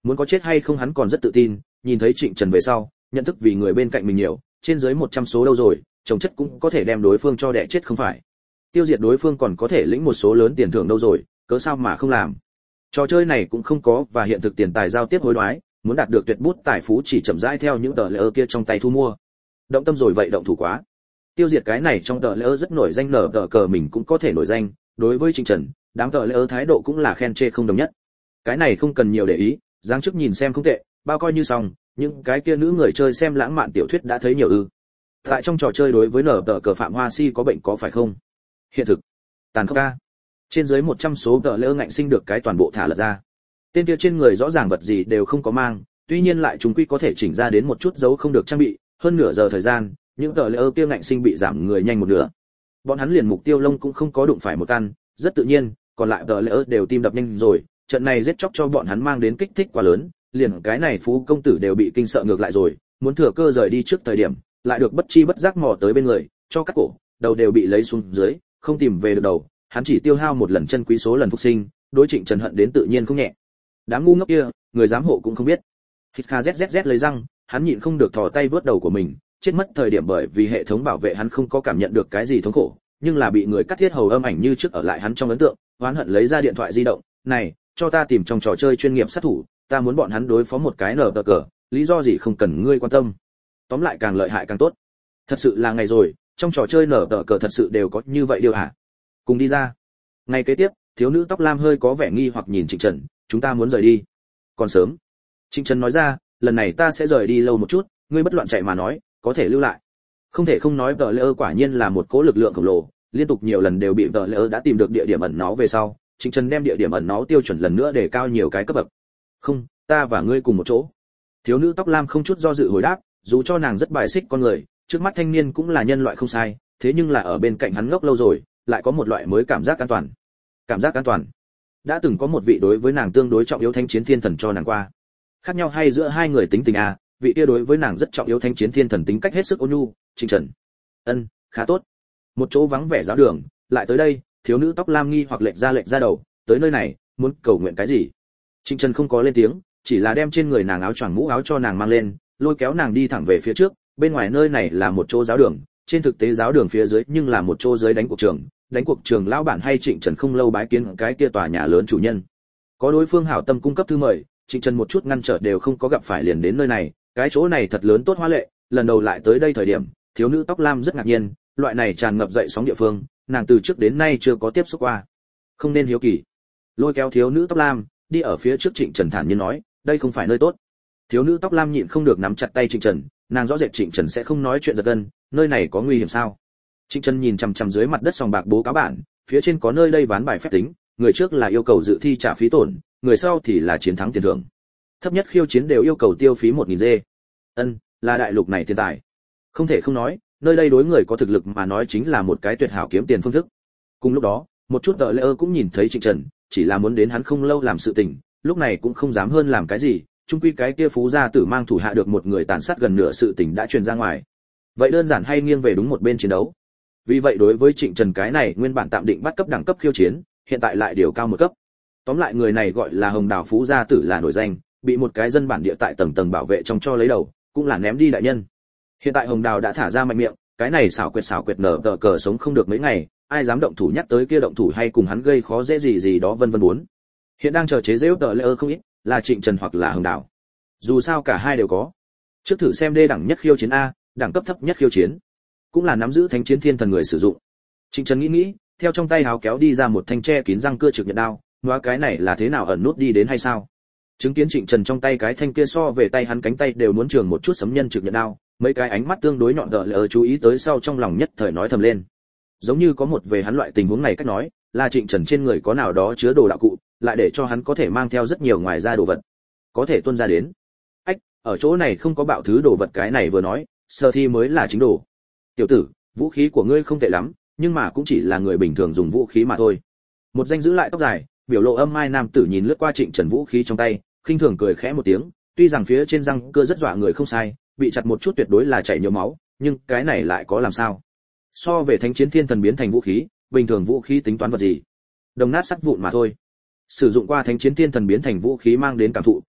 Muốn có chết hay không hắn còn rất tự tin, nhìn thấy Trịnh Trần về sau, nhận thức vì người bên cạnh mình nhiều, trên dưới 100 số đâu rồi, chồng chất cũng có thể đem đối phương cho đẻ chết không phải. Tiêu diệt đối phương còn có thể lĩnh một số lớn tiền thưởng đâu rồi, cớ sao mà không làm. Trò chơi này cũng không có và hiện thực tiền tài giao tiếp hối đoái, muốn đạt được tuyệt bút tài phú chỉ chậm rãi theo những tờ lỡ kia trong tay thu mua. Động tâm rồi vậy động thủ quá. Tiêu diệt cái này trong tờ lỡ rất nổi danh, nở tờ cờ mình cũng có thể nổi danh, đối với Trịnh Trần, đám tờ lỡ thái độ cũng là khen chê không đồng nhất. Cái này không cần nhiều để ý, dáng trước nhìn xem không tệ, bao coi như xong, những cái kia nữ người chơi xem lãng mạn tiểu thuyết đã thấy nhiều ư. Tại trong trò chơi đối với nở tờ cờ Phạm Hoa Si có bệnh có phải không? Hiện thực, tàn khốc ca. Trên dưới 100 số tờ lỡ ngạnh sinh được cái toàn bộ thả lật ra. Tên kia trên người rõ ràng vật gì đều không có mang, tuy nhiên lại chúng quy có thể chỉnh ra đến một chút dấu không được trang bị, hơn nửa giờ thời gian, những tờ lỡ kia ngạnh sinh bị giảm người nhanh một nửa. Bọn hắn liền mục tiêu lông cũng không có đụng phải một căn, rất tự nhiên, còn lại tờ lỡ đều tim đập nhanh rồi, trận này giết chóc cho bọn hắn mang đến kích thích quá lớn, liền cái này phú công tử đều bị kinh sợ ngược lại rồi, muốn thừa cơ rời đi trước thời điểm, lại được bất chi bất giác mò tới bên người, cho cắt cổ, đầu đều bị lấy xuống dưới, không tìm về được đầu, hắn chỉ tiêu hao một lần chân quý số lần phục sinh, đối Trịnh Trần hận đến tự nhiên không nhẹ. Đám ngu ngốc kia, người giám hộ cũng không biết. Hít kha zzz lấy răng, hắn nhịn không được thò tay vớt đầu của mình, chết mất thời điểm bởi vì hệ thống bảo vệ hắn không có cảm nhận được cái gì thống khổ, nhưng là bị người cắt thiết hầu âm ảnh như trước ở lại hắn trong ấn tượng, oán hận lấy ra điện thoại di động, "Này, cho ta tìm trong trò chơi chuyên nghiệp sát thủ, ta muốn bọn hắn đối phó một cái nở tờ cờ, lý do gì không cần ngươi quan tâm. Tóm lại càng lợi hại càng tốt." Thật sự là ngày rồi, trong trò chơi nở tờ cờ thật sự đều có như vậy điều hả? Cùng đi ra. Ngày kế tiếp, thiếu nữ tóc lam hơi có vẻ nghi hoặc nhìn Trịnh Trần, "Chúng ta muốn rời đi." "Còn sớm." Trịnh Trần nói ra, "Lần này ta sẽ rời đi lâu một chút, ngươi bất loạn chạy mà nói, có thể lưu lại." Không thể không nói, Tờ quả nhiên là một cỗ lực lượng khổng lồ, liên tục nhiều lần đều bị Tờ đã tìm được địa điểm ẩn náu về sau, Trịnh Trần đem địa điểm ẩn náu tiêu chuẩn lần nữa để cao nhiều cái cấp bậc. "Không, ta và ngươi cùng một chỗ." Thiếu nữ tóc lam không chút do dự hồi đáp, dù cho nàng rất bài xích con người, trước mắt thanh niên cũng là nhân loại không sai, thế nhưng là ở bên cạnh hắn ngốc lâu rồi, lại có một loại mới cảm giác an toàn. Cảm giác an toàn. Đã từng có một vị đối với nàng tương đối trọng yếu thánh chiến thiên thần cho nàng qua. Khác nhau hay giữa hai người tính tình à, vị kia đối với nàng rất trọng yếu thánh chiến thiên thần tính cách hết sức ôn nhu, Trịnh Trần. "Ân, khá tốt." Một chỗ vắng vẻ giáo đường, lại tới đây, thiếu nữ tóc lam nghi hoặc lệch ra đầu, "Tới nơi này, muốn cầu nguyện cái gì?" Trịnh Trần không có lên tiếng, chỉ là đem trên người nàng áo choàng mũ áo cho nàng mang lên, lôi kéo nàng đi thẳng về phía trước, bên ngoài nơi này là một chỗ giáo đường, trên thực tế giáo đường phía dưới nhưng là một chỗ dưới đánh cuộc trường lão bản hay Trịnh Trần không lâu bái kiến cái kia tòa nhà lớn chủ nhân. Có đối phương hảo tâm cung cấp thư mời, Trịnh Trần một chút ngăn trở đều không có gặp phải liền đến nơi này, cái chỗ này thật lớn tốt hoa lệ, lần đầu lại tới đây thời điểm, thiếu nữ tóc lam rất ngạc nhiên, loại này tràn ngập dậy sóng địa phương, nàng từ trước đến nay chưa có tiếp xúc qua. Không nên hiếu kỳ. Lôi kéo thiếu nữ tóc lam, đi ở phía trước Trịnh Trần thản nhiên nói, "Đây không phải nơi tốt." Thiếu nữ tóc lam nhịn không được nắm chặt tay Trịnh Trần, nàng rõ rệt Trịnh Trần sẽ không nói chuyện giật gân, "Nơi này có nguy hiểm sao?" Trịnh Trần nhìn chằm chằm dưới mặt đất sòng bạc bố cáo bản, phía trên có nơi đây ván bài phép tính, người trước là yêu cầu dự thi trả phí tổn, người sau thì là chiến thắng tiền thưởng. Thấp nhất khiêu chiến đều yêu cầu tiêu phí 1000 dê. Ân, là đại lục này tiền tài. Không thể không nói, nơi đây đối người có thực lực mà nói chính là một cái tuyệt hảo kiếm tiền phương thức. Cùng lúc đó, một chút tợ lỡ cũng nhìn thấy Trịnh Trần, chỉ là muốn đến hắn không lâu làm sự tình, lúc này cũng không dám hơn làm cái gì, chung quy cái kia phú gia tử mang thủ hạ được một người tàn sát gần nửa sự tình đã truyền ra ngoài. Vậy đơn giản hay nghiêng về đúng một bên chiến đấu. Vì vậy đối với Trịnh Trần cái này nguyên bản tạm định bắt cấp đẳng cấp khiêu chiến, hiện tại lại điều cao một cấp. Tóm lại người này gọi là Hồng Đào phú gia tử là nổi danh, bị một cái dân bản địa tại tầng tầng bảo vệ trong cho lấy đầu, cũng là ném đi đại nhân. Hiện tại Hồng Đào đã thả ra mạnh miệng, cái này xảo quyệt nở tờ cờ sống không được mấy ngày, ai dám động thủ nhắc tới kia động thủ hay cùng hắn gây khó dễ gì đó vân vân bốn. Hiện đang chờ chế giễu tờ lỡ không ít, là Trịnh Trần hoặc là Hồng Đào. Dù sao cả hai đều có. Trước thử xem đê đẳng nhất khiêu chiến a, đẳng cấp thấp nhất khiêu chiến, cũng là nắm giữ thánh chiến thiên thần người sử dụng. Trịnh Trần nghĩ, theo trong tay háo kéo đi ra một thanh tre kín răng cưa trực nhận đao, nói cái này là thế nào ẩn nút đi đến hay sao? Chứng kiến Trịnh Trần trong tay cái thanh kia so về tay hắn cánh tay đều muốn trường một chút sấm nhân trực nhận đao, mấy cái ánh mắt tương đối nhọn đỡ lỡ chú ý tới sau trong lòng nhất thời nói thầm lên. Giống như có một về hắn loại tình huống này cách nói, là Trịnh Trần trên người có nào đó chứa đồ đạo cụ, lại để cho hắn có thể mang theo rất nhiều ngoài ra đồ vật, có thể tuôn ra đến. Ách, ở chỗ này không có bạo thứ đồ vật cái này vừa nói, sơ thi mới là chính đồ. Tiểu tử, vũ khí của ngươi không tệ lắm, nhưng mà cũng chỉ là người bình thường dùng vũ khí mà thôi. Một danh giữ lại tóc dài, biểu lộ âm mai nam tử nhìn lướt qua Trịnh Trần vũ khí trong tay, khinh thường cười khẽ một tiếng, tuy rằng phía trên răng cưa rất dọa người không sai, bị chặt một chút tuyệt đối là chảy nhiều máu, nhưng cái này lại có làm sao? So về thánh chiến thiên thần biến thành vũ khí, bình thường vũ khí tính toán vật gì? Đồng nát sắt vụn mà thôi. Sử dụng qua thánh chiến thiên thần biến thành vũ khí mang đến cảm thụ,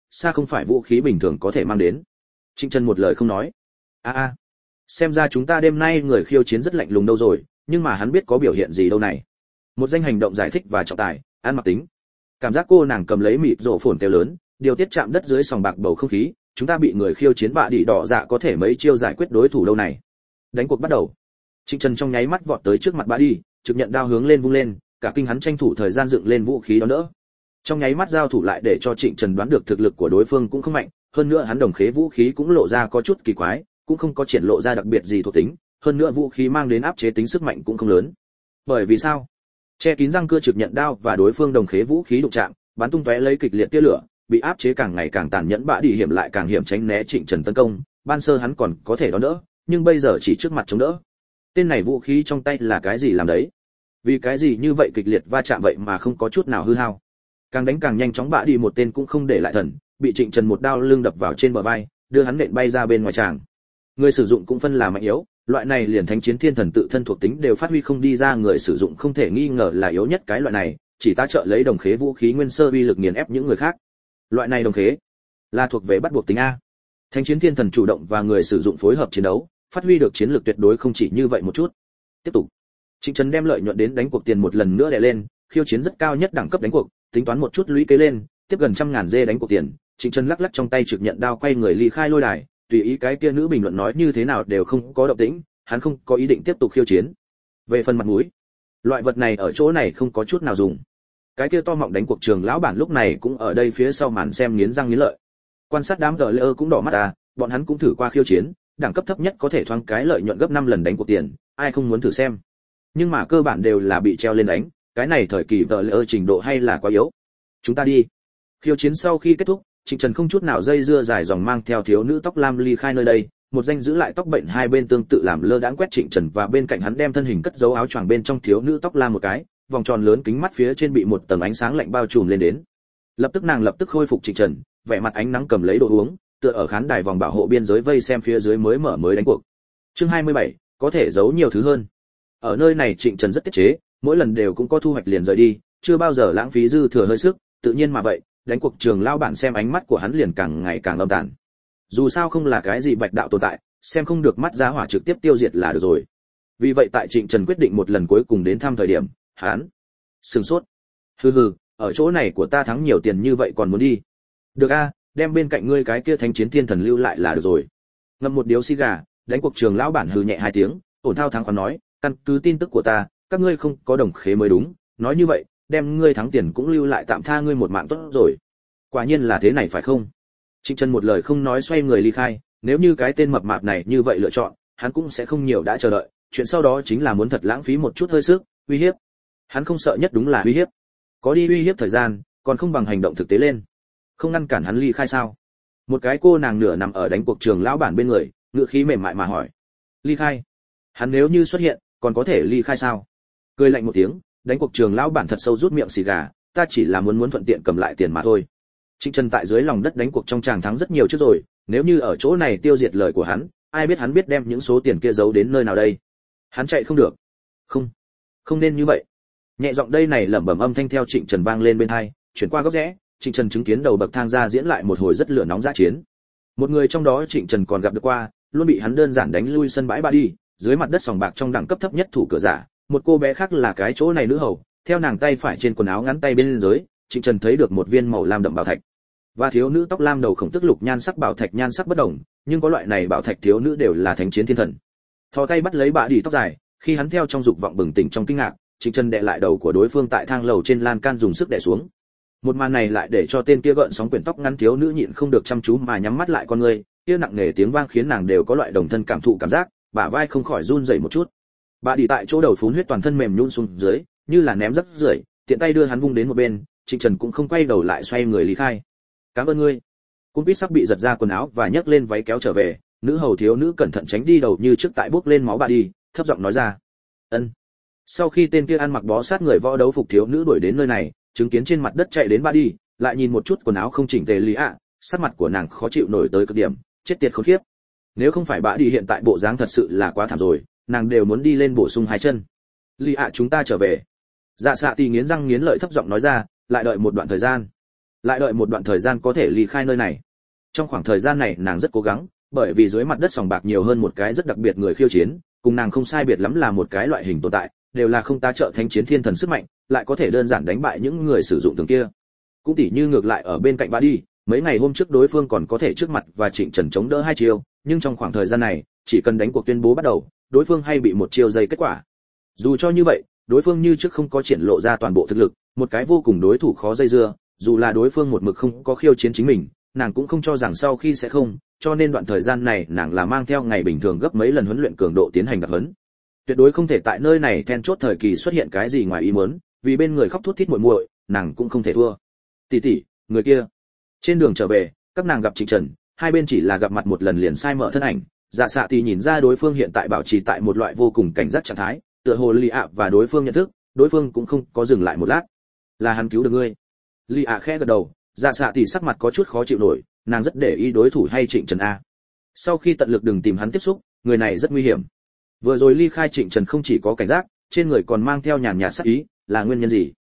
xa không phải vũ khí bình thường có thể mang đến. Trịnh Trần một lời không nói. Xem ra chúng ta đêm nay người khiêu chiến rất lạnh lùng đâu rồi, nhưng mà hắn biết có biểu hiện gì đâu này. Một danh hành động giải thích và trọng tài, ăn mặc tính. Cảm giác cô nàng cầm lấy mịt rổ phồn kêu lớn, điều tiết chạm đất dưới sòng bạc bầu không khí, chúng ta bị người khiêu chiến bạ đỉ đỏ dạ có thể mấy chiêu giải quyết đối thủ đâu này. Đánh cuộc bắt đầu. Trịnh Trần trong nháy mắt vọt tới trước mặt bạ đỉ, trực nhận đao hướng lên vung lên, cả kinh hắn tranh thủ thời gian dựng lên vũ khí đó nữa. Trong nháy mắt giao thủ lại để cho Trịnh Trần đoán được thực lực của đối phương cũng không mạnh, hơn nữa hắn đồng khế vũ khí cũng lộ ra có chút kỳ quái, cũng không có triển lộ ra đặc biệt gì thuộc tính, hơn nữa vũ khí mang đến áp chế tính sức mạnh cũng không lớn. Bởi vì sao? Che kín răng cưa trực nhận đao và đối phương đồng khế vũ khí đụng chạm, bắn tung tóe lấy kịch liệt tia lửa, bị áp chế càng ngày càng tàn nhẫn bạ đi hiểm lại càng hiểm tránh né Trịnh Trần tấn công, ban sơ hắn còn có thể đón đỡ, nhưng bây giờ chỉ trước mặt chống đỡ. Tên này vũ khí trong tay là cái gì làm đấy? Vì cái gì như vậy kịch liệt va chạm vậy mà không có chút nào hư hao? Càng đánh càng nhanh chóng bạ đi một tên cũng không để lại thần, bị Trịnh Trần một đao lưng đập vào trên bờ vai, đưa hắn nện bay ra bên ngoài tràng. Người sử dụng cũng phân là mạnh yếu, loại này liền thánh chiến thiên thần tự thân thuộc tính đều phát huy không đi ra, người sử dụng không thể nghi ngờ là yếu nhất cái loại này, chỉ tá trợ lấy đồng khế vũ khí nguyên sơ uy lực nghiền ép những người khác. Loại này đồng khế là thuộc về bắt buộc tính a. Thánh chiến thiên thần chủ động và người sử dụng phối hợp chiến đấu, phát huy được chiến lược tuyệt đối không chỉ như vậy một chút. Tiếp tục. Trịnh Trần đem lợi nhuận đến đánh cuộc tiền một lần nữa đè lên, khiêu chiến rất cao nhất đẳng cấp đánh cuộc, tính toán một chút lũy kế lên, tiếp gần 100.000 dê đánh cuộc tiền. Trịnh Trần lắc lắc trong tay trực nhận đao quay người ly khai lôi đài, tùy ý cái kia nữ bình luận nói như thế nào đều không có động tĩnh, hắn không có ý định tiếp tục khiêu chiến. Về phần mặt mũi, loại vật này ở chỗ này không có chút nào dùng. Cái kia to mọng đánh cuộc trường lão bản lúc này cũng ở đây phía sau màn xem nghiến răng nghiến lợi. Quan sát đám gờ lơ cũng đỏ mắt à, bọn hắn cũng thử qua khiêu chiến, đẳng cấp thấp nhất có thể thoáng cái lợi nhuận gấp 5 lần đánh cuộc tiền, ai không muốn thử xem. Nhưng mà cơ bản đều là bị treo lên đánh, cái này thời kỳ gờ lơ trình độ hay là quá yếu. Chúng ta đi. Khiêu chiến sau khi kết thúc, Trịnh Trần không chút nào dây dưa dài dòng mang theo thiếu nữ tóc lam ly khai nơi đây, một danh giữ lại tóc bệnh hai bên tương tự làm lơ đãng quét Trịnh Trần và bên cạnh hắn đem thân hình cất giấu áo choàng bên trong thiếu nữ tóc lam một cái, vòng tròn lớn kính mắt phía trên bị một tầng ánh sáng lạnh bao trùm lên đến. Lập tức nàng lập tức khôi phục Trịnh Trần, vẻ mặt ánh nắng cầm lấy đồ uống, tựa ở khán đài vòng bảo hộ biên giới vây xem phía dưới mới mở mới đánh cuộc. Chương 27, có thể giấu nhiều thứ hơn. Ở nơi này Trịnh Trần rất tiết chế, mỗi lần đều cũng có thu hoạch liền rời đi, chưa bao giờ lãng phí dư thừa hơi sức, tự nhiên mà vậy, đánh cuộc trường lao bản xem ánh mắt của hắn liền càng ngày càng âm tàn. Dù sao không là cái gì bạch đạo tồn tại, xem không được mắt giá hỏa trực tiếp tiêu diệt là được rồi. Vì vậy tại Trịnh Trần quyết định một lần cuối cùng đến thăm thời điểm, hắn sửng sốt. Hừ, ở chỗ này của ta thắng nhiều tiền như vậy còn muốn đi? Được a, đem bên cạnh ngươi cái kia thánh chiến thiên thần lưu lại là được rồi. Ngậm một điếu xì gà, đánh cuộc trường lão bản hừ nhẹ hai tiếng, ổn thao thắng khoán nói, căn cứ tin tức của ta, các ngươi không có đồng khế mới đúng, nói như vậy, đem ngươi thắng tiền cũng lưu lại tạm tha ngươi một mạng tốt rồi. Quả nhiên là thế này phải không? Trịnh Trần một lời không nói xoay người ly khai, nếu như cái tên mập mạp này như vậy lựa chọn, hắn cũng sẽ không nhiều đã chờ đợi, chuyện sau đó chính là muốn thật lãng phí một chút hơi sức, uy hiếp. Hắn không sợ nhất đúng là uy hiếp. Có đi uy hiếp thời gian, còn không bằng hành động thực tế lên. Không ngăn cản hắn ly khai sao? Một cái cô nàng nửa nằm ở đánh cuộc trường lão bản bên người, ngựa khí mềm mại mà hỏi. Ly khai? Hắn nếu như xuất hiện, còn có thể ly khai sao? Cười lạnh một tiếng, đánh cuộc trường lão bản thật sâu rút miệng xì gà, ta chỉ là muốn thuận tiện cầm lại tiền mà thôi. Trịnh Trần tại dưới lòng đất đánh cuộc trong tràng thắng rất nhiều trước rồi, nếu như ở chỗ này tiêu diệt lời của hắn, ai biết hắn biết đem những số tiền kia giấu đến nơi nào đây? Hắn chạy không được. Không nên như vậy. Nhẹ giọng đây này lẩm bẩm âm thanh theo Trịnh Trần vang lên bên tai, chuyển qua góc rẽ, Trịnh Trần chứng kiến đầu bậc thang ra diễn lại một hồi rất lửa nóng dã chiến. Một người trong đó Trịnh Trần còn gặp được qua, luôn bị hắn đơn giản đánh lui sân bãi ba đi, dưới mặt đất sòng bạc trong đẳng cấp thấp nhất thủ cửa giả, một cô bé khác là cái chỗ này nữ hầu, theo nàng tay phải trên quần áo ngắn tay bên dưới, Trịnh Trần thấy được một viên màu lam đậm bảo thạch. Và thiếu nữ tóc lam đầu khổng tức lục nhan sắc bảo thạch nhan sắc bất đồng, nhưng có loại này bảo thạch thiếu nữ đều là thánh chiến thiên thần. Thò tay bắt lấy bạ đi tóc dài, khi hắn theo trong dục vọng bừng tỉnh trong kinh ngạc, Trịnh Trần đè lại đầu của đối phương tại thang lầu trên lan can dùng sức đè xuống. Một màn này lại để cho tên kia gợn sóng quyển tóc ngắn thiếu nữ nhịn không được chăm chú mà nhắm mắt lại con người, kia nặng nề tiếng vang khiến nàng đều có loại đồng thân cảm thụ cảm giác, bả vai không khỏi run rẩy một chút. Bạ đi tại chỗ đầu phún huyết toàn thân mềm nhũn xuống dưới, như là ném rắc rưởi, tiện tay đưa hắn vung đến một bên, Trịnh Trần cũng không quay đầu lại xoay người lý khai. Cảm ơn ngươi. Cung Pít sắp bị giật ra quần áo và nhấc lên váy kéo trở về, nữ hầu thiếu nữ cẩn thận tránh đi đầu như trước tại bốc lên máu bà đi, thấp giọng nói ra. Ân. Sau khi tên kia ăn mặc bó sát người võ đấu phục thiếu nữ đuổi đến nơi này, chứng kiến trên mặt đất chạy đến bà đi, lại nhìn một chút quần áo không chỉnh tề lý ạ, sắc mặt của nàng khó chịu nổi tới cực điểm, chết tiệt khốn khiếp. Nếu không phải bà đi hiện tại bộ dáng thật sự là quá thảm rồi, nàng đều muốn đi lên bổ sung hai chân. Lý ạ chúng ta trở về. Dạ xạ thì nghiến răng nghiến lợi thấp giọng nói ra, lại đợi một đoạn thời gian. lại đợi một đoạn thời gian có thể ly khai nơi này. Trong khoảng thời gian này nàng rất cố gắng, bởi vì dưới mặt đất sòng bạc nhiều hơn một cái rất đặc biệt người khiêu chiến, cùng nàng không sai biệt lắm là một cái loại hình tồn tại, đều là không tá trợ thánh chiến thiên thần sức mạnh, lại có thể đơn giản đánh bại những người sử dụng thường kia. Cũng tỉ như ngược lại ở bên cạnh bà đi, mấy ngày hôm trước đối phương còn có thể trước mặt và Trịnh Trần chống đỡ hai chiêu, nhưng trong khoảng thời gian này, chỉ cần đánh cuộc tuyên bố bắt đầu, đối phương hay bị một chiêu dây kết quả. Dù cho như vậy, đối phương như trước không có triển lộ ra toàn bộ thực lực, một cái vô cùng đối thủ khó dây dưa, dù là đối phương một mực không có khiêu chiến chính mình, nàng cũng không cho rằng sau khi sẽ không, cho nên đoạn thời gian này nàng là mang theo ngày bình thường gấp mấy lần huấn luyện cường độ tiến hành đặc huấn. Tuyệt đối không thể tại nơi này then chốt thời kỳ xuất hiện cái gì ngoài ý muốn, vì bên người khóc thút thít muội muội, nàng cũng không thể thua. Tỷ tỷ, người kia. Trên đường trở về, các nàng gặp Trịnh Trần, hai bên chỉ là gặp mặt một lần liền sai mở thân ảnh, Dạ Xạ thì nhìn ra đối phương hiện tại bảo trì tại một loại vô cùng cảnh giác trạng thái, tựa hồ Lý ạ và đối phương nhận thức, đối phương cũng không có dừng lại một lát. Là hắn cứu được ngươi. Lý ạ khẽ gật đầu, Dạ Xạ thì sắc mặt có chút khó chịu nổi, nàng rất để ý đối thủ hay Trịnh Trần a. Sau khi tận lực đừng tìm hắn tiếp xúc, người này rất nguy hiểm. Vừa rồi ly khai Trịnh Trần không chỉ có cảnh giác, trên người còn mang theo nhàn nhạt sát ý, là nguyên nhân gì?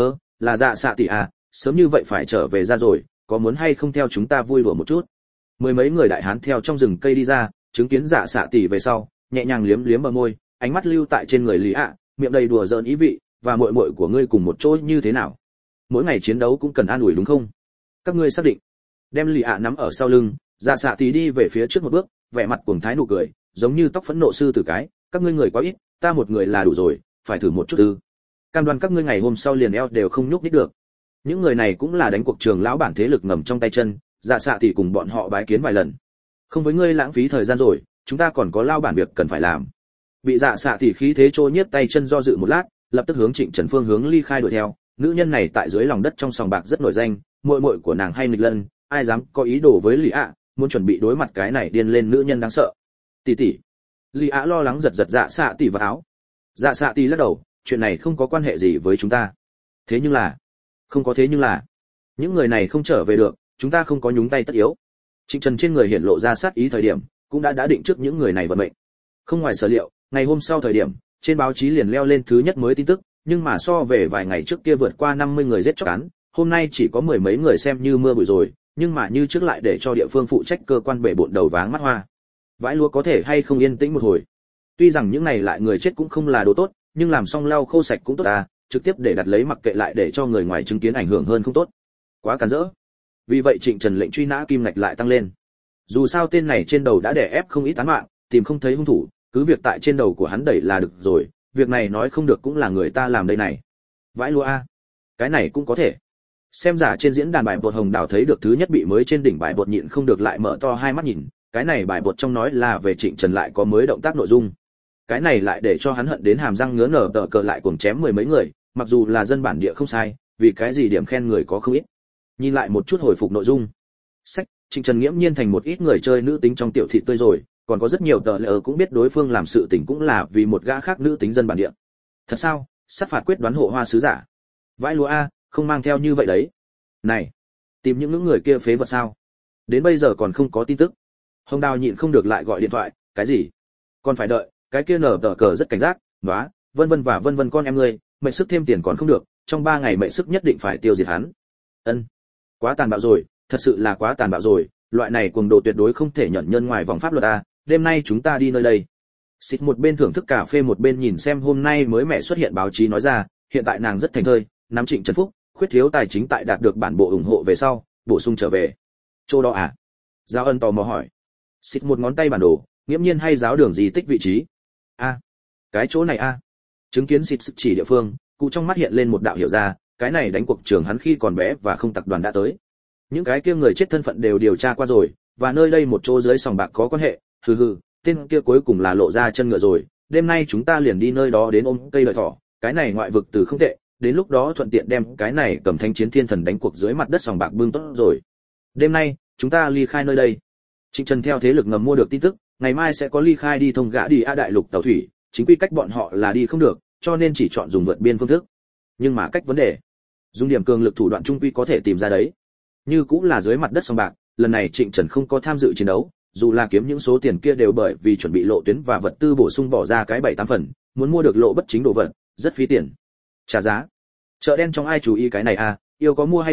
Là Dạ Xạ tỷ à, sớm như vậy phải trở về ra rồi, có muốn hay không theo chúng ta vui đùa một chút? Mười mấy người đại hán theo trong rừng cây đi ra, chứng kiến Dạ Xạ tỷ về sau, nhẹ nhàng liếm liếm bờ môi, ánh mắt lưu tại trên người Lý ạ, miệng đầy đùa giỡn ý vị, và muội muội của ngươi cùng một chỗ như thế nào? Mỗi ngày chiến đấu cũng cần an ủi đúng không? Các ngươi xác định. Đem Lý ạ nắm ở sau lưng, Dạ Xạ tỷ đi về phía trước một bước, vẻ mặt cuồng thái nụ cười, giống như tóc phẫn nộ sư tử cái, các ngươi người quá ít, ta một người là đủ rồi, phải thử một chút ư? Cam đoan các ngươi ngày hôm sau liền eo đều không nhúc nhích được. Những người này cũng là đánh cuộc trường lão bản thế lực ngầm trong tay chân, Dạ Xạ tỷ cùng bọn họ bái kiến vài lần. Không với ngươi lãng phí thời gian rồi, chúng ta còn có lao bản việc cần phải làm. Bị Dạ Xạ tỷ khí thế trôi nhiếp tay chân do dự một lát, lập tức hướng Trịnh Trần phương hướng ly khai đuổi theo. Nữ nhân này tại dưới lòng đất trong sòng bạc rất nổi danh, muội muội của nàng hay nghịch lân, ai dám có ý đồ với Lý ạ, muốn chuẩn bị đối mặt cái này điên lên nữ nhân đáng sợ. Tỷ tỷ. Lý ạ lo lắng giật giật Dạ Xạ tỷ vào áo. Dạ Xạ tỷ lắc đầu, chuyện này không có quan hệ gì với chúng ta. Thế nhưng là, không có thế nhưng là, những người này không trở về được, chúng ta không có nhúng tay tất yếu. Trịnh Trần trên người hiện lộ ra sát ý thời điểm, cũng đã định trước những người này vận mệnh. Không ngoài sở liệu, ngày hôm sau thời điểm, trên báo chí liền leo lên thứ nhất mới tin tức, nhưng mà so về vài ngày trước kia vượt qua 50 người giết chóc án, hôm nay chỉ có mười mấy người xem như mưa bụi rồi, nhưng mà như trước lại để cho địa phương phụ trách cơ quan bể bộn đầu váng mắt hoa. Vãi lúa có thể hay không yên tĩnh một hồi. Tuy rằng những này lại người chết cũng không là đồ tốt, nhưng làm xong lau khô sạch cũng tốt à, trực tiếp để đặt lấy mặc kệ lại để cho người ngoài chứng kiến ảnh hưởng hơn không tốt. Quá cản rỡ. Vì vậy Trịnh Trần lệnh truy nã kim ngạch lại tăng lên. Dù sao tên này trên đầu đã đè ép không ít án mạng, tìm không thấy hung thủ, cứ việc tại trên đầu của hắn đẩy là được rồi, việc này nói không được cũng là người ta làm đây này. Vãi lúa a. Cái này cũng có thể. Xem giả trên diễn đàn bài bột Hồng Đào thấy được thứ nhất bị mới trên đỉnh bài bột nhịn không được lại mở to hai mắt nhìn, cái này bài bột trong nói là về Trịnh Trần lại có mới động tác nội dung. Cái này lại để cho hắn hận đến hàm răng ngứa nở tờ cờ lại cuồng chém mười mấy người, mặc dù là dân bản địa không sai, vì cái gì điểm khen người có không ít. Nhìn lại một chút hồi phục nội dung. Sách, Trịnh Trần nghiễm nhiên thành một ít người chơi nữ tính trong tiểu thị tươi rồi, còn có rất nhiều tờ lỡ cũng biết đối phương làm sự tình cũng là vì một gã khác nữ tính dân bản địa. Thật sao? Sát phạt quyết đoán hộ hoa sứ giả. Vãi lúa a, không mang theo như vậy đấy. Này, tìm những người kia phế vật sao? Đến bây giờ còn không có tin tức. Hồng Đào nhịn không được lại gọi điện thoại, cái gì? Còn phải đợi, cái kia nở tờ cờ rất cảnh giác, nóa, vân vân và vân vân con em ngươi, mệnh sức thêm tiền còn không được, trong 3 ngày mệnh sức nhất định phải tiêu diệt hắn. Ân, quá tàn bạo rồi, thật sự là quá tàn bạo rồi, loại này cuồng độ tuyệt đối không thể nhận nhân ngoài vòng pháp luật a. Đêm nay chúng ta đi nơi đây. Xịt một bên thưởng thức cà phê một bên nhìn xem hôm nay mới mẹ xuất hiện báo chí nói ra, hiện tại nàng rất thành thơi, nắm Trịnh Trần Phúc, khuyết thiếu tài chính tại đạt được bản bộ ủng hộ về sau, bổ sung trở về. Chỗ đó à? Giao Ân tò mò hỏi. Xịt một ngón tay bản đồ, nghiễm nhiên hay giáo đường gì tích vị trí. A, cái chỗ này a. Chứng kiến xịt chỉ địa phương, cụ trong mắt hiện lên một đạo hiểu ra, cái này đánh cuộc trường hắn khi còn bé và không tặc đoàn đã tới. Những cái kia người chết thân phận đều điều tra qua rồi, và nơi đây một chỗ dưới sòng bạc có quan hệ, hừ hừ, tên kia cuối cùng là lộ ra chân ngựa rồi, đêm nay chúng ta liền đi nơi đó đến ôm cây lợi thỏ, cái này ngoại vực từ không tệ, đến lúc đó thuận tiện đem cái này cầm thanh chiến thiên thần đánh cuộc dưới mặt đất sòng bạc bưng tốt rồi. Đêm nay, chúng ta ly khai nơi đây. Trịnh Trần theo thế lực ngầm mua được tin tức, ngày mai sẽ có ly khai đi thông gã đi A đại lục tàu thủy, chính quy cách bọn họ là đi không được, cho nên chỉ chọn dùng vượt biên phương thức. Nhưng mà cách vấn đề, dùng điểm cường lực thủ đoạn trung quy có thể tìm ra đấy. Như cũng là dưới mặt đất sòng bạc, lần này Trịnh Trần không có tham dự chiến đấu, dù là kiếm những số tiền kia đều bởi vì chuẩn bị lộ tuyến và vật tư bổ sung bỏ ra cái 7-8 phần, muốn mua được lộ bất chính đồ vật, rất phí tiền. Trả giá. Chợ đen trong ai chú ý cái này à, yêu có mua hay không,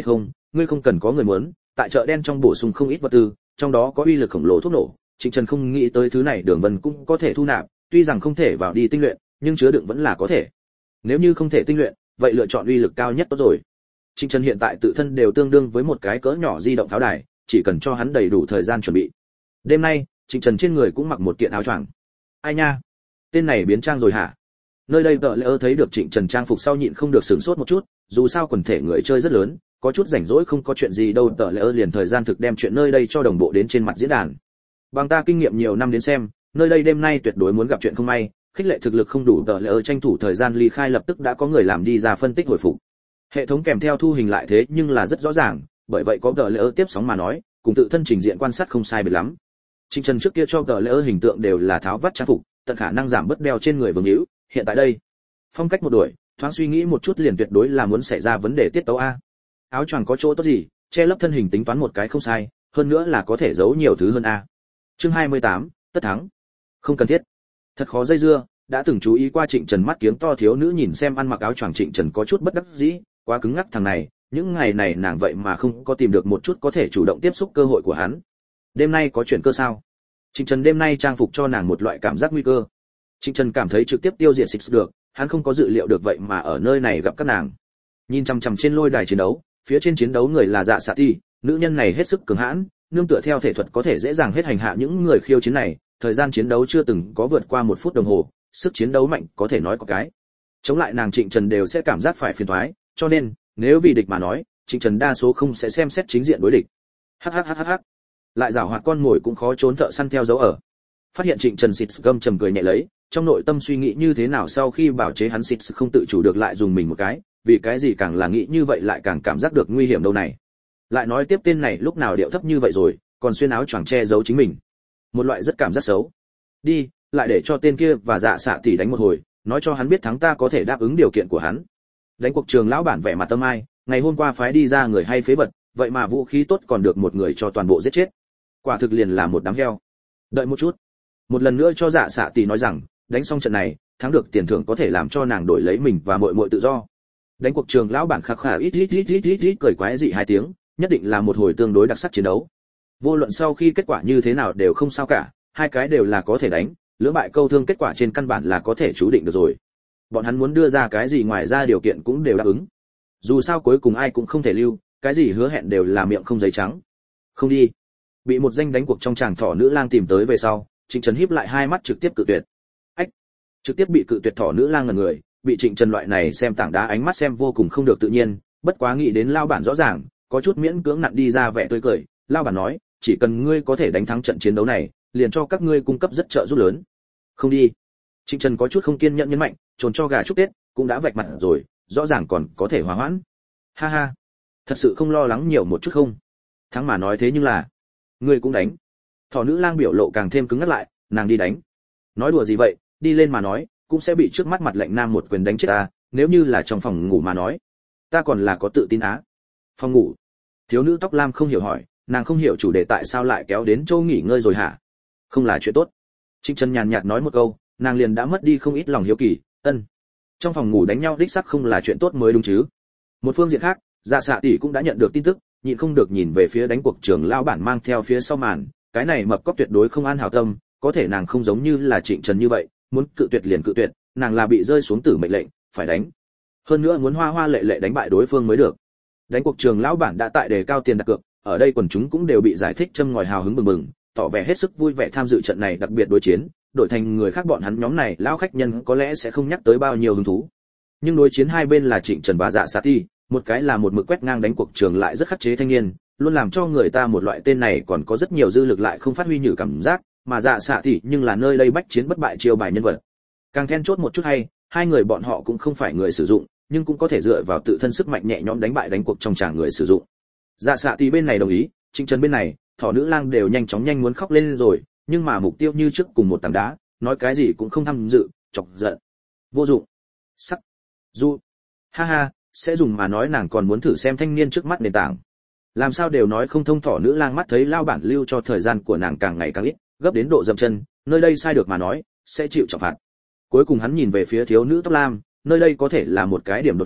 ngươi không cần có người muốn, tại chợ đen trong bổ sung không ít vật tư, trong đó có uy lực khổng lồ thuốc nổ. Trịnh Trần không nghĩ tới thứ này Đường Vân cũng có thể thu nạp, tuy rằng không thể vào đi tinh luyện, nhưng chứa đựng vẫn là có thể. Nếu như không thể tinh luyện, vậy lựa chọn uy lực cao nhất tốt rồi. Trịnh Trần hiện tại tự thân đều tương đương với một cái cỡ nhỏ di động pháo đài, chỉ cần cho hắn đầy đủ thời gian chuẩn bị. Đêm nay, Trịnh Trần trên người cũng mặc một kiện áo choàng. Ai nha, tên này biến trang rồi hả? Nơi đây vợ lẽ thấy được Trịnh Trần trang phục sau nhịn không được sửng sốt một chút, dù sao quần thể người chơi rất lớn, có chút rảnh rỗi không có chuyện gì đâu, vợ lẽ liền thời gian thực đem chuyện nơi đây cho đồng bộ đến trên mặt diễn đàn. Bằng ta kinh nghiệm nhiều năm đến xem, nơi đây đêm nay tuyệt đối muốn gặp chuyện không may, khích lệ thực lực không đủ, vợ lẽ tranh thủ thời gian ly khai, lập tức đã có người làm đi ra phân tích hồi phục. Hệ thống kèm theo thu hình lại thế nhưng là rất rõ ràng, bởi vậy có vợ lẽ tiếp sóng mà nói, cùng tự thân trình diện quan sát không sai biệt lắm. Trịnh Trần trước kia cho vợ lẽ hình tượng đều là tháo vắt trang phục, tận khả năng giảm bớt đeo trên người vương hữu, hiện tại đây, phong cách một đuổi, thoáng suy nghĩ một chút liền tuyệt đối là muốn xảy ra vấn đề tiết tấu a. Áo choàng có chỗ tốt gì, che lấp thân hình tính toán một cái không sai, hơn nữa là có thể giấu nhiều thứ hơn a. Chương 28, tất thắng. Không cần thiết. Thật khó dây dưa, đã từng chú ý qua Trịnh Trần mắt kiếng to thiếu nữ nhìn xem ăn mặc áo choàng Trịnh Trần có chút bất đắc dĩ, quá cứng ngắc thằng này, những ngày này nàng vậy mà không có tìm được một chút có thể chủ động tiếp xúc cơ hội của hắn. Đêm nay có chuyện cơ sao? Trịnh Trần đêm nay trang phục cho nàng một loại cảm giác nguy cơ. Trịnh Trần cảm thấy trực tiếp tiêu diệt Six được, hắn không có dự liệu được vậy mà ở nơi này gặp các nàng. Nhìn chằm chằm trên lôi đài chiến đấu, phía trên chiến đấu người là Dạ Xạ Tỷ, nữ nhân này hết sức cường hãn, nương tựa theo thể thuật có thể dễ dàng hết hành hạ những người khiêu chiến này, thời gian chiến đấu chưa từng có vượt qua 1 phút đồng hồ, sức chiến đấu mạnh có thể nói có cái. Chống lại nàng Trịnh Trần đều sẽ cảm giác phải phiền toái, cho nên, nếu vì địch mà nói, Trịnh Trần đa số không sẽ xem xét chính diện đối địch. Hắc. Lại giảo hoạt con mồi cũng khó trốn thợ săn theo dấu ở. Phát hiện Trịnh Trần xịt gầm trầm cười nhẹ lấy, trong nội tâm suy nghĩ như thế nào sau khi bảo chế hắn xịt không tự chủ được lại dùng mình một cái, vì cái gì càng là nghĩ như vậy lại càng cảm giác được nguy hiểm đâu này. Lại nói tiếp tên này lúc nào điệu thấp như vậy rồi, còn xuyên áo choàng che giấu chính mình. Một loại rất cảm giác xấu. Đi, lại để cho tên kia và Dạ Xạ Tỷ đánh một hồi, nói cho hắn biết thắng ta có thể đáp ứng điều kiện của hắn. Đánh cuộc trường lão bản vẻ mặt tâm ai, ngày hôm qua phái đi ra người hay phế vật, vậy mà vũ khí tốt còn được một người cho toàn bộ giết chết. Quả thực liền là một đám heo. Đợi một chút. Một lần nữa cho Dạ Xạ Tỷ nói rằng, đánh xong trận này, thắng được tiền thưởng có thể làm cho nàng đổi lấy mình và muội muội tự do. Đánh cuộc trường lão bản khắc khả ít cười quái dị 2 tiếng, nhất định là một hồi tương đối đặc sắc chiến đấu. Vô luận sau khi kết quả như thế nào đều không sao cả, hai cái đều là có thể đánh, lưỡng bại câu thương kết quả trên căn bản là có thể chú định được rồi. Bọn hắn muốn đưa ra cái gì ngoài ra điều kiện cũng đều đáp ứng. Dù sao cuối cùng ai cũng không thể lưu, cái gì hứa hẹn đều là miệng không giấy trắng. Không đi. Bị một danh đánh cuộc trong chàng thỏ nữ lang tìm tới về sau, Trịnh Trần híp lại hai mắt trực tiếp cự tuyệt. Ách. Trực tiếp bị cự tuyệt thỏ nữ lang ngẩn người, bị Trịnh Trần loại này xem tảng đá ánh mắt xem vô cùng không được tự nhiên, bất quá nghĩ đến lao bản rõ ràng, có chút miễn cưỡng nặn đi ra vẻ tươi cười, lao bản nói, chỉ cần ngươi có thể đánh thắng trận chiến đấu này, liền cho các ngươi cung cấp rất trợ giúp lớn. Không đi. Trịnh Trần có chút không kiên nhẫn nhấn mạnh, trồn cho gà chúc Tết, cũng đã vạch mặt rồi, rõ ràng còn có thể hòa hoãn. Ha ha, thật sự không lo lắng nhiều một chút không? Thắng mà nói thế nhưng là, ngươi cũng đánh. Thỏ nữ lang biểu lộ càng thêm cứng ngắt lại, nàng đi đánh. Nói đùa gì vậy, đi lên mà nói, cũng sẽ bị trước mắt mặt lạnh nam một quyền đánh chết ta, nếu như là trong phòng ngủ mà nói, ta còn là có tự tin á. Phòng ngủ? Thiếu nữ tóc lam không hiểu hỏi, nàng không hiểu chủ đề tại sao lại kéo đến chỗ nghỉ ngơi rồi hả? Không là chuyện tốt. Trịnh Trần nhàn nhạt nói một câu, nàng liền đã mất đi không ít lòng hiếu kỳ, ân. Trong phòng ngủ đánh nhau đích xác không là chuyện tốt mới đúng chứ. Một phương diện khác, Dạ Xạ Tỷ cũng đã nhận được tin tức, nhịn không được nhìn về phía đánh cuộc trưởng lao bản mang theo phía sau màn, cái này mập cóc tuyệt đối không an hảo tâm, có thể nàng không giống như là Trịnh Trần như vậy, muốn cự tuyệt liền cự tuyệt, nàng là bị rơi xuống tử mệnh lệnh, phải đánh. Hơn nữa muốn hoa hoa lệ lệ đánh bại đối phương mới được. Đánh cuộc trường lão bản đã tại đề cao tiền đặt cược, ở đây quần chúng cũng đều bị giải thích châm ngòi hào hứng bừng bừng, tỏ vẻ hết sức vui vẻ tham dự trận này đặc biệt đối chiến, đổi thành người khác bọn hắn nhóm này lão khách nhân có lẽ sẽ không nhắc tới bao nhiêu hứng thú. Nhưng đối chiến hai bên là Trịnh Trần và Dạ Xạ Tỷ, một cái là một mực quét ngang đánh cuộc trường lại rất khắc chế thanh niên, luôn làm cho người ta một loại tên này còn có rất nhiều dư lực lại không phát huy như cảm giác, mà Dạ Xạ Tỷ nhưng là nơi đây bách chiến bất bại chiêu bài nhân vật. Càng then chốt một chút hay, hai người bọn họ cũng không phải người sử dụng, nhưng cũng có thể dựa vào tự thân sức mạnh nhẹ nhõm đánh bại đánh cuộc trong tràng người sử dụng. Dạ Xạ Tỷ bên này đồng ý, Trịnh Trần bên này, thỏ nữ lang đều nhanh chóng muốn khóc lên rồi, nhưng mà mục tiêu như trước cùng một tảng đá, nói cái gì cũng không tham dự, chọc giận. Vô dụng. Sắc. Du. Ha ha, sẽ dùng mà nói nàng còn muốn thử xem thanh niên trước mắt nền tảng. Làm sao đều nói không thông, thỏ nữ lang mắt thấy lao bản lưu cho thời gian của nàng càng ngày càng ít, gấp đến độ dậm chân, nơi đây sai được mà nói, sẽ chịu trọng phạt. Cuối cùng hắn nhìn về phía thiếu nữ tóc lam, nơi đây có thể là một cái điểm đột phá,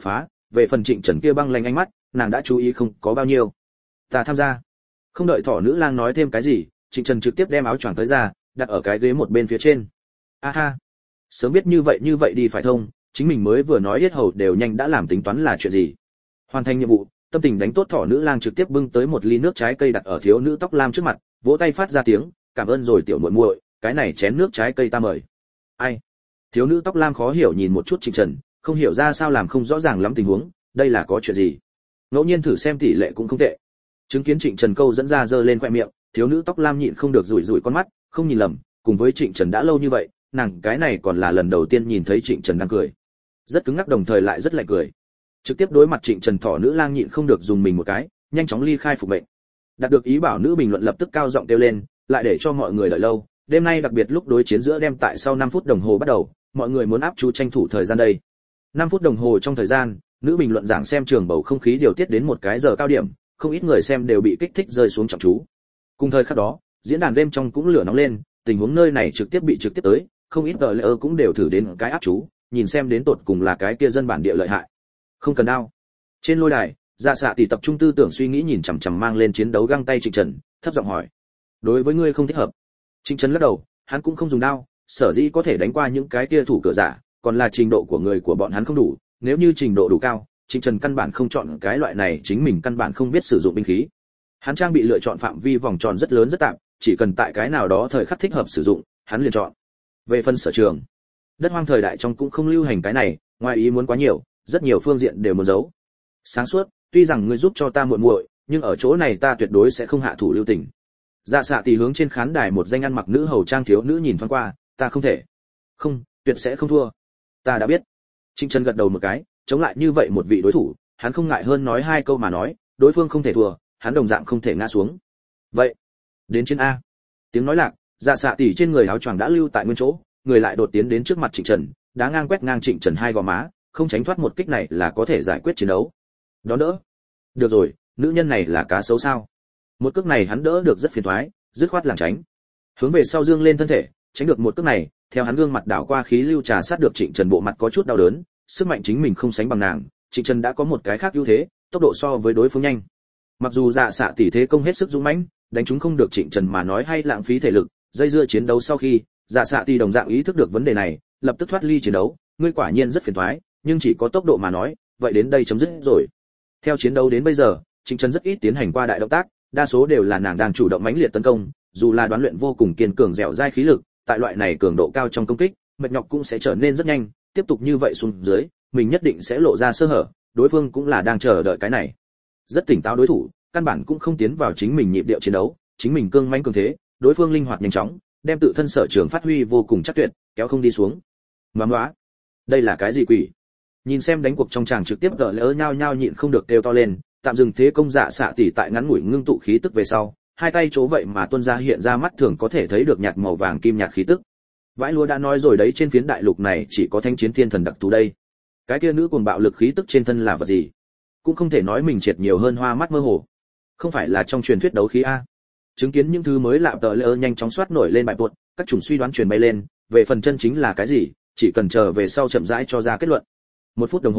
về phần Trịnh Trần kia băng lanh ánh mắt, nàng đã chú ý không có bao nhiêu. Ta tham gia. Không đợi thỏ nữ lang nói thêm cái gì, Trịnh Trần trực tiếp đem áo choàng tới ra, đặt ở cái ghế một bên phía trên. A ha, sớm biết như vậy đi phải thông, chính mình mới vừa nói yết hầu đều nhanh đã làm tính toán là chuyện gì. Hoàn thành nhiệm vụ, tâm tình đánh tốt thỏ nữ lang trực tiếp bưng tới một ly nước trái cây đặt ở thiếu nữ tóc lam trước mặt, vỗ tay phát ra tiếng, cảm ơn rồi tiểu muội muội, cái này chén nước trái cây ta mời. Ai? Thiếu nữ tóc lam khó hiểu nhìn một chút Trịnh Trần, không hiểu ra sao làm không rõ ràng lắm tình huống, đây là có chuyện gì? Ngẫu nhiên thử xem tỷ lệ cũng không tệ. Chứng kiến Trịnh Trần câu dẫn ra giơ lên khóe miệng, thiếu nữ tóc lam nhịn không được rủi rủi con mắt, không nhìn lầm, cùng với Trịnh Trần đã lâu như vậy, nàng cái này còn là lần đầu tiên nhìn thấy Trịnh Trần đang cười. Rất cứng ngắc đồng thời lại rất lạnh cười. Trực tiếp đối mặt Trịnh Trần, thỏ nữ lang nhịn không được dùng mình một cái, nhanh chóng ly khai phục mệnh. Đạt được ý bảo nữ bình luận lập tức cao giọng kêu lên, lại để cho mọi người đợi lâu, đêm nay đặc biệt lúc đối chiến giữa đem tại sau 5 phút đồng hồ bắt đầu, mọi người muốn áp chú tranh thủ thời gian đây. 5 phút đồng hồ trong thời gian, nữ bình luận giảng xem trường bầu không khí điều tiết đến một cái giờ cao điểm, không ít người xem đều bị kích thích rơi xuống trọng chú. Cùng thời khắc đó, diễn đàn đêm trong cũng lửa nóng lên, tình huống nơi này trực tiếp tới, không ít tờ lỡ cũng đều thử đến cái áp chú, nhìn xem đến tột cùng là cái kia dân bản địa lợi hại. Không cần đao. Trên lôi đài, Dạ Xạ tỷ tập trung tư tưởng suy nghĩ nhìn chằm chằm mang lên chiến đấu găng tay Trịnh Trần, thấp giọng hỏi: "Đối với ngươi không thích hợp?" Trịnh Trần lắc đầu, hắn cũng không dùng đao, sở dĩ có thể đánh qua những cái kia thủ cửa giả, còn là trình độ của người của bọn hắn không đủ, nếu như trình độ đủ cao, Trịnh Trần căn bản không chọn cái loại này, chính mình căn bản không biết sử dụng binh khí. Hắn trang bị lựa chọn phạm vi vòng tròn rất lớn rất tạm, chỉ cần tại cái nào đó thời khắc thích hợp sử dụng, hắn liền chọn. Về phần sở trường, đất hoang thời đại trong cũng không lưu hành cái này, ngoài ý muốn quá nhiều, rất nhiều phương diện đều muốn giấu. Sáng suốt, tuy rằng ngươi giúp cho ta muội muội, nhưng ở chỗ này ta tuyệt đối sẽ không hạ thủ lưu tình. Dạ Xạ tỷ hướng trên khán đài một danh ăn mặc nữ hầu trang thiếu nữ nhìn thoáng qua, ta không thể. Không, tuyệt sẽ không thua. Ta đã biết. Trịnh Trần gật đầu một cái, chống lại như vậy một vị đối thủ, hắn không ngại hơn nói 2 câu mà nói, đối phương không thể thua, hắn đồng dạng không thể ngã xuống. Vậy, đến chiến a. Tiếng nói lạc, Dạ Xạ tỷ trên người áo choàng đã lưu tại nguyên chỗ, người lại đột tiến đến trước mặt Trịnh Trần, đá ngang quét ngang Trịnh Trần 2 gò má, không tránh thoát một kích này là có thể giải quyết chiến đấu. Đó đỡ. Được rồi, nữ nhân này là cá xấu sao? Một cước này hắn đỡ được rất phiền toái, dứt khoát lảng tránh. Hướng về sau dương lên thân thể, tránh được một cước này, theo hắn gương mặt đảo qua khí lưu trà sát được Trịnh Trần, bộ mặt có chút đau đớn, sức mạnh chính mình không sánh bằng nàng, Trịnh Trần đã có một cái khác ưu thế, tốc độ so với đối phương nhanh. Mặc dù Dạ Xạ tỷ thế công hết sức dũng mãnh, đánh chúng không được Trịnh Trần mà nói hay lãng phí thể lực, dây dưa chiến đấu sau khi, Dạ Xạ tỷ đồng dạng ý thức được vấn đề này, lập tức thoát ly chiến đấu, ngươi quả nhiên rất phiền toái, nhưng chỉ có tốc độ mà nói, vậy đến đây chấm dứt rồi. Theo chiến đấu đến bây giờ, Trịnh Trần rất ít tiến hành qua đại động tác, đa số đều là nàng đang chủ động mãnh liệt tấn công, dù là đoán luyện vô cùng kiên cường dẻo dai khí lực, tại loại này cường độ cao trong công kích, mệt nhọc cũng sẽ trở nên rất nhanh, tiếp tục như vậy xuống dưới, mình nhất định sẽ lộ ra sơ hở, đối phương cũng là đang chờ đợi cái này. Rất tỉnh táo đối thủ, căn bản cũng không tiến vào chính mình nhịp điệu chiến đấu, chính mình cương mãnh cường thế, đối phương linh hoạt nhanh chóng, đem tự thân sở trường phát huy vô cùng chắc tuyệt, kéo không đi xuống. Ngoá, đây là cái gì quỷ? Nhìn xem đánh cuộc trong tràng trực tiếp gỡ lỡ nhao nhao nhịn không được kêu to lên, tạm dừng thế công. Dạ Xạ tỷ tại ngắn ngủi ngưng tụ khí tức về sau, hai tay chỗ vậy mà tuôn ra hiện ra mắt thường có thể thấy được nhạt màu vàng kim nhạt khí tức. Vãi lúa đã nói rồi đấy, trên phiến đại lục này chỉ có Thánh Chiến Thiên Thần đặc thù đây. Cái kia nữ cuồng bạo lực khí tức trên thân là vật gì? Cũng không thể nói mình triệt nhiều hơn hoa mắt mơ hồ. Không phải là trong truyền thuyết đấu khí a? Chứng kiến những thứ mới lạ tờ lỡ nhanh chóng xoát nổi lên bài buột, các chủng suy đoán truyền bay lên, về phần chân chính là cái gì, chỉ cần chờ về sau chậm rãi cho ra kết luận. 1 phút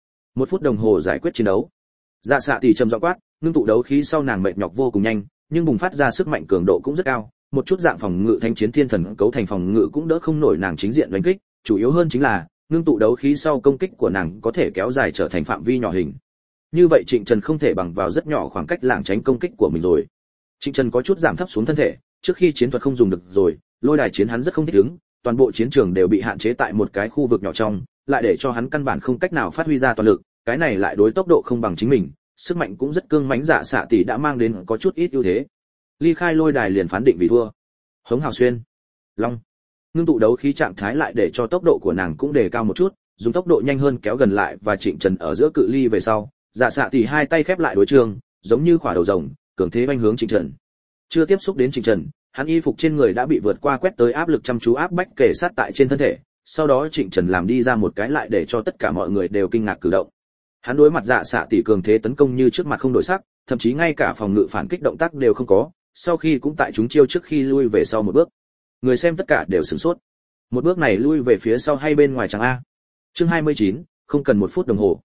đồng hồ giải quyết chiến đấu. Dạ Xạ tỷ trầm giọng quát, ngưng tụ đấu khí sau nàng mệt nhọc vô cùng nhanh, nhưng bùng phát ra sức mạnh cường độ cũng rất cao, một chút dạng phòng ngự Thánh Chiến Thiên Thần cấu thành phòng ngự cũng đỡ không nổi nàng chính diện đánh kích, chủ yếu hơn chính là ngưng tụ đấu khí sau công kích của nàng có thể kéo dài trở thành phạm vi nhỏ hình. Như vậy Trịnh Trần không thể bằng vào rất nhỏ khoảng cách lảng tránh công kích của mình rồi. Trịnh Trần có chút giảm thấp xuống thân thể, trước khi chiến thuật không dùng được rồi, lôi đài chiến hắn rất không thích ứng, toàn bộ chiến trường đều bị hạn chế tại một cái khu vực nhỏ trong, lại để cho hắn căn bản không cách nào phát huy ra toàn lực, cái này lại đối tốc độ không bằng chính mình, sức mạnh cũng rất cương mãnh. Dạ Xạ tỷ đã mang đến có chút ít ưu thế. Ly khai lôi đài liền phán định vì thua. Hống Hào Xuyên, Long, ngưng tụ đấu khí trạng thái lại để cho tốc độ của nàng cũng đề cao một chút, dùng tốc độ nhanh hơn kéo gần lại và Trịnh Trần ở giữa cự ly về sau. Dạ Xạ tỷ hai tay khép lại đối trường, giống như khỏa đầu rồng, cường thế vanh hướng Trịnh Trần. Chưa tiếp xúc đến Trịnh Trần, hắn y phục trên người đã bị vượt qua quét tới áp lực chăm chú áp bách kề sát tại trên thân thể. Sau đó Trịnh Trần làm đi ra một cái lại để cho tất cả mọi người đều kinh ngạc cử động. Hắn đối mặt Dạ Xạ tỷ cường thế tấn công như trước mặt không đổi sắc, thậm chí ngay cả phòng ngự phản kích động tác đều không có, sau khi cũng tại chúng chiêu trước khi lui về sau một bước. Người xem tất cả đều sửng sốt. Một bước này lui về phía sau hay bên ngoài chẳng a? Chương 29, không cần 1 phút đồng hồ.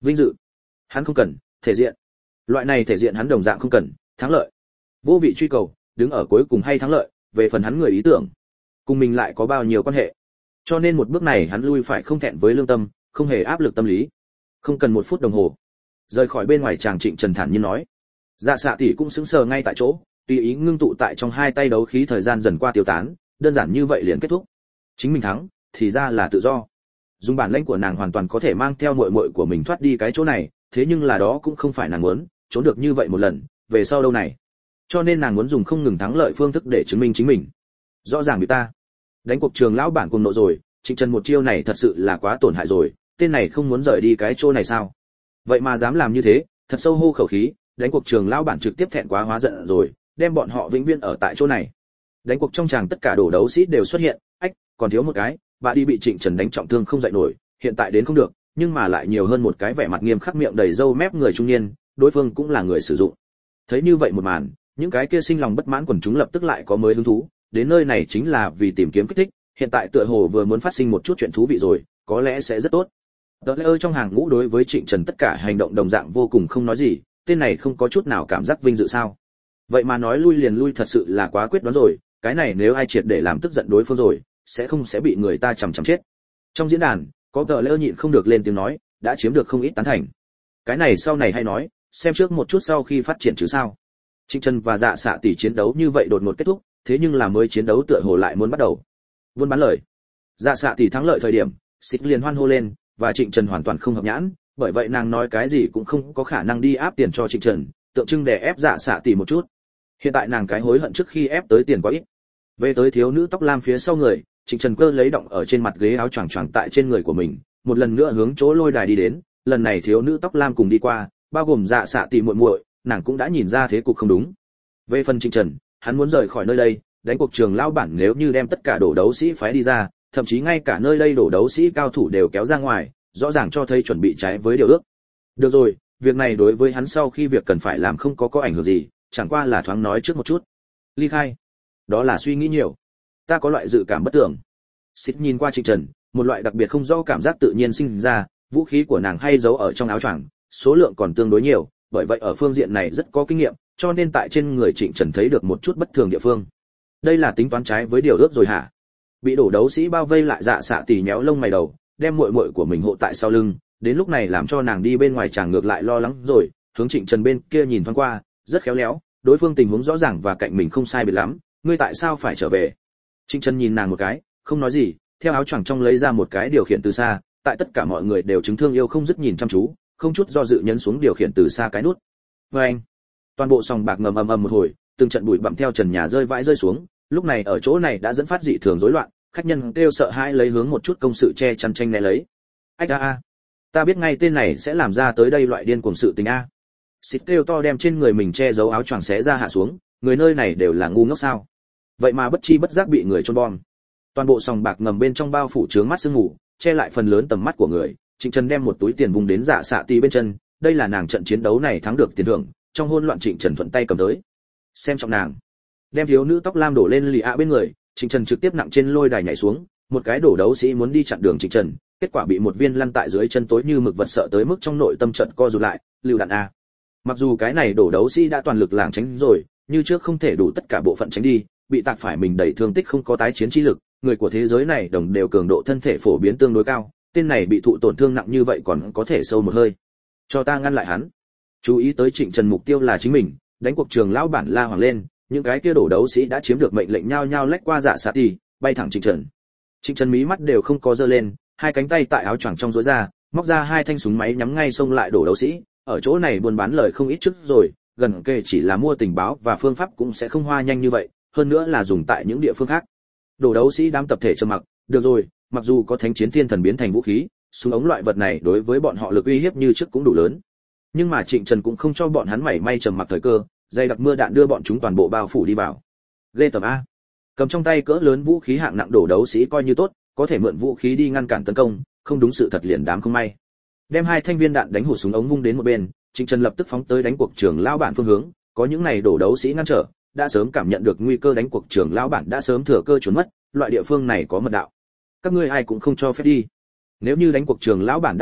Vinh dự hắn không cần, thể diện loại này thể diện hắn đồng dạng không cần, thắng lợi vô vị truy cầu, đứng ở cuối cùng hay thắng lợi, về phần hắn người ý tưởng cùng mình lại có bao nhiêu quan hệ. Cho nên một bước này hắn lui phải không thẹn với lương tâm, không hề áp lực tâm lý. Không cần 1 phút đồng hồ, rời khỏi bên ngoài, chàng Trịnh Trần thản nhiên nói. Dạ xạ tỷ cũng sững sờ ngay tại chỗ, tùy ý ngưng tụ tại trong hai tay đấu khí, thời gian dần qua tiêu tán, đơn giản như vậy liền kết thúc. Chính mình thắng, thì ra là tự do. Dùng bản lĩnh của nàng hoàn toàn có thể mang theo muội muội của mình thoát đi cái chỗ này, thế nhưng là đó cũng không phải nàng muốn, trốn được như vậy một lần, về sau đâu này. Cho nên nàng muốn dùng không ngừng thắng lợi phương thức để chứng minh chính mình. Rõ ràng bị ta đánh cuộc trường lão bản cùng nộ rồi, Trịnh Trần một chiêu này thật sự là quá tổn hại rồi, tên này không muốn rời đi cái chỗ này sao? Vậy mà dám làm như thế, thật sâu hô khẩu khí, đánh cuộc trường lão bản trực tiếp thẹn quá hóa giận rồi, đem bọn họ vĩnh viễn ở tại chỗ này. Đánh cuộc trong tràng tất cả đồ đấu sĩ đều xuất hiện, ách, còn thiếu một cái, bà đi bị Trịnh Trần đánh trọng thương không dậy nổi, hiện tại đến không được, nhưng mà lại nhiều hơn một cái vẻ mặt nghiêm khắc, miệng đầy râu mép người trung niên, đối phương cũng là người sử dụng. Thấy như vậy một màn, những cái kia sinh lòng bất mãn quần chúng lập tức lại có mới hứng thú, đến nơi này chính là vì tìm kiếm kích thích, hiện tại tựa hồ vừa muốn phát sinh một chút chuyện thú vị rồi, có lẽ sẽ rất tốt. Tờ lễ ơi trong hàng ngũ đối với Trịnh Trần tất cả hành động đồng dạng vô cùng không nói gì, tên này không có chút nào cảm giác vinh dự sao? Vậy mà nói lui liền lui thật sự là quá quyết đoán rồi, cái này nếu ai triệt để làm tức giận đối phương rồi, sẽ bị người ta chằm chằm chết. Trong diễn đàn, có tờ lễ nhịn không được lên tiếng nói, đã chiếm được không ít tán thành. Cái này sau này hay nói, xem trước một chút sau khi phát triển chứ sao. Trịnh Trần và Dạ Xạ tỷ chiến đấu như vậy đột ngột kết thúc, thế nhưng là mới chiến đấu tựa hồ lại muốn bắt đầu. Buôn bán lời. Dạ Xạ tỷ thắng lợi thời điểm, Xích liền hoan hô lên, và Trịnh Trần hoàn toàn không hợp nhãn, bởi vậy nàng nói cái gì cũng không có khả năng đi áp tiền cho Trịnh Trần, tượng trưng để ép Dạ Xạ tỷ một chút. Hiện tại nàng cái hối hận trước khi ép tới tiền quá ít. Về tới thiếu nữ tóc lam phía sau người, Trịnh Trần cơ lấy động ở trên mặt ghế áo choàng choàng tại trên người của mình, một lần nữa hướng chỗ lôi đài đi đến, lần này thiếu nữ tóc lam cùng đi qua, bao gồm Dạ Xạ tỷ muội muội, nàng cũng đã nhìn ra thế cục không đúng. Về phần Trịnh Trần, hắn muốn rời khỏi nơi đây, đánh cuộc trường lão bản nếu như đem tất cả đổ đấu sĩ phái đi ra, thậm chí ngay cả nơi đây đổ đấu sĩ cao thủ đều kéo ra ngoài, rõ ràng cho thấy chuẩn bị trái với điều ước. Được rồi, việc này đối với hắn sau khi việc cần phải làm không có ảnh hưởng gì, chẳng qua là thoáng nói trước một chút. Ly khai, đó là suy nghĩ nhiều. Ta có loại dự cảm bất tưởng. Xích nhìn qua Trịnh Trần, một loại đặc biệt không rõ cảm giác tự nhiên sinh ra, vũ khí của nàng hay giấu ở trong áo choàng, số lượng còn tương đối nhiều, bởi vậy ở phương diện này rất có kinh nghiệm, cho nên tại trên người Trịnh Trần thấy được một chút bất thường địa phương. Đây là tính toán trái với điều ước rồi hả? Bị đổ đấu sĩ bao vây lại, Dạ Xạ tỷ nhéo lông mày đầu, đem muội muội của mình hộ tại sau lưng, đến lúc này làm cho nàng đi bên ngoài chàng ngược lại lo lắng rồi, hướng Trịnh Trần bên kia nhìn thoáng qua, rất khéo léo, đối phương tình huống rõ ràng và cạnh mình không sai biệt lắm, ngươi tại sao phải trở về? Trịnh Trần nhìn nàng một cái, không nói gì, theo áo choàng trong lấy ra một cái điều khiển từ xa, tại tất cả mọi người đều chứng thương yêu không dứt nhìn chăm chú, không chút do dự nhấn xuống điều khiển từ xa cái nút. Anh, toàn bộ sòng bạc ngầm ầm ầm một hồi, từng trận bụi bặm theo trần nhà rơi vãi rơi xuống, lúc này ở chỗ này đã dẫn phát dị thường rối loạn, khách nhân kêu sợ hãi lấy hướng một chút công sự che chắn tranh né lấy. Ách a, ta biết ngay tên này sẽ làm ra tới đây loại điên cuồng sự tình a. Xịt kêu to đem trên người mình che giấu áo choàng xé ra hạ xuống, người nơi này đều là ngu ngốc sao? Vậy mà bất chi bất giác bị người chôn bom. Toàn bộ sòng bạc ngầm bên trong bao phủ chướng mắt sương mù, che lại phần lớn tầm mắt của người. Trịnh Trần đem một túi tiền vùng đến Dạ Xạ tỷ bên chân, đây là nàng trận chiến đấu này thắng được tiền thưởng, trong hỗn loạn Trịnh Trần thuận tay cầm tới. Xem trọng nàng, đem thiếu nữ tóc lam đổ lên lì ạ bên người, Trịnh Trần trực tiếp nặng trên lôi đài nhảy xuống, một cái đổ đấu sĩ muốn đi chặn đường Trịnh Trần, kết quả bị một viên lăn tại dưới chân tối như mực vật sợ tới mức trong nội tâm trận co rụt lại, lưu đạn a. Mặc dù cái này đổ đấu sĩ đã toàn lực lảng tránh rồi, như trước không thể đủ tất cả bộ phận tránh đi, bị tạc phải mình đầy thương tích không có tái chiến trí lực, người của thế giới này đồng đều cường độ thân thể phổ biến tương đối cao, tên này bị thụ tổn thương nặng như vậy còn có thể sâu một hơi. Cho ta ngăn lại hắn. Chú ý tới Trịnh Trần mục tiêu là chính mình, đánh cuộc trường lão bản la hoàng lên, những cái kia đổ đấu sĩ đã chiếm được mệnh lệnh nhao nhao lách qua Dạ Xạ tỷ, bay thẳng Trịnh Trần. Trịnh Trần mí mắt đều không có giơ lên, hai cánh tay tại áo choàng trong duỗi ra, móc ra hai thanh súng máy nhắm ngay xông lại đổ đấu sĩ, ở chỗ này buôn bán lời không ít trước rồi, gần kề chỉ là mua tình báo và phương pháp cũng sẽ không hoa nhanh như vậy, hơn nữa là dùng tại những địa phương khác. Đổ đấu sĩ đám tập thể trầm mặc, được rồi, mặc dù có thánh chiến thiên thần biến thành vũ khí, súng ống loại vật này đối với bọn họ lực uy hiếp như trước cũng đủ lớn. Nhưng mà Trịnh Trần cũng không cho bọn hắn mảy may trầm mặc thời cơ, dày đặc mưa đạn đưa bọn chúng toàn bộ bao phủ đi vào. Ghê tởm a. Cầm trong tay cỡ lớn vũ khí hạng nặng đổ đấu sĩ coi như tốt, có thể mượn vũ khí đi ngăn cản tấn công, không đúng sự thật liền đám không may. Đem hai thanh viên đạn đánh hụt súng ống vung đến một bên, Trịnh Trần lập tức phóng tới đánh cuộc trường lão bản phương hướng, có những này đổ đấu sĩ ngăn trở, đã sớm cảm nhận được nguy cơ, đánh cuộc trường lão bản đã sớm thừa cơ trốn mất, loại địa phương này có mật đạo. Các ngươi ai cũng không cho phép đi. Nếu như đánh cuộc trường lão bản đã vạch mặt,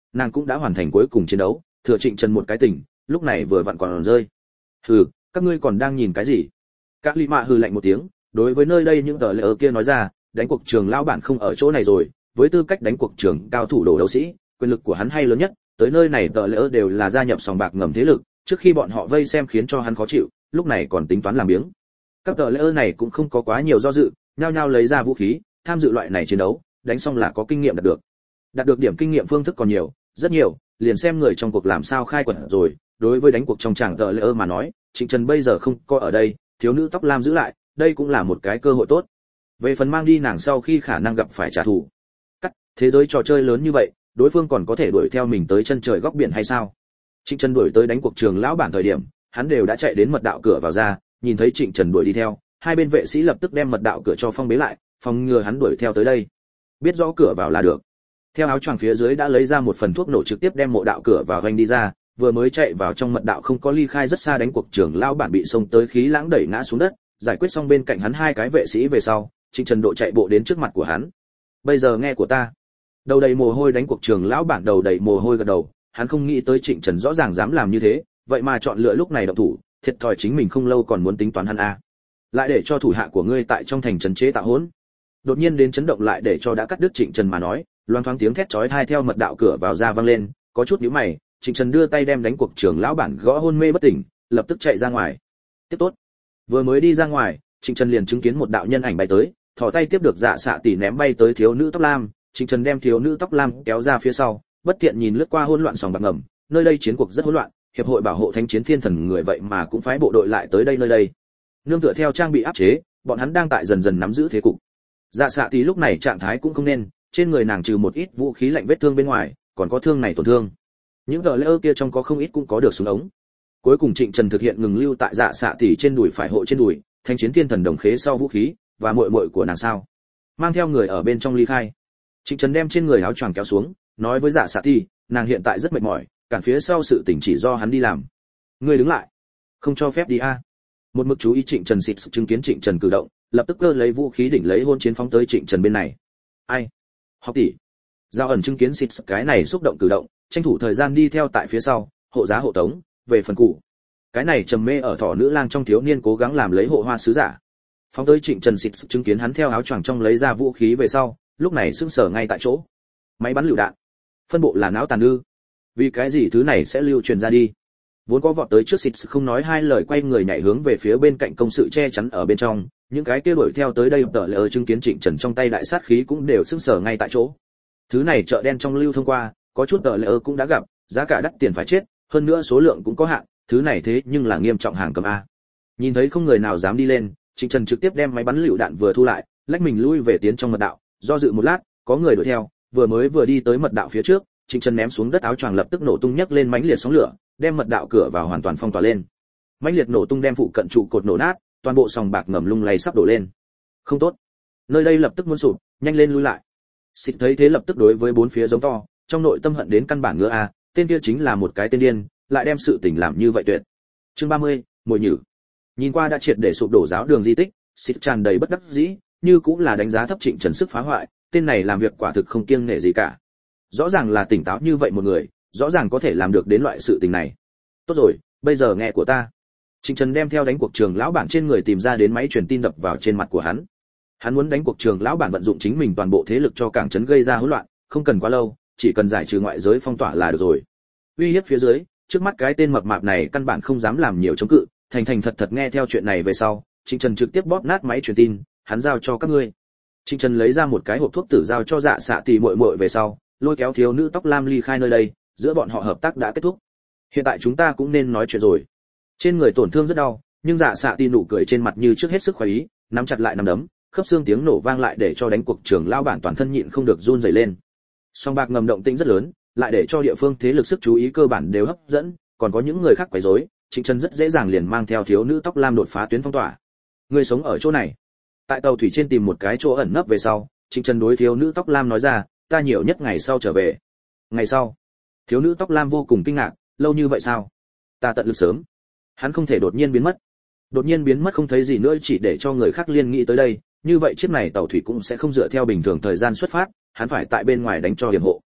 nàng cũng đã hoàn thành cuối cùng chiến đấu, thừa Trịnh Trần một cái tỉnh, lúc này vừa vặn còn rơi. Hừ, các ngươi còn đang nhìn cái gì? Các Lý Mạ hừ lạnh một tiếng, đối với nơi đây những tờ lệ kia nói ra, đánh cuộc trường lão bản không ở chỗ này rồi, với tư cách đánh cuộc trường cao thủ đồ đấu sĩ, quyền lực của hắn hay lớn nhất, tới nơi này tờ lệ đều là gia nhập sòng bạc ngầm thế lực, trước khi bọn họ vây xem khiến cho hắn khó chịu, lúc này còn tính toán làm biếng. Các tờ lệ này cũng không có quá nhiều do dự, nhao nhao lấy ra vũ khí, tham dự loại này chiến đấu, đánh xong là có kinh nghiệm đạt được điểm kinh nghiệm phương thức còn nhiều, rất nhiều, liền xem người trong cuộc làm sao khai quật rồi. Đối với đánh cuộc trong tràng tờ lệ mà nói, Trịnh Trần bây giờ không có ở đây, thiếu nữ tóc lam giữ lại, đây cũng là một cái cơ hội tốt. Về phần mang đi nàng sau khi khả năng gặp phải trả thù. Thế giới trò chơi lớn như vậy, đối phương còn có thể đuổi theo mình tới chân trời góc biển hay sao? Trịnh Trần đuổi tới đánh cuộc trường lão bản thời điểm, hắn đều đã chạy đến mật đạo cửa vào ra, nhìn thấy Trịnh Trần đuổi đi theo, hai bên vệ sĩ lập tức đem mật đạo cửa cho phong bế lại, phòng ngừa hắn đuổi theo tới đây. Biết rõ cửa vào là được. Theo áo choàng phía dưới đã lấy ra một phần thuốc nổ trực tiếp đem mộ đạo cửa vào vành đi ra, vừa mới chạy vào trong mật đạo không có ly khai rất xa đánh cuộc trường lão bản bị xông tới khí lãng đẩy ngã xuống đất, giải quyết xong bên cạnh hắn hai cái vệ sĩ về sau, Trịnh Trần độ chạy bộ đến trước mặt của hắn. Bây giờ nghe của ta. Đầu đầy mồ hôi đánh cuộc trường lão bản đầu đầy mồ hôi gật đầu, hắn không nghĩ tới Trịnh Trần rõ ràng dám làm như thế, vậy mà chọn lựa lúc này động thủ, thiệt thòi chính mình không lâu còn muốn tính toán hắn a. Lại để cho thủ hạ của ngươi tại trong thành trấn chế tạo hỗn. Đột nhiên đến chấn động lại để cho đã cắt đứt Trịnh Trần mà nói, loang thoáng tiếng thét chói tai theo mật đạo cửa vào ra vang lên, có chút nhíu mày, Trịnh Trần đưa tay đem đánh cuộc trường lão bản gõ hôn mê bất tỉnh, lập tức chạy ra ngoài. Tiếp tốt. Vừa mới đi ra ngoài, Trịnh Trần liền chứng kiến một đạo nhân ảnh bay tới, thò tay tiếp được Dạ Xạ tỷ ném bay tới thiếu nữ tóc lam, Trịnh Trần đem thiếu nữ tóc lam kéo ra phía sau, bất tiện nhìn lướt qua hỗn loạn sòng bạc ngầm, nơi đây chiến cuộc rất hỗn loạn, hiệp hội bảo hộ thánh chiến thiên thần người vậy mà cũng phái bộ đội lại tới đây nơi đây. Nương tựa theo trang bị áp chế, bọn hắn đang tại dần dần nắm giữ thế cục. Dạ Xạ tỷ lúc này trạng thái cũng không nên, trên người nàng trừ một ít vũ khí lạnh vết thương bên ngoài, còn có thương này tổn thương. Những gờ lơ kia trong có không ít cũng có được súng ống. Cuối cùng Trịnh Trần thực hiện ngừng lưu tại Dạ Xạ tỷ trên đùi phải hộ trên đùi, thanh chiến thiên thần đồng khế sau vũ khí và muội muội của nàng sao, mang theo người ở bên trong ly khai. Trịnh Trần đem trên người áo choàng kéo xuống, nói với Dạ Xạ tỷ, nàng hiện tại rất mệt mỏi, cản phía sau sự tình chỉ do hắn đi làm. Ngươi đứng lại, không cho phép đi a. Một mực chú ý Trịnh Trần xịt chứng kiến Trịnh Trần cử động, lập tức cơ lấy vũ khí đỉnh lấy hôn chiến phóng tới Trịnh Trần bên này. Ai? Học tỷ. Giao ẩn chứng kiến xịt cái này xúc động cử động, tranh thủ thời gian đi theo tại phía sau, hộ giá hộ tống. Về phần cụ, cái này trầm mê ở thỏ nữ lang trong thiếu niên cố gắng làm lấy hộ hoa sứ giả. Phóng tới Trịnh Trần xịt chứng kiến hắn theo áo choàng trong lấy ra vũ khí về sau, lúc này sững sờ ngay tại chỗ. Máy bắn lựu đạn, phân bộ là não tàn ư? Vì cái gì thứ này sẽ lưu truyền ra đi? Vốn có vọt tới trước xịt không nói hai lời quay người nhảy hướng về phía bên cạnh công sự che chắn ở bên trong, những cái kia đuổi theo tới đây tờ lỡ chứng kiến Trịnh Trần trong tay đại sát khí cũng đều sững sờ ngay tại chỗ. Thứ này chợ đen trong lưu thông qua, có chút tờ lỡ cũng đã gặp, giá cả đắt tiền phải chết, hơn nữa số lượng cũng có hạn, thứ này thế nhưng là nghiêm trọng hàng cấm a. Nhìn thấy không người nào dám đi lên, Trịnh Trần trực tiếp đem máy bắn lựu đạn vừa thu lại, lách mình lui về tiến trong mật đạo, do dự một lát, có người đuổi theo, vừa đi tới mật đạo phía trước, Trịnh Trần ném xuống đất áo choàng lập tức nổ tung nhấc lên mãnh liệt sóng lửa, đem mật đạo cửa vào hoàn toàn phong tỏa lên. Mãnh liệt nổ tung đem phụ cận trụ cột nổ nát, toàn bộ sòng bạc ngầm lung lay sắp đổ lên. Không tốt, nơi đây lập tức muốn sụp, nhanh lên lui lại. Xịt thấy thế lập tức đối với bốn phía giống to, trong nội tâm hận đến căn bản ngứa a, tên kia chính là một cái tên điên, lại đem sự tình làm như vậy tuyệt. Chương 30, mồi nhử. Nhìn qua đã triệt để sụp đổ giáo đường di tích, Xịt tràn đầy bất đắc dĩ, như cũng là đánh giá thấp Trịnh Trần sức phá hoại, tên này làm việc quả thực không kiêng nể gì cả. Rõ ràng là tỉnh táo như vậy một người, rõ ràng có thể làm được đến loại sự tình này. Tốt rồi, bây giờ nghe của ta. Trịnh Trần đem theo đánh cuộc trường lão bản trên người tìm ra đến máy truyền tin đập vào trên mặt của hắn. Hắn muốn đánh cuộc trường lão bản vận dụng chính mình toàn bộ thế lực cho cảng trấn gây ra hỗn loạn, không cần quá lâu, chỉ cần giải trừ ngoại giới phong tỏa là được rồi. Uy hiếp phía dưới, trước mắt cái tên mập mạp này căn bản không dám làm nhiều chống cự, thành thành thật thật nghe theo chuyện này về sau, Trịnh Trần trực tiếp bóp nát máy truyền tin, hắn giao cho các ngươi. Trịnh Trần lấy ra một cái hộp thuốc tử giao cho Dạ Xạ tỷ muội muội về sau, lôi kéo thiếu nữ tóc lam ly khai nơi đây, giữa bọn họ hợp tác đã kết thúc. Hiện tại chúng ta cũng nên nói chuyện rồi. Trên người tổn thương rất đau, nhưng Dạ Xạ tỷ nụ cười trên mặt như trước hết sức khoái ý, nắm chặt lại nắm đấm, khớp xương tiếng nổ vang lại để cho đánh cuộc trưởng lao bản toàn thân nhịn không được run rẩy lên. Song bạc ngầm động tĩnh rất lớn, lại để cho địa phương thế lực sức chú ý cơ bản đều hấp dẫn, còn có những người khác quấy rối, Trịnh Trần rất dễ dàng liền mang theo thiếu nữ tóc lam đột phá tuyến phong tỏa. Người sống ở chỗ này. Tại tàu thủy trên tìm một cái chỗ ẩn nấp về sau, Trịnh Trần đối thiếu nữ tóc lam nói ra, ta nhiều nhất ngày sau trở về. Ngày sau? Thiếu nữ tóc lam vô cùng kinh ngạc, lâu như vậy sao? Ta tận lực sớm. Hắn không thể đột nhiên biến mất. Đột nhiên biến mất không thấy gì nữa chỉ để cho người khác liên nghĩ tới đây, như vậy chiếc này tàu thủy cũng sẽ không dựa theo bình thường thời gian xuất phát, hắn phải tại bên ngoài đánh cho hiểm hộ.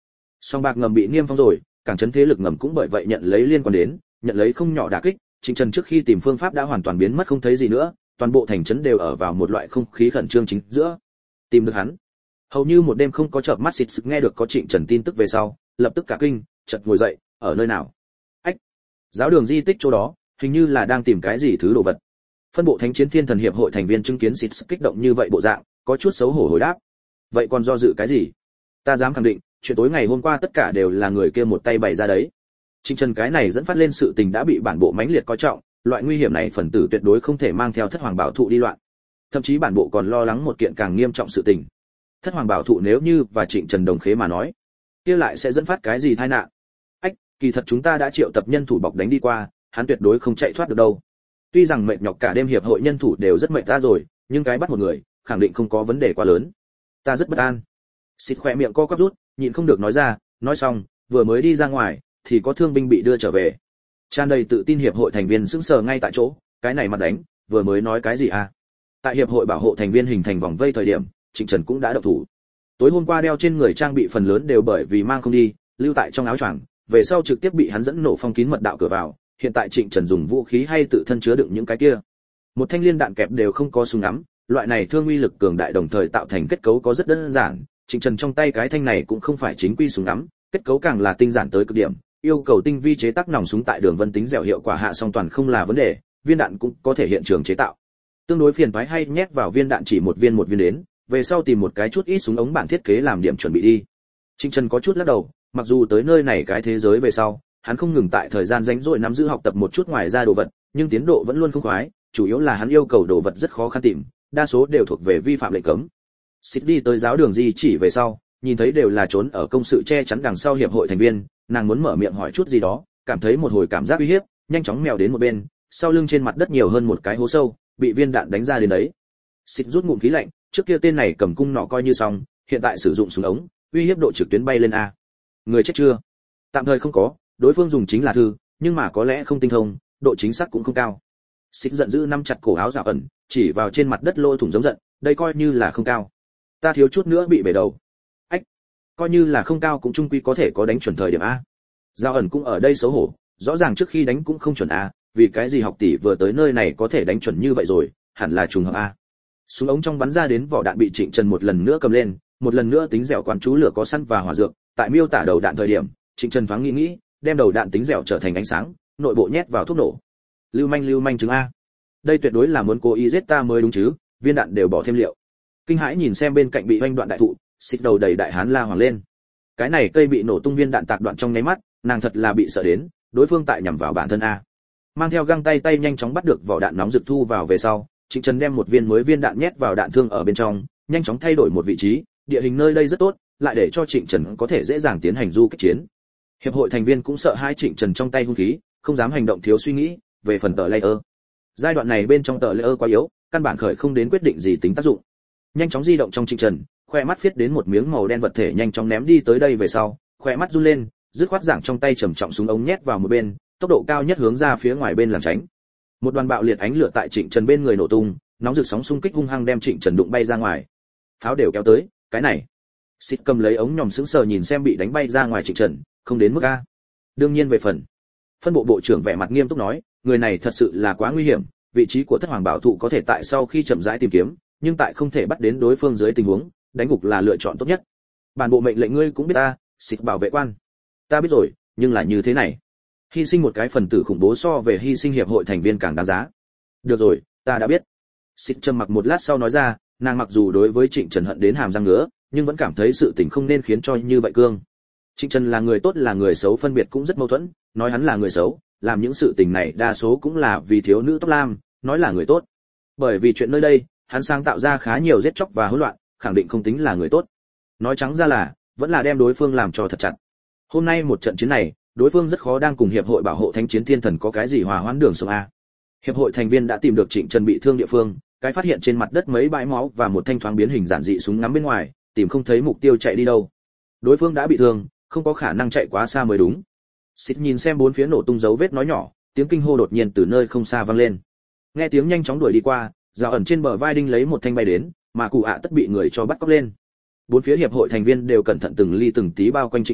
Song bạc ngầm bị niêm phong rồi, cảng trấn thế lực ngầm cũng bởi vậy nhận lấy liên quan đến, nhận lấy không nhỏ đả kích. Trịnh Trần trước khi tìm phương pháp đã hoàn toàn biến mất không thấy gì nữa, toàn bộ thành trấn đều ở vào một loại không khí khẩn trương chính giữa. Tìm được hắn. Hầu như một đêm không có chợp mắt xịt sực nghe được có Trịnh Trần tin tức về sau, lập tức cả kinh, chợt ngồi dậy, ở nơi nào? Ách, giáo đường di tích chỗ đó, hình như là đang tìm cái gì thứ đồ vật. Phân bộ Thánh Chiến Thiên Thần Hiệp hội thành viên chứng kiến xịt sực kích động như vậy bộ dạng, có chút xấu hổ hồi đáp. Vậy còn do dự cái gì? Ta dám khẳng định, chuyện tối ngày hôm qua tất cả đều là người kia một tay bày ra đấy. Trịnh Trần cái này dẫn phát lên sự tình đã bị bản bộ mãnh liệt coi trọng, loại nguy hiểm này phần tử tuyệt đối không thể mang theo Thất Hoàng Bảo Thụ đi loạn. Thậm chí bản bộ còn lo lắng một kiện càng nghiêm trọng sự tình. Thất Hoàng Bảo Thụ nếu như và Trịnh Trần đồng khế mà nói, kia lại sẽ dẫn phát cái gì tai nạn? Ách, kỳ thật chúng ta đã triệu tập nhân thủ bọc đánh đi qua, hắn tuyệt đối không chạy thoát được đâu. Tuy rằng mệt nhọc cả đêm hiệp hội nhân thủ đều rất mệt ra rồi, nhưng cái bắt một người, khẳng định không có vấn đề quá lớn. Ta rất bất an. Xịt khỏe miệng co quắp rút, nhịn không được nói ra, nói xong, vừa mới đi ra ngoài, thì có thương binh bị đưa trở về. Tràn đầy tự tin hiệp hội thành viên sững sờ ngay tại chỗ, cái này mặt đánh, vừa mới nói cái gì à? Tại hiệp hội bảo hộ thành viên hình thành vòng vây thời điểm, Trịnh Trần cũng đã động thủ. Tối hôm qua đeo trên người trang bị phần lớn đều bởi vì mang không đi, lưu tại trong áo choàng, về sau trực tiếp bị hắn dẫn nổ phong kín mật đạo cửa vào. Hiện tại Trịnh Trần dùng vũ khí hay tự thân chứa đựng những cái kia. Một thanh liên đạn kẹp đều không có súng ngắm, loại này thương uy lực cường đại đồng thời tạo thành kết cấu có rất đơn giản. Trịnh Trần trong tay cái thanh này cũng không phải chính quy súng ngắm, kết cấu càng là tinh giản tới cực điểm, yêu cầu tinh vi chế tác nòng súng tại đường vân tính dẻo hiệu quả hạ song toàn không là vấn đề, viên đạn cũng có thể hiện trường chế tạo. Tương đối phiền toái hay nhét vào viên đạn chỉ một viên đến, về sau tìm một cái chút ít súng ống bản thiết kế làm điểm chuẩn bị đi. Trịnh Trần có chút lắc đầu, mặc dù tới nơi này cái thế giới về sau, hắn không ngừng tại thời gian rảnh rỗi nắm giữ học tập một chút ngoài ra đồ vật, nhưng tiến độ vẫn luôn không khoái, chủ yếu là hắn yêu cầu đồ vật rất khó khăn tìm, đa số đều thuộc về vi phạm lệnh cấm. Xịt đi tới giáo đường di chỉ về sau, nhìn thấy đều là trốn ở công sự che chắn đằng sau hiệp hội thành viên, nàng muốn mở miệng hỏi chút gì đó, cảm thấy một hồi cảm giác uy hiếp, nhanh chóng mèo đến một bên, sau lưng trên mặt đất nhiều hơn một cái hố sâu, bị viên đạn đánh ra đến đấy. Xịt rút ngụm khí lạnh, trước kia tên này cầm cung nọ coi như xong, hiện tại sử dụng súng ống, uy hiếp độ trực tuyến bay lên a. Người chết chưa? Tạm thời không có, đối phương dùng chính là thư, nhưng mà có lẽ không tinh thông, độ chính xác cũng không cao. Xịt giận dữ nắm chặt cổ áo Dạo Ẩn, chỉ vào trên mặt đất lôi thủng giống giận, đây coi như là không cao. Ta thiếu chút nữa bị bể đầu. Ách, coi như là không cao cũng chung quy có thể có đánh chuẩn thời điểm a. Dạo Ẩn cũng ở đây xấu hổ, rõ ràng trước khi đánh cũng không chuẩn a, vì cái gì học tỷ vừa tới nơi này có thể đánh chuẩn như vậy rồi, hẳn là trùng hợp a. Súng ống trong bắn ra đến vỏ đạn bị Trịnh Trần một lần nữa cầm lên, một lần nữa tính dẻo quán chú lửa có sẵn và hỏa dược, tại miêu tả đầu đạn thời điểm, Trịnh Trần thoáng nghĩ, đem đầu đạn tính dẻo trở thành ánh sáng, nội bộ nhét vào thuốc nổ. Lưu manh chứng a. Đây tuyệt đối là muốn cố ý giết ta mới đúng chứ, viên đạn đều bỏ thêm liệu. Kinh hãi nhìn xem bên cạnh bị hoanh đoạn đại thụ, xịt đầu đầy đại hán la hoàng lên. Cái này cây bị nổ tung viên đạn tạc đoạn trong nháy mắt, nàng thật là bị sợ đến, đối phương tại nhằm vào bản thân a. Mang theo găng tay nhanh chóng bắt được vỏ đạn nóng rực thu vào về sau, Trịnh Trần đem một viên mới viên đạn nhét vào đạn thương ở bên trong, nhanh chóng thay đổi một vị trí, địa hình nơi đây rất tốt, lại để cho Trịnh Trần có thể dễ dàng tiến hành du kích chiến. Hiệp hội thành viên cũng sợ hai Trịnh Trần trong tay hung khí, không dám hành động thiếu suy nghĩ. Về phần tờ layer, giai đoạn này bên trong tờ layer quá yếu, căn bản khởi không đến quyết định gì tính tác dụng. Nhanh chóng di động trong Trịnh Trần, khoe mắt viết đến một miếng màu đen vật thể nhanh chóng ném đi tới đây về sau, khoe mắt run lên, dứt khoát giảng trong tay trầm trọng súng ống nhét vào một bên, tốc độ cao nhất hướng ra phía ngoài bên lảng tránh. Một đoàn bạo liệt ánh lửa tại Trịnh Trần bên người nổ tung, nóng rực sóng xung kích hung hăng đem Trịnh Trần đụng bay ra ngoài. Pháo đều kéo tới, cái này. Xịt cầm lấy ống nhòm sững sờ nhìn xem bị đánh bay ra ngoài Trịnh Trần, không đến mức a. Đương nhiên về phần. Phân bộ bộ trưởng vẻ mặt nghiêm túc nói, người này thật sự là quá nguy hiểm, vị trí của Thất Hoàng Bảo Thụ có thể tại sau khi chậm rãi tìm kiếm, nhưng tại không thể bắt đến đối phương dưới tình huống, đánh gục là lựa chọn tốt nhất. Bản bộ mệnh lệnh ngươi cũng biết ta, Xịt bảo vệ quan. Ta biết rồi, nhưng là như thế này. Hy sinh một cái phần tử khủng bố so về hy sinh hiệp hội thành viên càng đáng giá. Được rồi, ta đã biết. Xịt trầm mặc một lát sau nói ra, nàng mặc dù đối với Trịnh Trần hận đến hàm răng ngứa, nhưng vẫn cảm thấy sự tình không nên khiến cho như vậy cương. Trịnh Trần là người tốt là người xấu phân biệt cũng rất mâu thuẫn, nói hắn là người xấu, làm những sự tình này đa số cũng là vì thiếu nữ tóc lam, nói là người tốt. Bởi vì chuyện nơi đây, hắn sáng tạo ra khá nhiều giết chóc và hỗn loạn, khẳng định không tính là người tốt. Nói trắng ra là, vẫn là đem đối phương làm cho thật chặt. Hôm nay một trận chiến này, đối phương rất khó đang cùng hiệp hội bảo hộ Thánh Chiến Thiên Thần có cái gì hòa hoãn đường sống a. Hiệp hội thành viên đã tìm được Trịnh Trần bị thương địa phương, cái phát hiện trên mặt đất mấy bãi máu và một thanh thoáng biến hình giản dị súng ngắm bên ngoài, tìm không thấy mục tiêu chạy đi đâu. Đối phương đã bị thương, không có khả năng chạy quá xa mới đúng. Xịt nhìn xem bốn phía nổ tung dấu vết nói nhỏ, tiếng kinh hô đột nhiên từ nơi không xa vang lên. Nghe tiếng nhanh chóng đuổi đi qua, Dạo Ẩn trên bờ vai đinh lấy một thanh bay đến, mà cụ ạ tất bị người cho bắt cóc lên. Bốn phía hiệp hội thành viên đều cẩn thận từng ly từng tí bao quanh Trịnh Trần,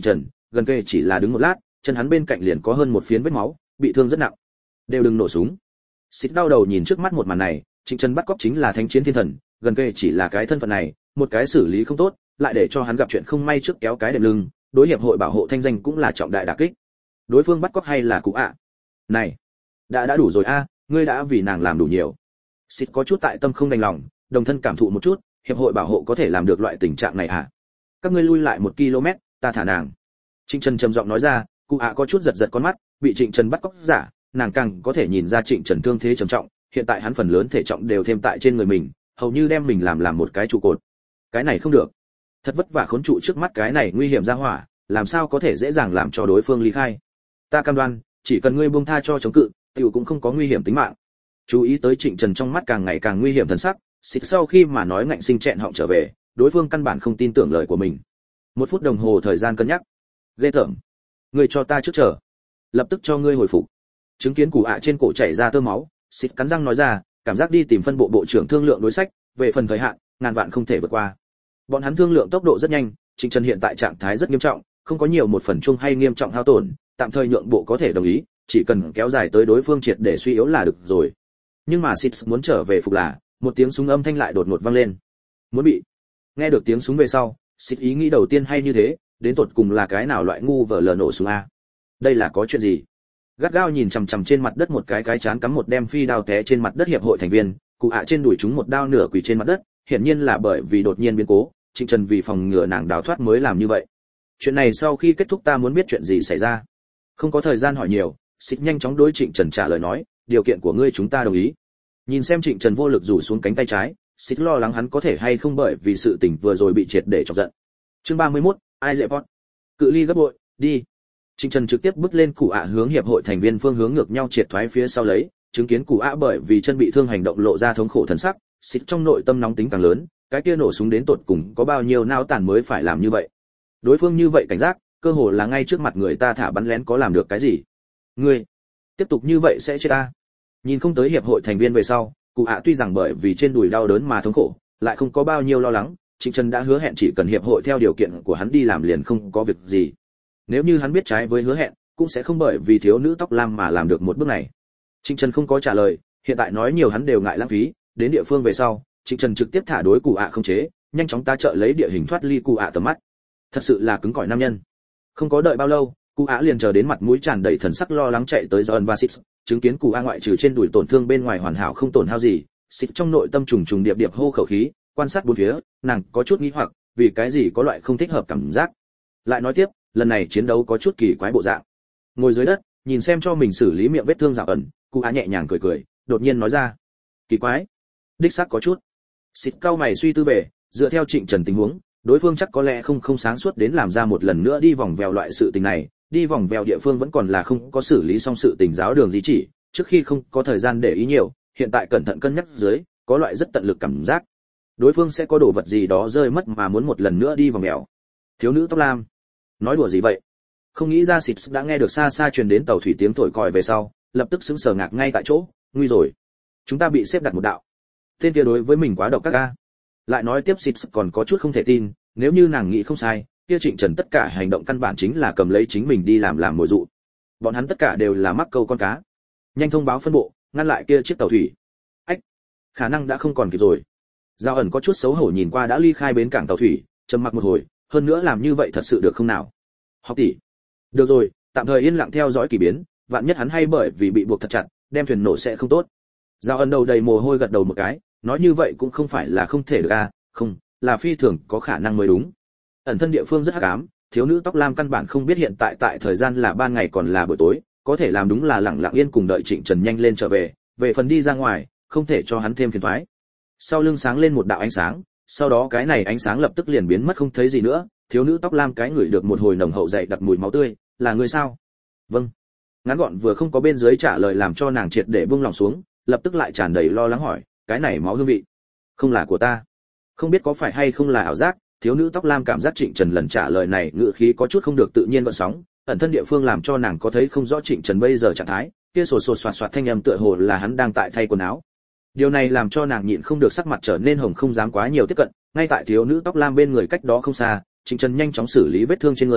gần kề chỉ là đứng một lát, chân hắn bên cạnh liền có hơn một phiến vết máu, bị thương rất nặng. Đều đừng nổ súng. Xịt đau đầu nhìn trước mắt một màn này, Trịnh Trần bắt cóc chính là thánh chiến thiên thần, gần kề chỉ là cái thân phận này, một cái xử lý không tốt, lại để cho hắn gặp chuyện không may trước kéo cái đệm lưng, đối hiệp hội bảo hộ thanh danh cũng là trọng đại đả kích. Đối phương bắt cóc hay là cụ ạ? Này, đã đủ rồi a, ngươi đã vì nàng làm đủ nhiều. Xịt có chút tại tâm không đành lòng, đồng thân cảm thụ một chút, hiệp hội bảo hộ có thể làm được loại tình trạng này à? Các ngươi lui lại 1 km, ta thả nàng. Trịnh Trần trầm giọng nói ra, cụ ạ có chút giật giật con mắt, bị Trịnh Trần bắt cóc giả, nàng càng có thể nhìn ra Trịnh Trần thương thế trầm trọng, hiện tại hắn phần lớn thể trọng đều thêm tại trên người mình, hầu như đem mình làm một cái trụ cột. Cái này không được. Thật vất vả khốn trụ trước mắt cái này nguy hiểm ra hỏa, làm sao có thể dễ dàng làm cho đối phương ly khai. Ta cam đoan, chỉ cần ngươi buông tha cho chống cự, tiểu cũng không có nguy hiểm tính mạng. Chú ý tới Trịnh Trần trong mắt càng ngày càng nguy hiểm thần sắc, xịt sau khi mà nói ngạnh sinh chẹn họng trở về, đối phương căn bản không tin tưởng lời của mình. 1 phút đồng hồ thời gian cân nhắc. Ghê tởm. Ngươi cho ta trước chờ. Lập tức cho ngươi hồi phục. Chứng kiến củ ạ trên cổ chảy ra tơ máu, xịt cắn răng nói ra, cảm giác đi tìm phân bộ bộ trưởng thương lượng đối sách, về phần thời hạn, ngàn vạn không thể vượt qua. Bọn hắn thương lượng tốc độ rất nhanh, Trịnh Trần hiện tại trạng thái rất nghiêm trọng, không có nhiều một phần chung hay nghiêm trọng hao tổn, tạm thời nhượng bộ có thể đồng ý, chỉ cần kéo dài tới đối phương triệt để suy yếu là được rồi. Nhưng mà Six muốn trở về phục là, một tiếng súng âm thanh lại đột ngột vang lên. Muốn bị. Nghe được tiếng súng về sau, Six ý nghĩ đầu tiên hay như thế, đến tột cùng là cái nào loại ngu vờ lờ nổ súng a? Đây là có chuyện gì? Gắt gao nhìn chằm chằm trên mặt đất một cái chán cắm một đem phi đao té trên mặt đất hiệp hội thành viên, cụ ạ trên đùi chúng một đao nửa quỳ trên mặt đất, hiển nhiên là bởi vì đột nhiên biến cố, Trịnh Trần vì phòng ngừa nàng đào thoát mới làm như vậy. Chuyện này sau khi kết thúc ta muốn biết chuyện gì xảy ra. Không có thời gian hỏi nhiều, Xịt nhanh chóng đối Trịnh Trần trả lời nói, điều kiện của ngươi chúng ta đồng ý. Nhìn xem Trịnh Trần vô lực rủ xuống cánh tay trái, Xịt lo lắng hắn có thể hay không bởi vì sự tình vừa rồi bị triệt để chọc giận. Chương 31, ai dễ pot. Cự ly gấp bội, đi. Trịnh Trần trực tiếp bước lên cụ ạ hướng hiệp hội thành viên phương hướng ngược nhau triệt thoái phía sau lấy, chứng kiến cụ ạ bởi vì chân bị thương hành động lộ ra thống khổ thần sắc, Xịt trong nội tâm nóng tính càng lớn, cái kia nổ súng đến tột cùng có bao nhiêu não tàn mới phải làm như vậy. Đối phương như vậy cảnh giác, cơ hồ là ngay trước mặt người ta thả bắn lén có làm được cái gì. Ngươi tiếp tục như vậy sẽ chết ta. Nhìn không tới hiệp hội thành viên về sau, cụ ạ tuy rằng bởi vì trên đùi đau đớn mà thống khổ, lại không có bao nhiêu lo lắng, Trịnh Trần đã hứa hẹn chỉ cần hiệp hội theo điều kiện của hắn đi làm liền không có việc gì. Nếu như hắn biết trái với hứa hẹn, cũng sẽ không bởi vì thiếu nữ tóc lam mà làm được một bước này. Trịnh Trần không có trả lời, hiện tại nói nhiều hắn đều ngại lãng phí, đến địa phương về sau, Trịnh Trần trực tiếp thả đối cụ ạ không chế, nhanh chóng ta trợ lấy địa hình thoát ly cụ ạ tầm mắt. Thật sự là cứng cỏi nam nhân. Không có đợi bao lâu, cụ ạ liền chờ đến mặt mũi tràn đầy thần sắc lo lắng chạy tới John và Six, chứng kiến cụ ạ ngoại trừ trên đùi tổn thương bên ngoài hoàn hảo không tổn hao gì, Six trong nội tâm trùng trùng điệp điệp hô khẩu khí, quan sát bốn phía, nàng có chút nghi hoặc, vì cái gì có loại không thích hợp cảm giác. Lại nói tiếp, lần này chiến đấu có chút kỳ quái bộ dạng. Ngồi dưới đất, nhìn xem cho mình xử lý miệng vết thương dạo ẩn, cụ ạ nhẹ nhàng cười cười, đột nhiên nói ra, kỳ quái, đích xác có chút. Six cau mày suy tư về, dựa theo Trịnh Trần tình huống, đối phương chắc có lẽ không sáng suốt đến làm ra một lần nữa đi vòng vèo loại sự tình này, đi vòng vèo địa phương vẫn còn là không có xử lý xong sự tình giáo đường gì chỉ, trước khi không có thời gian để ý nhiều, hiện tại cẩn thận cân nhắc dưới, có loại rất tận lực cảm giác. Đối phương sẽ có đồ vật gì đó rơi mất mà muốn một lần nữa đi vòng vèo. Thiếu nữ tóc lam, nói đùa gì vậy? Không nghĩ ra Six đã nghe được xa xa truyền đến tàu thủy tiếng thổi còi về sau, lập tức sững sờ ngạc ngay tại chỗ, nguy rồi, chúng ta bị xếp đặt một đạo. Tên kia đối với mình quá độc các a. Lại nói tiếp Six còn có chút không thể tin, nếu như nàng nghĩ không sai, kia Trịnh Trần tất cả hành động căn bản chính là cầm lấy chính mình đi làm mồi dụ. Bọn hắn tất cả đều là mắc câu con cá. Nhanh thông báo phân bộ, ngăn lại kia chiếc tàu thủy. Ách, khả năng đã không còn kịp rồi. Giao ẩn có chút xấu hổ nhìn qua đã ly khai bến cảng tàu thủy, trầm mặc một hồi, hơn nữa làm như vậy thật sự được không nào? Học tỷ. Được rồi, tạm thời yên lặng theo dõi kỳ biến, vạn nhất hắn hay bởi vì bị buộc thật chặt, đem thuyền nổ sẽ không tốt. Giao ẩn đầu đầy mồ hôi gật đầu một cái, nói như vậy cũng không phải là không thể được a, không, là phi thường có khả năng mới đúng. Ẩn thân địa phương rất hắc ám, thiếu nữ tóc lam căn bản không biết hiện tại thời gian là ban ngày còn là buổi tối, có thể làm đúng là lặng lặng yên cùng đợi Trịnh Trần nhanh lên trở về, về phần đi ra ngoài, không thể cho hắn thêm phiền toái. Sau lưng sáng lên một đạo ánh sáng, sau đó cái này ánh sáng lập tức liền biến mất không thấy gì nữa, thiếu nữ tóc lam cái người được một hồi nồng hậu dậy đặc mùi máu tươi, là người sao? Vâng. Ngắn gọn vừa không có bên dưới trả lời làm cho nàng triệt để buông lòng xuống, lập tức lại tràn đầy lo lắng hỏi, cái này máu hương vị, không là của ta. Không biết có phải hay không là ảo giác, thiếu nữ tóc lam cảm giác Trịnh Trần lần trả lời này ngữ khí có chút không được tự nhiên gợn sóng, ẩn thân địa phương làm cho nàng có thấy không rõ Trịnh Trần bây giờ trạng thái, kia sột sột soạt soạt thanh âm tựa hồ là hắn đang tại thay quần áo. Điều này làm cho nàng nhịn không được sắc mặt trở nên hồng không dám quá nhiều tiếp cận, ngay tại thiếu nữ tóc lam bên người cách đó không xa, Trịnh Trần nhanh chóng xử lý vết thương trên người,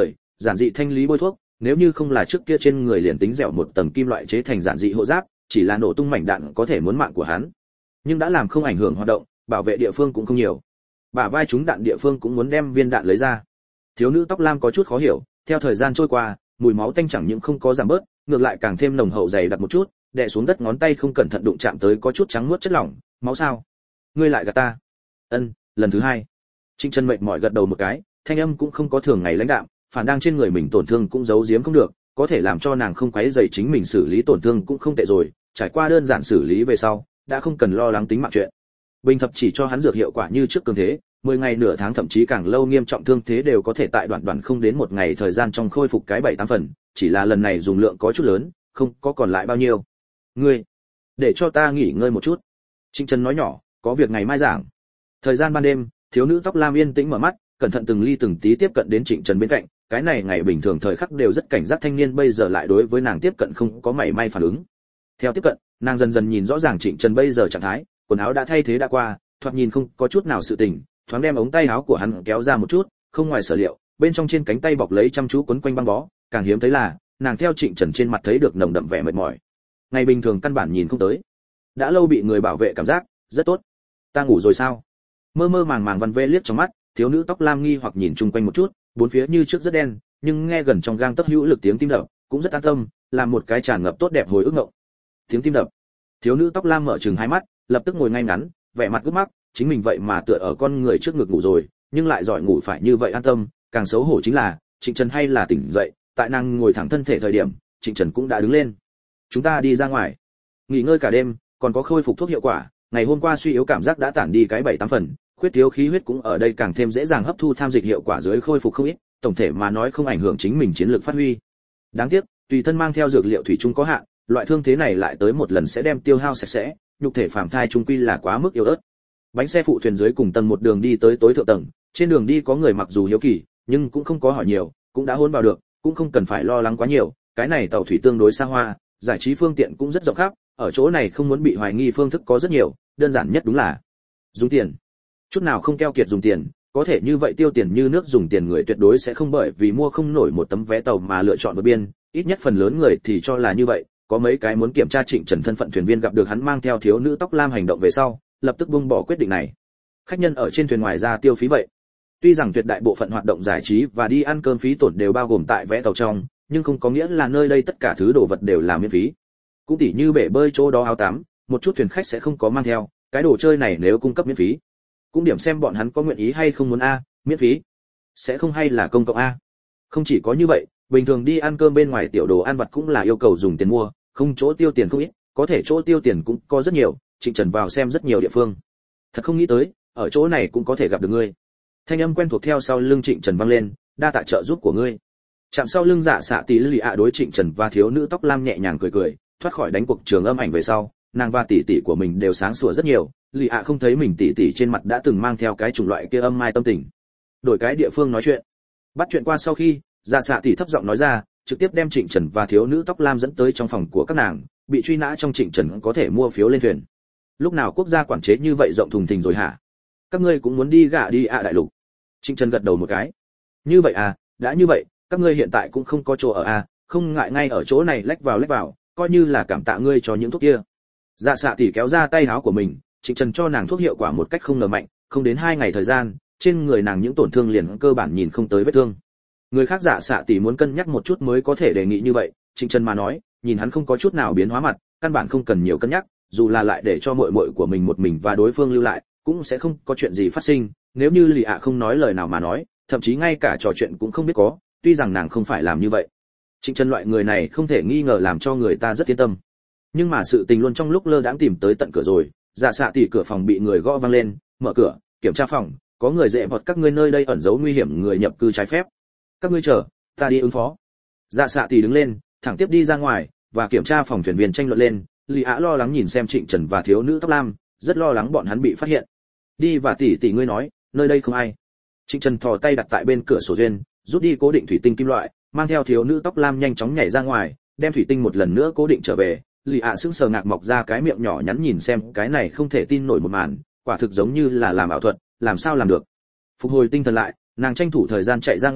giản dị thanh lý bôi thuốc, nếu như không là trước kia trên người liền tính dẻo một tầng kim loại chế thành giản dị hộ giáp, chỉ là nổ tung mảnh đạn có thể muốn mạng của hắn. Nhưng đã làm không ảnh hưởng hoạt động, bảo vệ địa phương cũng không nhiều. Bả vai trúng đạn địa phương cũng muốn đem viên đạn lấy ra. Thiếu nữ tóc lam có chút khó hiểu, theo thời gian trôi qua, mùi máu tanh chẳng những không có giảm bớt, ngược lại càng thêm nồng hậu dày đặc một chút, đè xuống đất ngón tay không cẩn thận đụng chạm tới có chút trắng muốt chất lỏng, máu sao? Ngươi lại gạt ta? Ân, lần thứ hai. Trịnh Trần mệt mỏi gật đầu một cái, thanh âm cũng không có thường ngày lãnh đạm, phản đang trên người mình tổn thương cũng giấu giếm không được, có thể làm cho nàng không quấy rầy chính mình xử lý tổn thương cũng không tệ rồi, trải qua đơn giản xử lý về sau, đã không cần lo lắng tính mạng chuyện. Bình thập chỉ cho hắn dược hiệu quả như trước cường thế, 10 ngày nửa tháng thậm chí càng lâu nghiêm trọng thương thế đều có thể tại đoạn không đến một ngày thời gian trong khôi phục cái 7-8 phần, chỉ là lần này dùng lượng có chút lớn, không có còn lại bao nhiêu. Ngươi, để cho ta nghỉ ngơi một chút. Trịnh Trần nói nhỏ, có việc ngày mai giảng. Thời gian ban đêm, thiếu nữ tóc lam yên tĩnh mở mắt, cẩn thận từng ly từng tí tiếp cận đến Trịnh Trần bên cạnh, cái này ngày bình thường thời khắc đều rất cảnh giác thanh niên bây giờ lại đối với nàng tiếp cận không có mảy may phản ứng. Theo tiếp cận, nàng dần dần nhìn rõ ràng Trịnh Trần bây giờ trạng thái, quần áo đã thay thế đã qua, thoạt nhìn không có chút nào sự tình, thoáng đem ống tay áo của hắn kéo ra một chút, không ngoài sở liệu, bên trong trên cánh tay bọc lấy chăm chú quấn quanh băng bó, càng hiếm thấy là, nàng theo Trịnh Trần trên mặt thấy được nồng đậm vẻ mệt mỏi. Ngày bình thường căn bản nhìn không tới. Đã lâu bị người bảo vệ cảm giác, rất tốt. Ta ngủ rồi sao? Mơ mơ màng màng văn vê liếc trong mắt, thiếu nữ tóc lam nghi hoặc nhìn chung quanh một chút, bốn phía như trước rất đen, nhưng nghe gần trong gang tấc hữu lực tiếng tim đập, cũng rất an tâm, làm một cái tràn ngập tốt đẹp hồi ức ngộng. Tiếng tim đập. Thiếu nữ tóc lam mở trừng hai mắt, lập tức ngồi ngay ngắn, vẻ mặt gấp mắc, chính mình vậy mà tựa ở con người trước ngực ngủ rồi, nhưng lại giỏi ngủ phải như vậy an tâm, càng xấu hổ chính là, Trịnh Trần hay là tỉnh dậy, tại nàng ngồi thẳng thân thể thời điểm, Trịnh Trần cũng đã đứng lên. Chúng ta đi ra ngoài. Nghỉ ngơi cả đêm, còn có khôi phục thuốc hiệu quả, ngày hôm qua suy yếu cảm giác đã tản đi cái 7-8 phần, khuyết thiếu khí huyết cũng ở đây càng thêm dễ dàng hấp thu tham dịch hiệu quả dưới khôi phục không ít, tổng thể mà nói không ảnh hưởng chính mình chiến lược phát huy. Đáng tiếc, tùy thân mang theo dược liệu thủy chung có hạn, loại thương thế này lại tới một lần sẽ đem tiêu hao sạch sẽ, nhục thể phàm thai trung quy là quá mức yếu ớt. Bánh xe phụ thuyền dưới cùng tầng một đường đi tới tối thượng tầng, trên đường đi có người mặc dù hiếu kỳ, nhưng cũng không có hỏi nhiều, cũng đã hôn vào được, cũng không cần phải lo lắng quá nhiều, cái này tàu thủy tương đối xa hoa, giải trí phương tiện cũng rất rộng khắp, ở chỗ này không muốn bị hoài nghi phương thức có rất nhiều, đơn giản nhất đúng là dùng tiền. Chút nào không keo kiệt dùng tiền, có thể như vậy tiêu tiền như nước dùng tiền người tuyệt đối sẽ không bởi vì mua không nổi một tấm vé tàu mà lựa chọn vượt biên, ít nhất phần lớn người thì cho là như vậy, có mấy cái muốn kiểm tra Trịnh Trần thân phận thuyền viên gặp được hắn mang theo thiếu nữ tóc lam hành động về sau, lập tức buông bỏ quyết định này. Khách nhân ở trên thuyền ngoài ra tiêu phí vậy. Tuy rằng tuyệt đại bộ phận hoạt động giải trí và đi ăn cơm phí tổn đều bao gồm tại vé tàu trong, nhưng không có nghĩa là nơi đây tất cả thứ đồ vật đều là miễn phí. Cũng tỉ như bể bơi chỗ đó áo tắm, một chút thuyền khách sẽ không có mang theo, cái đồ chơi này nếu cung cấp miễn phí. Cũng điểm xem bọn hắn có nguyện ý hay không muốn a, miễn phí. Sẽ không hay là công cộng a. Không chỉ có như vậy, bình thường đi ăn cơm bên ngoài tiểu đồ ăn vặt cũng là yêu cầu dùng tiền mua, không chỗ tiêu tiền không ít, có thể chỗ tiêu tiền cũng có rất nhiều, Trịnh Trần vào xem rất nhiều địa phương. Thật không nghĩ tới, ở chỗ này cũng có thể gặp được ngươi. Thanh âm quen thuộc theo sau lưng Trịnh Trần vang lên, đa tạ trợ giúp của ngươi. Chạm sau lưng Dạ Xạ tỷ lì ạ đối Trịnh Trần và thiếu nữ tóc lam nhẹ nhàng cười cười, thoát khỏi đánh cuộc trường âm ảnh về sau, nàng và tỷ tỷ của mình đều sáng sủa rất nhiều, lì ạ không thấy mình tỷ tỷ trên mặt đã từng mang theo cái chủng loại kia âm mai tâm tình. Đổi cái địa phương nói chuyện. Bắt chuyện qua sau khi, Dạ Xạ tỷ thấp giọng nói ra, trực tiếp đem Trịnh Trần và thiếu nữ tóc lam dẫn tới trong phòng của các nàng, bị truy nã trong Trịnh Trần có thể mua phiếu lên thuyền. Lúc nào quốc gia quản chế như vậy rộng thùng thình rồi hả? Các ngươi cũng muốn đi gạ đi đại lục. Trịnh Trần gật đầu một cái. Như vậy à, đã như vậy, các ngươi hiện tại cũng không có chỗ ở à, không ngại ngay ở chỗ này lách vào, coi như là cảm tạ ngươi cho những thuốc kia. Dạ Xạ tỷ kéo ra tay áo của mình, Trịnh Trần cho nàng thuốc hiệu quả một cách không ngờ mạnh, không đến 2 ngày thời gian, trên người nàng những tổn thương liền cơ bản nhìn không tới vết thương. Người khác Dạ Xạ tỷ muốn cân nhắc một chút mới có thể đề nghị như vậy, Trịnh Trần mà nói, nhìn hắn không có chút nào biến hóa mặt, căn bản không cần nhiều cân nhắc, dù là lại để cho muội muội của mình một mình và đối phương lưu lại, cũng sẽ không có chuyện gì phát sinh, nếu như Lì ạ không nói lời nào mà nói, thậm chí ngay cả trò chuyện cũng không biết có, tuy rằng nàng không phải làm như vậy. Trịnh Trần loại người này không thể nghi ngờ làm cho người ta rất yên tâm. Nhưng mà sự tình luôn trong lúc lơ đãng tìm tới tận cửa rồi, Dạ Xạ tỷ cửa phòng bị người gõ vang lên, mở cửa, kiểm tra phòng, có người dễ bọt các ngươi nơi đây ẩn giấu nguy hiểm người nhập cư trái phép. Các ngươi chờ, ta đi ứng phó. Dạ Xạ tỷ đứng lên, thẳng tiếp đi ra ngoài, và kiểm tra phòng thuyền viên tranh luận lên, Lý Á lo lắng nhìn xem Trịnh Trần và thiếu nữ tóc lam, rất lo lắng bọn hắn bị phát hiện. Đi và tỷ ngươi nói, nơi đây không ai. Trịnh Trần thò tay đặt tại bên cửa sổ duyên, rút đi cố định thủy tinh kim loại, mang theo thiếu nữ tóc lam nhanh chóng nhảy ra ngoài, đem thủy tinh một lần nữa cố định trở về. Lý Á sững sờ ngạc mọc ra cái miệng nhỏ nhắn nhìn xem cái này không thể tin nổi một màn, quả thực giống như là làm ảo thuật, làm sao làm được. Phục hồi tinh thần lại, nàng tranh thủ thời gian chạy ra ngoài,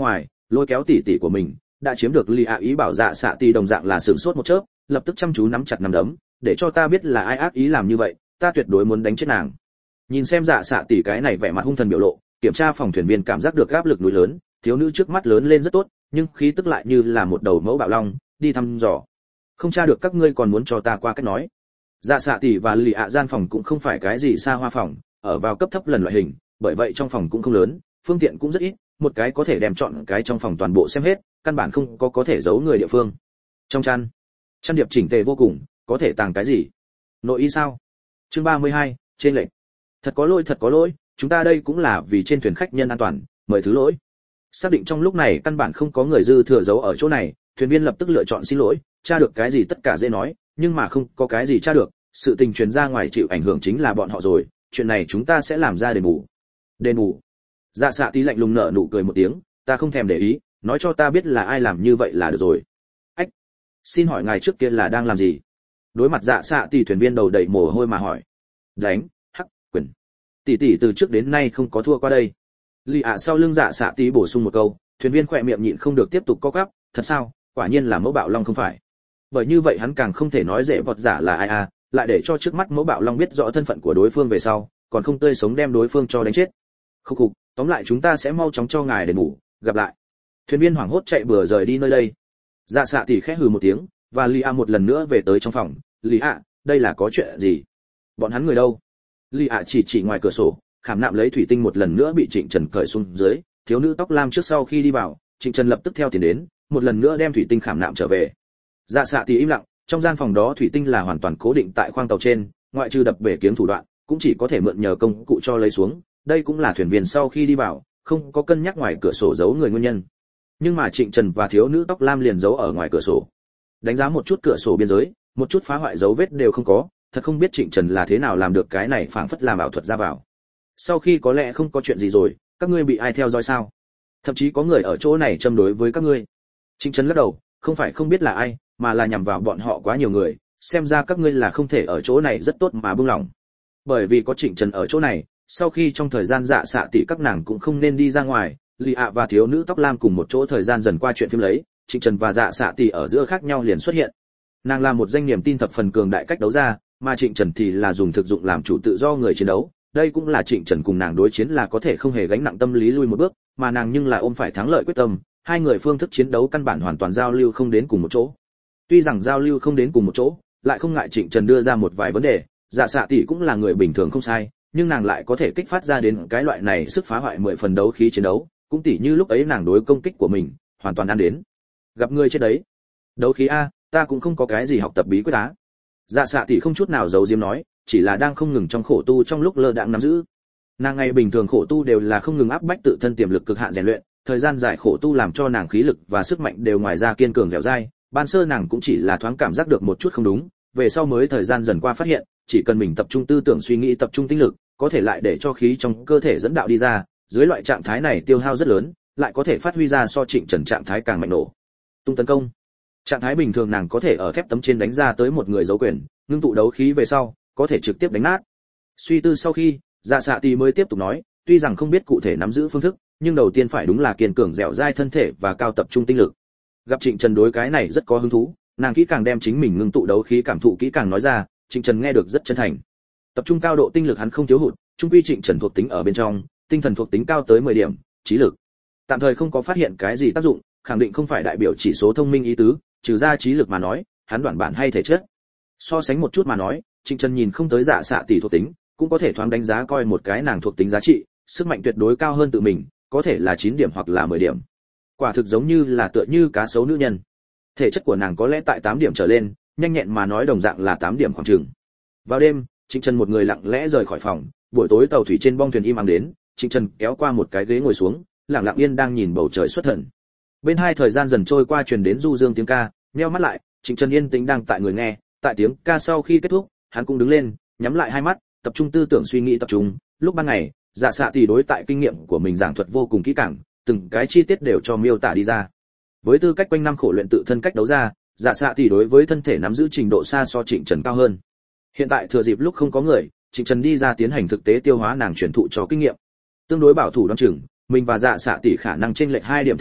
lôi kéo tỷ tỷ của mình, đã chiếm được lì ý bảo dạ xạ tỷ đồng dạng là sửng sốt một chớp, lập tức chăm chú nắm chặt nắm đấm, để cho ta biết là ai ác ý làm như vậy, ta tuyệt đối muốn đánh chết nàng. Nhìn xem dạ xạ tỷ cái này vẻ mặt hung thần biểu lộ, kiểm tra phòng thuyền viên cảm giác được áp lực núi lớn, thiếu nữ trước mắt lớn lên rất tốt, nhưng khí tức lại như là một đầu mẫu bạo long, đi thăm dò. Không tra được các ngươi còn muốn cho ta qua cách nói. Dạ xạ tỷ và lì gian phòng cũng không phải cái gì xa hoa phòng, ở vào cấp thấp lần loại hình, bởi vậy trong phòng cũng không lớn, phương tiện cũng rất ít, một cái có thể đem chọn cái trong phòng toàn bộ xem hết, căn bản không có thể giấu người địa phương. Trong chăn điệp chỉnh tề vô cùng, có thể tàng cái gì? Nội y sao? Chương 32, trên lệnh. Thật có lỗi, chúng ta đây cũng là vì trên thuyền khách nhân an toàn, mời thứ lỗi. Xác định trong lúc này căn bản không có người dư thừa giấu ở chỗ này, thuyền viên lập tức lựa chọn xin lỗi, tra được cái gì tất cả dễ nói, nhưng mà không có cái gì tra được, sự tình truyền ra ngoài chịu ảnh hưởng chính là bọn họ rồi, chuyện này chúng ta sẽ làm ra đền bù. Đền bù? Dạ xạ tí lạnh lùng nở nụ cười một tiếng, ta không thèm để ý, nói cho ta biết là ai làm như vậy là được rồi. Ách, xin hỏi ngài trước kia là đang làm gì? Đối mặt dạ xạ tỷ, thuyền viên đầu đầy mồ hôi mà hỏi. Đánh, hắc, quyền. Tỷ từ trước đến nay không có thua qua đây. Lì sau lưng dạ xạ tí bổ sung một câu, thuyền viên khỏe miệng nhịn không được tiếp tục co quắp, thật sao? Quả nhiên là mẫu bạo long không phải. Bởi như vậy hắn càng không thể nói dễ vọt giả là ai lại để cho trước mắt mẫu bạo long biết rõ thân phận của đối phương về sau, còn không tươi sống đem đối phương cho đánh chết. Khúc khục, tóm lại chúng ta sẽ mau chóng cho ngài đền bù, gặp lại. Thuyền viên hoảng hốt chạy bừa rời đi nơi đây. Dạ xạ tỷ khẽ hừ một tiếng, và Lia một lần nữa về tới trong phòng. Lia, đây là có chuyện gì? Bọn hắn người đâu? Lia chỉ ngoài cửa sổ, khảm nạm lấy thủy tinh một lần nữa bị Trịnh Trần cởi xuống dưới. Thiếu nữ tóc lam trước sau khi đi vào, Trịnh Trần lập tức theo tiền đến, một lần nữa đem thủy tinh khảm nạm trở về. Dạ xạ tỷ im lặng, trong gian phòng đó thủy tinh là hoàn toàn cố định tại khoang tàu trên, ngoại trừ đập bể kiếng thủ đoạn, cũng chỉ có thể mượn nhờ công cụ cho lấy xuống. Đây cũng là thuyền viên sau khi đi vào, không có cân nhắc ngoài cửa sổ giấu người nguyên nhân. Nhưng mà Trịnh Trần và thiếu nữ tóc lam liền giấu ở ngoài cửa sổ. Đánh giá một chút cửa sổ biên giới, một chút phá hoại dấu vết đều không có, thật không biết Trịnh Trần là thế nào làm được cái này, phảng phất làm ảo thuật ra vào. Sau khi có lẽ không có chuyện gì rồi, các ngươi bị ai theo dõi sao? Thậm chí có người ở chỗ này châm đối với các ngươi. Trịnh Trần lắc đầu, không phải không biết là ai, mà là nhằm vào bọn họ quá nhiều người, xem ra các ngươi là không thể ở chỗ này rất tốt mà buông lỏng. Bởi vì có Trịnh Trần ở chỗ này, sau khi trong thời gian dạ xạ tỷ các nàng cũng không nên đi ra ngoài, Lì và thiếu nữ tóc lam cùng một chỗ thời gian dần qua chuyện phim lấy, Trịnh Trần và dạ xạ tỷ ở giữa khác nhau liền xuất hiện. Nàng là một danh niềm tin thập phần cường đại cách đấu ra, mà Trịnh Trần thì là dùng thực dụng làm chủ tự do người chiến đấu. Đây cũng là Trịnh Trần cùng nàng đối chiến là có thể không hề gánh nặng tâm lý lui một bước, mà nàng nhưng là ôm phải thắng lợi quyết tâm, hai người phương thức chiến đấu căn bản hoàn toàn giao lưu không đến cùng một chỗ. Tuy rằng giao lưu không đến cùng một chỗ, lại không ngại Trịnh Trần đưa ra một vài vấn đề, dạ xạ tỷ cũng là người bình thường không sai, nhưng nàng lại có thể kích phát ra đến cái loại này sức phá hoại 10 phần đấu khí chiến đấu, cũng tỉ như lúc ấy nàng đối công kích của mình, hoàn toàn ăn đến. Gặp người trên đấy. Đấu khí ta cũng không có cái gì học tập bí quyết á. Dạ xạ tỷ không chút nào giấu diếm nói, chỉ là đang không ngừng trong khổ tu trong lúc lơ đãng nắm giữ. Nàng ngày bình thường khổ tu đều là không ngừng áp bách tự thân tiềm lực cực hạn rèn luyện, thời gian dài khổ tu làm cho nàng khí lực và sức mạnh đều ngoài ra kiên cường dẻo dai, ban sơ nàng cũng chỉ là thoáng cảm giác được một chút không đúng, về sau mới thời gian dần qua phát hiện, chỉ cần mình tập trung tư tưởng suy nghĩ, tập trung tinh lực, có thể lại để cho khí trong cơ thể dẫn đạo đi ra, dưới loại trạng thái này tiêu hao rất lớn, lại có thể phát huy ra so Trịnh Trần trạng thái càng mạnh nổ. Tung tấn công. Trạng thái bình thường nàng có thể ở thép tấm trên đánh ra tới một người dấu quyền, ngưng tụ đấu khí về sau, có thể trực tiếp đánh nát. Suy tư sau khi, Dạ xạ tỷ mới tiếp tục nói, tuy rằng không biết cụ thể nắm giữ phương thức, nhưng đầu tiên phải đúng là kiên cường dẻo dai thân thể và cao tập trung tinh lực. Gặp Trịnh Trần đối cái này rất có hứng thú, nàng kỹ càng đem chính mình ngưng tụ đấu khí cảm thụ kỹ càng nói ra, Trịnh Trần nghe được rất chân thành. Tập trung cao độ tinh lực hắn không thiếu hụt, chung quy Trịnh Trần thuộc tính ở bên trong, tinh thần thuộc tính cao tới 10 điểm, trí lực tạm thời không có phát hiện cái gì tác dụng, khẳng định không phải đại biểu chỉ số thông minh ý tứ, trừ ra trí lực mà nói, hắn đoạn bản hay thể chất. So sánh một chút mà nói, Trịnh Trần nhìn không tới Dạ xạ tỷ thuộc tính, cũng có thể thoáng đánh giá coi một cái nàng thuộc tính giá trị, sức mạnh tuyệt đối cao hơn tự mình, có thể là 9 điểm hoặc là 10 điểm. Quả thực giống như là tựa như cá sấu nữ nhân. Thể chất của nàng có lẽ tại 8 điểm trở lên, nhanh nhẹn mà nói đồng dạng là 8 điểm khoảng chừng. Vào đêm, Trịnh Trần một người lặng lẽ rời khỏi phòng, buổi tối tàu thủy trên bong thuyền im ắng đến, Trịnh Trần kéo qua một cái ghế ngồi xuống, lặng lặng yên đang nhìn bầu trời xuất thần. Bên hai thời gian dần trôi qua truyền đến du dương tiếng ca, nheo mắt lại, Trịnh Trần yên tĩnh đang tại người nghe, tại tiếng ca sau khi kết thúc, hắn cũng đứng lên, nhắm lại hai mắt, tập trung tư tưởng suy nghĩ tập trung. Lúc ban ngày, Dạ xạ tỷ đối tại kinh nghiệm của mình giảng thuật vô cùng kỹ càng, từng cái chi tiết đều cho miêu tả đi ra. Với tư cách quanh năm khổ luyện tự thân cách đấu ra, Dạ xạ tỷ đối với thân thể nắm giữ trình độ xa so Trịnh Trần cao hơn. Hiện tại thừa dịp lúc không có người, Trịnh Trần đi ra tiến hành thực tế tiêu hóa nàng truyền thụ cho kinh nghiệm. Tương đối bảo thủ đoán chừng, mình và Dạ xạ tỷ khả năng chênh lệch 2 điểm thể chất,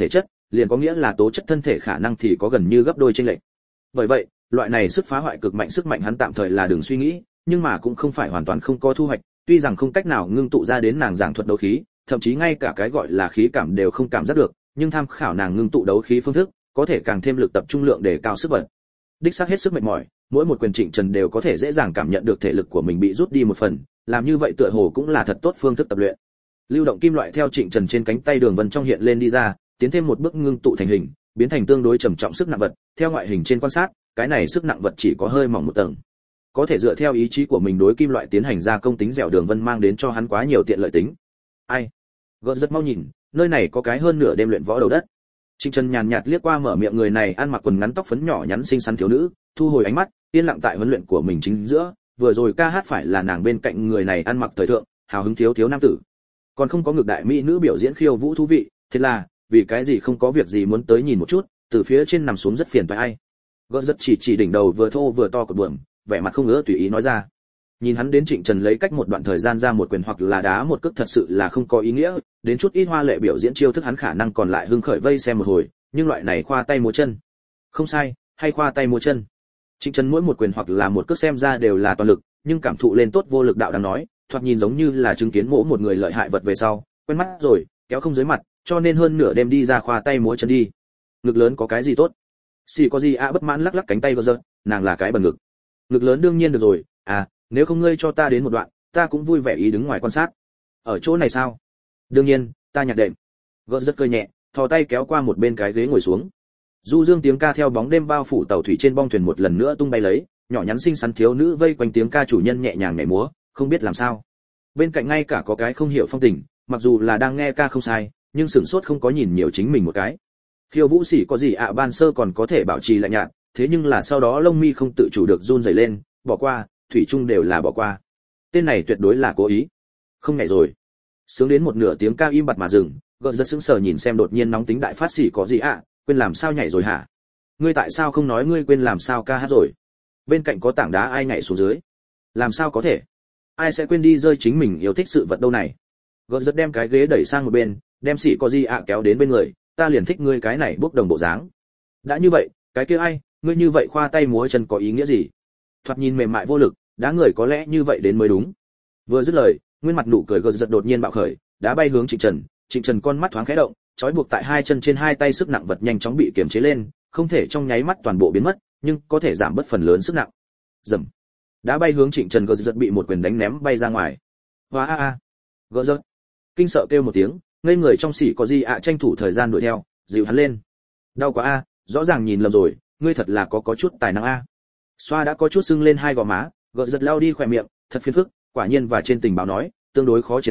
liền có nghĩa là tố chất thân thể khả năng thì có gần như gấp đôi chênh lệch. Bởi vậy, loại này sức phá hoại cực mạnh sức mạnh hắn tạm thời là đừng suy nghĩ, nhưng mà cũng không phải hoàn toàn không có thu hoạch, tuy rằng không cách nào ngưng tụ ra đến nàng giảng thuật đấu khí, thậm chí ngay cả cái gọi là khí cảm đều không cảm giác được, nhưng tham khảo nàng ngưng tụ đấu khí phương thức, có thể càng thêm lực tập trung lượng để cao sức bật. Đích xác hết sức mệt mỏi, mỗi một quyền Trịnh Trần đều có thể dễ dàng cảm nhận được thể lực của mình bị rút đi một phần, làm như vậy tựa hồ cũng là thật tốt phương thức tập luyện. Lưu động kim loại theo Trịnh Trần trên cánh tay đường vân trong hiện lên đi ra, tiến thêm một bước ngưng tụ thành hình, biến thành tương đối trầm trọng sức nặng vật, theo ngoại hình trên quan sát, cái này sức nặng vật chỉ có hơi mỏng một tầng. Có thể dựa theo ý chí của mình đối kim loại tiến hành ra công tính dẻo đường vân mang đến cho hắn quá nhiều tiện lợi tính. Ai? Gợt rất mau nhìn, nơi này có cái hơn nửa đêm luyện võ đầu đất. Trịnh Trần nhàn nhạt liếc qua mở miệng người này ăn mặc quần ngắn tóc phấn nhỏ nhắn xinh xắn thiếu nữ, thu hồi ánh mắt, yên lặng tại huấn luyện của mình chính giữa, vừa rồi ca hát phải là nàng bên cạnh người này ăn mặc thời thượng, hào hứng thiếu thiếu nam tử. Còn không có ngược đại mỹ nữ biểu diễn khiêu vũ thú vị, thế là, vì cái gì không có việc gì muốn tới nhìn một chút, từ phía trên nằm xuống rất phiền phải ai. Gợt rất chỉ đỉnh đầu vừa thô vừa to của buồm, vẻ mặt không ngứa tùy ý nói ra. Nhìn hắn đến Trịnh Trần lấy cách một đoạn thời gian ra một quyền hoặc là đá một cước thật sự là không có ý nghĩa, đến chút ít hoa lệ biểu diễn chiêu thức hắn khả năng còn lại hưng khởi vây xem một hồi, nhưng loại này khoa tay múa chân. Không sai, hay khoa tay múa chân. Trịnh Trần mỗi một quyền hoặc là một cước xem ra đều là toàn lực, nhưng cảm thụ lên tốt vô lực đạo đang nói, thoạt nhìn giống như là chứng kiến mỗ một người lợi hại vật về sau, quen mắt rồi, kéo không dưới mặt, cho nên hơn nửa đêm đi ra khoa tay múa chân đi. Ngực lớn có cái gì tốt? Xì có gì bất mãn lắc lắc cánh tay giơ, nàng là cái bần ngực. Ngực lớn đương nhiên được rồi, nếu không ngươi cho ta đến một đoạn, ta cũng vui vẻ ý đứng ngoài quan sát. Ở chỗ này sao? Đương nhiên, ta nhạc đệm. Gợt rất cười nhẹ, thò tay kéo qua một bên cái ghế ngồi xuống. Du dương tiếng ca theo bóng đêm bao phủ tàu thủy trên bong thuyền một lần nữa tung bay lấy, nhỏ nhắn xinh xắn thiếu nữ vây quanh tiếng ca chủ nhân nhẹ nhàng nhảy múa, không biết làm sao. Bên cạnh ngay cả có cái không hiểu phong tình, mặc dù là đang nghe ca không sai, nhưng sửng sốt không có nhìn nhiều chính mình một cái. Khiêu vũ sĩ có gì ban sơ còn có thể bảo trì lạnh nhạt, thế nhưng là sau đó lông mi không tự chủ được run rẩy lên, bỏ qua, thủy chung đều là bỏ qua. Tên này tuyệt đối là cố ý. Không nhảy rồi. Sướng đến một nửa tiếng ca im bặt mà dừng, gợt rất sững sờ nhìn xem đột nhiên nóng tính đại phát sĩ có gì quên làm sao nhảy rồi hả? Ngươi tại sao không nói ngươi quên làm sao ca hát rồi? Bên cạnh có tảng đá ai nhảy xuống dưới? Làm sao có thể? Ai sẽ quên đi rơi chính mình yêu thích sự vật đâu này? Gợt rất đem cái ghế đẩy sang một bên, đem sĩ có gì kéo đến bên người, ta liền thích ngươi cái này bốc đồng bộ dáng. Đã như vậy, cái kia ai, ngươi như vậy khoa tay múa chân có ý nghĩa gì? Thoạt nhìn mềm mại vô lực, đá người có lẽ như vậy đến mới đúng. Vừa dứt lời, nguyên mặt nụ cười gợt giật đột nhiên bạo khởi, đá bay hướng Trịnh Trần con mắt thoáng khẽ động, trói buộc tại hai chân trên hai tay sức nặng vật nhanh chóng bị kiềm chế lên, không thể trong nháy mắt toàn bộ biến mất, nhưng có thể giảm bớt phần lớn sức nặng. Rầm. Đá bay hướng Trịnh Trần gợt giật bị một quyền đánh ném bay ra ngoài. Hoa Gợt giật kinh sợ kêu một tiếng, ngây người trong xỉ có gì tranh thủ thời gian đuổi theo, dìu hắn lên. Đau quá rõ ràng nhìn lầm rồi, ngươi thật là có chút tài năng Xoa đã có chút sưng lên hai gò má, gợt giật lao đi khỏe miệng, thật phiền phức, quả nhiên và trên tình báo nói, tương đối khó chiến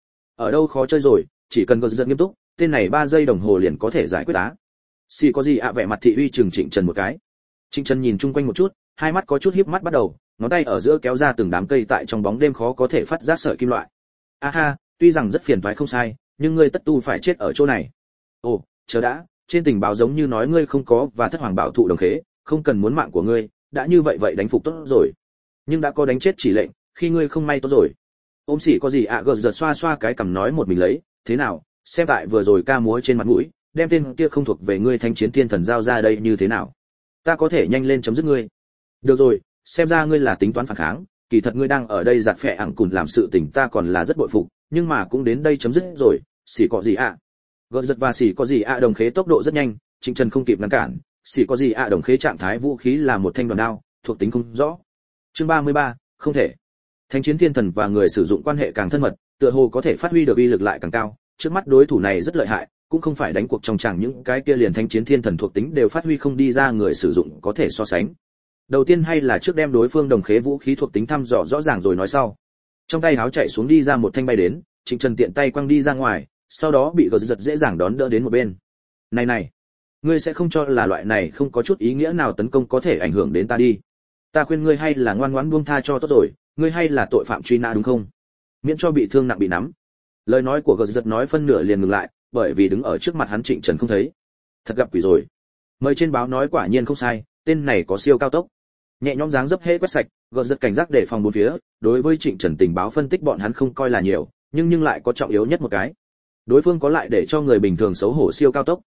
Ở đâu khó chơi rồi, chỉ cần gợt giật nghiêm túc, tên này 3 giây đồng hồ liền có thể giải quyết Xì có gì vẻ mặt thị uy trừng Trịnh Trần một cái. Trịnh Trần nhìn chung quanh một chút, hai mắt có chút híp mắt bắt đầu, ngón tay ở giữa kéo ra từng đám cây tại trong bóng đêm khó có thể phát giác sợi kim loại. Tuy rằng rất phiền toái không sai, nhưng ngươi tất tu phải chết ở chỗ này. Ồ, chờ đã, trên tình báo giống như nói ngươi không có và thất hoàng bảo thụ đồng khế, không cần muốn mạng của ngươi, đã như vậy đánh phục tốt rồi. Nhưng đã có đánh chết chỉ lệnh, khi ngươi không may tốt rồi. Ôm xỉ có gì gợt giật xoa xoa cái cằm nói một mình lấy, thế nào, xem tại vừa rồi ca múa trên mặt mũi, đem tên kia không thuộc về ngươi thanh chiến thiên thần giao ra đây như thế nào? Ta có thể nhanh lên chấm dứt ngươi. Được rồi, xem ra ngươi là tính toán phản kháng, kỳ thật ngươi đang ở đây giặt phệ ẳng cùn làm sự tình ta còn là rất bội phục, nhưng mà cũng đến đây chấm dứt rồi, xỉ có gì Gợt giật và xỉ có gì đồng khế tốc độ rất nhanh, Trịnh Trần không kịp ngăn cản, xỉ có gì đồng khế trạng thái vũ khí là một thanh đoàn đao, thuộc tính không rõ. Chương 33, không thể. Thánh chiến thiên thần và người sử dụng quan hệ càng thân mật, tựa hồ có thể phát huy được uy lực lại càng cao, trước mắt đối thủ này rất lợi hại, cũng không phải đánh cuộc trong chẳng những cái kia liền thánh chiến thiên thần thuộc tính đều phát huy không đi ra người sử dụng có thể so sánh. Đầu tiên hay là trước đem đối phương đồng khế vũ khí thuộc tính thăm dò rõ ràng rồi nói sau. Trong tay háo chạy xuống đi ra một thanh bay đến, Trịnh Trần tiện tay quăng đi ra ngoài, sau đó bị gợt giật dễ dàng đón đỡ đến một bên. Này, ngươi sẽ không cho là loại này không có chút ý nghĩa nào tấn công có thể ảnh hưởng đến ta đi. Ta khuyên ngươi hay là ngoan ngoãn buông tha cho tốt rồi, ngươi hay là tội phạm truy nã đúng không? Miễn cho bị thương nặng bị nắm. Lời nói của gợt giật nói phân nửa liền ngừng lại, bởi vì đứng ở trước mặt hắn Trịnh Trần không thấy. Thật gặp quỷ rồi. Mời trên báo nói quả nhiên không sai, tên này có siêu cao tốc. Nhẹ nhõm dáng dấp hễ quét sạch, gợt giật cảnh giác để phòng bốn phía, đối với Trịnh Trần tình báo phân tích bọn hắn không coi là nhiều, nhưng lại có trọng yếu nhất một cái. Đối phương có lại để cho người bình thường xấu hổ siêu cao tốc.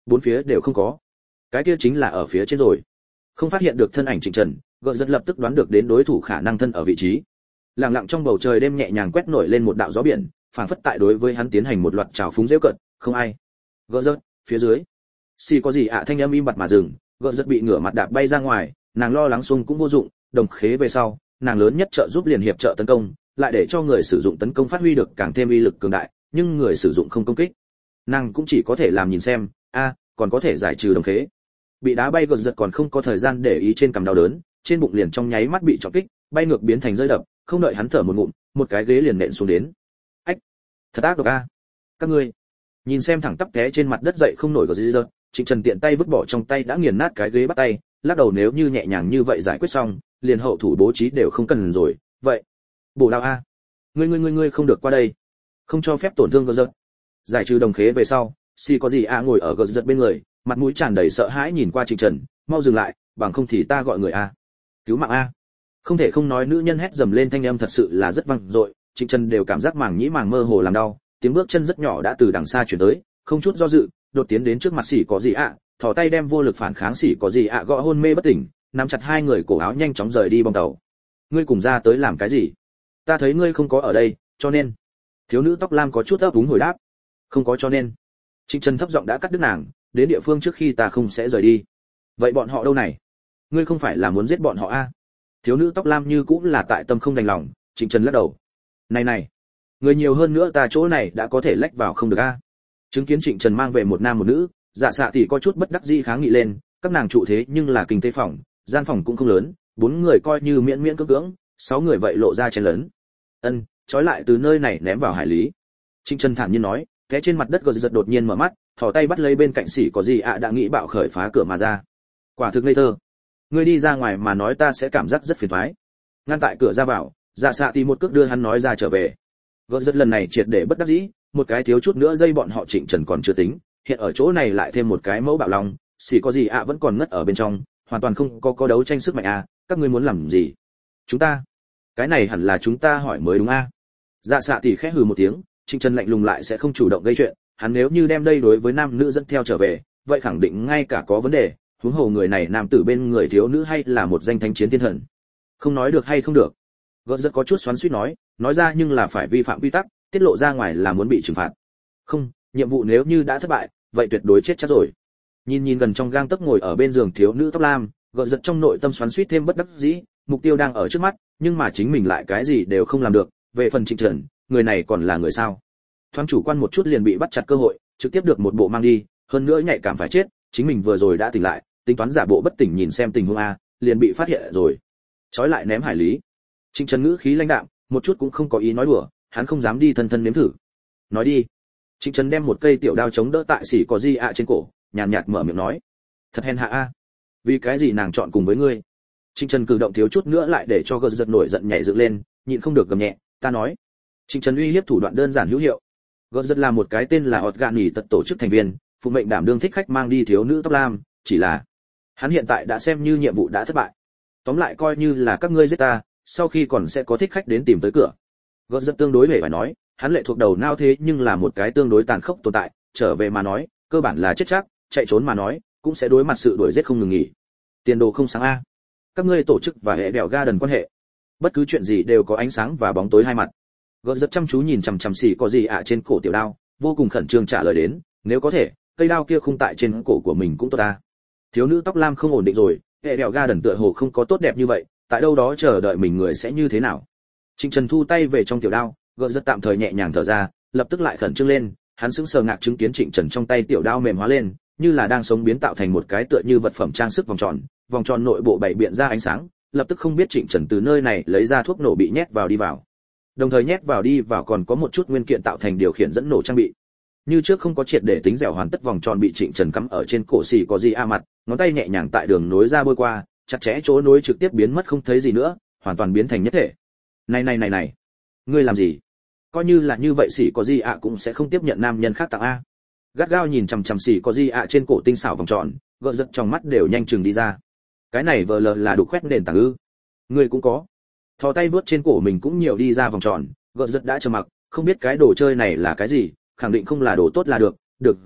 bốn phía đều không có. Cái kia chính là ở phía trên rồi. Không phát hiện được thân ảnh Trịnh Trần, gợt giật lập tức đoán được đến đối thủ khả năng thân ở vị trí. Lặng lặng trong bầu trời đêm nhẹ nhàng quét nổi lên một đạo gió biển, phảng phất tại đối với hắn tiến hành một loạt trào phúng giễu cợt, không ai. Gợt giật, phía dưới. Xì có gì ạ thanh âm im bặt mà dừng, gợt giật bị ngửa mặt đạp bay ra ngoài, nàng lo lắng xung cũng vô dụng, đồng khế về sau, nàng lớn nhất trợ giúp liền hiệp trợ tấn công, lại để cho người sử dụng tấn công phát huy được càng thêm uy lực cường đại, nhưng người sử dụng không công kích. Nàng cũng chỉ có thể làm nhìn xem, còn có thể giải trừ đồng khế. Bị đá bay gợt giật còn không có thời gian để ý trên cằm đau đớn, trên bụng liền trong nháy mắt bị trọng kích, bay ngược biến thành rơi đập, không đợi hắn thở một ngụm, một cái ghế liền nện xuống đến. Ách, thật ác độc a. Các ngươi nhìn xem thẳng tắp té trên mặt đất dậy không nổi gợt giật, Trịnh Trần tiện tay vứt bỏ trong tay đã nghiền nát cái ghế bắt tay, lắc đầu nếu như nhẹ nhàng như vậy giải quyết xong, liền hậu thủ bố trí đều không cần rồi, vậy bổ đao a. Ngươi không được qua đây, không cho phép tổn thương gợt giật. Giải trừ đồng khế về sau, Si có gì a ngồi ở gợt giật bên người, mặt mũi tràn đầy sợ hãi nhìn qua Trịnh Trần, mau dừng lại, bằng không thì ta gọi người a. Cứu mạng a. Không thể không nói nữ nhân hét dầm lên thanh âm thật sự là rất vang dội, Trịnh Trần đều cảm giác màng nhĩ màng mơ hồ làm đau, tiếng bước chân rất nhỏ đã từ đằng xa truyền tới, không chút do dự, đột tiến đến trước mặt Sĩ có gì ạ, thò tay đem vô lực phản kháng Sĩ có gì ạ gõ hôn mê bất tỉnh, nắm chặt hai người cổ áo nhanh chóng rời đi bong tàu. Ngươi cùng ra tới làm cái gì? Ta thấy ngươi không có ở đây, cho nên. Thiếu nữ tóc lam có chút ấp úng hồi đáp. Không có cho nên. Trịnh Trần thấp giọng đã cắt đứt nàng, đến địa phương trước khi ta không sẽ rời đi. Vậy bọn họ đâu này? Ngươi không phải là muốn giết bọn họ a? Thiếu nữ tóc lam như cũng là tại tâm không đành lòng, Trịnh Trần lắc đầu. Này, người nhiều hơn nữa ta chỗ này đã có thể lách vào không được a. Chứng kiến Trịnh Trần mang về một nam một nữ, Dạ Xạ thì có chút bất đắc dĩ kháng nghị lên, các nàng trụ thế nhưng là kinh tế phòng, gian phòng cũng không lớn, 4 người coi như miễn miễn cưỡng, 6 người vậy lộ ra chen lớn. Trói lại từ nơi này ném vào hải lý. Trịnh Trần thản nhiên nói, té trên mặt đất gờ giật đột nhiên mở mắt, thò tay bắt lấy bên cạnh Sĩ có gì ạ đã nghĩ bạo khởi phá cửa mà ra. Quả thực ngây thơ. Ngươi đi ra ngoài mà nói ta sẽ cảm giác rất phiền toái. Ngăn tại cửa ra vào, Dạ Xạ thì một cước đưa hắn nói ra trở về. Gờ giật lần này triệt để bất đắc dĩ, một cái thiếu chút nữa dây bọn họ Trịnh Trần còn chưa tính, hiện ở chỗ này lại thêm một cái mẫu bạo lòng, Sĩ có gì ạ vẫn còn ngất ở bên trong, hoàn toàn không có đấu tranh sức mạnh a, các ngươi muốn làm gì? Chúng ta? Cái này hẳn là chúng ta hỏi mới đúng a. Dạ Xạ thì khẽ hừ một tiếng, Trịnh Trần lạnh lùng lại sẽ không chủ động gây chuyện, hắn nếu như đem đây đối với nam nữ dẫn theo trở về, vậy khẳng định ngay cả có vấn đề, huống hồ người này nam tử bên người thiếu nữ hay là một danh thánh chiến thiên thần. Không nói được hay không được. Gớt rất có chút xoắn xuýt nói ra nhưng là phải vi phạm quy tắc, tiết lộ ra ngoài là muốn bị trừng phạt. Không, nhiệm vụ nếu như đã thất bại, vậy tuyệt đối chết chắc rồi. Nhìn gần trong gang tấc ngồi ở bên giường thiếu nữ tóc lam, gợt giật trong nội tâm xoắn xuýt thêm bất đắc dĩ, mục tiêu đang ở trước mắt, nhưng mà chính mình lại cái gì đều không làm được. Về phần Trịnh Trần, người này còn là người sao? Thoáng chủ quan một chút liền bị bắt chặt cơ hội, trực tiếp được một bộ mang đi, hơn nữa nhạy cảm phải chết, chính mình vừa rồi đã tỉnh lại, tính toán giả bộ bất tỉnh nhìn xem tình huống a, liền bị phát hiện rồi. Trói lại ném hải lý. Trịnh Trần ngữ khí lãnh đạm, một chút cũng không có ý nói đùa, hắn không dám đi thân nếm thử. Nói đi. Trịnh Trần đem một cây tiểu đao chống đỡ tại Sĩ có gì ạ trên cổ, nhàn nhạt mở miệng nói. Thật hèn hạ a. Vì cái gì nàng chọn cùng với ngươi? Trịnh Trần cử động thiếu chút nữa lại để cho gợt giật nổi giận nhảy dựng lên, nhịn không được gầm nhẹ, ta nói. Trịnh Trần uy hiếp thủ đoạn đơn giản hữu hiệu. Gợt giật là một cái tên là Organi tật tổ chức thành viên, phụ mệnh đảm đương thích khách mang đi thiếu nữ tóc lam, chỉ là hắn hiện tại đã xem như nhiệm vụ đã thất bại. Tóm lại coi như là các ngươi giết ta, sau khi còn sẽ có thích khách đến tìm tới cửa. Gợt giật tương đối hề phải nói, hắn lệ thuộc đầu não thế nhưng là một cái tương đối tàn khốc tồn tại, trở về mà nói, cơ bản là chết chắc, chạy trốn mà nói, cũng sẽ đối mặt sự đuổi giết không ngừng nghỉ. Tiền đồ không sáng a. Các ngươi tổ chức và hệ đèo ga đần quan hệ, bất cứ chuyện gì đều có ánh sáng và bóng tối hai mặt. Gợt rất chăm chú nhìn chằm chằm Sĩ có gì ạ trên cổ tiểu đao, vô cùng khẩn trương trả lời đến, nếu có thể, cây đao kia khung tại trên cổ của mình cũng tốt ta. Thiếu nữ tóc lam không ổn định rồi, hệ đèo ga đần tựa hồ không có tốt đẹp như vậy, tại đâu đó chờ đợi mình người sẽ như thế nào. Trịnh Trần thu tay về trong tiểu đao, gợt rất tạm thời nhẹ nhàng thở ra, lập tức lại khẩn trương lên, hắn sững sờ ngạc chứng kiến Trịnh Trần trong tay tiểu đao mềm hóa lên, như là đang sống biến tạo thành một cái tựa như vật phẩm trang sức vòng tròn nội bộ bảy biện ra ánh sáng, lập tức không biết Trịnh Trần từ nơi này lấy ra thuốc nổ bị nhét vào đi vào. Đồng thời nhét vào đi vào còn có một chút nguyên kiện tạo thành điều khiển dẫn nổ trang bị. Như trước không có triệt để tính dẻo hoàn tất vòng tròn bị Trịnh Trần cắm ở trên cổ Sĩ có gì a mặt, ngón tay nhẹ nhàng tại đường nối ra bôi qua, chặt chẽ chỗ nối trực tiếp biến mất không thấy gì nữa, hoàn toàn biến thành nhất thể. Này, ngươi làm gì? Coi như là như vậy Sĩ có gì ạ cũng sẽ không tiếp nhận nam nhân khác tặng a. Gắt gao nhìn chằm chằm Sĩ có gì ạ trên cổ tinh xảo vòng tròn, gợn giật trong mắt đều nhanh chừng đi ra. Cái này vờ lờ là đủ khoét nền tảng ư? Ngươi cũng có. Thò tay vướt trên cổ mình cũng nhiều đi ra vòng tròn, gợn giật đã trầm mặc, không biết cái đồ chơi này là cái gì, khẳng định không là đồ tốt là được rồi,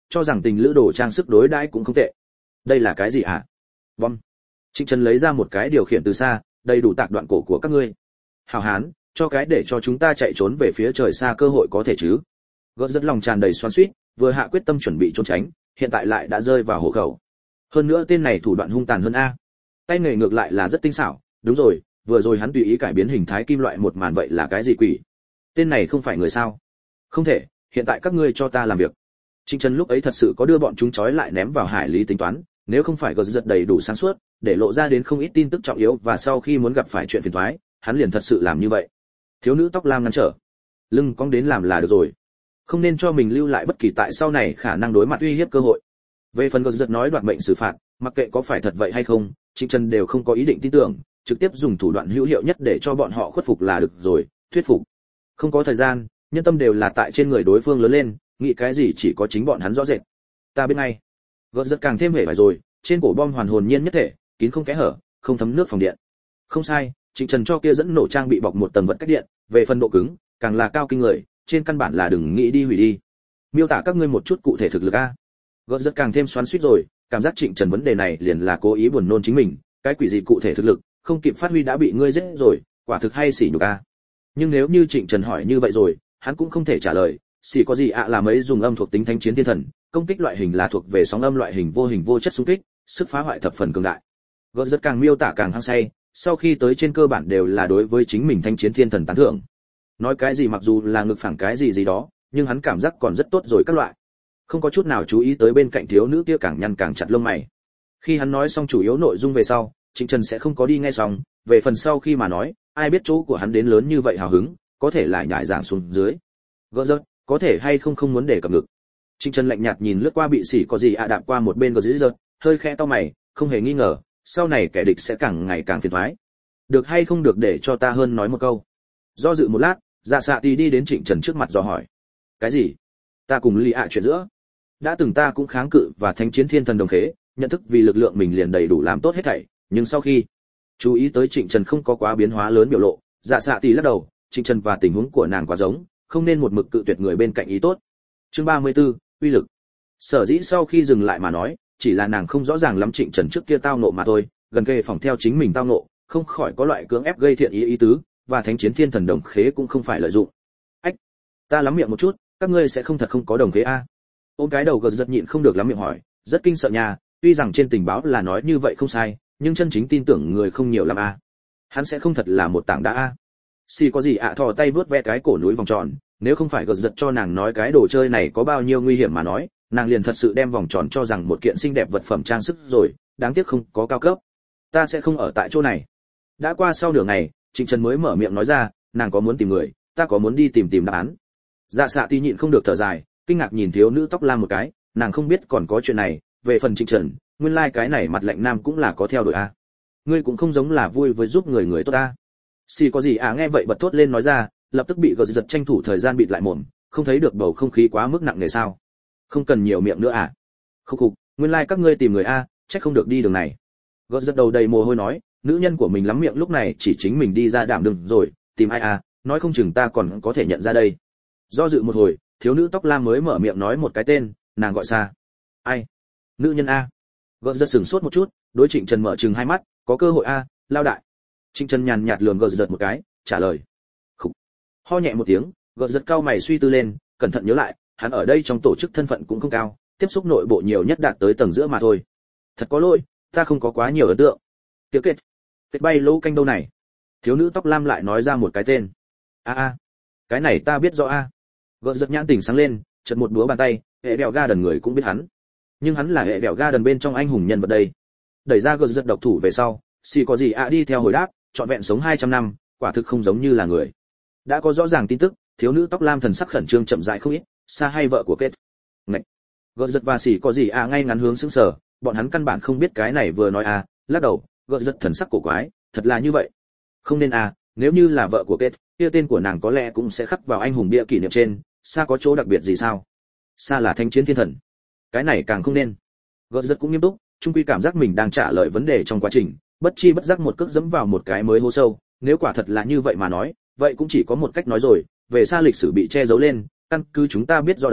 cho rằng tình lữ đồ trang sức đối đãi cũng không tệ. Đây là cái gì hả? Bom. Trịnh Trần lấy ra một cái điều khiển từ xa, đầy đủ tạc đoạn cổ của các ngươi. Hảo hán, cho cái để cho chúng ta chạy trốn về phía trời xa cơ hội có thể chứ? Gớt rất lòng tràn đầy xoắn xuýt, vừa hạ quyết tâm chuẩn bị trốn tránh, hiện tại lại đã rơi vào hổ khẩu. Hơn nữa tên này thủ đoạn hung tàn hơn a. Tay nghề ngược lại là rất tinh xảo, đúng rồi, vừa rồi hắn tùy ý cải biến hình thái kim loại một màn, vậy là cái gì quỷ? Tên này không phải người sao? Không thể, hiện tại các ngươi cho ta làm việc. Trịnh Trần lúc ấy thật sự có đưa bọn chúng trói lại ném vào hải lý tính toán, nếu không phải gật giật đầy đủ sáng suốt, để lộ ra đến không ít tin tức trọng yếu và sau khi muốn gặp phải chuyện phiền toái, hắn liền thật sự làm như vậy. Thiếu nữ tóc lam ngăn trở, lưng cong đến làm là được rồi, không nên cho mình lưu lại bất kỳ tại sau này khả năng đối mặt uy hiếp cơ hội. Về phần gật giật nói đoạt mệnh xử phạt, mặc kệ có phải thật vậy hay không, Trịnh Trần đều không có ý định tin tưởng, trực tiếp dùng thủ đoạn hữu hiệu nhất để cho bọn họ khuất phục là được rồi, thuyết phục. Không có thời gian, nhân tâm đều là tại trên người đối phương lớn lên, nghĩ cái gì chỉ có chính bọn hắn rõ rệt. Ta biết ngay. Gợt giật càng thêm hề phải rồi, trên cổ bom hoàn hồn nhiên nhất thể, kín không kẽ hở, không thấm nước phòng điện. Không sai, Trịnh Trần cho kia dẫn nổ trang bị bọc một tầng vật cách điện, về phần độ cứng, càng là cao kinh người, trên căn bản là đừng nghĩ đi hủy đi. Miêu tả các ngươi một chút cụ thể thực lực a. Gợt giật càng thêm xoắn xuýt rồi, cảm giác Trịnh Trần vấn đề này liền là cố ý buồn nôn chính mình, cái quỷ gì cụ thể thực lực, không kịp phát huy đã bị ngươi giết rồi, quả thực hay xỉ nhục a. Nhưng nếu như Trịnh Trần hỏi như vậy rồi, hắn cũng không thể trả lời, xỉ có gì ạ là mấy dùng âm thuộc tính thánh chiến thiên thần, công kích loại hình là thuộc về sóng âm loại hình vô hình vô chất xung kích, sức phá hoại thập phần cường đại. Gợt rất càng miêu tả càng hăng say, sau khi tới trên cơ bản đều là đối với chính mình thánh chiến thiên thần tán thưởng. Nói cái gì mặc dù là ngực phẳng cái gì gì đó, nhưng hắn cảm giác còn rất tốt rồi các loại. Không có chút nào chú ý tới bên cạnh thiếu nữ kia càng nhăn càng chặt lông mày. Khi hắn nói xong chủ yếu nội dung về sau, Trịnh Trần sẽ không có đi nghe xong, về phần sau khi mà nói, ai biết chỗ của hắn đến lớn như vậy hào hứng, có thể lại nhại giảng xuống dưới. Gợt rất, có thể hay không không muốn để cầm ngực. Trịnh Trần lạnh nhạt nhìn lướt qua bị sỉ có gì ạ đạp qua một bên gợt giật, hơi khẽ cau mày, không hề nghi ngờ, sau này kẻ địch sẽ càng ngày càng phiền toái. Được hay không được để cho ta hơn nói một câu. Do dự một lát, Dạ Xạ Tì đi đến Trịnh Trần trước mặt dò hỏi. Cái gì? Ta cùng Lý ạ chuyện giữa. Đã từng ta cũng kháng cự và thánh chiến thiên thần đồng khế, nhận thức vì lực lượng mình liền đầy đủ làm tốt hết thảy, nhưng sau khi chú ý tới Trịnh Trần không có quá biến hóa lớn biểu lộ, Dạ Xạ Tì lắc đầu, Trịnh Trần và tình huống của nàng quá giống, không nên một mực cự tuyệt người bên cạnh ý tốt. Chương 34, uy lực. Sở dĩ sau khi dừng lại mà nói, chỉ là nàng không rõ ràng lắm Trịnh Trần trước kia tao nộ mà thôi, gần kề phòng theo chính mình tao nộ, không khỏi có loại cưỡng ép gây thiện ý tứ, và thánh chiến thiên thần đồng khế cũng không phải lợi dụng. Ách, ta lắm miệng một chút, các ngươi sẽ không thật không có đồng khế a? Ôm cái đầu gật giật nhịn không được lắm miệng hỏi, rất kinh sợ nha, tuy rằng trên tình báo là nói như vậy không sai, nhưng chân chính tin tưởng người không nhiều lắm a. Hắn sẽ không thật là một tảng đá a. Xì có gì ạ thò tay vướt ve cái cổ núi vòng tròn, nếu không phải gật giật cho nàng nói cái đồ chơi này có bao nhiêu nguy hiểm mà nói, nàng liền thật sự đem vòng tròn cho rằng một kiện xinh đẹp vật phẩm trang sức rồi, đáng tiếc không có cao cấp. Ta sẽ không ở tại chỗ này. Đã qua sau nửa ngày, Trịnh Trần mới mở miệng nói ra, nàng có muốn tìm người, ta có muốn đi tìm đáp án. Dạ Xạ Tì nhịn không được thở dài, kinh ngạc nhìn thiếu nữ tóc lam một cái, nàng không biết còn có chuyện này, về phần Trịnh Trần, nguyên lai cái này mặt lạnh nam cũng là có theo đuổi a. Ngươi cũng không giống là vui với giúp người tốt ta. Xì có gì à, nghe vậy bật thốt lên nói ra, lập tức bị gật giật tranh thủ thời gian bịt lại mồm, không thấy được bầu không khí quá mức nặng nề sao? Không cần nhiều miệng nữa à? Khục khục, nguyên lai các ngươi tìm người a, chắc không được đi đường này. Gật giật đầu đầy mồ hôi nói, nữ nhân của mình lắm miệng lúc này chỉ chính mình đi ra đảm đừng rồi, tìm ai à, nói không chừng ta còn có thể nhận ra đây. Do dự một hồi, thiếu nữ tóc lam mới mở miệng nói một cái tên, nàng gọi Sa. Ai? Nữ nhân a. Gật giật sửng sốt một chút, đối Trịnh Trần mở trừng hai mắt, có cơ hội a, lao đại. Trịnh Trần nhàn nhạt lườm gật giật một cái, trả lời. Khục. Ho nhẹ một tiếng, gật giật cao mày suy tư lên, cẩn thận nhớ lại, hắn ở đây trong tổ chức thân phận cũng không cao, tiếp xúc nội bộ nhiều nhất đạt tới tầng giữa mà thôi. Thật có lỗi, ta không có quá nhiều ấn tượng. Tiểu Kết, Kết bay lỗ canh đâu này? Thiếu nữ tóc lam lại nói ra một cái tên. Cái này ta biết rõ a. Gợt giật nhãn tỉnh sáng lên, chợt một búa bàn tay, hệ đèo ga đần người cũng biết hắn. Nhưng hắn là hệ đèo ga đần bên trong anh hùng nhân vật đây. Đẩy ra gợt giật độc thủ về sau, xì có gì ạ đi theo hồi đáp, trọn vẹn sống 200 năm, quả thực không giống như là người. Đã có rõ ràng tin tức, thiếu nữ tóc lam thần sắc khẩn trương chậm rãi không ít, Sa hay vợ của Kết. Ngậy. Gợt giật và xì có gì ạ ngay ngắn hướng sững sờ, bọn hắn căn bản không biết cái này vừa nói a, lắc đầu, gợt giật thần sắc cổ quái, thật là như vậy. Không nên a, nếu như là vợ của Kết, kia tên của nàng có lẽ cũng sẽ khắc vào anh hùng bia kỷ niệm trên, Sa có chỗ đặc biệt gì sao? Sa là thánh chiến thiên thần. Cái này càng không nên. Gợt giật cũng nghiêm túc, chung quy cảm giác mình đang trả lời vấn đề trong quá trình, bất chi bất giác một cước dẫm vào một cái mới hố sâu, nếu quả thật là như vậy mà nói, vậy cũng chỉ có một cách nói rồi, về Sa lịch sử bị che giấu lên, căn cứ chúng ta biết do đấy,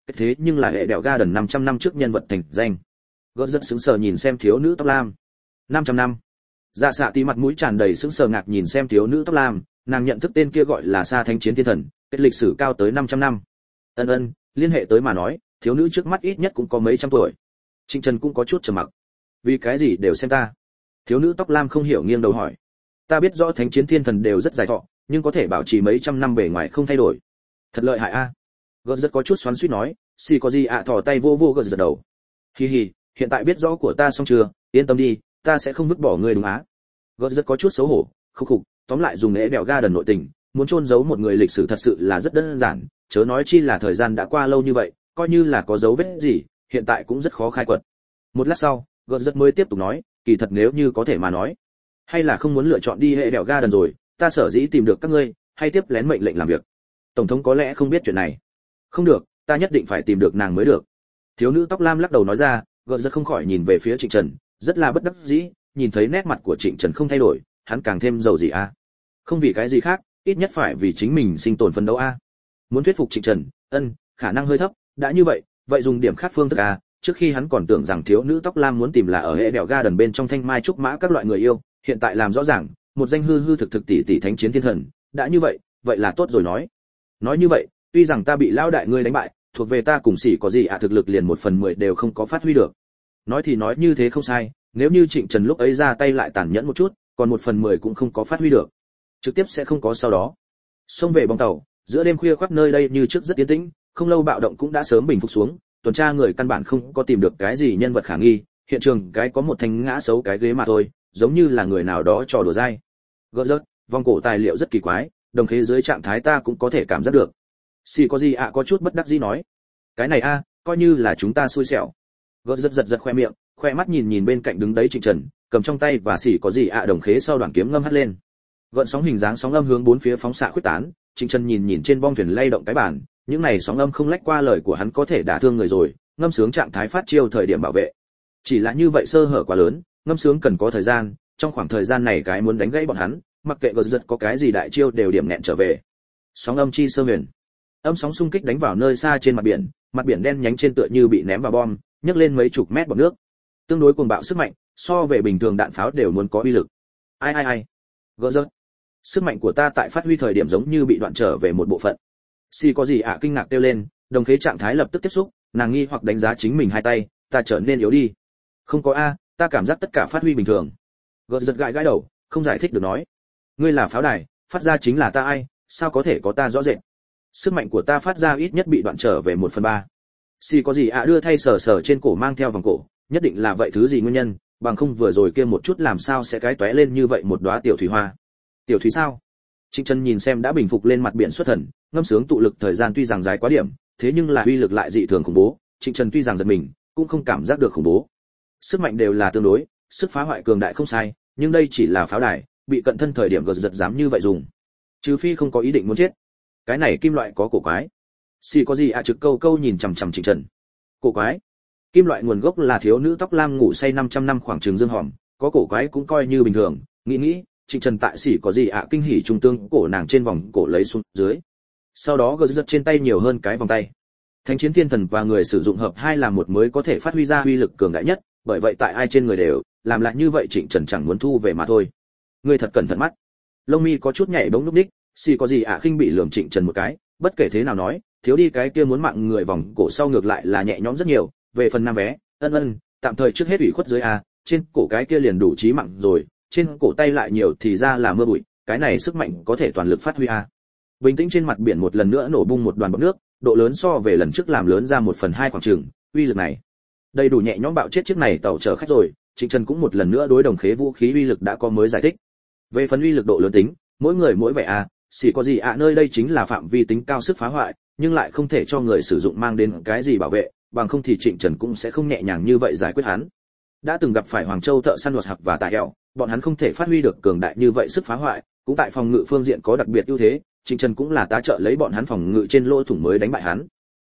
thế nhưng là hệ đèo Garden 500 năm trước nhân vật thành danh. Gót rất sững sờ nhìn xem thiếu nữ tóc lam. 500 năm. Dạ xạ tí mặt mũi tràn đầy sững sờ ngạc nhìn xem thiếu nữ tóc lam, nàng nhận thức tên kia gọi là Sa Thánh Chiến Thiên Thần, kết lịch sử cao tới 500 năm. Ân, liên hệ tới mà nói, thiếu nữ trước mắt ít nhất cũng có mấy trăm tuổi. Trịnh Trần cũng có chút trầm mặc. Vì cái gì đều xem ta? Thiếu nữ tóc lam không hiểu nghiêng đầu hỏi. Ta biết rõ Thánh Chiến Thiên Thần đều rất dài thọ, nhưng có thể bảo trì mấy trăm năm bề ngoài không thay đổi. Thật lợi hại a. Gót rất có chút xoắn xuýt nói, xì có gì ạ thò tay vô vô gật gật đầu. Hi hi, hiện tại biết rõ của ta xong chưa, yên tâm đi, ta sẽ không vứt bỏ ngươi đúng á. Gót rất có chút xấu hổ, khục, tóm lại dùng lễ đèo Garden nội tình, muốn chôn giấu một người lịch sử thật sự là rất đơn giản, chớ nói chi là thời gian đã qua lâu như vậy, coi như là có dấu vết gì, hiện tại cũng rất khó khai quật. Một lát sau, Gót rất mới tiếp tục nói, kỳ thật nếu như có thể mà nói, hay là không muốn lựa chọn đi hệ đèo Garden rồi, ta sở dĩ tìm được các ngươi, hay tiếp lén mệnh lệnh làm việc. Tổng thống có lẽ không biết chuyện này. Không được, ta nhất định phải tìm được nàng mới được. Thiếu nữ tóc lam lắc đầu nói ra, Gót rất không khỏi nhìn về phía Trịnh Trần, rất là bất đắc dĩ, nhìn thấy nét mặt của Trịnh Trần không thay đổi, hắn càng thêm giàu gì a. Không vì cái gì khác, ít nhất phải vì chính mình sinh tồn phấn đấu a. Muốn thuyết phục Trịnh Trần, khả năng hơi thấp, đã như vậy dùng điểm khác phương thức a. Trước khi hắn còn tưởng rằng thiếu nữ tóc lam muốn tìm là ở hệ đèo Garden bên trong thanh mai trúc mã các loại người yêu, hiện tại làm rõ ràng, một danh hư thực tỷ Thánh Chiến Thiên Thần, đã như vậy là tốt rồi nói. Nói như vậy, tuy rằng ta bị lão đại ngươi đánh bại, thuộc về ta cùng xỉ có gì thực lực liền 1/10 đều không có phát huy được. Nói thì nói như thế không sai, nếu như Trịnh Trần lúc ấy ra tay lại tàn nhẫn một chút, còn 1/10 cũng không có phát huy được. Trực tiếp sẽ không có sau đó. Xông về bong tàu, giữa đêm khuya khoắt nơi đây như trước rất yên tĩnh, không lâu bạo động cũng đã sớm bình phục xuống, tuần tra người căn bản không có tìm được cái gì nhân vật khả nghi, hiện trường cái có một thanh ngã xấu cái ghế mà thôi, giống như là người nào đó trò đùa dai. Gỡ rớt, vòng cổ tài liệu rất kỳ quái, đồng khế dưới trạng thái ta cũng có thể cảm giác được. Xì có gì ạ có chút bất đắc dĩ nói. Cái này coi như là chúng ta xui xẻo. Gỡ rớt giật khoe miệng, khoe mắt nhìn bên cạnh đứng đấy Trịnh Trần, cầm trong tay và xì có gì đồng khế sau đoạn kiếm ngâm hắt lên. Gợn sóng hình dáng sóng âm hướng bốn phía phóng xạ khuếch tán, Trịnh Trần nhìn trên bong thuyền lay động cái bàn, những này sóng âm không lách qua lời của hắn có thể đả thương người rồi, ngâm sướng trạng thái phát chiêu thời điểm bảo vệ. Chỉ là như vậy sơ hở quá lớn, ngâm sướng cần có thời gian, trong khoảng thời gian này cái muốn đánh gãy bọn hắn, mặc kệ gợn giật có cái gì đại chiêu đều điểm nẹn trở về. Sóng âm chi sơ huyền, âm sóng xung kích đánh vào nơi xa trên mặt biển đen nhánh trên tựa như bị ném vào bom, nhấc lên mấy chục mét bọt nước. Tương đối cuồng bạo sức mạnh, so về bình thường đạn pháo đều muốn có uy lực. Ai. Gợn giật. Sức mạnh của ta tại phát huy thời điểm giống như bị đoạn trở về một bộ phận. Xì có gì kinh ngạc kêu lên, đồng khế trạng thái lập tức tiếp xúc, nàng nghi hoặc đánh giá chính mình hai tay, ta trở nên yếu đi. Không có ta cảm giác tất cả phát huy bình thường. Gợt giật gãi đầu, không giải thích được nói. Ngươi là pháo đài, phát ra chính là ta sao có thể có ta rõ rệt. Sức mạnh của ta phát ra ít nhất bị đoạn trở về 1/3. Xì có gì đưa thay sờ trên cổ mang theo vòng cổ, nhất định là vậy thứ gì nguyên nhân, bằng không vừa rồi kia một chút làm sao sẽ cái tóe lên như vậy một đóa tiểu thủy hoa. Tiểu thủy sao? Trịnh Trần nhìn xem đã bình phục lên mặt biển xuất thần, ngâm sướng tụ lực thời gian tuy rằng dài quá điểm, thế nhưng là uy lực lại dị thường khủng bố, Trịnh Trần tuy rằng giật mình, cũng không cảm giác được khủng bố. Sức mạnh đều là tương đối, sức phá hoại cường đại không sai, nhưng đây chỉ là pháo đài, bị cận thân thời điểm gật giật dám như vậy dùng. Trừ phi không có ý định muốn chết. Cái này kim loại có cổ quái. Xì có gì trực câu nhìn chằm chằm Trịnh Trần. Cổ quái? Kim loại nguồn gốc là thiếu nữ tóc lam ngủ say 500 năm khoảng trường dương hòm, có cổ quái cũng coi như bình thường, nghĩ Trịnh Trần tại xỉ có gì kinh hỉ trung tương cổ nàng trên vòng cổ lấy xuống dưới. Sau đó gật giật trên tay nhiều hơn cái vòng tay. Thánh Chiến Thiên Thần và người sử dụng hợp hai làm một mới có thể phát huy ra uy lực cường đại nhất, bởi vậy tại ai trên người đều làm lại như vậy Trịnh Trần chẳng muốn thu về mà thôi. Ngươi thật cẩn thận mắt. Lông mi có chút nhảy bỗng lúc đích, xì có gì khinh bị lườm Trịnh Trần một cái, bất kể thế nào nói, thiếu đi cái kia muốn mạng người vòng cổ sau ngược lại là nhẹ nhõm rất nhiều, về phần nam vé, tạm thời trước hết ủy khuất dưới trên cổ cái kia liền đủ chí mạng rồi, trên cổ tay lại nhiều thì ra là mưa bụi, cái này sức mạnh có thể toàn lực phát huy Bình tĩnh trên mặt biển một lần nữa nổ bung một đoàn bọt nước, độ lớn so về lần trước làm lớn ra 1/2 khoảng chừng, uy lực này đầy đủ nhẹ nhõm bạo chết chiếc này tàu chở khách rồi. Trịnh Trần cũng một lần nữa đối đồng khế vũ khí uy lực đã có mới giải thích. Về phần uy lực độ lớn tính, mỗi người mỗi vẻ chỉ có gì nơi đây chính là phạm vi tính cao sức phá hoại, nhưng lại không thể cho người sử dụng mang đến cái gì bảo vệ, bằng không thì Trịnh Trần cũng sẽ không nhẹ nhàng như vậy giải quyết hắn. Đã từng gặp phải Hoàng Châu thợ săn luật hặc và Tạ Hẹo, bọn hắn không thể phát huy được cường đại như vậy sức phá hoại, cũng tại phòng ngự phương diện có đặc biệt ưu thế, Trịnh Trần cũng là tá trợ lấy bọn hắn phòng ngự trên lỗ thủng mới đánh bại hắn.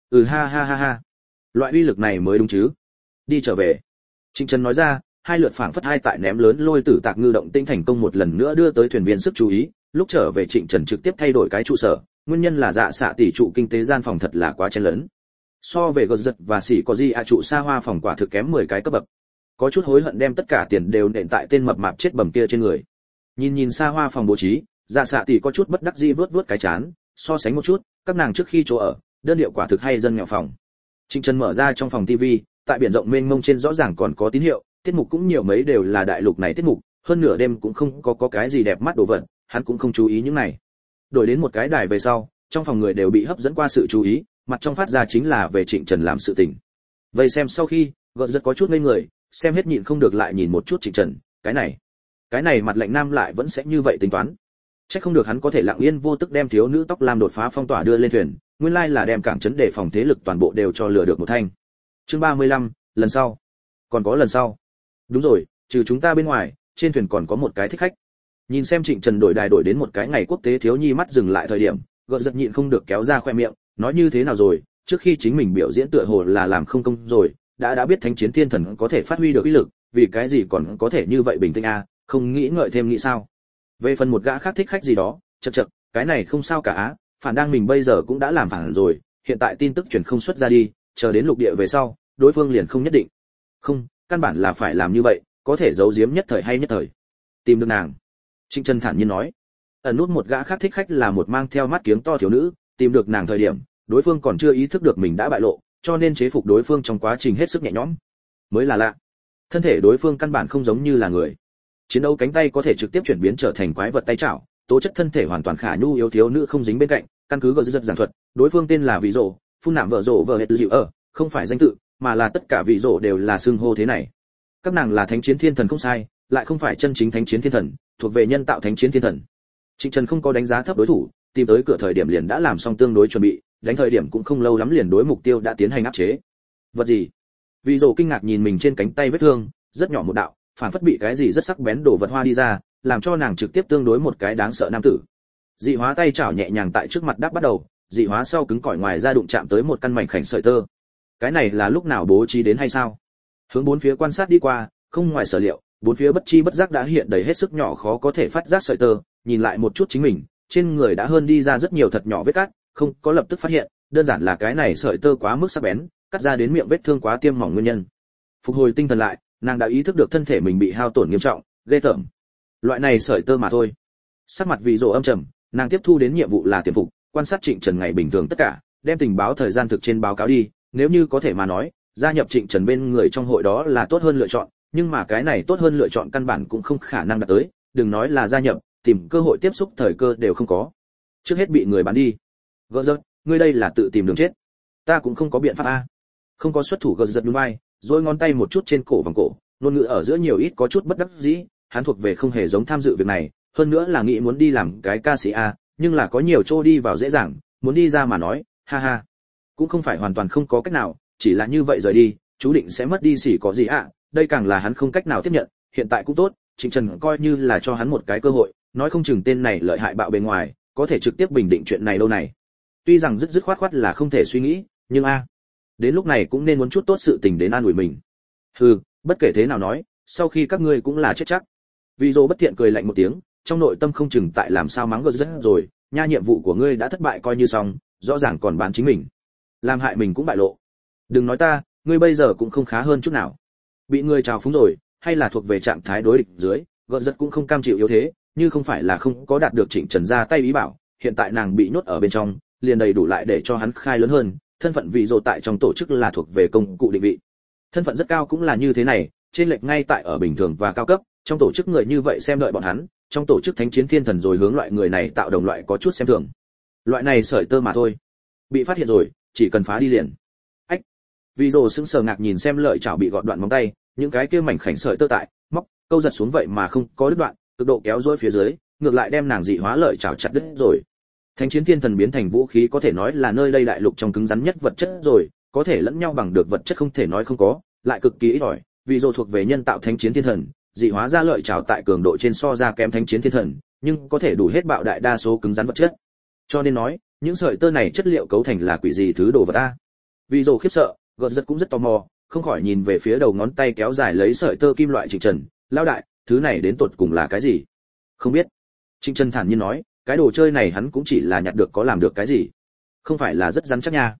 Ha. Loại uy lực này mới đúng chứ. Đi trở về. Trịnh Trần nói ra, hai lượt phảng phất hai tại ném lớn lôi tử tạc ngư động tinh thành công một lần nữa đưa tới thuyền viên sức chú ý, lúc trở về Trịnh Trần trực tiếp thay đổi cái trụ sở, nguyên nhân là dạ xạ tỷ trụ kinh tế gian phòng thật là quá chen lớn. so về gật giật và xỉ có gì trụ xa hoa phòng quả thực kém 10 cái cấp bậc. Có chút hối hận đem tất cả tiền đều nện tại tên mập mạp chết bầm kia trên người. Nhìn xa hoa phòng bố trí, Dạ Xạ tỷ có chút bất đắc dĩ vuốt cái chán, so sánh một chút, các nàng trước khi chỗ ở, đơn điệu quả thực hay dân nghèo phòng. Trịnh Trần mở ra trong phòng tivi, tại biển rộng mênh mông trên rõ ràng còn có tín hiệu, tiết mục cũng nhiều mấy đều là đại lục này tiết mục, hơn nửa đêm cũng không có cái gì đẹp mắt đồ vật, hắn cũng không chú ý những này. Đổi đến một cái đài về sau, trong phòng người đều bị hấp dẫn qua sự chú ý, mặt trong phát ra chính là về Trịnh Trần làm sự tình. Vậy xem sau khi, gợn rất có chút ngây người, xem hết nhịn không được lại nhìn một chút Trịnh Trần, cái này mặt lạnh nam lại vẫn sẽ như vậy tính toán. Chắc không được hắn có thể lặng yên vô tức đem thiếu nữ tóc lam đột phá phong tỏa đưa lên thuyền, nguyên lai là đem cảng trấn để phòng thế lực toàn bộ đều cho lừa được một thanh. Chương 35, lần sau. Còn có lần sau. Đúng rồi, trừ chúng ta bên ngoài, trên thuyền còn có một cái thích khách. Nhìn xem Trịnh Trần đổi đài đổi đến một cái ngày quốc tế thiếu nhi mắt dừng lại thời điểm, gợn giật nhịn không được kéo ra khoe miệng, nói như thế nào rồi, trước khi chính mình biểu diễn tựa hồ là làm không công rồi, đã biết thánh chiến thiên thần có thể phát huy được uy lực, vì cái gì còn có thể như vậy bình tĩnh không nghĩ ngợi thêm nghĩ sao? Về phần một gã khác thích khách gì đó, chậc, cái này không sao cả phản đang mình bây giờ cũng đã làm phản rồi, hiện tại tin tức truyền không xuất ra đi, chờ đến lục địa về sau, đối phương liền không nhất định. Không, căn bản là phải làm như vậy, có thể giấu giếm nhất thời hay nhất thời. Tìm được nàng. Trịnh Trần thản nhiên nói. Ẩn nút một gã khác thích khách là một mang theo mắt kiếng to thiếu nữ, tìm được nàng thời điểm, đối phương còn chưa ý thức được mình đã bại lộ, cho nên chế phục đối phương trong quá trình hết sức nhẹ nhõm. Mới là lạ. Thân thể đối phương căn bản không giống như là người. Chiến đấu cánh tay có thể trực tiếp chuyển biến trở thành quái vật tay chảo, tố chất thân thể hoàn toàn khả nhu yếu thiếu nữ không dính bên cạnh, căn cứ gợi rất giảng thuật, đối phương tên là Vị Dụ, phun nạm vợ rộ vợ hệ tự dịu không phải danh tự, mà là tất cả Vị Dụ đều là xưng hô thế này. Các nàng là thánh chiến thiên thần không sai, lại không phải chân chính thánh chiến thiên thần, thuộc về nhân tạo thánh chiến thiên thần. Trịnh Trần không có đánh giá thấp đối thủ, tìm tới cửa thời điểm liền đã làm xong tương đối chuẩn bị, đánh thời điểm cũng không lâu lắm liền đối mục tiêu đã tiến hành áp chế. Vật gì? Vị Dụ kinh ngạc nhìn mình trên cánh tay vết thương, rất nhỏ một đạo, phản phất bị cái gì rất sắc bén đổ vật hoa đi ra, làm cho nàng trực tiếp tương đối một cái đáng sợ nam tử. Dị hóa tay chảo nhẹ nhàng tại trước mặt đáp bắt đầu, dị hóa sau cứng cỏi ngoài ra đụng chạm tới một căn mảnh khảnh sợi tơ. Cái này là lúc nào bố trí đến hay sao? Hướng bốn phía quan sát đi qua, không ngoài sở liệu, bốn phía bất chi bất giác đã hiện đầy hết sức nhỏ khó có thể phát giác sợi tơ, nhìn lại một chút chính mình, trên người đã hơn đi ra rất nhiều thật nhỏ vết cắt, không có lập tức phát hiện, đơn giản là cái này sợi tơ quá mức sắc bén, cắt ra đến miệng vết thương quá tiêm mỏng nguyên nhân. Phục hồi tinh thần lại, nàng đã ý thức được thân thể mình bị hao tổn nghiêm trọng, ghê tởm. Loại này sợi tơ mà thôi. Sắc mặt Vị Dụ âm trầm, nàng tiếp thu đến nhiệm vụ là tiềm phục, quan sát Trịnh Trần ngày bình thường tất cả, đem tình báo thời gian thực trên báo cáo đi, nếu như có thể mà nói, gia nhập Trịnh Trần bên người trong hội đó là tốt hơn lựa chọn, nhưng mà cái này tốt hơn lựa chọn căn bản cũng không khả năng đạt tới, đừng nói là gia nhập, tìm cơ hội tiếp xúc thời cơ đều không có. Trước hết bị người bán đi. Gỡ rớt, ngươi đây là tự tìm đường chết. Ta cũng không có biện pháp Không có xuất thủ gỡ giật nhún vai, rồi ngón tay một chút trên cổ vòng cổ, ngôn ngữ ở giữa nhiều ít có chút bất đắc dĩ, hắn thuộc về không hề giống tham dự việc này, hơn nữa là nghĩ muốn đi làm cái ca sĩ nhưng là có nhiều chỗ đi vào dễ dàng, muốn đi ra mà nói, ha ha, cũng không phải hoàn toàn không có cách nào, chỉ là như vậy rời đi, chú định sẽ mất đi xỉ có gì đây càng là hắn không cách nào tiếp nhận, hiện tại cũng tốt, Trịnh Trần coi như là cho hắn một cái cơ hội, nói không chừng tên này lợi hại bạo bề ngoài, có thể trực tiếp bình định chuyện này đâu này. Tuy rằng dứt khoát là không thể suy nghĩ, nhưng đến lúc này cũng nên muốn chút tốt sự tình đến an ủi mình. Bất kể thế nào nói, sau khi các ngươi cũng là chết chắc. Vị Dụ bất thiện cười lạnh một tiếng, trong nội tâm không chừng tại làm sao mắng gỡ rất rồi, nha nhiệm vụ của ngươi đã thất bại coi như xong, rõ ràng còn bán chính mình, làm hại mình cũng bại lộ. Đừng nói ta, ngươi bây giờ cũng không khá hơn chút nào. Bị ngươi trào phúng rồi, hay là thuộc về trạng thái đối địch dưới, gỡ rất cũng không cam chịu yếu thế, như không phải là không có đạt được Trịnh Trần ra tay ý bảo, hiện tại nàng bị nhốt ở bên trong, liền đầy đủ lại để cho hắn khai lớn hơn, thân phận Vị Dụ tại trong tổ chức là thuộc về công cụ định vị. Thân phận rất cao cũng là như thế này, trên lệch ngay tại ở bình thường và cao cấp, trong tổ chức người như vậy xem đợi bọn hắn, trong tổ chức thánh chiến thiên thần rồi hướng loại người này tạo đồng loại có chút xem thường. Loại này sợi tơ mà thôi, bị phát hiện rồi, chỉ cần phá đi liền. Ách. Vị Dụ sững sờ ngạc nhìn xem lợi chảo bị gọt đoạn móng tay, những cái kia mảnh khảnh sợi tơ tại móc câu giật xuống vậy mà không có đứt đoạn, cực độ kéo dối phía dưới, ngược lại đem nàng dị hóa lợi chảo chặt đứt rồi. Thánh chiến thiên thần biến thành vũ khí có thể nói là nơi đây đại lục trong cứng rắn nhất vật chất rồi, có thể lẫn nhau bằng được vật chất không thể nói không có, lại cực kỳ ít ỏi. Vị Dụ thuộc về nhân tạo thánh chiến thiên thần, dị hóa ra lợi chảo tại cường độ trên so ra kém thánh chiến thiên thần, nhưng có thể đủ hết bạo đại đa số cứng rắn vật chất. Cho nên nói, những sợi tơ này chất liệu cấu thành là quỷ gì thứ đồ vật Vị Dụ khiếp sợ, gợt giật cũng rất tò mò, không khỏi nhìn về phía đầu ngón tay kéo dài lấy sợi tơ kim loại Trịnh Trần, lão đại, thứ này đến tột cùng là cái gì? Không biết. Trịnh Trần thản nhiên nói, cái đồ chơi này hắn cũng chỉ là nhặt được có làm được cái gì? Không phải là rất rắn chắc nha.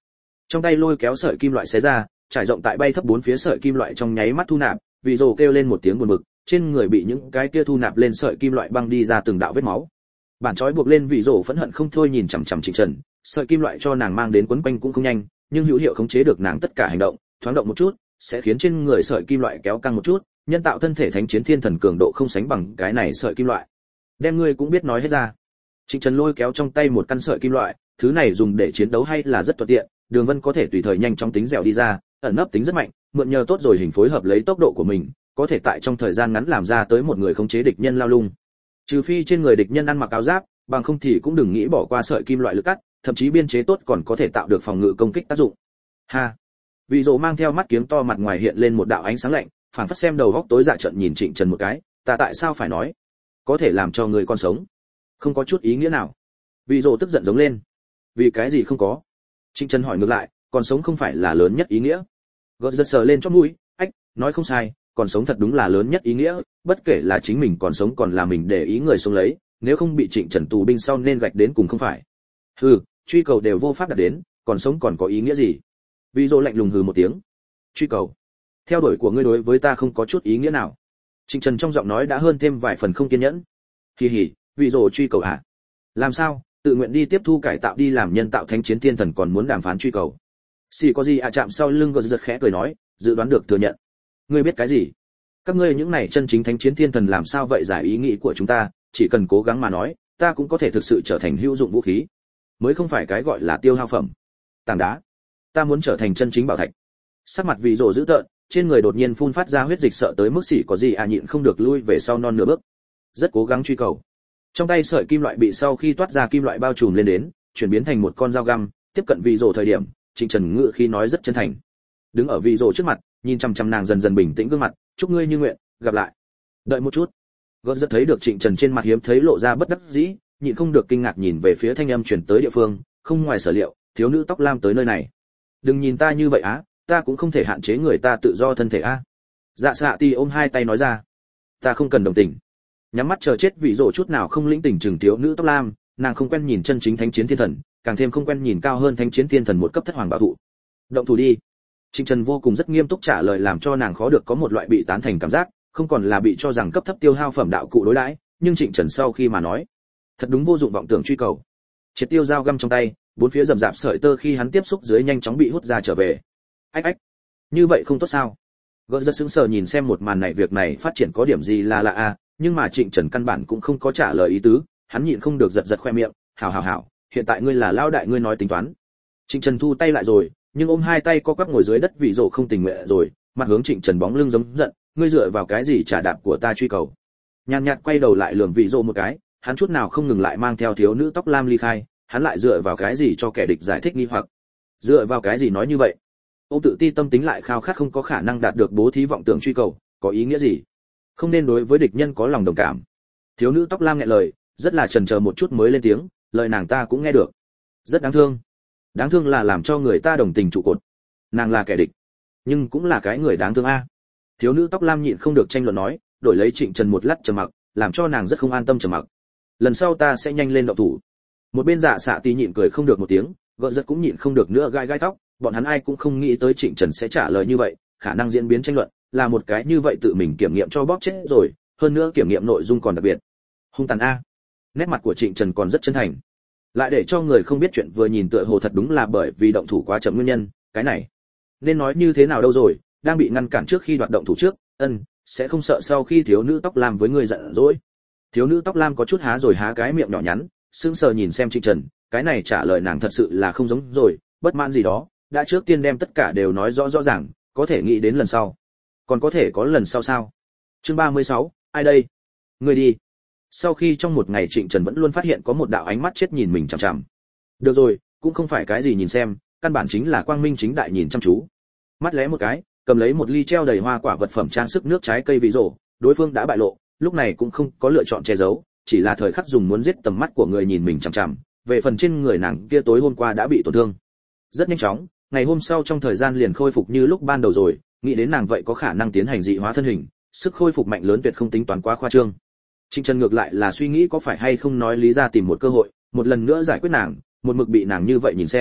Trong tay lôi kéo sợi kim loại xé ra, trải rộng tại bay thấp bốn phía sợi kim loại trong nháy mắt thu nạp, vì rồ kêu lên một tiếng buồn bực, trên người bị những cái kia thu nạp lên sợi kim loại băng đi ra từng đạo vết máu. Bản trói buộc lên vị rồ phẫn hận không thôi nhìn chằm chằm Trịnh Trần, sợi kim loại cho nàng mang đến quấn quanh cũng không nhanh, nhưng hữu hiệu khống chế được nàng tất cả hành động, thoáng động một chút, sẽ khiến trên người sợi kim loại kéo căng một chút, nhân tạo thân thể thánh chiến thiên thần cường độ không sánh bằng cái này sợi kim loại. Đem ngươi cũng biết nói hết ra. Trịnh Trần lôi kéo trong tay một căn sợi kim loại, thứ này dùng để chiến đấu hay là rất thuận tiện, Đường Vân có thể tùy thời nhanh chóng tính dẻo đi ra, ẩn nấp tính rất mạnh, mượn nhờ tốt rồi hình phối hợp lấy tốc độ của mình, có thể tại trong thời gian ngắn làm ra tới một người khống chế địch nhân lao lung. Trừ phi trên người địch nhân ăn mặc áo giáp, bằng không thì cũng đừng nghĩ bỏ qua sợi kim loại lực cắt, thậm chí biên chế tốt còn có thể tạo được phòng ngự công kích tác dụng. Ha. Vị Dụ mang theo mắt kiếng to mặt ngoài hiện lên một đạo ánh sáng lạnh, phảng phất xem đầu góc tối dạ trận nhìn Trịnh Trần một cái, ta tại sao phải nói? Có thể làm cho người con sống, không có chút ý nghĩa nào. Vị Dụ tức giận giống lên. Vì cái gì không có? Trịnh Trần hỏi ngược lại, còn sống không phải là lớn nhất ý nghĩa? Gợt giật sờ lên chóp mũi, ách, nói không sai, còn sống thật đúng là lớn nhất ý nghĩa, bất kể là chính mình còn sống còn là mình để ý người sống lấy, nếu không bị Trịnh Trần tù binh sau nên gạch đến cùng không phải. Hừ, truy cầu đều vô pháp đạt đến, còn sống còn có ý nghĩa gì? Vị Dụ lạnh lùng hừ một tiếng. Truy cầu, theo đuổi của ngươi đối với ta không có chút ý nghĩa nào. Trịnh Trần trong giọng nói đã hơn thêm vài phần không kiên nhẫn. Hì hì, Vị Dụ truy cầu hả? Làm sao, tự nguyện đi tiếp thu cải tạo đi làm nhân tạo thánh chiến thiên thần còn muốn đàm phán truy cầu? Xì có gì chạm sau lưng gật giật khẽ cười nói, dự đoán được thừa nhận. Ngươi biết cái gì? Các ngươi những này chân chính thánh chiến thiên thần làm sao vậy giải ý nghĩ của chúng ta, chỉ cần cố gắng mà nói, ta cũng có thể thực sự trở thành hữu dụng vũ khí, mới không phải cái gọi là tiêu hao phẩm. Tảng đá, ta muốn trở thành chân chính bảo thạch. Sắc mặt Vị Dụ dữ tợn, trên người đột nhiên phun phát ra huyết dịch sợ tới mức Xỉ có gì nhịn không được lui về sau non nửa bước. Rất cố gắng truy cầu. Trong tay sợi kim loại bị sau khi toát ra kim loại bao trùm lên đến, chuyển biến thành một con dao găm, tiếp cận Vị Dụ thời điểm, Trịnh Trần ngự khí nói rất chân thành. Đứng ở Vị Dụ trước mặt, nhìn chăm chăm nàng dần dần bình tĩnh gương mặt, chúc ngươi như nguyện, gặp lại. Đợi một chút. Gớt rất thấy được Trịnh Trần trên mặt hiếm thấy lộ ra bất đắc dĩ, nhịn không được kinh ngạc nhìn về phía thanh âm truyền tới địa phương, không ngoài sở liệu, thiếu nữ tóc lam tới nơi này. Đừng nhìn ta như vậy á, ta cũng không thể hạn chế người ta tự do thân thể a. Dạ Xạ Ti ôm hai tay nói ra, ta không cần đồng tình. Nhắm mắt chờ chết Vị Dụ chút nào không lĩnh tình chừng thiếu nữ tóc lam, nàng không quen nhìn chân chính thánh chiến thiên thần, càng thêm không quen nhìn cao hơn thánh chiến thiên thần một cấp thất hoàng bảo thụ. Động thủ đi. Trịnh Trần vô cùng rất nghiêm túc trả lời làm cho nàng khó được có một loại bị tán thành cảm giác, không còn là bị cho rằng cấp thấp tiêu hao phẩm đạo cụ đối đãi, nhưng Trịnh Trần sau khi mà nói, thật đúng vô dụng vọng tưởng truy cầu. Triệt tiêu dao găm trong tay, bốn phía rậm rạp sợi tơ khi hắn tiếp xúc dưới nhanh chóng bị hút ra trở về. Ách ách, như vậy không tốt sao? Gợt rất sững sờ nhìn xem một màn này, việc này phát triển có điểm gì là lạ à, nhưng mà Trịnh Trần căn bản cũng không có trả lời ý tứ, hắn nhịn không được giật giật khoe miệng, hảo, hiện tại ngươi là lao đại ngươi nói tính toán. Trịnh Trần thu tay lại rồi, nhưng ôm hai tay co quắp ngồi dưới đất Vị Dụ không tình nguyện rồi, mặt hướng Trịnh Trần bóng lưng giống giận, ngươi dựa vào cái gì trả đạp của ta truy cầu? Nhàn nhạt quay đầu lại lườm Vị Dụ một cái, hắn chút nào không ngừng lại mang theo thiếu nữ tóc lam ly khai, hắn lại dựa vào cái gì cho kẻ địch giải thích nghi hoặc? Dựa vào cái gì nói như vậy? Ông tự ti tâm tính lại khao khát không có khả năng đạt được bố thí vọng tưởng truy cầu, có ý nghĩa gì? Không nên đối với địch nhân có lòng đồng cảm. Thiếu nữ tóc lam nghẹn lời, rất là chần chờ một chút mới lên tiếng, lời nàng ta cũng nghe được. Rất đáng thương. Đáng thương là làm cho người ta đồng tình trụ cột. Nàng là kẻ địch, nhưng cũng là cái người đáng thương a. Thiếu nữ tóc lam nhịn không được tranh luận nói, đổi lấy Trịnh Trần một lát trầm mặc, làm cho nàng rất không an tâm trầm mặc. Lần sau ta sẽ nhanh lên động thủ. Một bên Dạ Xạ Tí nhịn cười không được một tiếng, Gợt rất cũng nhịn không được nữa gai gai tóc, bọn hắn ai cũng không nghĩ tới Trịnh Trần sẽ trả lời như vậy, khả năng diễn biến tranh luận, là một cái như vậy tự mình kiểm nghiệm cho bóp chết rồi, hơn nữa kiểm nghiệm nội dung còn đặc biệt. Hung tàn a. Nét mặt của Trịnh Trần còn rất chân thành. Lại để cho người không biết chuyện vừa nhìn tựa hồ thật đúng là bởi vì động thủ quá chậm nguyên nhân, cái này nên nói như thế nào đâu rồi, đang bị ngăn cản trước khi đoạt động thủ trước, sẽ không sợ sau khi thiếu nữ tóc lam với người giận dỗi. Thiếu nữ tóc lam có chút há rồi há cái miệng nhỏ nhắn, sững sờ nhìn xem Trịnh Trần, cái này trả lời nàng thật sự là không giống rồi, bất mãn gì đó, đã trước tiên đem tất cả đều nói rõ rõ ràng, có thể nghĩ đến lần sau. Còn có thể có lần sau sao? Chương 36, ai đây? Ngươi đi. Sau khi trong một ngày Trịnh Trần vẫn luôn phát hiện có một đạo ánh mắt chết nhìn mình chằm chằm. Được rồi, cũng không phải cái gì nhìn xem, căn bản chính là quang minh chính đại nhìn chăm chú. Mắt lé một cái, cầm lấy một ly treo đầy hoa quả vật phẩm trang sức nước trái cây Vị Dụ, đối phương đã bại lộ, lúc này cũng không có lựa chọn che giấu, chỉ là thời khắc dùng muốn giết tầm mắt của người nhìn mình chằm chằm, về phần trên người nàng kia tối hôm qua đã bị tổn thương. Rất nhanh chóng, ngày hôm sau trong thời gian liền khôi phục như lúc ban đầu rồi, nghĩ đến nàng vậy có khả năng tiến hành dị hóa thân hình, sức khôi phục mạnh lớn tuyệt không tính toán quá khoa trương. Trịnh Trần ngược lại là suy nghĩ có phải hay không nói lý ra tìm một cơ hội, một lần nữa giải quyết nàng, một mực bị nàng như vậy nhìn xem,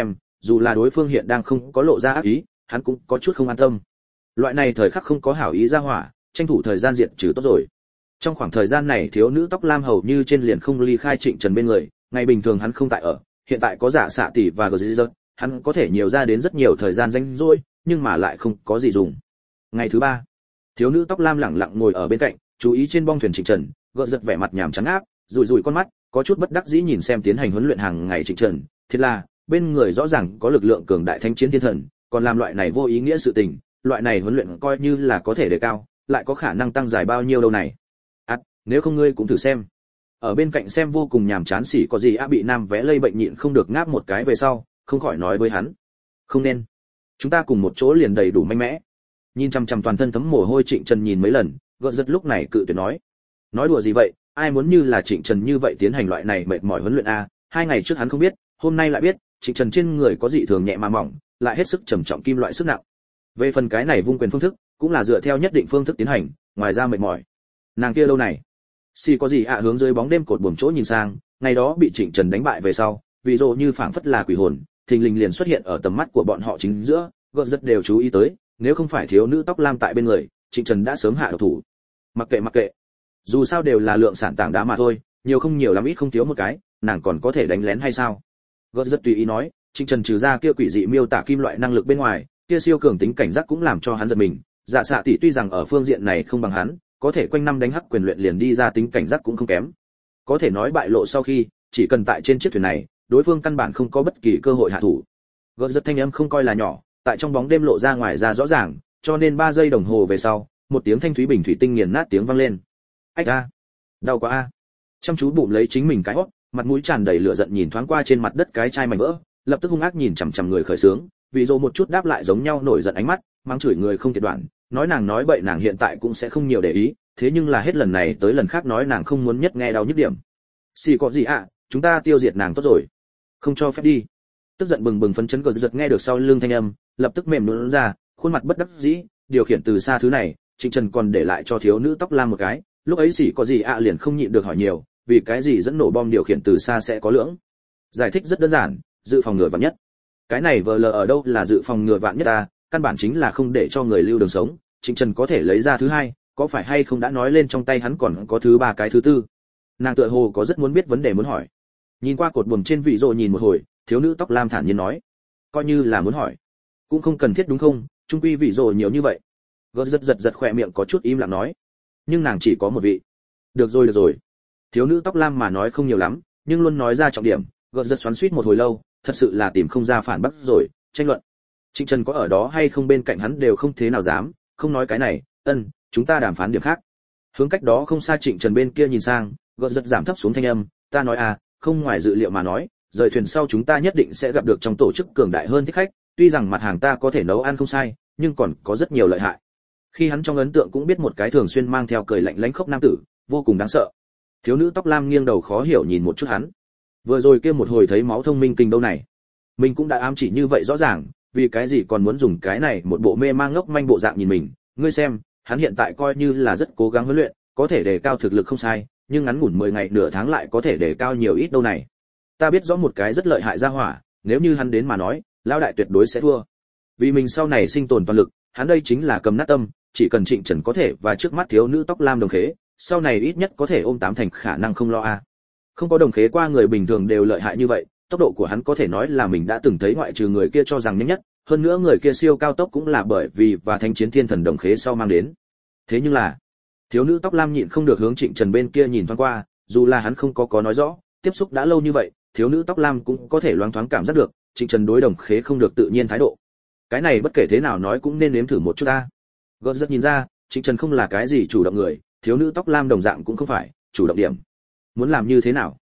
dù là đối phương hiện đang không có lộ ra ác ý, hắn cũng có chút không an tâm. Loại này thời khắc không có hảo ý ra hỏa, tranh thủ thời gian diệt trừ tốt rồi. Trong khoảng thời gian này thiếu nữ tóc lam hầu như trên liền không ly khai Trịnh Trần bên người, ngày bình thường hắn không tại ở, hiện tại có giả xạ tỷ và gờ dơ, hắn có thể nhiều ra đến rất nhiều thời gian rảnh rỗi, nhưng mà lại không có gì dùng. Ngày thứ 3, thiếu nữ tóc lam lẳng lặng ngồi ở bên cạnh, chú ý trên bong thuyền Trịnh Trần, gợn giật vẻ mặt nhàm chán áp, rủi rủi con mắt, có chút bất đắc dĩ nhìn xem tiến hành huấn luyện hàng ngày Trịnh Trần, thiệt là, bên người rõ ràng có lực lượng cường đại thánh chiến thiên thần, còn làm loại này vô ý nghĩa sự tình, loại này huấn luyện coi như là có thể đề cao, lại có khả năng tăng dài bao nhiêu đâu này. Nếu không ngươi cũng thử xem. Ở bên cạnh xem vô cùng nhàm chán xỉ có gì bị nam vé lây bệnh nhịn không được ngáp một cái về sau, không khỏi nói với hắn. Không nên. Chúng ta cùng một chỗ liền đầy đủ mạnh mẽ. Nhìn chằm chằm toàn thân thấm mồ hôi Trịnh Trần nhìn mấy lần, gợn giật lúc này cự tuyệt nói. Nói đùa gì vậy, ai muốn như là Trịnh Trần như vậy tiến hành loại này mệt mỏi huấn luyện a, 2 ngày trước hắn không biết, hôm nay lại biết, Trịnh Trần trên người có dị thường nhẹ mà mỏng, lại hết sức trầm trọng kim loại sức nặng. Về phần cái này vung quyền phương thức, cũng là dựa theo nhất định phương thức tiến hành, ngoài ra mệt mỏi. Nàng kia lâu này, xì có gì hướng dưới bóng đêm cột buồm chỗ nhìn sang, ngày đó bị Trịnh Trần đánh bại về sau, vì dụ như phảng phất là quỷ hồn, thình lình liền xuất hiện ở tầm mắt của bọn họ chính giữa, gợn rất đều chú ý tới, nếu không phải thiếu nữ tóc lam tại bên người, Trịnh Trần đã sớm hạ độc thủ. Mặc kệ, dù sao đều là lượng sản tảng đá mà thôi, nhiều không nhiều lắm ít không thiếu một cái, nàng còn có thể đánh lén hay sao? Gợn rất tùy ý nói, Trịnh Trần trừ ra kia quỷ dị miêu tả kim loại năng lực bên ngoài, kia siêu cường tính cảnh giác cũng làm cho hắn giật mình. Dạ xạ tỷ tuy rằng ở phương diện này không bằng hắn, có thể quanh năm đánh hắc quyền luyện liền đi ra tính cảnh giác cũng không kém. Có thể nói bại lộ sau khi, chỉ cần tại trên chiếc thuyền này, đối phương căn bản không có bất kỳ cơ hội hạ thủ. Gợn rất thanh âm không coi là nhỏ, tại trong bóng đêm lộ ra ngoài ra rõ ràng, cho nên 3 giây đồng hồ về sau, một tiếng thanh thúy bình thủy tinh nghiền nát tiếng vang lên. Ách a, đau quá a. Chăm chú bụng lấy chính mình cái hốc, mặt mũi tràn đầy lửa giận nhìn thoáng qua trên mặt đất cái chai mảnh vỡ, lập tức hung ác nhìn chằm chằm người khởi sướng, vì dỗ một chút đáp lại giống nhau nổi giận ánh mắt, mắng chửi người không kiệt đoạn, nói nàng nói bậy nàng hiện tại cũng sẽ không nhiều để ý, thế nhưng là hết lần này tới lần khác nói nàng không muốn nhất nghe đau nhức điểm. Xì có gì ạ, chúng ta tiêu diệt nàng tốt rồi, không cho phép đi. Tức giận bừng bừng phấn chấn cờ giật nghe được sau lưng thanh âm, lập tức mềm nhũn ra, khuôn mặt bất đắc dĩ, điều khiển từ xa thứ này, Trịnh Trần còn để lại cho thiếu nữ tóc lam một cái, lúc ấy xì có gì ạ liền không nhịn được hỏi nhiều, vì cái gì dẫn nổ bom điều khiển từ xa sẽ có lưỡng. Giải thích rất đơn giản, dự phòng ngừa vạn nhất. Cái này vờ lờ ở đâu là dự phòng ngừa vạn nhất ta, căn bản chính là không để cho người lưu đường sống. Trịnh Trần có thể lấy ra thứ hai, có phải hay không đã nói lên trong tay hắn còn có thứ 3 cái thứ tư. Nàng tựa hồ có rất muốn biết vấn đề muốn hỏi. Nhìn qua cột buồm trên vị rồ nhìn một hồi, thiếu nữ tóc lam thản nhiên nói, coi như là muốn hỏi, cũng không cần thiết đúng không, chung quy vị rồ nhiều như vậy. Gớt giật khỏe miệng có chút im lặng nói, nhưng nàng chỉ có một vị. Được rồi. Thiếu nữ tóc lam mà nói không nhiều lắm, nhưng luôn nói ra trọng điểm. Gợt giật xoắn xuýt một hồi lâu, thật sự là tìm không ra phản bác rồi, tranh luận. Trịnh Trần có ở đó hay không bên cạnh hắn đều không thế nào dám, không nói cái này, chúng ta đàm phán điểm khác. Hướng cách đó không xa Trịnh Trần bên kia nhìn sang, gợt giật giảm thấp xuống thanh âm, ta nói không ngoài dự liệu mà nói, rời thuyền sau chúng ta nhất định sẽ gặp được trong tổ chức cường đại hơn thích khách, tuy rằng mặt hàng ta có thể nấu ăn không sai, nhưng còn có rất nhiều lợi hại. Khi hắn trong ấn tượng cũng biết một cái thường xuyên mang theo cười lạnh lánh khốc nam tử, vô cùng đáng sợ. Thiếu nữ tóc lam nghiêng đầu khó hiểu nhìn một chút hắn. Vừa rồi kia một hồi thấy máu thông minh kinh đâu này, mình cũng đã ám chỉ như vậy rõ ràng, vì cái gì còn muốn dùng cái này một bộ mê mang ngốc manh bộ dạng nhìn mình. Ngươi xem, hắn hiện tại coi như là rất cố gắng huấn luyện, có thể đề cao thực lực không sai, nhưng ngắn ngủn 10 ngày nửa tháng lại có thể đề cao nhiều ít đâu này. Ta biết rõ một cái rất lợi hại ra hỏa, nếu như hắn đến mà nói, lão đại tuyệt đối sẽ thua. Vì mình sau này sinh tồn toàn lực, hắn đây chính là cầm nát tâm, chỉ cần Trịnh Trần có thể và trước mắt thiếu nữ tóc lam đồng khế, sau này ít nhất có thể ôm 8 thành khả năng không lo Không có đồng khế qua người bình thường đều lợi hại như vậy, tốc độ của hắn có thể nói là mình đã từng thấy ngoại trừ người kia cho rằng nhanh nhất, hơn nữa người kia siêu cao tốc cũng là bởi vì và thanh chiến thiên thần đồng khế sau mang đến. Thế nhưng là, thiếu nữ tóc lam nhịn không được hướng Trịnh Trần bên kia nhìn thoáng qua, dù là hắn không có nói rõ, tiếp xúc đã lâu như vậy, thiếu nữ tóc lam cũng có thể loáng thoáng cảm giác được, Trịnh Trần đối đồng khế không được tự nhiên thái độ. Cái này bất kể thế nào nói cũng nên nếm thử một chút ta. Gớt rất nhìn ra, Trịnh Trần không là cái gì chủ động người, thiếu nữ tóc lam đồng dạng cũng không phải chủ động điểm. Muốn làm như thế nào?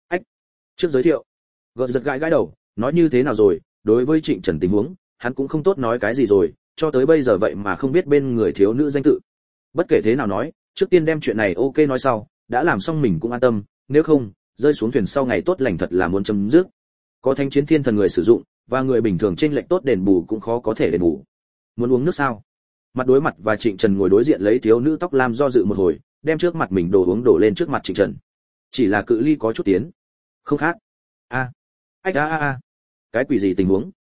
Trước giới thiệu. Gợt giật gãi đầu, nói như thế nào rồi, đối với Trịnh Trần tình huống, hắn cũng không tốt nói cái gì rồi, cho tới bây giờ vậy mà không biết bên người thiếu nữ danh tự. Bất kể thế nào nói, trước tiên đem chuyện này ok nói sau, đã làm xong mình cũng an tâm, nếu không, rơi xuống thuyền sau ngày tốt lành thật là muốn chấm dứt. Có thanh chiến thiên thần người sử dụng, và người bình thường trên lệnh tốt đền bù cũng khó có thể đền bù. Muốn uống nước sao? Mặt đối mặt và Trịnh Trần ngồi đối diện lấy thiếu nữ tóc lam do dự một hồi, đem trước mặt mình đồ uống đổ lên trước mặt Trịnh Trần. Chỉ là cự ly có chút tiến. Không khác. Cái quỷ gì tình huống?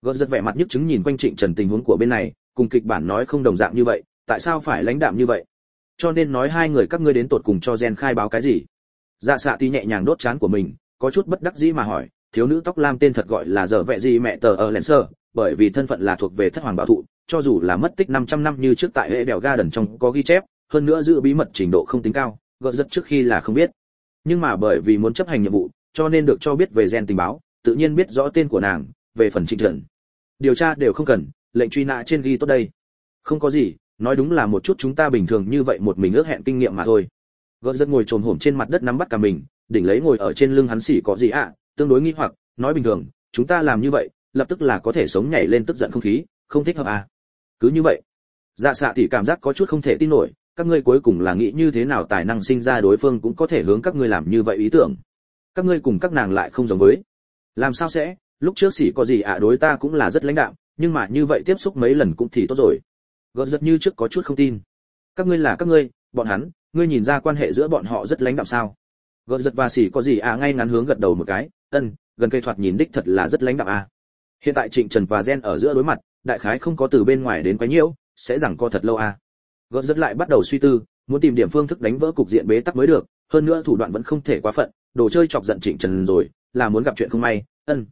Gợt giật vẻ mặt nhức chứng nhìn quanh Trịnh Trần tình huống của bên này, cùng kịch bản nói không đồng dạng như vậy, tại sao phải lãnh đạm như vậy? Cho nên nói hai người các ngươi đến tột cùng cho Gen khai báo cái gì? Dạ xạ tí nhẹ nhàng đốt trán của mình, có chút bất đắc dĩ mà hỏi, thiếu nữ tóc lam tên thật gọi là Giờ Vẹ Gì Mẹ Tờ ở Lancer, bởi vì thân phận là thuộc về thất hoàng bảo thụ, cho dù là mất tích 500 năm như trước tại hệ đèo Garden trong có ghi chép, hơn nữa giữ bí mật trình độ không tính cao, gợt giật trước khi là không biết. Nhưng mà bởi vì muốn chấp hành nhiệm vụ, cho nên được cho biết về gen tình báo, tự nhiên biết rõ tên của nàng, về phần Trịnh Trần. Điều tra đều không cần, lệnh truy nã trên ghi tốt đây. Không có gì, nói đúng là một chút chúng ta bình thường như vậy một mình ước hẹn kinh nghiệm mà thôi. Gợt giật ngồi trồm hổm trên mặt đất nắm bắt cả mình, đỉnh lấy ngồi ở trên lưng hắn xỉ có gì ạ, tương đối nghi hoặc, nói bình thường, chúng ta làm như vậy, lập tức là có thể sống nhảy lên tức giận không khí, không thích hợp à? Cứ như vậy. Dạ xạ tỷ cảm giác có chút không thể tin nổi, các ngươi cuối cùng là nghĩ như thế nào tài năng sinh ra đối phương cũng có thể hướng các ngươi làm như vậy ý tưởng. Các ngươi cùng các nàng lại không giống với. Làm sao sẽ, lúc trước xỉ có gì ạ đối ta cũng là rất lãnh đạm, nhưng mà như vậy tiếp xúc mấy lần cũng thì tốt rồi. Gợt giật như trước có chút không tin. Các ngươi là các ngươi, bọn hắn, ngươi nhìn ra quan hệ giữa bọn họ rất lãnh đạm sao? Gợt giật và xỉ có gì ạ ngay ngắn hướng gật đầu một cái, gần cây thoạt nhìn đích thật là rất lãnh đạm à. Hiện tại Trịnh Trần và Gen ở giữa đối mặt, đại khái không có từ bên ngoài đến quấy nhiễu, sẽ giằng co thật lâu à. Gợt giật lại bắt đầu suy tư, muốn tìm điểm phương thức đánh vỡ cục diện bế tắc mới được, hơn nữa thủ đoạn vẫn không thể quá phận, đồ chơi chọc giận Trịnh Trần rồi, là muốn gặp chuyện không may,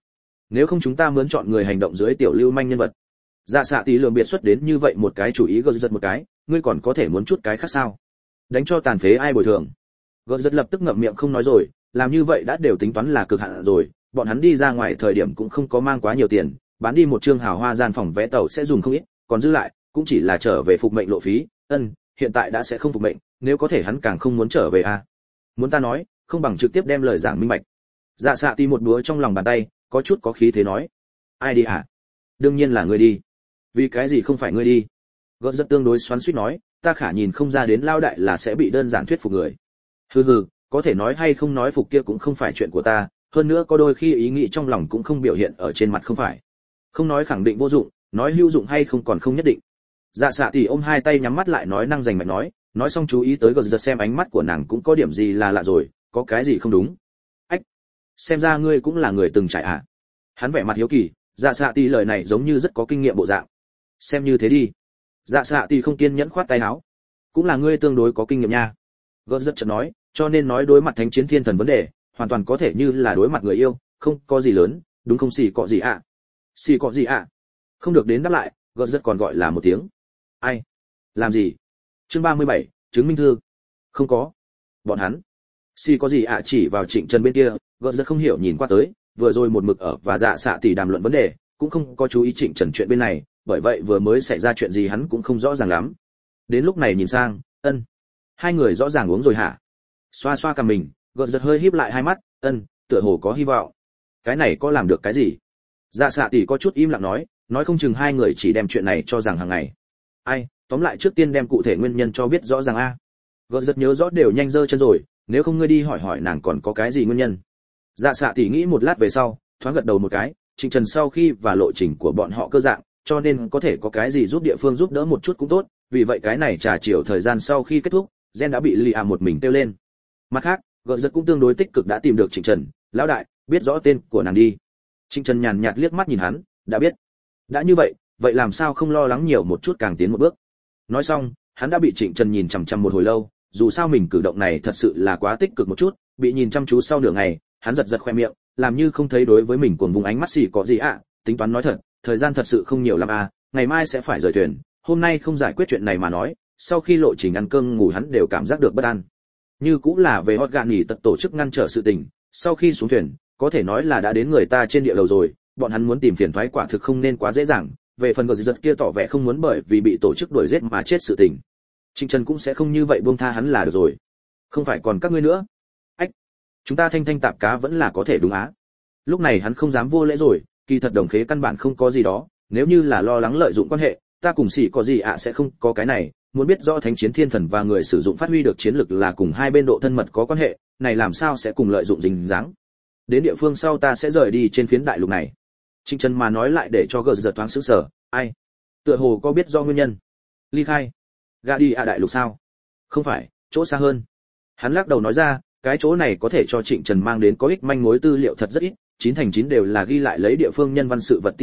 Nếu không chúng ta muốn chọn người hành động dưới tiểu lưu manh nhân vật. Dạ xạ tí lường biệt xuất đến như vậy một cái chủ ý gợt giật một cái, ngươi còn có thể muốn chút cái khác sao? Đánh cho tàn phế ai bồi thường? Gợt giật lập tức ngậm miệng không nói rồi, làm như vậy đã đều tính toán là cực hạn rồi, bọn hắn đi ra ngoài thời điểm cũng không có mang quá nhiều tiền, bán đi một trương hào hoa gian phòng vé tàu sẽ dùng không ít, còn dư lại cũng chỉ là trở về phục mệnh lộ phí. Hiện tại đã sẽ không phục mệnh, nếu có thể hắn càng không muốn trở về à? Muốn ta nói, không bằng trực tiếp đem lời giảng minh bạch. Dạ xạ tí một búa trong lòng bàn tay, có chút có khí thế nói, ai đi à? Đương nhiên là ngươi đi. Vì cái gì không phải ngươi đi? Gợt rất tương đối xoắn xuýt nói, ta khả nhìn không ra đến lao đại là sẽ bị đơn giản thuyết phục người. Hừ, có thể nói hay không nói phục kia cũng không phải chuyện của ta, hơn nữa có đôi khi ý nghĩ trong lòng cũng không biểu hiện ở trên mặt không phải. Không nói khẳng định vô dụng, nói hữu dụng hay không còn không nhất định. Dạ xạ tỷ ôm hai tay nhắm mắt lại nói năng rành mạch nói xong chú ý tới gợt giật xem ánh mắt của nàng cũng có điểm gì là lạ rồi, có cái gì không đúng. Ách, xem ra ngươi cũng là người từng trải à? Hắn vẻ mặt hiếu kỳ, dạ xạ tỷ lời này giống như rất có kinh nghiệm bộ dạng. Xem như thế đi. Dạ xạ tỷ không kiên nhẫn khoát tay áo. Cũng là ngươi tương đối có kinh nghiệm nha. Gợt giật chợt nói, cho nên nói đối mặt thánh chiến thiên thần vấn đề, hoàn toàn có thể như là đối mặt người yêu, không có gì lớn, đúng không xì cọ gì ạ? Xì cọ gì ạ? Không được đến đáp lại, gợt giật còn gọi là một tiếng. Ai? Làm gì? Chương 37, chứng minh thư. Không có. Bọn hắn. Xì có gì ạ chỉ vào Trịnh Trần bên kia, gợt giật không hiểu nhìn qua tới, vừa rồi một mực ở và dạ xạ tỷ đàm luận vấn đề, cũng không có chú ý Trịnh Trần chuyện bên này, bởi vậy vừa mới xảy ra chuyện gì hắn cũng không rõ ràng lắm. Đến lúc này nhìn sang, hai người rõ ràng uống rồi hả? Xoa xoa cằm mình, gợt giật hơi híp lại hai mắt, tựa hồ có hy vọng. Cái này có làm được cái gì? Dạ xạ tỷ có chút im lặng nói không chừng hai người chỉ đem chuyện này cho rằng hàng ngày. Ai, tóm lại trước tiên đem cụ thể nguyên nhân cho biết rõ ràng a. Gợt giật nhớ rõ đều nhanh giơ chân rồi, nếu không ngươi đi hỏi nàng còn có cái gì nguyên nhân. Dạ xạ tỷ nghĩ một lát về sau, thoáng gật đầu một cái, Trịnh Trần sau khi và lộ trình của bọn họ cơ dạng, cho nên có thể có cái gì giúp địa phương giúp đỡ một chút cũng tốt, vì vậy cái này trà chiều thời gian sau khi kết thúc, Gen đã bị Lia một mình tiêu lên. Mặt khác, gợt giật cũng tương đối tích cực đã tìm được Trịnh Trần, lão đại, biết rõ tên của nàng đi. Trịnh Trần nhàn nhạt liếc mắt nhìn hắn, đã biết. Đã như vậy, vậy làm sao không lo lắng nhiều một chút càng tiến một bước. Nói xong, hắn đã bị Trịnh Trần nhìn chằm chằm một hồi lâu, dù sao mình cử động này thật sự là quá tích cực một chút, bị nhìn chăm chú sau nửa ngày, hắn giật giật khoe miệng, làm như không thấy đối với mình cuồng vùng ánh mắt xì có gì ạ, tính toán nói thật, thời gian thật sự không nhiều lắm à, ngày mai sẽ phải rời thuyền, hôm nay không giải quyết chuyện này mà nói, sau khi lộ trình ăn cơm ngủ hắn đều cảm giác được bất an. Như cũng là về hot gạn nghỉ tật tổ chức ngăn trở sự tình, sau khi xuống thuyền, có thể nói là đã đến người ta trên địa đầu rồi, bọn hắn muốn tìm phiền toái quả thực không nên quá dễ dàng, về phần gợt giật kia tỏ vẻ không muốn bởi vì bị tổ chức đuổi giết mà chết sự tình. Trịnh Trần cũng sẽ không như vậy buông tha hắn là được rồi. Không phải còn các ngươi nữa. Ách, chúng ta thanh thanh tạp cá vẫn là có thể đúng á. Lúc này hắn không dám vô lễ rồi, kỳ thật đồng khế căn bản không có gì đó, nếu như là lo lắng lợi dụng quan hệ, ta cùng xỉ có gì ạ sẽ không có cái này, muốn biết rõ thánh chiến thiên thần và người sử dụng phát huy được chiến lực là cùng hai bên độ thân mật có quan hệ, này làm sao sẽ cùng lợi dụng dính dáng. Đến địa phương sau ta sẽ rời đi trên phiến đại lục này. Trịnh Trần mà nói lại để cho gờ giật thoáng sững sờ, ai? Tựa hồ có biết do nguyên nhân. Ly khai. Gã đi đại lục sao? Không phải, chỗ xa hơn. Hắn lắc đầu nói ra, cái chỗ này có thể cho Trịnh Trần mang đến có ích manh mối tư liệu thật rất ít, 9 thành 9 đều là ghi lại lấy địa phương nhân văn sự vật tin tức,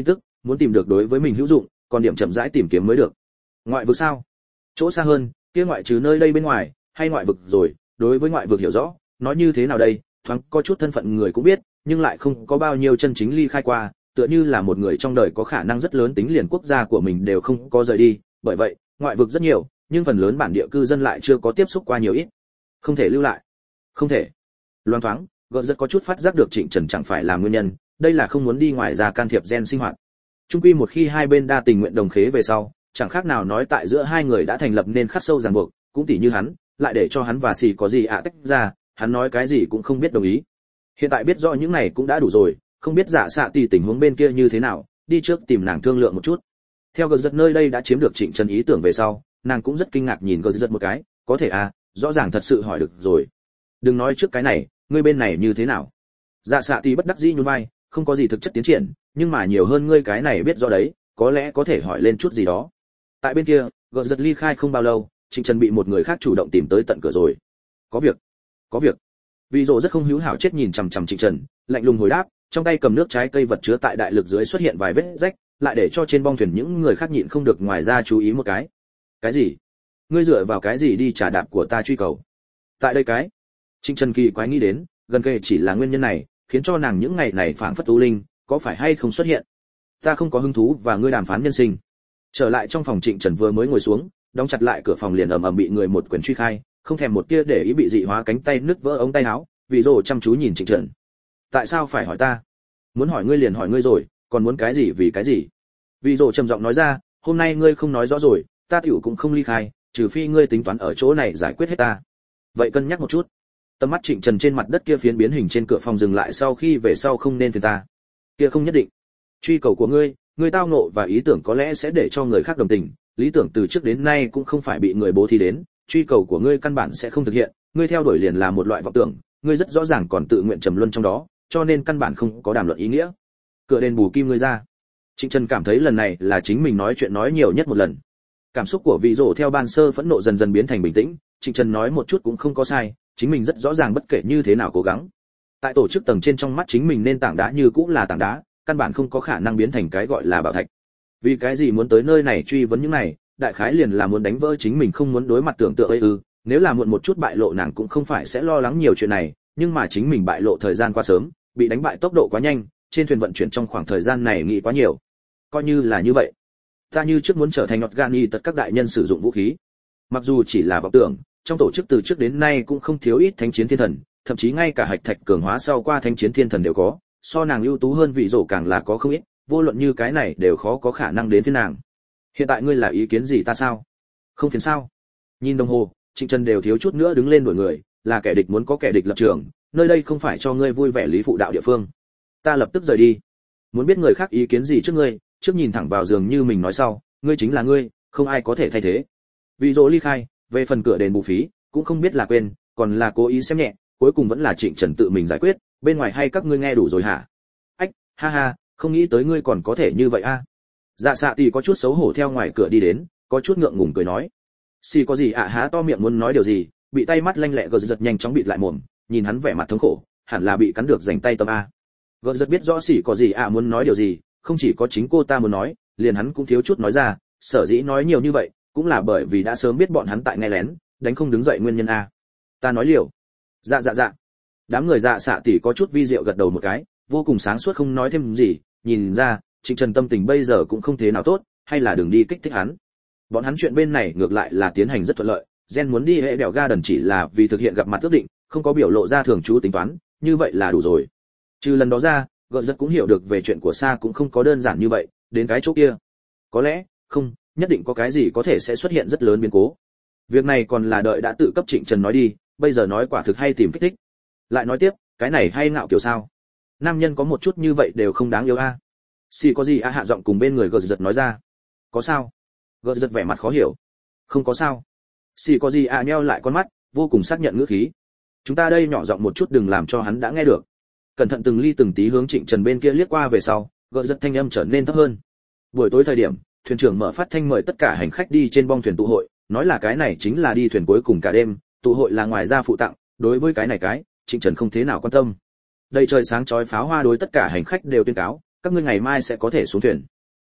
muốn tìm được đối với mình hữu dụng, còn điểm chậm rãi tìm kiếm mới được. Ngoại vực sao? Chỗ xa hơn, kia ngoại trừ nơi đây bên ngoài, hay ngoại vực rồi, đối với ngoại vực hiểu rõ, nói như thế nào đây, thoáng có chút thân phận người cũng biết, nhưng lại không có bao nhiêu chân chính ly khai qua, tựa như là một người trong đời có khả năng rất lớn tính liền quốc gia của mình đều không có rời đi, bởi vậy, ngoại vực rất nhiều, nhưng phần lớn bản địa cư dân lại chưa có tiếp xúc qua nhiều ít. Không thể lưu lại. Không thể. Loan thoáng, gợt rất có chút phát giác được Trịnh Trần chẳng phải là nguyên nhân, đây là không muốn đi ngoài ra can thiệp gen sinh hoạt. Chung quy một khi hai bên đa tình nguyện đồng khế về sau, chẳng khác nào nói tại giữa hai người đã thành lập nên khắc sâu ràng buộc, cũng tỉ như hắn, lại để cho hắn và Xỉ có gì tách ra, hắn nói cái gì cũng không biết đồng ý. Hiện tại biết rõ những này cũng đã đủ rồi, không biết Dạ Xạ tỷ tình huống bên kia như thế nào, đi trước tìm nàng thương lượng một chút. Theo gợt giật nơi đây đã chiếm được Trịnh Trần ý tưởng về sau, nàng cũng rất kinh ngạc nhìn gợt giật một cái, có thể à, rõ ràng thật sự hỏi được rồi. Đừng nói trước cái này, ngươi bên này như thế nào? Dạ Xạ tỷ bất đắc dĩ nhún vai, không có gì thực chất tiến triển, nhưng mà nhiều hơn ngươi cái này biết rõ đấy, có lẽ có thể hỏi lên chút gì đó. Tại bên kia, gợt giật ly khai không bao lâu, Trịnh Trần bị một người khác chủ động tìm tới tận cửa rồi. Có việc. Có việc. Vì Dụ rất không hữu hảo chết nhìn chằm chằm Trịnh Trần, lạnh lùng hồi đáp, trong tay cầm nước trái cây vật chứa tại đại lực dưới xuất hiện vài vết rách, lại để cho trên bong thuyền những người khác nhịn không được ngoài ra chú ý một cái. Cái gì? Ngươi dựa vào cái gì đi trả đạp của ta truy cầu? Tại đây cái. Trịnh Trần kỳ quái nghĩ đến, gần kề chỉ là nguyên nhân này, khiến cho nàng những ngày này phảng phất u linh, có phải hay không xuất hiện? Ta không có hứng thú và ngươi đàm phán nhân sinh. Trở lại trong phòng, Trịnh Trần vừa mới ngồi xuống, đóng chặt lại cửa phòng liền ầm ầm bị người một quyền truy khai, không thèm một tia để ý bị dị hóa cánh tay nứt vỡ ống tay áo, Vì Dụ chăm chú nhìn Trịnh Trần. Tại sao phải hỏi ta? Muốn hỏi ngươi liền hỏi ngươi rồi, còn muốn cái gì vì cái gì? Vì Dụ trầm giọng nói ra, hôm nay ngươi không nói rõ rồi, ta tiểu cũng không ly khai, trừ phi ngươi tính toán ở chỗ này giải quyết hết ta. Vậy cân nhắc một chút. Tầm mắt Trịnh Trần trên mặt đất kia phiến biến hình trên cửa phòng dừng lại, sau khi về sau không nên phiền ta. Kia không nhất định. Truy cầu của ngươi tao ngộ và ý tưởng có lẽ sẽ để cho người khác đồng tình, lý tưởng từ trước đến nay cũng không phải bị người bố thí đến, truy cầu của ngươi căn bản sẽ không thực hiện, ngươi theo đuổi liền là một loại vọng tưởng, ngươi rất rõ ràng còn tự nguyện trầm luân trong đó, cho nên căn bản không có đàm luận ý nghĩa. Cửa đền bù kim ngươi ra. Trịnh Trần cảm thấy lần này là chính mình nói chuyện nói nhiều nhất một lần. Cảm xúc của Vị Dụ theo ban sơ phẫn nộ dần dần biến thành bình tĩnh, Trịnh Trần nói một chút cũng không có sai, chính mình rất rõ ràng bất kể như thế nào cố gắng. Tại tổ chức tầng trên trong mắt chính mình nên tảng đá như cũng là tảng đá, căn bản không có khả năng biến thành cái gọi là bảo thạch. Vì cái gì muốn tới nơi này truy vấn những này, đại khái liền là muốn đánh vỡ chính mình không muốn đối mặt tưởng tượng ấy ư, nếu là muộn một chút bại lộ nàng cũng không phải sẽ lo lắng nhiều chuyện này, nhưng mà chính mình bại lộ thời gian quá sớm, bị đánh bại tốc độ quá nhanh, trên thuyền vận chuyển trong khoảng thời gian này nghĩ quá nhiều. Coi như là như vậy, ta như trước muốn trở thành Organi tất các đại nhân sử dụng vũ khí. Mặc dù chỉ là vọng tưởng, trong tổ chức từ trước đến nay cũng không thiếu ít thánh chiến thiên thần, thậm chí ngay cả hạch thạch cường hóa sau qua thánh chiến thiên thần đều có, so nàng ưu tú hơn Vị Dụ càng là có không ít, vô luận như cái này đều khó có khả năng đến phía nàng. Hiện tại ngươi là ý kiến gì ta sao? Không phiền sao? Nhìn đồng hồ, Trịnh Trần đều thiếu chút nữa đứng lên đuổi người, là kẻ địch muốn có kẻ địch lập trường, nơi đây không phải cho ngươi vui vẻ lý phụ đạo địa phương. Ta lập tức rời đi. Muốn biết người khác ý kiến gì trước ngươi, trước nhìn thẳng vào giường như mình nói sau, ngươi chính là ngươi, không ai có thể thay thế. Vì Dụ ly khai, về phần cửa đền bù phí, cũng không biết là quên, còn là cố ý xem nhẹ, cuối cùng vẫn là Trịnh Trần tự mình giải quyết, bên ngoài hay các ngươi nghe đủ rồi hả? Ách, ha ha, không nghĩ tới ngươi còn có thể như vậy a. Dạ Xạ tỷ có chút xấu hổ theo ngoài cửa đi đến, có chút ngượng ngùng cười nói. Xì có gì ạ há to miệng muốn nói điều gì, bị tay mắt lanh lẹ gật giật nhanh chóng bịt lại mồm, nhìn hắn vẻ mặt thống khổ, hẳn là bị cắn được rảnh tay tâm a. Gật giật biết rõ xì có gì ạ muốn nói điều gì, không chỉ có chính cô ta muốn nói, liền hắn cũng thiếu chút nói ra, sở dĩ nói nhiều như vậy, cũng là bởi vì đã sớm biết bọn hắn tại nghe lén, đánh không đứng dậy nguyên nhân a. Ta nói liều. Dạ. Đám người Dạ Xạ tỷ có chút vi diệu gật đầu một cái, vô cùng sáng suốt không nói thêm gì, nhìn ra, Trịnh Trần tâm tình bây giờ cũng không thế nào tốt, hay là đừng đi kích thích hắn. Bọn hắn chuyện bên này ngược lại là tiến hành rất thuận lợi, Gen muốn đi hệ đèo Garden chỉ là vì thực hiện gặp mặt ước định, không có biểu lộ ra thường trú tính toán, như vậy là đủ rồi. Trừ lần đó ra, gợt rất cũng hiểu được về chuyện của Sa cũng không có đơn giản như vậy, đến cái chỗ kia. Có lẽ, không, nhất định có cái gì có thể sẽ xuất hiện rất lớn biến cố. Việc này còn là đợi đã tự cấp Trịnh Trần nói đi, bây giờ nói quả thực hay tìm kích thích. Lại nói tiếp, cái này hay ngạo kiểu sao? Nam nhân có một chút như vậy đều không đáng yêu a. Xì có gì a hạ giọng cùng bên người gợt giật nói ra. Có sao? Gợt giật vẻ mặt khó hiểu. Không có sao. Xì có gì a nheo lại con mắt, vô cùng xác nhận ngữ khí. Chúng ta đây nhỏ giọng một chút đừng làm cho hắn đã nghe được. Cẩn thận từng ly từng tí hướng Trịnh Trần bên kia liếc qua về sau, gợt giật thanh âm trở nên thấp hơn. Buổi tối thời điểm, thuyền trưởng mở phát thanh mời tất cả hành khách đi trên bong thuyền tụ hội, nói là cái này chính là đi thuyền cuối cùng cả đêm, tụ hội là ngoài ra phụ tặng, đối với cái này Trịnh Trần không thế nào quan tâm. Đây trời sáng chói pháo hoa đối tất cả hành khách đều tuyên cáo, các ngươi ngày mai sẽ có thể xuống thuyền.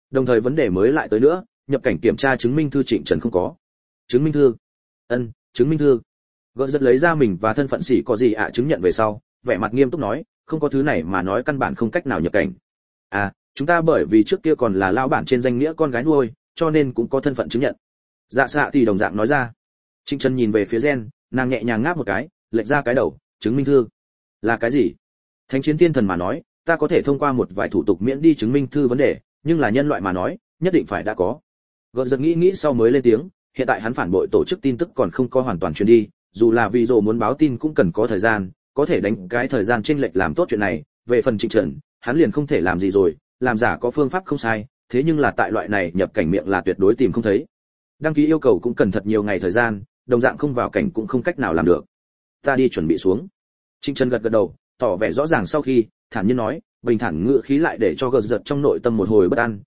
Đồng thời vấn đề mới lại tới nữa, nhập cảnh kiểm tra chứng minh thư Trịnh Trần không có. Chứng minh thư? Chứng minh thư. Gợt giật lấy ra mình và thân phận sĩ có gì ạ chứng nhận về sau, vẻ mặt nghiêm túc nói, không có thứ này mà nói căn bản không cách nào nhập cảnh. À, chúng ta bởi vì trước kia còn là lão bản trên danh nghĩa con gái nuôi, cho nên cũng có thân phận chứng nhận. Dạ xạ thì đồng dạng nói ra. Trịnh Trần nhìn về phía Gen, nàng nhẹ nhàng ngáp một cái, lệch ra cái đầu, chứng minh thư là cái gì? Thánh chiến thiên thần mà nói, ta có thể thông qua một vài thủ tục miễn đi chứng minh thư vấn đề, nhưng là nhân loại mà nói, nhất định phải đã có. Gợt giật nghĩ sau mới lên tiếng, hiện tại hắn phản bội tổ chức tin tức còn không có hoàn toàn truyền đi, dù là vì dồ muốn báo tin cũng cần có thời gian, có thể đánh cái thời gian chênh lệch làm tốt chuyện này, về phần Trịnh Trần, hắn liền không thể làm gì rồi, làm giả có phương pháp không sai, thế nhưng là tại loại này nhập cảnh miệng là tuyệt đối tìm không thấy. Đăng ký yêu cầu cũng cần thật nhiều ngày thời gian, đồng dạng không vào cảnh cũng không cách nào làm được. Ta đi chuẩn bị xuống. Trịnh Trần gật đầu, tỏ vẻ rõ ràng sau khi, thản nhiên nói, bình thản ngữ khí lại để cho gợt giật trong nội tâm một hồi bất an,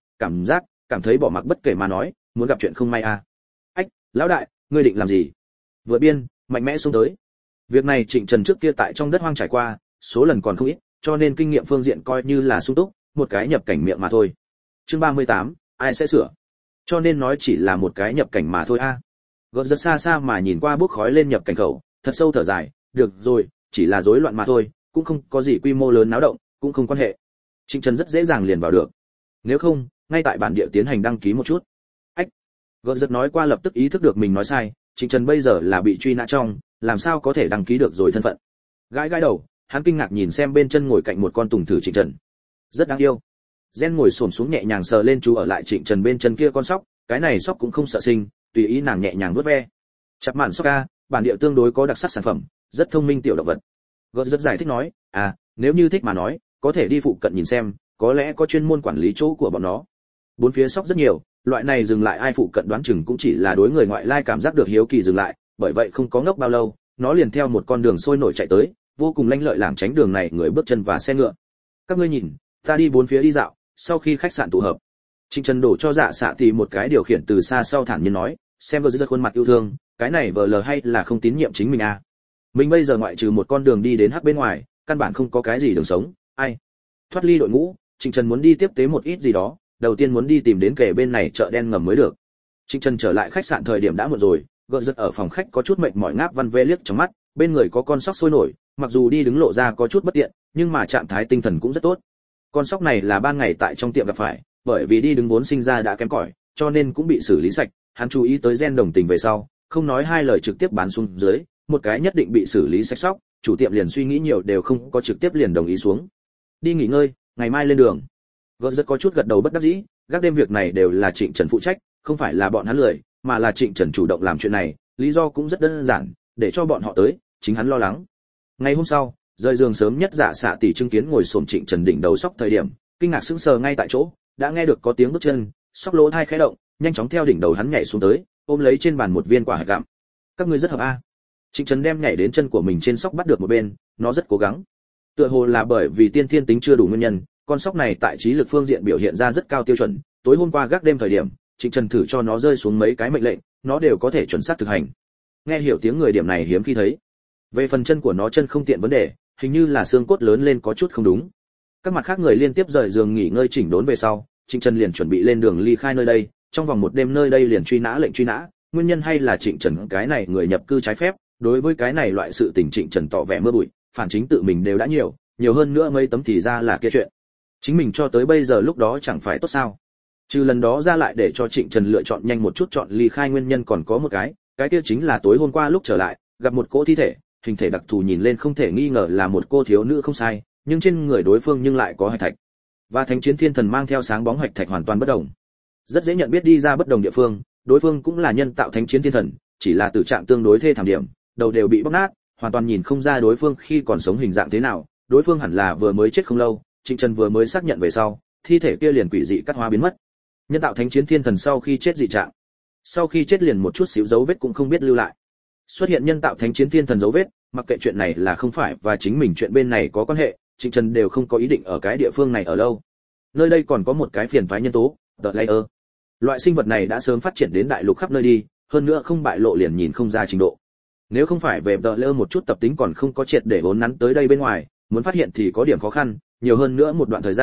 cảm thấy bỏ mặc bất kể mà nói, muốn gặp chuyện không may à. Ách, lão đại, ngươi định làm gì? Vượt biên, mạnh mẽ xuống tới. Việc này Trịnh Trần trước kia tại trong đất hoang trải qua, số lần còn không ít, cho nên kinh nghiệm phương diện coi như là sung túc, một cái nhập cảnh miệng mà thôi. Chương 38, ai sẽ sửa? Cho nên nói chỉ là một cái nhập cảnh mà thôi a. Gợt giật xa xa mà nhìn qua bốc khói lên nhập cảnh khẩu, thật sâu thở dài, được rồi, chỉ là rối loạn mà thôi, cũng không có gì quy mô lớn náo động, cũng không quan hệ. Trịnh Trần rất dễ dàng liền vào được. Nếu không, ngay tại bản địa tiến hành đăng ký một chút. Ách. Gợt giật nói qua lập tức ý thức được mình nói sai, Trịnh Trần bây giờ là bị truy nã trong, làm sao có thể đăng ký được rồi thân phận. Gãi đầu, hắn kinh ngạc nhìn xem bên chân ngồi cạnh một con tùng thử Trịnh Trần. Rất đáng yêu. Gen ngồi xổm xuống nhẹ nhàng sờ lên chú ở lại Trịnh Trần bên chân kia con sóc, cái này sóc cũng không sợ sinh, tùy ý nàng nhẹ nhàng vuốt ve. Chặt mạn sóc a, bản địa tương đối có đặc sắc sản phẩm, rất thông minh tiểu động vật. Gợt rất giải thích nói, à, nếu như thích mà nói, có thể đi phụ cận nhìn xem, có lẽ có chuyên môn quản lý chỗ của bọn nó. Bốn phía sóc rất nhiều, loại này dừng lại ai phụ cận đoán chừng cũng chỉ là đối người ngoại lai cảm giác được hiếu kỳ dừng lại, bởi vậy không có ngốc bao lâu, nó liền theo một con đường sôi nổi chạy tới, vô cùng lanh lợi lảng tránh đường này người bước chân và xe ngựa. Các ngươi nhìn, ta đi bốn phía đi dạo, sau khi khách sạn tụ hợp. Trịnh Trần đổ cho Dạ Xạ thì một cái điều khiển từ xa sau thản nhiên nói, xem rất khuôn mặt yêu thương, cái này vờ lờ hay là không tín nhiệm chính mình à? Mình bây giờ ngoại trừ một con đường đi đến hắc bên ngoài, căn bản không có cái gì đường sống, ai? Thoát ly đội ngũ, Trịnh Trần muốn đi tiếp tế một ít gì đó, đầu tiên muốn đi tìm đến kề bên này chợ đen ngầm mới được. Trịnh Trần trở lại khách sạn thời điểm đã muộn rồi, gợn giật ở phòng khách có chút mệt mỏi ngáp văn vê liếc trong mắt, bên người có con sóc sôi nổi, mặc dù đi đứng lộ ra có chút bất tiện, nhưng mà trạng thái tinh thần cũng rất tốt. Con sóc này là ban ngày tại trong tiệm gặp phải, bởi vì đi đứng vốn sinh ra đã kém cỏi, cho nên cũng bị xử lý sạch, hắn chú ý tới Gen đồng tình về sau, không nói hai lời trực tiếp bán xuống dưới, một cái nhất định bị xử lý sạch sóc, chủ tiệm liền suy nghĩ nhiều đều không có trực tiếp liền đồng ý xuống. Đi nghỉ ngơi, ngày mai lên đường. Gợn rất có chút gật đầu bất đắc dĩ, gác đêm việc này đều là Trịnh Trần phụ trách, không phải là bọn hắn lười, mà là Trịnh Trần chủ động làm chuyện này, lý do cũng rất đơn giản, để cho bọn họ tới, chính hắn lo lắng. Ngày hôm sau, rời giường sớm nhất Dạ Xạ tỷ chứng kiến ngồi xổm Trịnh Trần đỉnh đầu sóc thời điểm, kinh ngạc sững sờ ngay tại chỗ, đã nghe được có tiếng bước chân, sóc lỗ thai khẽ động, nhanh chóng theo đỉnh đầu hắn nhảy xuống tới, ôm lấy trên bàn một viên quả hạch gặm. Các ngươi rất hợp a. Trịnh Trần đem nhảy đến chân của mình trên sóc bắt được một bên, nó rất cố gắng. Tựa hồ là bởi vì tiên thiên tính chưa đủ nguyên nhân, con sóc này tại trí lực phương diện biểu hiện ra rất cao tiêu chuẩn, tối hôm qua gác đêm thời điểm, Trịnh Trần thử cho nó rơi xuống mấy cái mệnh lệnh, nó đều có thể chuẩn xác thực hành. Nghe hiểu tiếng người điểm này hiếm khi thấy. Về phần chân của nó chân không tiện vấn đề, hình như là xương cốt lớn lên có chút không đúng. Các mặt khác người liên tiếp rời giường nghỉ ngơi chỉnh đốn về sau, Trịnh Trần liền chuẩn bị lên đường ly khai nơi đây, trong vòng một đêm nơi đây liền truy nã lệnh truy nã, nguyên nhân hay là Trịnh Trần cái này người nhập cư trái phép, đối với cái này loại sự tình Trịnh Trần tỏ vẻ mưa bụi, phản chính tự mình đều đã nhiều hơn nữa mấy tấm thì ra là kia chuyện. Chính mình cho tới bây giờ lúc đó chẳng phải tốt sao? Trừ lần đó ra lại để cho Trịnh Trần lựa chọn nhanh một chút chọn ly khai nguyên nhân còn có một cái kia chính là tối hôm qua lúc trở lại, gặp một cỗ thi thể, hình thể đặc thù nhìn lên không thể nghi ngờ là một cô thiếu nữ không sai, nhưng trên người đối phương nhưng lại có hạch thạch. Và Thánh Chiến Thiên Thần mang theo sáng bóng hạch thạch hoàn toàn bất đồng. Rất dễ nhận biết đi ra bất đồng địa phương, đối phương cũng là nhân tạo Thánh Chiến Thiên Thần, chỉ là tử trạng tương đối thê thảm điểm, đầu đều bị bóc nát, hoàn toàn nhìn không ra đối phương khi còn sống hình dạng thế nào, đối phương hẳn là vừa mới chết không lâu, Trịnh Trần vừa mới xác nhận về sau, thi thể kia liền quỷ dị cắt hóa biến mất. Nhân tạo Thánh Chiến Thiên Thần sau khi chết dị trạng, sau khi chết liền một chút xíu dấu vết cũng không biết lưu lại. Xuất hiện nhân tạo Thánh Chiến Thiên Thần dấu vết, mặc kệ chuyện này là không phải và chính mình chuyện bên này có quan hệ, Trịnh Trần đều không có ý định ở cái địa phương này ở lâu. Nơi đây còn có một cái phiền toái nhân tố, The Layer. Loại sinh vật này đã sớm phát triển đến đại lục khắp nơi đi, hơn nữa không bại lộ liền nhìn không ra trình độ. Nếu không phải về The Layer một chút tập tính còn không có triệt để vốn nắn tới đây bên ngoài, muốn phát hiện thì có điểm khó khăn, nhiều hơn nữa một đoạn thời gian,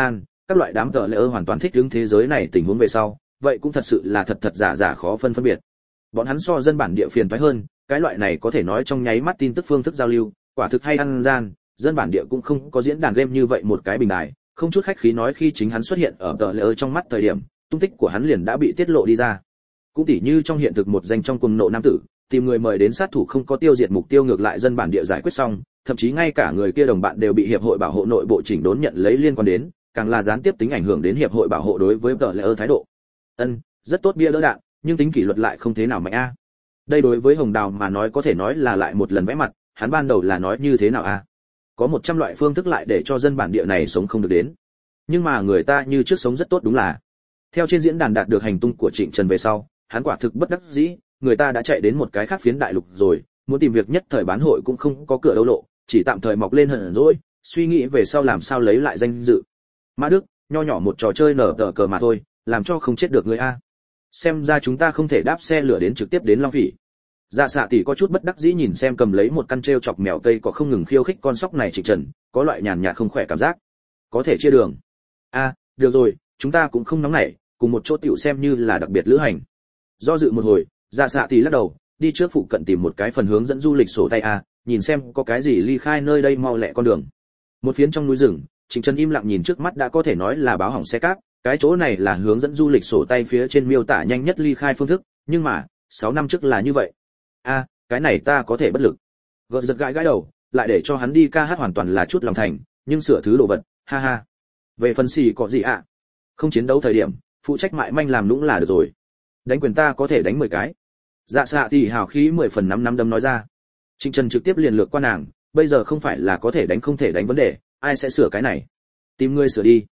các loại đám tợ lỡ hoàn toàn thích ứng thế giới này tình huống về sau, vậy cũng thật sự là thật giả giả khó phân biệt. Bọn hắn so dân bản địa phiền toái hơn, cái loại này có thể nói trong nháy mắt tin tức phương thức giao lưu, quả thực hay ăn gian, dân bản địa cũng không có diễn đàn game như vậy một cái bình đài, không chút khách khí nói khi chính hắn xuất hiện ở tợ lỡ trong mắt thời điểm, tung tích của hắn liền đã bị tiết lộ đi ra. Cũng tỉ như trong hiện thực một danh trong cuồng nộ nam tử, tìm người mời đến sát thủ không có tiêu diệt mục tiêu ngược lại dân bản địa giải quyết xong, thậm chí ngay cả người kia đồng bạn đều bị hiệp hội bảo hộ nội bộ chỉnh đốn nhận lấy liên quan đến, càng là gián tiếp tính ảnh hưởng đến hiệp hội bảo hộ đối với tợ lỡ thái độ. Rất tốt bia đỡ đạn, nhưng tính kỷ luật lại không thế nào mạnh a. Đây đối với Hồng Đào mà nói có thể nói là lại một lần vẽ mặt, hắn ban đầu là nói như thế nào a? Có 100 loại phương thức lại để cho dân bản địa này sống không được đến. Nhưng mà người ta như trước sống rất tốt đúng là. Theo trên diễn đàn đạt được hành tung của Trịnh Trần về sau, hắn quả thực bất đắc dĩ, người ta đã chạy đến một cái khác phiến đại lục rồi, muốn tìm việc nhất thời bán hội cũng không có cửa đâu lộ, chỉ tạm thời mọc lên hận rồi, suy nghĩ về sau làm sao lấy lại danh dự. Mã Đức, nho nhỏ một trò chơi nở tờ cờ mà thôi, làm cho không chết được người a. Xem ra chúng ta không thể đáp xe lửa đến trực tiếp đến Long Phỉ. Dạ Xạ tỷ có chút bất đắc dĩ nhìn xem cầm lấy một căn treo chọc mèo cây có không ngừng khiêu khích con sóc này Trịnh Trần, có loại nhàn nhạt không khỏe cảm giác. Có thể chia đường. Được rồi, chúng ta cũng không nóng nảy, cùng một chỗ tiểu xem như là đặc biệt lữ hành. Do dự một hồi, Dạ Xạ tỷ lắc đầu, đi trước phụ cận tìm một cái phần hướng dẫn du lịch sổ tay nhìn xem có cái gì ly khai nơi đây mau lẹ con đường. Một phiến trong núi rừng, Trịnh Trần im lặng nhìn trước mắt đã có thể nói là báo hỏng xe cáp, cái chỗ này là hướng dẫn du lịch sổ tay phía trên miêu tả nhanh nhất ly khai phương thức, nhưng mà 6 năm trước là như vậy. Cái này ta có thể bất lực. Gợt giật gãi đầu, lại để cho hắn đi ca hát hoàn toàn là chút lòng thành, nhưng sửa thứ đồ vật, ha ha. Về phần xì có gì Không chiến đấu thời điểm, phụ trách mại manh làm lũng là được rồi. Đánh quyền ta có thể đánh 10 cái. Dạ Xạ tỷ hào khí 10 phần 5 năm đấm nói ra. Trịnh Trần trực tiếp liền lược qua nàng, bây giờ không phải là có thể đánh không thể đánh vấn đề, ai sẽ sửa cái này? Tìm ngươi sửa đi.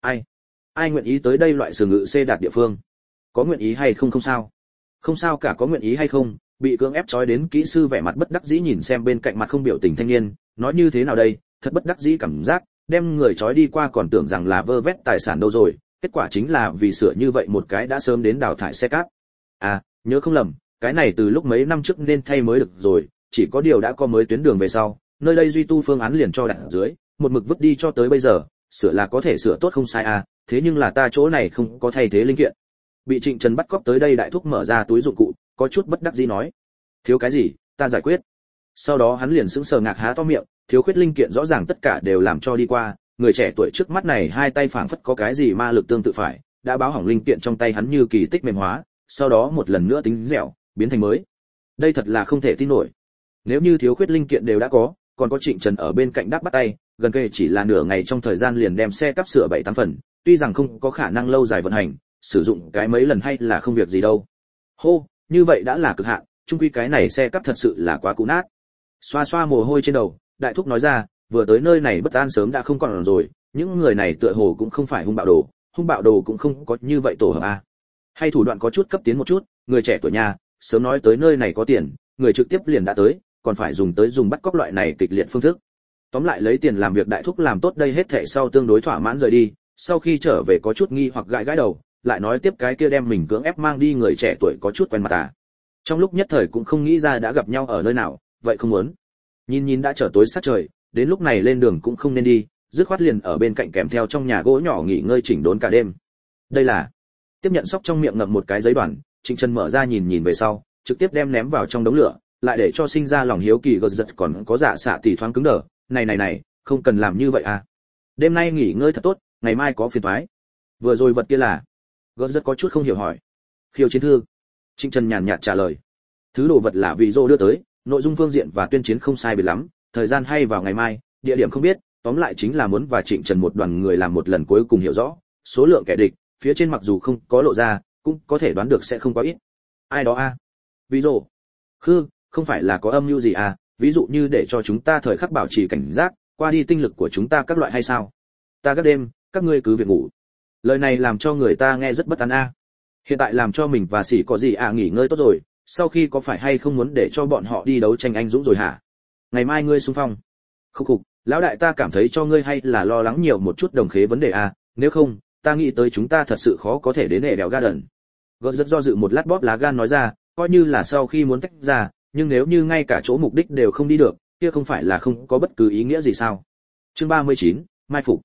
Ai nguyện ý tới đây loại sửa ngự C đạt địa phương? Có nguyện ý hay không không sao. Không sao cả có nguyện ý hay không, bị cưỡng ép trói đến kỹ sư vẻ mặt bất đắc dĩ nhìn xem bên cạnh mặt không biểu tình thanh niên, nói như thế nào đây, thật bất đắc dĩ cảm giác, đem người trói đi qua còn tưởng rằng là vơ vét tài sản đâu rồi, kết quả chính là vì sửa như vậy một cái đã sớm đến đào thải xe cáp. Nhớ không lầm, cái này từ lúc mấy năm trước nên thay mới được rồi, chỉ có điều đã có mới tuyến đường về sau, nơi đây duy tu phương án liền cho đặt ở dưới, một mực vứt đi cho tới bây giờ, sửa là có thể sửa tốt không sai thế nhưng là ta chỗ này không có thay thế linh kiện. Bị Trịnh Trần bắt cóc tới đây đại thúc mở ra túi dụng cụ, có chút bất đắc dĩ nói, thiếu cái gì, ta giải quyết. Sau đó hắn liền sững sờ ngạc há to miệng, thiếu khuyết linh kiện rõ ràng tất cả đều làm cho đi qua, người trẻ tuổi trước mắt này hai tay phảng phất có cái gì ma lực tương tự phải, đã báo hỏng linh kiện trong tay hắn như kỳ tích mềm hóa, sau đó một lần nữa tính dẻo, biến thành mới. Đây thật là không thể tin nổi. Nếu như thiếu khuyết linh kiện đều đã có, còn có Trịnh Trần ở bên cạnh đáp bắt tay, gần kề chỉ là nửa ngày trong thời gian liền đem xe cắp sửa 7-8 phần, tuy rằng không có khả năng lâu dài vận hành, sử dụng cái mấy lần hay là không việc gì đâu. Hô, như vậy đã là cực hạn, chung quy cái này xe cắp thật sự là quá cũ nát. Xoa xoa mồ hôi trên đầu, đại thúc nói ra, vừa tới nơi này bất an sớm đã không còn rồi, những người này tựa hồ cũng không phải hung bạo đồ cũng không có như vậy tổ hợp hay thủ đoạn có chút cấp tiến một chút, người trẻ tuổi nhà, sớm nói tới nơi này có tiền, người trực tiếp liền đã tới, còn phải dùng bắt cóc loại này kịch liệt phương thức. Tóm lại lấy tiền làm việc đại thúc làm tốt đây hết thảy sau tương đối thỏa mãn rời đi, sau khi trở về có chút nghi hoặc gãi đầu, lại nói tiếp cái kia đem mình cưỡng ép mang đi người trẻ tuổi có chút quen mặt Trong lúc nhất thời cũng không nghĩ ra đã gặp nhau ở nơi nào, vậy không muốn. Nhìn đã trở tối sát trời, đến lúc này lên đường cũng không nên đi, dứt khoát liền ở bên cạnh kèm theo trong nhà gỗ nhỏ nghỉ ngơi chỉnh đốn cả đêm. Đây là tiếp nhận sóc trong miệng ngậm một cái giấy đoàn, Trịnh Trần mở ra nhìn về sau, trực tiếp đem ném vào trong đống lửa, lại để cho sinh ra lòng hiếu kỳ gật giật còn có Dạ Xạ tỷ thoáng cứng đờ, này, không cần làm như vậy Đêm nay nghỉ ngơi thật tốt, ngày mai có phiền toái. Vừa rồi vật kia là? Gật giật có chút không hiểu hỏi. Khiêu chiến thư. Trịnh Trần nhàn nhạt trả lời. Thứ đồ vật là vì Dô đưa tới, nội dung phương diện và tuyên chiến không sai biệt lắm, thời gian hay vào ngày mai, địa điểm không biết, tóm lại chính là muốn và Trịnh Trần một đoàn người làm một lần cuối cùng hiểu rõ, số lượng kẻ địch, phía trên mặc dù không có lộ ra, cũng có thể đoán được sẽ không quá ít. Ai đó Ví dụ, không phải là có âm mưu gì ví dụ như để cho chúng ta thời khắc bảo trì cảnh giác, qua đi tinh lực của chúng ta các loại hay sao? Ta các đêm, các ngươi cứ việc ngủ. Lời này làm cho người ta nghe rất bất an Hiện tại làm cho mình và Sĩ có gì nghỉ ngơi tốt rồi, sau khi có phải hay không muốn để cho bọn họ đi đấu tranh anh dũng rồi hả? Ngày mai ngươi xung phong. Khục, lão đại ta cảm thấy cho ngươi hay là lo lắng nhiều một chút đồng khế vấn đề nếu không, ta nghĩ tới chúng ta thật sự khó có thể đến để đèo Garden. Gớt rất do dự một lát bóp lá gan nói ra, coi như là sau khi muốn tách ra, nhưng nếu như ngay cả chỗ mục đích đều không đi được, kia không phải là không có bất cứ ý nghĩa gì sao? Chương 39, mai phục.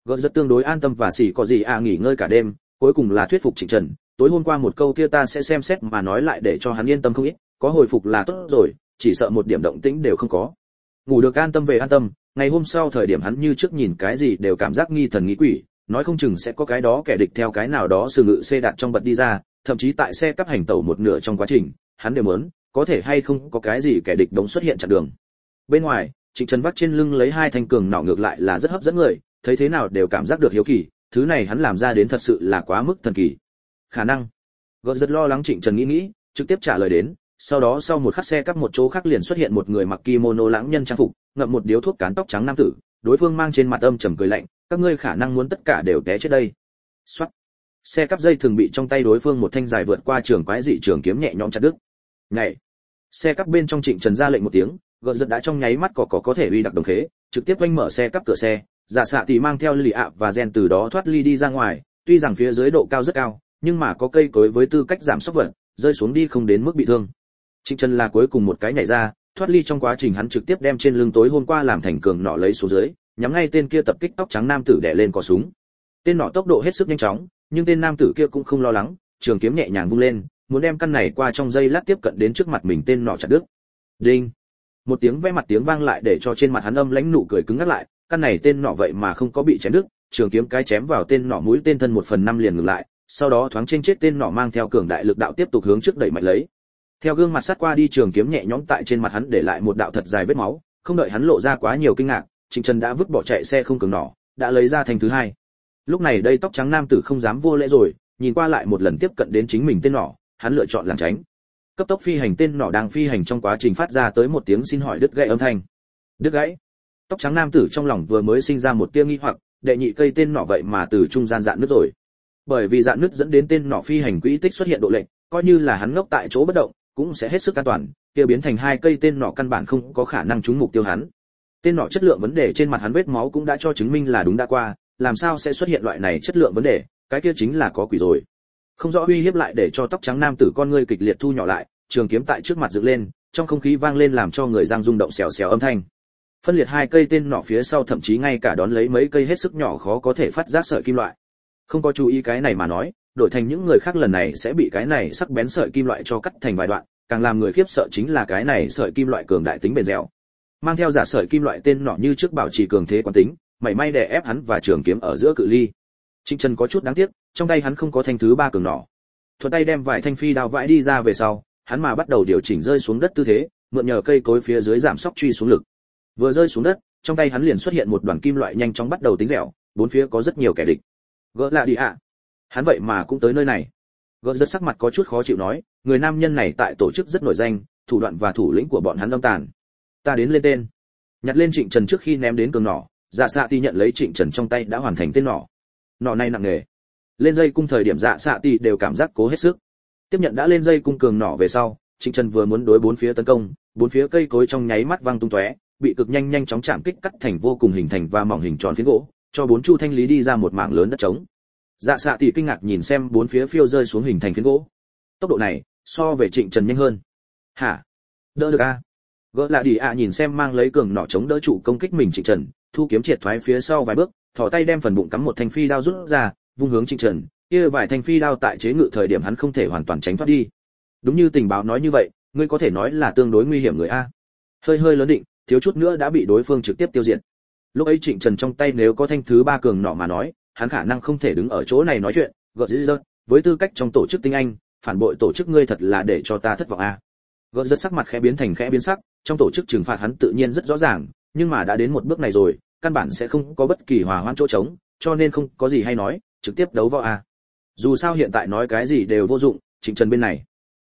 Gớt rất tương đối an tâm và xỉ có gì nghỉ ngơi cả đêm, cuối cùng là thuyết phục Trịnh Trần, tối hôm qua một câu kia ta sẽ xem xét mà nói lại để cho hắn yên tâm không ít, có hồi phục là tốt rồi, chỉ sợ một điểm động tĩnh đều không có. Ngủ được an tâm về an tâm, ngày hôm sau thời điểm hắn như trước nhìn cái gì đều cảm giác nghi thần nghi quỷ, nói không chừng sẽ có cái đó kẻ địch theo cái nào đó sự ngự xe đạt trong bật đi ra, thậm chí tại xe cắp hành tẩu một nửa trong quá trình, hắn đều muốn, có thể hay không có cái gì kẻ địch đống xuất hiện chặn đường. Bên ngoài, Trịnh Trần vắt trên lưng lấy hai thanh cường nỏ ngược lại là rất hấp dẫn người, thấy thế nào đều cảm giác được hiếu kỳ, thứ này hắn làm ra đến thật sự là quá mức thần kỳ. Khả năng. Gớt rất lo lắng Trịnh Trần nghĩ, trực tiếp trả lời đến, sau đó sau một khắc xe cắp một chỗ khác liền xuất hiện một người mặc kimono lãng nhân trang phục, ngậm một điếu thuốc cán tóc trắng nam tử, đối phương mang trên mặt âm trầm cười lạnh, các ngươi khả năng muốn tất cả đều té chết đây. Soát. Xe cắp dây thường bị trong tay đối phương một thanh dài vượt qua trường quái dị trường kiếm nhẹ nhõm chặt đứt. Nhảy. Xe cắp bên trong Trịnh Trần ra lệnh một tiếng, gợn giật đã trong nháy mắt có thể uy đặc đồng khế, trực tiếp quanh mở xe cắp cửa xe, giả xạ thì mang theo lì ạ và gen từ đó thoát ly đi ra ngoài, tuy rằng phía dưới độ cao rất cao, nhưng mà có cây cối với tư cách giảm sốc vận, rơi xuống đi không đến mức bị thương. Trịnh Trần là cuối cùng một cái nhảy ra, thoát ly trong quá trình hắn trực tiếp đem trên lưng tối hôm qua làm thành cường nọ lấy xuống dưới, nhắm ngay tên kia tập kích tóc trắng nam tử đè lên cò súng. Tên nọ tốc độ hết sức nhanh chóng, nhưng tên nam tử kia cũng không lo lắng, trường kiếm nhẹ nhàng vung lên, muốn đem căn này qua trong giây lát tiếp cận đến trước mặt mình tên nọ chặt đứt. Đinh. Một tiếng vẽ mặt tiếng vang lại để cho trên mặt hắn âm lãnh nụ cười cứng ngắt lại, căn này tên nọ vậy mà không có bị chém đứt, trường kiếm cái chém vào tên nọ mũi tên thân 1/5 liền ngừng lại, sau đó thoáng trên chết tên nọ mang theo cường đại lực đạo tiếp tục hướng trước đẩy mạnh lấy. Theo gương mặt sát qua đi trường kiếm nhẹ nhõm tại trên mặt hắn để lại một đạo thật dài vết máu, không đợi hắn lộ ra quá nhiều kinh ngạc, Trịnh Trần đã vứt bỏ chạy xe không cường nỏ, đã lấy ra thành thứ hai. Lúc này đây tóc trắng nam tử không dám vô lễ rồi, nhìn qua lại một lần tiếp cận đến chính mình tên nỏ, hắn lựa chọn lảng tránh. Cấp tốc phi hành tên nỏ đang phi hành trong quá trình phát ra tới một tiếng xin hỏi đứt gãy âm thanh. Đứt gãy? Tóc trắng nam tử trong lòng vừa mới sinh ra một tia nghi hoặc, đệ nhị cây tên nỏ vậy mà từ trung gian dạn nứt rồi. Bởi vì dạn nứt dẫn đến tên nỏ phi hành quỹ tích xuất hiện độ lệch, coi như là hắn ngốc tại chỗ bất động, cũng sẽ hết sức an toàn, kia biến thành hai cây tên nỏ căn bản không có khả năng trúng mục tiêu hắn. Tên nỏ chất lượng vấn đề trên mặt hắn vết máu cũng đã cho chứng minh là đúng đã qua, làm sao sẽ xuất hiện loại này chất lượng vấn đề, cái kia chính là có quỷ rồi. Không rõ uy hiếp lại để cho tóc trắng nam tử con ngươi kịch liệt thu nhỏ lại, trường kiếm tại trước mặt dựng lên, trong không khí vang lên làm cho người giang rung động xèo xèo âm thanh. Phân liệt hai cây tên nỏ phía sau thậm chí ngay cả đón lấy mấy cây hết sức nhỏ khó có thể phát giác sợi kim loại. Không có chú ý cái này mà nói, đổi thành những người khác lần này sẽ bị cái này sắc bén sợi kim loại cho cắt thành vài đoạn, càng làm người khiếp sợ chính là cái này sợi kim loại cường đại tính bền dẻo. Mang theo giả sợi kim loại tên nỏ như trước bảo trì cường thế quán tính, mảy may đè ép hắn và trường kiếm ở giữa cự ly. Trịnh Trần có chút đáng tiếc, trong tay hắn không có thanh thứ ba cường nỏ. Thuận tay đem vài thanh phi đao vãi đi ra về sau, hắn mà bắt đầu điều chỉnh rơi xuống đất tư thế, mượn nhờ cây cối phía dưới giảm sóc truy xuống lực. Vừa rơi xuống đất, trong tay hắn liền xuất hiện một đoàn kim loại nhanh chóng bắt đầu tính dẻo, bốn phía có rất nhiều kẻ địch. Gỡ lạ đi ạ. Hắn vậy mà cũng tới nơi này. Gỡ rất sắc mặt có chút khó chịu nói, người nam nhân này tại tổ chức rất nổi danh, thủ đoạn và thủ lĩnh của bọn hắn âm tàn. Ta đến lên tên. Nhặt lên Trịnh Trần trước khi ném đến cường nỏ, Dạ Xạ Tỷ nhận lấy Trịnh Trần trong tay đã hoàn thành tên nỏ. Nỏ này nặng nề. Lên dây cung thời điểm Dạ Xạ Tỷ đều cảm giác cố hết sức. Tiếp nhận đã lên dây cung cường nỏ về sau, Trịnh Trần vừa muốn đối bốn phía tấn công, bốn phía cây cối trong nháy mắt văng tung tóe, bị cực nhanh chóng chạm kích cắt thành vô cùng hình thành và mỏng hình tròn phiến gỗ, cho bốn chu thanh lý đi ra một mảng lớn đất trống. Dạ Xạ Tỷ kinh ngạc nhìn xem bốn phía phiêu rơi xuống hình thành phiến gỗ. Tốc độ này, so về Trịnh Trần nhanh hơn. Hả? Đỡ được a? Gỡ lại đi nhìn xem mang lấy cường nỏ chống đỡ trụ công kích mình Trịnh Trần, thu kiếm triệt thoái phía sau vài bước, thò tay đem phần bụng cắm một thanh phi đao rút ra, vung hướng Trịnh Trần, kia vài thanh phi đao tại chế ngự thời điểm hắn không thể hoàn toàn tránh thoát đi. Đúng như tình báo nói như vậy, ngươi có thể nói là tương đối nguy hiểm người a. Hơi lớn định, thiếu chút nữa đã bị đối phương trực tiếp tiêu diệt. Lúc ấy Trịnh Trần trong tay nếu có thanh thứ ba cường nỏ mà nói, hắn khả năng không thể đứng ở chỗ này nói chuyện, gợt dứt, với tư cách trong tổ chức tinh anh, phản bội tổ chức ngươi thật là để cho ta thất vọng a. Gợt dứt sắc mặt khẽ biến thành khẽ biến sắc, trong tổ chức trừng phạt hắn tự nhiên rất rõ ràng, nhưng mà đã đến một bước này rồi, căn bản sẽ không có bất kỳ hòa hoãn chỗ trống, cho nên không có gì hay nói, trực tiếp đấu võ a. Dù sao hiện tại nói cái gì đều vô dụng, Trịnh Trần bên này,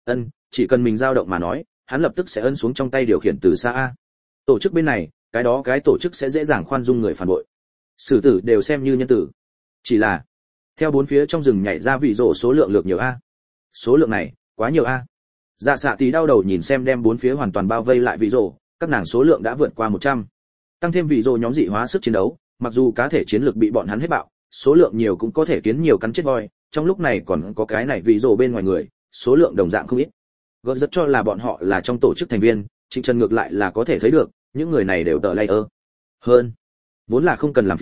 chỉ cần mình dao động mà nói, hắn lập tức sẽ ấn xuống trong tay điều khiển từ xa a. Tổ chức bên này, cái tổ chức sẽ dễ dàng khoan dung người phản bội. Xử tử đều xem như nhân tử. Chỉ là, theo bốn phía trong rừng nhảy ra vị rộ số lượng lược nhiều a. Số lượng này, quá nhiều a. Dạ Xạ Tỷ đau đầu nhìn xem đem bốn phía hoàn toàn bao vây lại vị rộ, các nàng số lượng đã vượt qua 100. Tăng thêm vị rộ nhóm dị hóa sức chiến đấu, mặc dù cá thể chiến lược bị bọn hắn hết bạo, số lượng nhiều cũng có thể kiến nhiều cắn chết voi, trong lúc này còn có cái này vị rộ bên ngoài người, số lượng đồng dạng không ít. Gớt rất cho là bọn họ là trong tổ chức thành viên, Trịnh Trần ngược lại là có thể thấy được, những người này đều tờ layer hơn. Vốn là không cần làm phiền,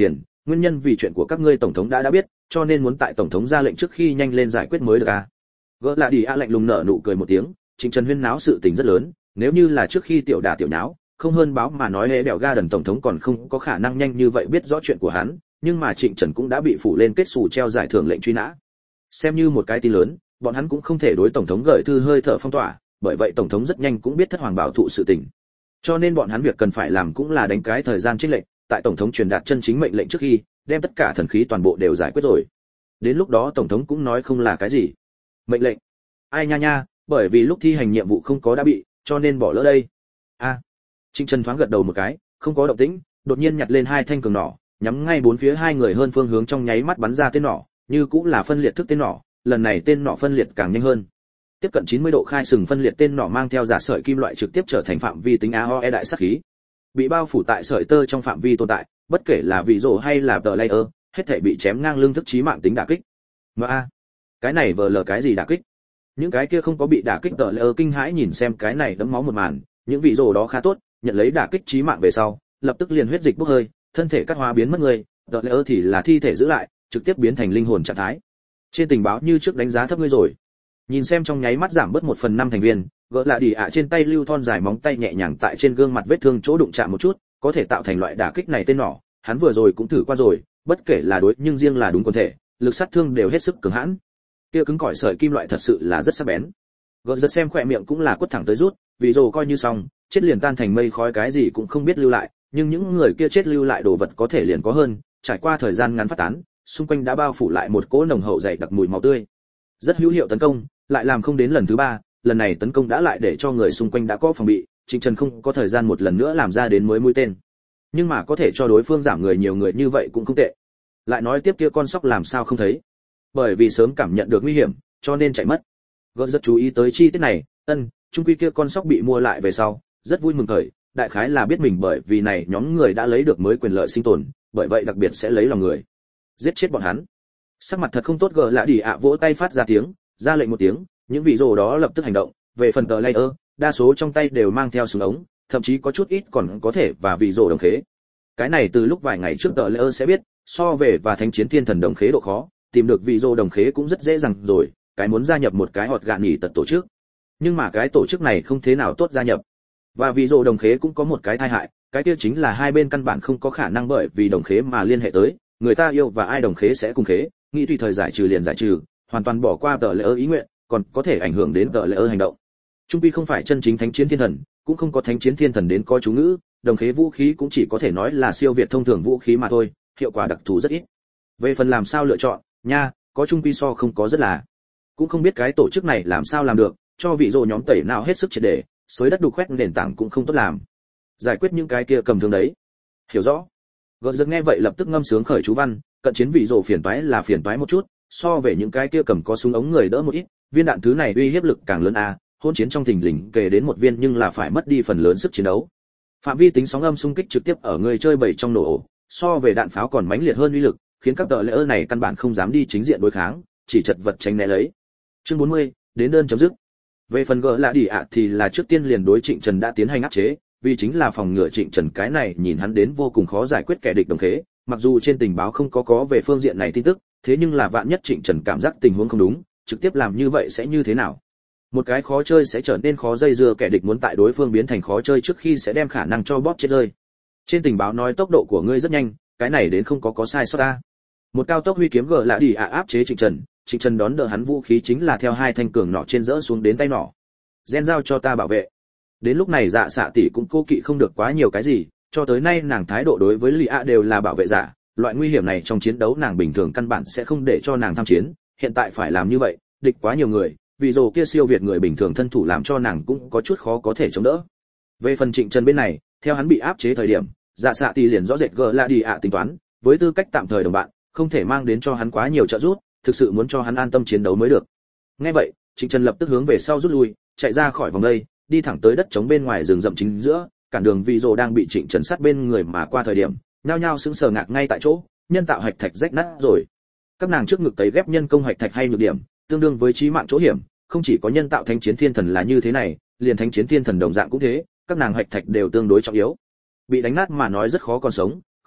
nguyên nhân vì chuyện của các ngươi tổng thống đã biết, cho nên muốn tại tổng thống ra lệnh trước khi nhanh lên giải quyết mới được à. Gỡ là đi lạnh lùng nở nụ cười một tiếng, Trịnh Trần huyên náo sự tình rất lớn, nếu như là trước khi tiểu đả tiểu nháo, không hơn báo mà nói hễ đèo ga đần tổng thống còn không có khả năng nhanh như vậy biết rõ chuyện của hắn, nhưng mà Trịnh Trần cũng đã bị phủ lên kết xù treo giải thưởng lệnh truy nã. Xem như một cái tin lớn, bọn hắn cũng không thể đối tổng thống gửi thư hơi thở phong tỏa, bởi vậy tổng thống rất nhanh cũng biết thất hoàng bảo thụ sự tình. Cho nên bọn hắn việc cần phải làm cũng là đánh cái thời gian chênh lệnh, tại tổng thống truyền đạt chân chính mệnh lệnh trước khi, đem tất cả thần khí toàn bộ đều giải quyết rồi. Đến lúc đó tổng thống cũng nói không là cái gì. Mệnh lệnh. Ai nha nha, bởi vì lúc thi hành nhiệm vụ không có đã bị, cho nên bỏ lỡ đây. A. Trịnh Trần thoáng gật đầu một cái, không có động tĩnh, đột nhiên nhặt lên hai thanh cường nỏ, nhắm ngay bốn phía hai người hơn phương hướng trong nháy mắt bắn ra tên nỏ, như cũng là phân liệt thức tên nỏ, lần này tên nỏ phân liệt càng nhanh hơn. Tiếp cận 90 độ khai sừng phân liệt tên nỏ mang theo giả sợi kim loại trực tiếp trở thành phạm vi tính AOE đại sát khí. Bị bao phủ tại sợi tơ trong phạm vi tồn tại, bất kể là vị rồ hay là tờ layer, hết thảy bị chém ngang lưng thức chí mạng tính đả kích. Mà a, cái này vờ lờ cái gì đả kích? Những cái kia không có bị đả kích tờ layer kinh hãi nhìn xem cái này đẫm máu một màn, những vị rồ đó khá tốt, nhận lấy đả kích chí mạng về sau, lập tức liền huyết dịch bốc hơi, thân thể cắt hóa biến mất người, tờ layer thì là thi thể giữ lại, trực tiếp biến thành linh hồn trạng thái. Trên tình báo như trước đánh giá thấp ngươi rồi. Nhìn xem trong nháy mắt giảm bớt 1/5 thành viên, gỡ lại đi trên tay lưu thon dài móng tay nhẹ nhàng tại trên gương mặt vết thương chỗ đụng chạm một chút, có thể tạo thành loại đả kích này tên nỏ, hắn vừa rồi cũng thử qua rồi, bất kể là đối nhưng riêng là đúng quân thể, lực sát thương đều hết sức cứng hãn. Kia cứng cỏi sợi kim loại thật sự là rất sắc bén. Gỡ giật xem khỏe miệng cũng là quất thẳng tới rút, vì rồi coi như xong, chết liền tan thành mây khói cái gì cũng không biết lưu lại, nhưng những người kia chết lưu lại đồ vật có thể liền có hơn, trải qua thời gian ngắn phát tán, xung quanh đã bao phủ lại một cỗ nồng hậu dày đặc mùi máu tươi. Rất hữu hiệu tấn công, lại làm không đến lần thứ 3, lần này tấn công đã lại để cho người xung quanh đã có phòng bị, Trịnh Trần không có thời gian một lần nữa làm ra đến mới mũi tên. Nhưng mà có thể cho đối phương giảm người nhiều người như vậy cũng không tệ. Lại nói tiếp kia con sóc làm sao không thấy? Bởi vì sớm cảm nhận được nguy hiểm, cho nên chạy mất. Gớt rất chú ý tới chi tiết này, chung quy kia con sóc bị mua lại về sau, rất vui mừng khởi, đại khái là biết mình bởi vì này nhóm người đã lấy được mới quyền lợi sinh tồn, bởi vậy đặc biệt sẽ lấy lòng người. Giết chết bọn hắn. Sắc mặt thật không tốt gờ lạ đi vỗ tay phát ra tiếng, ra lệnh một tiếng, những vị rồ đó lập tức hành động, về phần tờ layer, đa số trong tay đều mang theo súng ống, thậm chí có chút ít còn có thể và vị rồ đồng khế. Cái này từ lúc vài ngày trước tờ layer sẽ biết, so về và thánh chiến thiên thần đồng khế độ khó, tìm được vị rồ đồng khế cũng rất dễ dàng rồi, cái muốn gia nhập một cái họt gạn nghỉ tật tổ chức. Nhưng mà cái tổ chức này không thế nào tốt gia nhập. Và vị rồ đồng khế cũng có một cái tai hại, cái kia chính là hai bên căn bản không có khả năng bởi vì đồng khế mà liên hệ tới, người ta yêu và ai đồng khế sẽ cùng khế, nghĩ tùy thời giải trừ liền giải trừ, hoàn toàn bỏ qua tờ layer ý nguyện, còn có thể ảnh hưởng đến tờ layer hành động. Trung quy không phải chân chính thánh chiến thiên thần, cũng không có thánh chiến thiên thần đến có chú ngữ, đồng khế vũ khí cũng chỉ có thể nói là siêu việt thông thường vũ khí mà thôi, hiệu quả đặc thù rất ít. Về phần làm sao lựa chọn, nha, có trung quy so không có rất là. Cũng không biết cái tổ chức này làm sao làm được, cho vị rồ nhóm tẩy nào hết sức triệt để, xới đất đục khoét nền tảng cũng không tốt làm. Giải quyết những cái kia cầm thương đấy. Hiểu rõ. Gợt giật nghe vậy lập tức ngâm sướng khởi chú văn, cận chiến vị rồ phiền toái là phiền toái một chút, so về những cái kia cầm có súng ống người đỡ một ít, viên đạn thứ này uy hiếp lực càng lớn a, hôn chiến trong thình lình kể đến một viên nhưng là phải mất đi phần lớn sức chiến đấu. Phạm vi tính sóng âm xung kích trực tiếp ở người chơi bầy trong nổ ổ, so về đạn pháo còn mãnh liệt hơn uy lực, khiến các tờ layer này căn bản không dám đi chính diện đối kháng, chỉ chật vật tránh né lấy. Chương 40, đến đơn chấm dứt. Về phần gỡ lạ đi thì là trước tiên liền đối Trịnh Trần đã tiến hành áp chế, vì chính là phòng ngừa Trịnh Trần cái này nhìn hắn đến vô cùng khó giải quyết kẻ địch đồng khế, mặc dù trên tình báo không có về phương diện này tin tức, thế nhưng là vạn nhất Trịnh Trần cảm giác tình huống không đúng, trực tiếp làm như vậy sẽ như thế nào? Một cái khó chơi sẽ trở nên khó dây dưa, kẻ địch muốn tại đối phương biến thành khó chơi trước khi sẽ đem khả năng cho bóp chết rơi. Trên tình báo nói tốc độ của ngươi rất nhanh, cái này đến không có sai sót ta. Một cao tốc huy kiếm gỡ lạ đi áp chế Trịnh Trần, Trịnh Trần đón đỡ hắn vũ khí chính là theo hai thanh cường nỏ trên rỡ xuống đến tay nỏ. Gen giao cho ta bảo vệ. Đến lúc này Dạ Xạ tỷ cũng cô kỵ không được quá nhiều cái gì, cho tới nay nàng thái độ đối với Lý A đều là bảo vệ giả, loại nguy hiểm này trong chiến đấu nàng bình thường căn bản sẽ không để cho nàng tham chiến, hiện tại phải làm như vậy, địch quá nhiều người, vì dù kia siêu việt người bình thường thân thủ làm cho nàng cũng có chút khó có thể chống đỡ. Về phần Trịnh Trần bên này, theo hắn bị áp chế thời điểm, Dạ Xạ tỷ liền rõ rệt gỡ là đi tính toán, với tư cách tạm thời đồng bạn, không thể mang đến cho hắn quá nhiều trợ giúp, thực sự muốn cho hắn an tâm chiến đấu mới được. Nghe vậy, Trịnh Trần lập tức hướng về sau rút lui, chạy ra khỏi vòng đây, đi thẳng tới đất trống bên ngoài rừng rậm chính giữa, cản đường vì rồ đang bị Trịnh Trần sát bên người mà qua thời điểm, nhao nhao sững sờ ngạc ngay tại chỗ, nhân tạo hạch thạch rách nát rồi. Các nàng trước ngực tấy ghép nhân công hạch thạch hay nhược điểm, tương đương với chí mạng chỗ hiểm, không chỉ có nhân tạo thánh chiến thiên thần là như thế này, liền thánh chiến thiên thần đồng dạng cũng thế, các nàng hạch thạch đều tương đối trọng yếu. Bị đánh nát mà nói rất khó còn sống, không,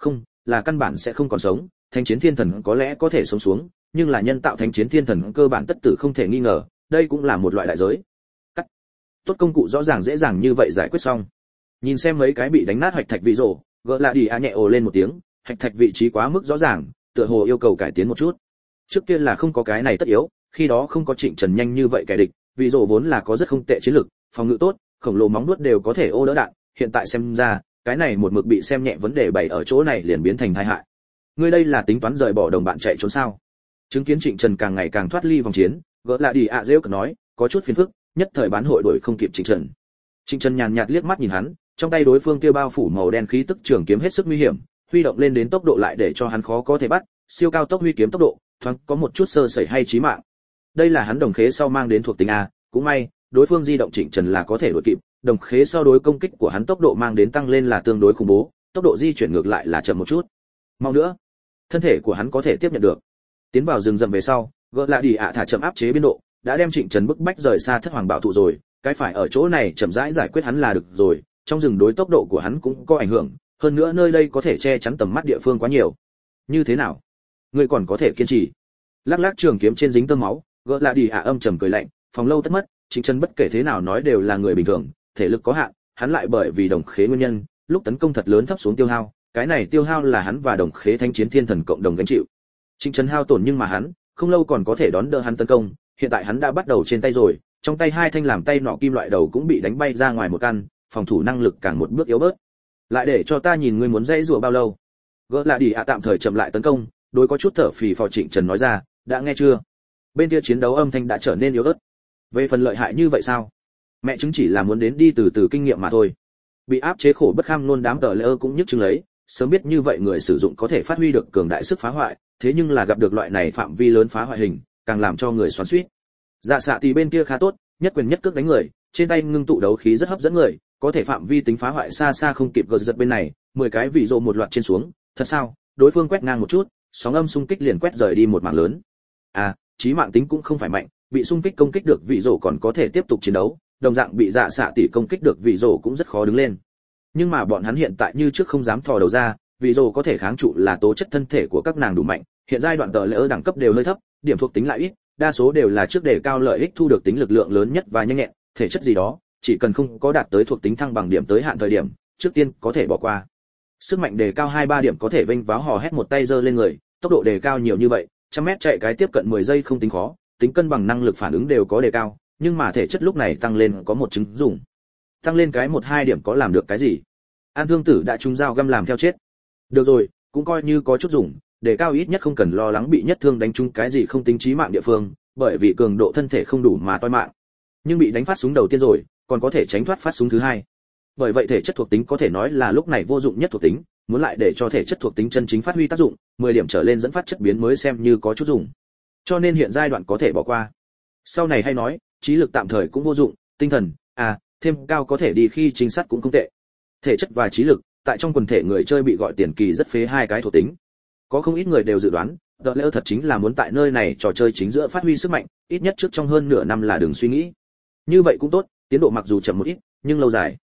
là căn bản sẽ không còn sống, thánh chiến thiên thần có lẽ có thể sống xuống, nhưng là nhân tạo thánh chiến thiên thần cơ bản tất tử không thể nghi ngờ, đây cũng là một loại đại giới. Cắt. Tốt công cụ rõ ràng dễ dàng như vậy giải quyết xong. Nhìn xem mấy cái bị đánh nát hạch thạch vị rồ, gỡ lại đi nhẹ ồ lên một tiếng, hạch thạch vị trí quá mức rõ ràng, tựa hồ yêu cầu cải tiến một chút. Trước kia là không có cái này tất yếu, khi đó không có Trịnh Trần nhanh như vậy kẻ địch, vị rồ vốn là có rất không tệ chiến lực, phòng ngự tốt, khổng lồ móng vuốt đều có thể ô đỡ đạn, hiện tại xem ra, cái này một mực bị xem nhẹ vấn đề bày ở chỗ này liền biến thành tai hại. Ngươi đây là tính toán rời bỏ đồng bạn chạy trốn sao? Chứng kiến Trịnh Trần càng ngày càng thoát ly vòng chiến, gỡ lại đi rêu cợt nói, có chút phiền phức, nhất thời bán hội đuổi không kịp Trịnh Trần. Trịnh Trần nhàn nhạt liếc mắt nhìn hắn, trong tay đối phương kia bao phủ màu đen khí tức trường kiếm hết sức nguy hiểm, huy động lên đến tốc độ lại để cho hắn khó có thể bắt, siêu cao tốc huy kiếm tốc độ, thoáng có một chút sơ sẩy hay chí mạng. Đây là hắn đồng khế sau mang đến thuộc tính a, cũng may, đối phương di động Trịnh Trần là có thể đuổi kịp, đồng khế sau đối công kích của hắn tốc độ mang đến tăng lên là tương đối khủng bố, tốc độ di chuyển ngược lại là chậm một chút. Mau nữa, thân thể của hắn có thể tiếp nhận được. Tiến vào rừng rậm về sau, gỡ lại đi thả chậm áp chế biên độ, đã đem Trịnh Trần bức bách rời xa thất hoàng bảo thụ rồi, cái phải ở chỗ này chậm rãi giải quyết hắn là được rồi, trong rừng đối tốc độ của hắn cũng có ảnh hưởng, hơn nữa nơi đây có thể che chắn tầm mắt địa phương quá nhiều. Như thế nào? Ngươi còn có thể kiên trì? Lắc lắc trường kiếm trên dính tơ máu, gỡ lại đi âm trầm cười lạnh, phòng lâu tất mất, Trịnh Trần bất kể thế nào nói đều là người bình thường, thể lực có hạn, hắn lại bởi vì đồng khế nguyên nhân, lúc tấn công thật lớn thấp xuống tiêu hao, cái này tiêu hao là hắn và đồng khế thanh chiến thiên thần cộng đồng gánh chịu. Trịnh Trần hao tổn nhưng mà hắn, không lâu còn có thể đón đỡ hắn tấn công, hiện tại hắn đã bắt đầu trên tay rồi, trong tay hai thanh làm tay nọ kim loại đầu cũng bị đánh bay ra ngoài một căn, phòng thủ năng lực càng một bước yếu bớt. Lại để cho ta nhìn ngươi muốn dãy rủa bao lâu. Gỡ lại đi tạm thời chậm lại tấn công, đối có chút thở phì phò Trịnh Trần nói ra, đã nghe chưa? Bên kia chiến đấu âm thanh đã trở nên yếu ớt. Về phần lợi hại như vậy sao? Mẹ chứng chỉ là muốn đến đi từ từ kinh nghiệm mà thôi. Bị áp chế khổ bất kham luôn đám tờ lỡ cũng nhức chứng lấy, sớm biết như vậy người sử dụng có thể phát huy được cường đại sức phá hoại, thế nhưng là gặp được loại này phạm vi lớn phá hoại hình, càng làm cho người xoắn xuýt. Dạ xạ thì bên kia khá tốt, nhất quyền nhất cước đánh người, trên tay ngưng tụ đấu khí rất hấp dẫn người, có thể phạm vi tính phá hoại xa xa không kịp gờ giật bên này, 10 cái vị rồ một loạt trên xuống, thật sao? Đối phương quét ngang một chút, sóng âm xung kích liền quét rời đi một mảng lớn. Chí mạng tính cũng không phải mạnh, bị xung kích công kích được vị rồ còn có thể tiếp tục chiến đấu, đồng dạng bị dạ xạ tỷ công kích được vị rồ cũng rất khó đứng lên. Nhưng mà bọn hắn hiện tại như trước không dám thò đầu ra, vị rồ có thể kháng trụ là tố chất thân thể của các nàng đủ mạnh, hiện giai đoạn tờ lỡ đẳng cấp đều hơi thấp, điểm thuộc tính lại ít, đa số đều là trước đề cao lợi ích thu được tính lực lượng lớn nhất và nhanh nhẹn, thể chất gì đó, chỉ cần không có đạt tới thuộc tính thăng bằng điểm tới hạn thời điểm, trước tiên có thể bỏ qua. Sức mạnh đề cao 2-3 điểm có thể vênh váo hò hét một tay giơ lên người, tốc độ đề cao nhiều như vậy, 100m chạy cái tiếp cận 10 giây không tính khó, tính cân bằng năng lực phản ứng đều có đề cao, nhưng mà thể chất lúc này tăng lên có một chứng dùng. Tăng lên cái 1-2 điểm có làm được cái gì? An Thương Tử đã trúng dao găm làm theo chết. Được rồi, cũng coi như có chút dùng, đề cao ít nhất không cần lo lắng bị nhất thương đánh trúng cái gì không tính chí mạng địa phương, bởi vì cường độ thân thể không đủ mà toi mạng. Nhưng bị đánh phát súng đầu tiên rồi, còn có thể tránh thoát phát súng thứ hai. Bởi vậy thể chất thuộc tính có thể nói là lúc này vô dụng nhất thuộc tính, muốn lại để cho thể chất thuộc tính chân chính phát huy tác dụng, 10 điểm trở lên dẫn phát chất biến mới xem như có chút dùng. Cho nên hiện giai đoạn có thể bỏ qua. Sau này hay nói, trí lực tạm thời cũng vô dụng, tinh thần, thêm cao có thể đi khi trinh sát cũng không tệ. Thể chất và trí lực, tại trong quần thể người chơi bị gọi tiền kỳ rất phế hai cái thuộc tính. Có không ít người đều dự đoán, đợt lỡ thật chính là muốn tại nơi này trò chơi chính giữa phát huy sức mạnh, ít nhất trước trong hơn nửa năm là đừng suy nghĩ. Như vậy cũng tốt, tiến độ mặc dù chậm một ít, nhưng lâu dài.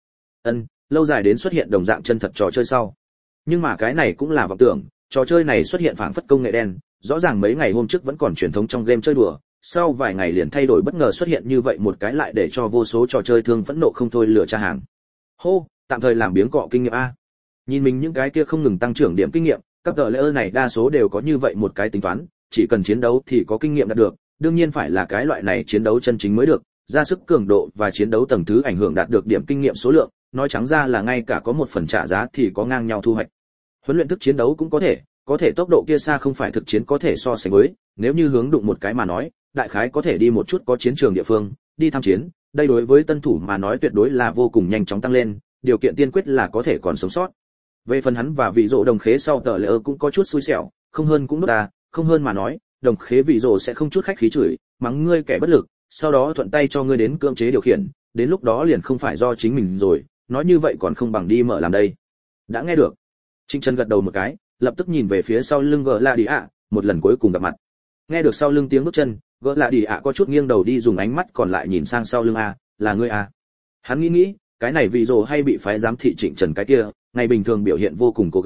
Lâu dài đến xuất hiện đồng dạng chân thật trò chơi sau. Nhưng mà cái này cũng là vọng tưởng, trò chơi này xuất hiện phảng phất công nghệ đen, rõ ràng mấy ngày hôm trước vẫn còn truyền thống trong game chơi đùa, sau vài ngày liền thay đổi bất ngờ xuất hiện như vậy một cái lại để cho vô số trò chơi thương phẫn nộ không thôi lửa tra hàng. Hô, tạm thời làm biếng cọ kinh nghiệm a. Nhìn mình những cái kia không ngừng tăng trưởng điểm kinh nghiệm, các tờ layer này đa số đều có như vậy một cái tính toán, chỉ cần chiến đấu thì có kinh nghiệm đạt được, đương nhiên phải là cái loại này chiến đấu chân chính mới được, ra sức cường độ và chiến đấu tầng thứ ảnh hưởng đạt được điểm kinh nghiệm số lượng, nói trắng ra là ngay cả có một phần trả giá thì có ngang nhau thu hoạch. Huấn luyện thức chiến đấu cũng có thể tốc độ kia xa không phải thực chiến có thể so sánh với, nếu như hướng đụng một cái mà nói, đại khái có thể đi một chút có chiến trường địa phương, đi tham chiến, đây đối với tân thủ mà nói tuyệt đối là vô cùng nhanh chóng tăng lên, điều kiện tiên quyết là có thể còn sống sót. Về phần hắn và vị rộ đồng khế sau tờ lỡ cũng có chút xui xẻo, không hơn cũng đốt ta, không hơn mà nói, đồng khế vị rộ sẽ không chút khách khí chửi, mắng ngươi kẻ bất lực, sau đó thuận tay cho ngươi đến cưỡng chế điều khiển, đến lúc đó liền không phải do chính mình rồi, nói như vậy còn không bằng đi mở làm đây. Đã nghe được. Trịnh Trần gật đầu một cái, lập tức nhìn về phía sau lưng gỡ là đi ạ, một lần cuối cùng gặp mặt. Nghe được sau lưng tiếng bước chân, gỡ là đi ạ có chút nghiêng đầu đi dùng ánh mắt còn lại nhìn sang sau lưng a, là ngươi a. Hắn nghĩ, cái này vị rồ hay bị phái giám thị Trịnh Trần cái kia, ngày bình thường biểu hiện vô cùng cố gắng,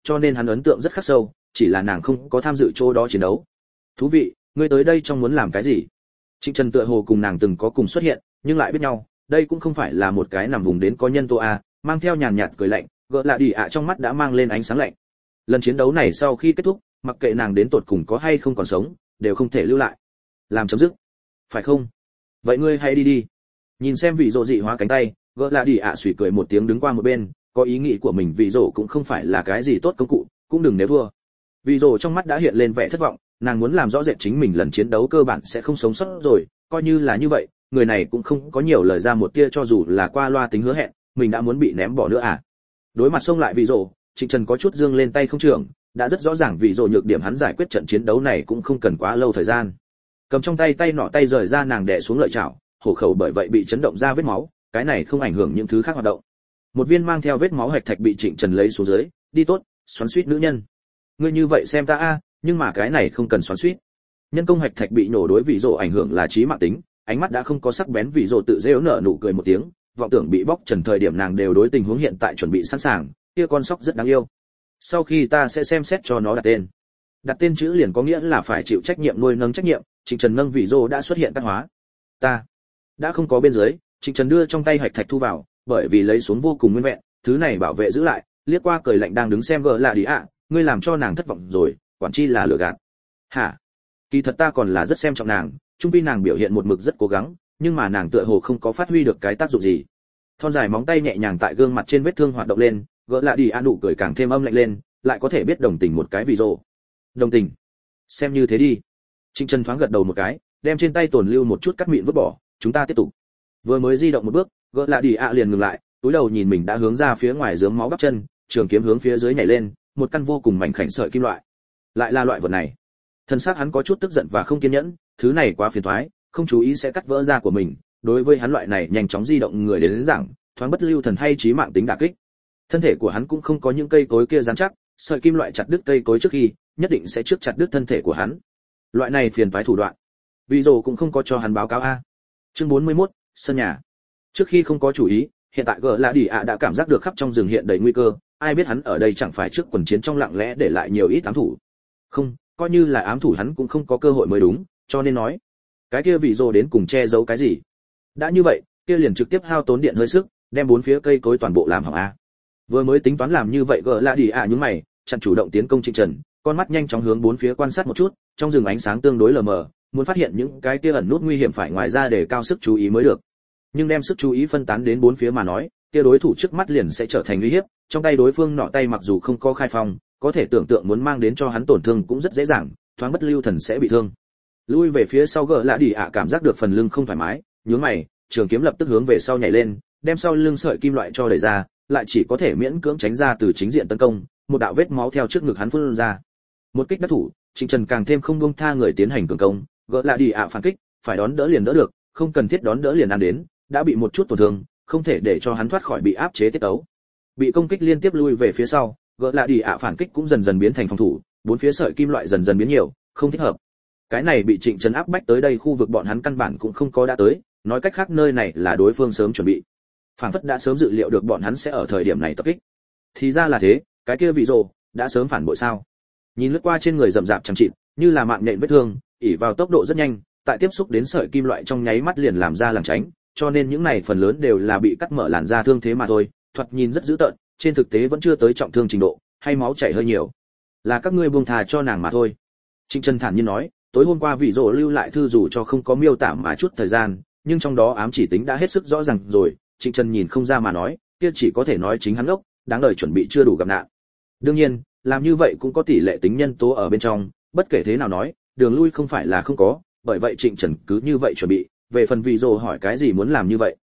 cho nên hắn ấn tượng rất khắc sâu, chỉ là nàng không có tham dự chỗ đó chiến đấu. Thú vị, ngươi tới đây trong muốn làm cái gì? Trịnh Trần tựa hồ cùng nàng từng có cùng xuất hiện, nhưng lại biết nhau, đây cũng không phải là một cái nằm vùng đến có nhân tố a, mang theo nhàn nhạt cười lạnh, gỡ lạ đi ạ trong mắt đã mang lên ánh sáng lạnh. Lần chiến đấu này sau khi kết thúc, mặc kệ nàng đến tột cùng có hay không còn sống, đều không thể lưu lại. Làm chấm dứt. Phải không? Vậy ngươi hãy đi đi. Nhìn xem vị rồ dị hóa cánh tay, gỡ lạ đi ạ suy cười một tiếng đứng qua một bên, có ý nghĩ của mình, vị rồ cũng không phải là cái gì tốt công cụ, cũng đừng nếu thua. Vị rồ trong mắt đã hiện lên vẻ thất vọng, nàng muốn làm rõ rệt chính mình lần chiến đấu cơ bản sẽ không sống sót rồi, coi như là như vậy, người này cũng không có nhiều lời ra một tia cho dù là qua loa tính hứa hẹn, mình đã muốn bị ném bỏ nữa à? Đối mặt xông lại vị rồ, Trịnh Trần có chút dương lên tay không trưởng, đã rất rõ ràng vị rồ nhược điểm hắn giải quyết trận chiến đấu này cũng không cần quá lâu thời gian. Cầm trong tay tay nọ tay rời ra nàng đè xuống lợi chảo, hổ khẩu bởi vậy bị chấn động ra vết máu, cái này không ảnh hưởng những thứ khác hoạt động. Một viên mang theo vết máu hạch thạch bị Trịnh Trần lấy xuống dưới, đi tốt, xoắn xuýt nữ nhân. Ngươi như vậy xem ta a, nhưng mà cái này không cần xoắn xuýt. Nhân công hạch thạch bị nổ đối vị rồ ảnh hưởng là chí mạng tính, ánh mắt đã không có sắc bén, vị rồ tự giễu nở nụ cười một tiếng, vọng tưởng bị bóc trần thời điểm nàng đều đối tình huống hiện tại chuẩn bị sẵn sàng, kia con sóc rất đáng yêu. Sau khi ta sẽ xem xét cho nó đặt tên. Đặt tên chữ liền có nghĩa là phải chịu trách nhiệm nuôi nấng trách nhiệm, Trịnh Trần nâng vị rồ đã xuất hiện các hóa. Ta đã không có bên dưới, Trịnh Trần đưa trong tay hạch thạch thu vào, bởi vì lấy xuống vô cùng nguyên vẹn, thứ này bảo vệ giữ lại, liếc qua cười lạnh đang đứng xem gỡ là đi ạ, ngươi làm cho nàng thất vọng rồi, quản chi là lừa gạt. Hả? Kỳ thật ta còn là rất xem trọng nàng, trung quy nàng biểu hiện một mực rất cố gắng, nhưng mà nàng tựa hồ không có phát huy được cái tác dụng gì. Thon dài móng tay nhẹ nhàng tại gương mặt trên vết thương hoạt động lên, gỡ lại đi an nụ cười càng thêm âm lạnh lên, lại có thể biết đồng tình một cái vì rồ. Đồng tình? Xem như thế đi. Trịnh Trần thoáng gật đầu một cái, đem trên tay tồn lưu một chút cắt mịn vứt bỏ, chúng ta tiếp tục. Vừa mới di động một bước, gỡ lại đi ạ liền ngừng lại, túi đầu nhìn mình đã hướng ra phía ngoài rớm máu bắp chân, trường kiếm hướng phía dưới nhảy lên, một căn vô cùng mảnh khảnh sợi kim loại. Lại là loại vật này. Thân xác hắn có chút tức giận và không kiên nhẫn, thứ này quá phiền toái, không chú ý sẽ cắt vỡ da của mình, đối với hắn loại này nhanh chóng di động người đến giảng, thoáng bất lưu thần hay chí mạng tính đả kích. Thân thể của hắn cũng không có những cây cối kia rắn chắc, sợi kim loại chặt đứt cây cối trước khi, nhất định sẽ trước chặt đứt thân thể của hắn. Loại này phiền toái thủ đoạn. Vì rồ cũng không có cho hắn báo cáo a. Chương 41, sân nhà. Trước khi không có chủ ý, hiện tại gỡ là đi ạ đã cảm giác được khắp trong rừng hiện đầy nguy cơ, ai biết hắn ở đây chẳng phải trước quần chiến trong lặng lẽ để lại nhiều ít ám thủ. Không, coi như là ám thủ hắn cũng không có cơ hội mới đúng, cho nên nói, cái kia vị rồ đến cùng che giấu cái gì? Đã như vậy, kia liền trực tiếp hao tốn điện hơi sức, đem bốn phía cây cối toàn bộ làm hỏng a. Vừa mới tính toán làm như vậy gỡ là đi ạ nhướng mày, chặn chủ động tiến công Trịnh Trần, con mắt nhanh chóng hướng bốn phía quan sát một chút, trong rừng ánh sáng tương đối lờ mờ, muốn phát hiện những cái kia ẩn nút nguy hiểm phải ngoài ra để cao sức chú ý mới được. Nhưng đem sức chú ý phân tán đến bốn phía mà nói, kia đối thủ trước mắt liền sẽ trở thành uy hiếp, trong tay đối phương nọ tay mặc dù không có khai phong, có thể tưởng tượng muốn mang đến cho hắn tổn thương cũng rất dễ dàng, thoáng bất lưu thần sẽ bị thương. Lui về phía sau gỡ lạ đi ạ cảm giác được phần lưng không thoải mái, nhướng mày, trường kiếm lập tức hướng về sau nhảy lên, đem sau lưng sợi kim loại cho đẩy ra, lại chỉ có thể miễn cưỡng tránh ra từ chính diện tấn công, một đạo vết máu theo trước ngực hắn phun ra. Một kích đắc thủ, Trịnh Trần càng thêm không buông tha người tiến hành cường công, gỡ lạ đi ạ phản kích, phải đón đỡ liền đỡ được, không cần thiết đón đỡ liền ăn đến, đã bị một chút tổn thương, không thể để cho hắn thoát khỏi bị áp chế tiết tấu. Bị công kích liên tiếp lui về phía sau, gỡ lạ đi ạ phản kích cũng dần dần biến thành phòng thủ, bốn phía sợi kim loại dần dần biến nhiều, không thích hợp. Cái này bị Trịnh Trần áp bách tới đây khu vực bọn hắn căn bản cũng không có đã tới, nói cách khác nơi này là đối phương sớm chuẩn bị. Phản phất đã sớm dự liệu được bọn hắn sẽ ở thời điểm này tập kích. Thì ra là thế, cái kia vị rồ đã sớm phản bội sao? Nhìn lướt qua trên người rậm rạp chẳng chịt, như là mạng nhện vết thương, ỉ vào tốc độ rất nhanh, tại tiếp xúc đến sợi kim loại trong nháy mắt liền làm ra lảng tránh, cho nên những này phần lớn đều là bị cắt mở làn da thương thế mà thôi, thoạt nhìn rất dữ tợn, trên thực tế vẫn chưa tới trọng thương trình độ, hay máu chảy hơi nhiều. Là các ngươi buông thà cho nàng mà thôi. Trịnh Trần thản nhiên nói, tối hôm qua vị rồ lưu lại thư dù cho không có miêu tả mà chút thời gian, nhưng trong đó ám chỉ tính đã hết sức rõ ràng rồi, Trịnh Trần nhìn không ra mà nói, kia chỉ có thể nói chính hắn ốc, đáng đời chuẩn bị chưa đủ gặp nạn. Đương nhiên, làm như vậy cũng có tỷ lệ tính nhân tố ở bên trong, bất kể thế nào nói, đường lui không phải là không có, bởi vậy Trịnh Trần cứ như vậy chuẩn bị, về phần vị rồ hỏi cái gì muốn làm như vậy.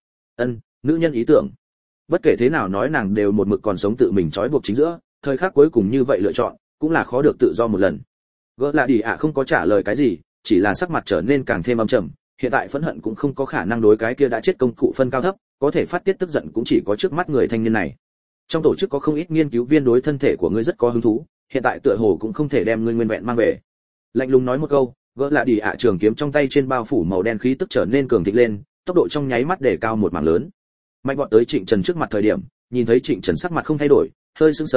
Nữ nhân ý tưởng. Bất kể thế nào nói nàng đều một mực còn sống tự mình trói buộc chính giữa, thời khắc cuối cùng như vậy lựa chọn, cũng là khó được tự do một lần. Gỡ lại đi ạ không có trả lời cái gì, chỉ là sắc mặt trở nên càng thêm âm trầm, hiện tại phẫn hận cũng không có khả năng đối cái kia đã chết công cụ phân cao thấp, có thể phát tiết tức giận cũng chỉ có trước mắt người thanh niên này. Trong tổ chức có không ít nghiên cứu viên đối thân thể của ngươi rất có hứng thú, hiện tại tựa hồ cũng không thể đem ngươi nguyên vẹn mang về. Lạnh lùng nói một câu, gỡ lại đi ạ trường kiếm trong tay trên bao phủ màu đen khí tức trở nên cường thịnh lên, tốc độ trong nháy mắt để cao một mảng lớn. Mạnh vọt tới Trịnh Trần trước mặt thời điểm, nhìn thấy Trịnh Trần sắc mặt không thay đổi, hơi sững sờ,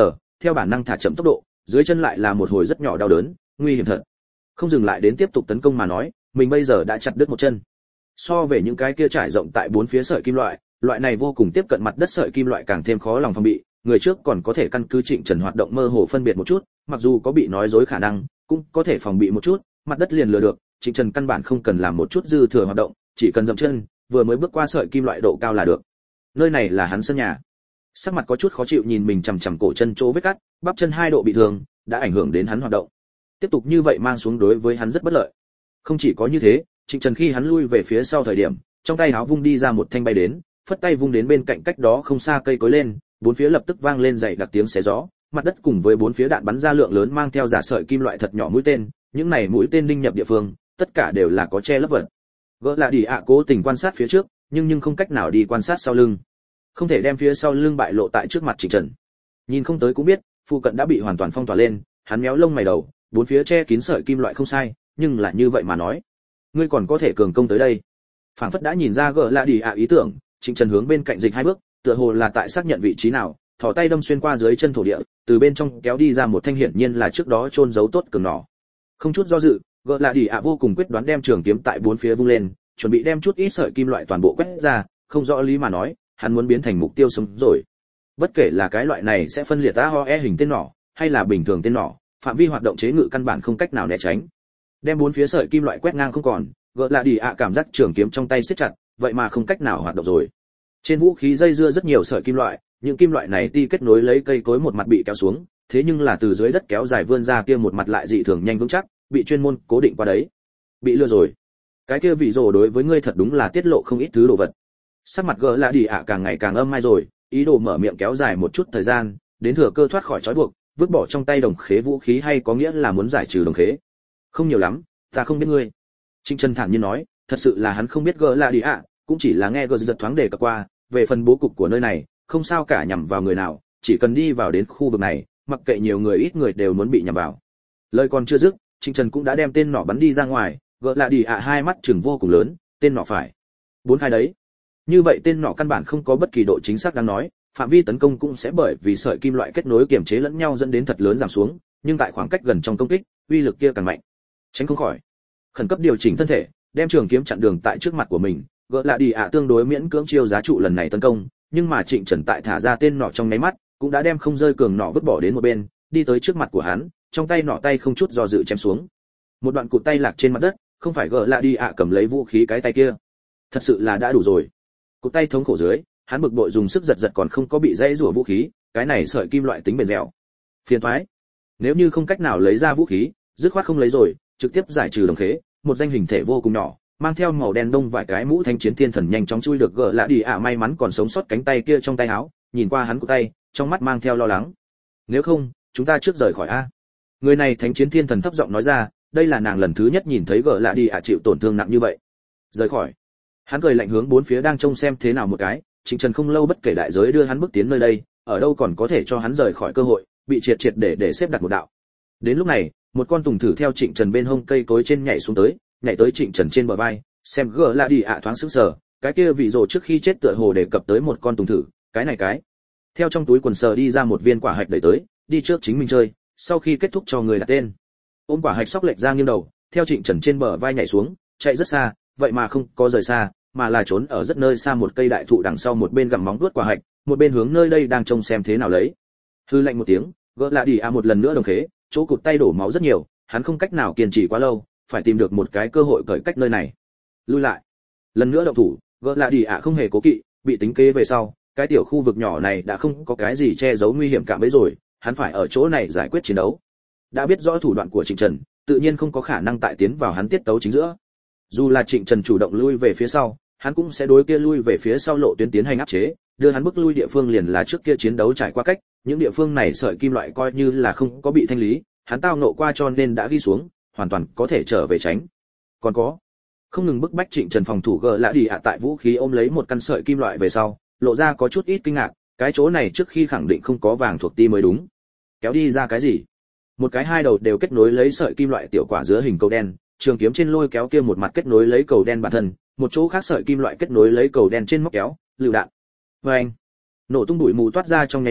theo bản năng thả chậm tốc độ, dưới chân lại là một hồi rất nhỏ đau đớn, nguy hiểm thật. Không dừng lại đến tiếp tục tấn công mà nói, mình bây giờ đã chặt đứt một chân. So về những cái kia trải rộng tại bốn phía sợi kim loại, loại này vô cùng tiếp cận mặt đất sợi kim loại càng thêm khó lòng phòng bị, người trước còn có thể căn cứ Trịnh Trần hoạt động mơ hồ phân biệt một chút, mặc dù có bị nói dối khả năng, cũng có thể phòng bị một chút, mặt đất liền lừa được, Trịnh Trần căn bản không cần làm một chút dư thừa hoạt động, chỉ cần dậm chân, vừa mới bước qua sợi kim loại độ cao là được. Nơi này là hắn sân nhà. Sắc mặt có chút khó chịu nhìn mình chằm chằm cổ chân chỗ vết cắt, bắp chân 2 độ bị thương, đã ảnh hưởng đến hắn hoạt động. Tiếp tục như vậy mang xuống đối với hắn rất bất lợi. Không chỉ có như thế, Trịnh Trần khi hắn lui về phía sau thời điểm, trong tay áo vung đi ra một thanh bay đến, phất tay vung đến bên cạnh cách đó không xa cây cối lên, bốn phía lập tức vang lên dày đặc tiếng xé gió, mặt đất cùng với bốn phía đạn bắn ra lượng lớn mang theo giả sợi kim loại thật nhỏ mũi tên, những này mũi tên đinh nhập địa phương, tất cả đều là có che lấp vật. Gỡ là đi ạ cố tình quan sát phía trước, nhưng không cách nào đi quan sát sau lưng. Không thể đem phía sau lưng bại lộ tại trước mặt Trịnh Trần. Nhìn không tới cũng biết, phụ cận đã bị hoàn toàn phong tỏa lên, hắn méo lông mày đầu, bốn phía che kín sợi kim loại không sai, nhưng là như vậy mà nói, ngươi còn có thể cường công tới đây. Phảng phất đã nhìn ra gỡ là đi ạ ý tưởng, Trịnh Trần hướng bên cạnh dịch 2 bước, tựa hồ là tại xác nhận vị trí nào, thò tay đâm xuyên qua dưới chân thổ địa, từ bên trong kéo đi ra một thanh hiển nhiên là trước đó chôn giấu tốt cường nỏ. Không chút do dự, gỡ là đi ạ vô cùng quyết đoán đem trường kiếm tại bốn phía vung lên, chuẩn bị đem chút ít sợi kim loại toàn bộ quét ra, không rõ lý mà nói, hắn muốn biến thành mục tiêu sống rồi. Bất kể là cái loại này sẽ phân liệt AOE hình tên nỏ, hay là bình thường tên nỏ, phạm vi hoạt động chế ngự căn bản không cách nào né tránh. Đem bốn phía sợi kim loại quét ngang không còn, gỡ là đi ạ cảm giác trường kiếm trong tay siết chặt, vậy mà không cách nào hoạt động rồi. Trên vũ khí dây dưa rất nhiều sợi kim loại, những kim loại này ti kết nối lấy cây cối một mặt bị kéo xuống, thế nhưng là từ dưới đất kéo dài vươn ra kia một mặt lại dị thường nhanh vững chắc, bị chuyên môn cố định qua đấy. Bị lừa rồi. Cái kia vị rồ đối với ngươi thật đúng là tiết lộ không ít thứ đồ vật. Sắc mặt gỡ là đi ạ càng ngày càng âm mai rồi, ý đồ mở miệng kéo dài một chút thời gian, đến thừa cơ thoát khỏi trói buộc, vứt bỏ trong tay đồng khế vũ khí hay có nghĩa là muốn giải trừ đồng khế. Không nhiều lắm, ta không biết ngươi. Trịnh Trần thản nhiên nói, thật sự là hắn không biết gỡ là đi ạ, cũng chỉ là nghe gỡ giật thoáng đề cập qua, về phần bố cục của nơi này, không sao cả nhằm vào người nào, chỉ cần đi vào đến khu vực này, mặc kệ nhiều người ít người đều muốn bị nhằm vào. Lời còn chưa dứt, Trịnh Trần cũng đã đem tên nỏ bắn đi ra ngoài, gỡ là đi ạ hai mắt trừng vô cùng lớn, tên nỏ phải 4 khai đấy. Như vậy tên nỏ căn bản không có bất kỳ độ chính xác đáng nói, phạm vi tấn công cũng sẽ bởi vì sợi kim loại kết nối kiềm chế lẫn nhau dẫn đến thật lớn giảm xuống, nhưng tại khoảng cách gần trong công kích, uy lực kia càng mạnh. Tránh không khỏi. Khẩn cấp điều chỉnh thân thể, đem trường kiếm chặn đường tại trước mặt của mình, gỡ lại đi ạ tương đối miễn cưỡng chiêu giá trụ lần này tấn công, nhưng mà Trịnh Trần tại thả ra tên nỏ trong nháy mắt, cũng đã đem không rơi cường nỏ vứt bỏ đến một bên, đi tới trước mặt của hắn, trong tay nỏ tay không chút do dự chém xuống. Một đoạn cụt tay lạc trên mặt đất, không phải gỡ lại đi ạ cầm lấy vũ khí cái tay kia. Thật sự là đã đủ rồi. Cụt tay thống khổ dưới, hắn bực bội dùng sức giật giật còn không có bị dãy rủa vũ khí, cái này sợi kim loại tính bền dẻo. Phiền toái. Nếu như không cách nào lấy ra vũ khí, dứt khoát không lấy rồi, trực tiếp giải trừ đồng khế, một danh hình thể vô cùng nhỏ, mang theo màu đen đông vài cái mũ thanh chiến thiên thần nhanh chóng chui được gỡ lại đi ạ may mắn còn sống sót cánh tay kia trong tay áo, nhìn qua hắn cụt tay, trong mắt mang theo lo lắng. Nếu không, chúng ta trước rời khỏi a. Người này thánh chiến thiên thần thấp giọng nói ra, đây là nàng lần thứ nhất nhìn thấy gỡ lại đi ạ chịu tổn thương nặng như vậy. Rời khỏi. Hắn cười lạnh hướng bốn phía đang trông xem thế nào một cái, Trịnh Trần không lâu bất kể đại giới đưa hắn bước tiến nơi đây, ở đâu còn có thể cho hắn rời khỏi cơ hội, bị triệt triệt để xếp đặt một đạo. Đến lúc này, một con tùng thử theo Trịnh Trần bên hông cây cối trên nhảy xuống tới, nhảy tới Trịnh Trần trên bờ vai, xem gỡ lại đi ạ thoáng sững sờ, cái kia vị rồ trước khi chết tựa hồ đề cập tới một con tùng thử, cái này cái. Theo trong túi quần sờ đi ra một viên quả hạch đẩy tới, đi trước chính mình chơi, sau khi kết thúc cho người đặt tên. Ôm quả hạch sóc lệch ra nghiêng đầu, theo Trịnh Trần trên bờ vai nhảy xuống, chạy rất xa, vậy mà không có rời xa, mà là trốn ở rất nơi xa một cây đại thụ đằng sau, một bên gặm móng vuốt quả hạch, một bên hướng nơi đây đang trông xem thế nào lấy. Hư lạnh một tiếng, gỡ lại đi một lần nữa đồng khế, chỗ cụt tay đổ máu rất nhiều, hắn không cách nào kiên trì quá lâu, phải tìm được một cái cơ hội cởi cách nơi này. Lui lại, lần nữa động thủ, gỡ lại đi không hề cố kỵ, bị tính kế về sau, cái tiểu khu vực nhỏ này đã không có cái gì che giấu nguy hiểm cảm ấy rồi, hắn phải ở chỗ này giải quyết chiến đấu. Đã biết rõ thủ đoạn của Trịnh Trần, tự nhiên không có khả năng tại tiến vào hắn tiết tấu chính giữa. Dù là Trịnh Trần chủ động lui về phía sau, hắn cũng sẽ đối kia lui về phía sau lộ tuyến tiến hành áp chế, đưa hắn bước lui địa phương liền là trước kia chiến đấu trải qua cách, những địa phương này sợi kim loại coi như là không có bị thanh lý, hắn tao nộ qua cho nên đã ghi xuống, hoàn toàn có thể trở về tránh. Còn có, không ngừng bức bách Trịnh Trần phòng thủ gỡ lã đi tại vũ khí ôm lấy một căn sợi kim loại về sau, lộ ra có chút ít kinh ngạc, cái chỗ này trước khi khẳng định không có vàng thuộc ti mới đúng. Kéo đi ra cái gì? Một cái hai đầu đều kết nối lấy sợi kim loại tiểu quả giữa hình cầu đen, trường kiếm trên lôi kéo kia một mặt kết nối lấy cầu đen bản thân, một chỗ khác sợi kim loại kết nối lấy cầu đen trên móc kéo, lựu đạn. Oeng! Nổ tung bụi mù toát ra trong nháy mắt,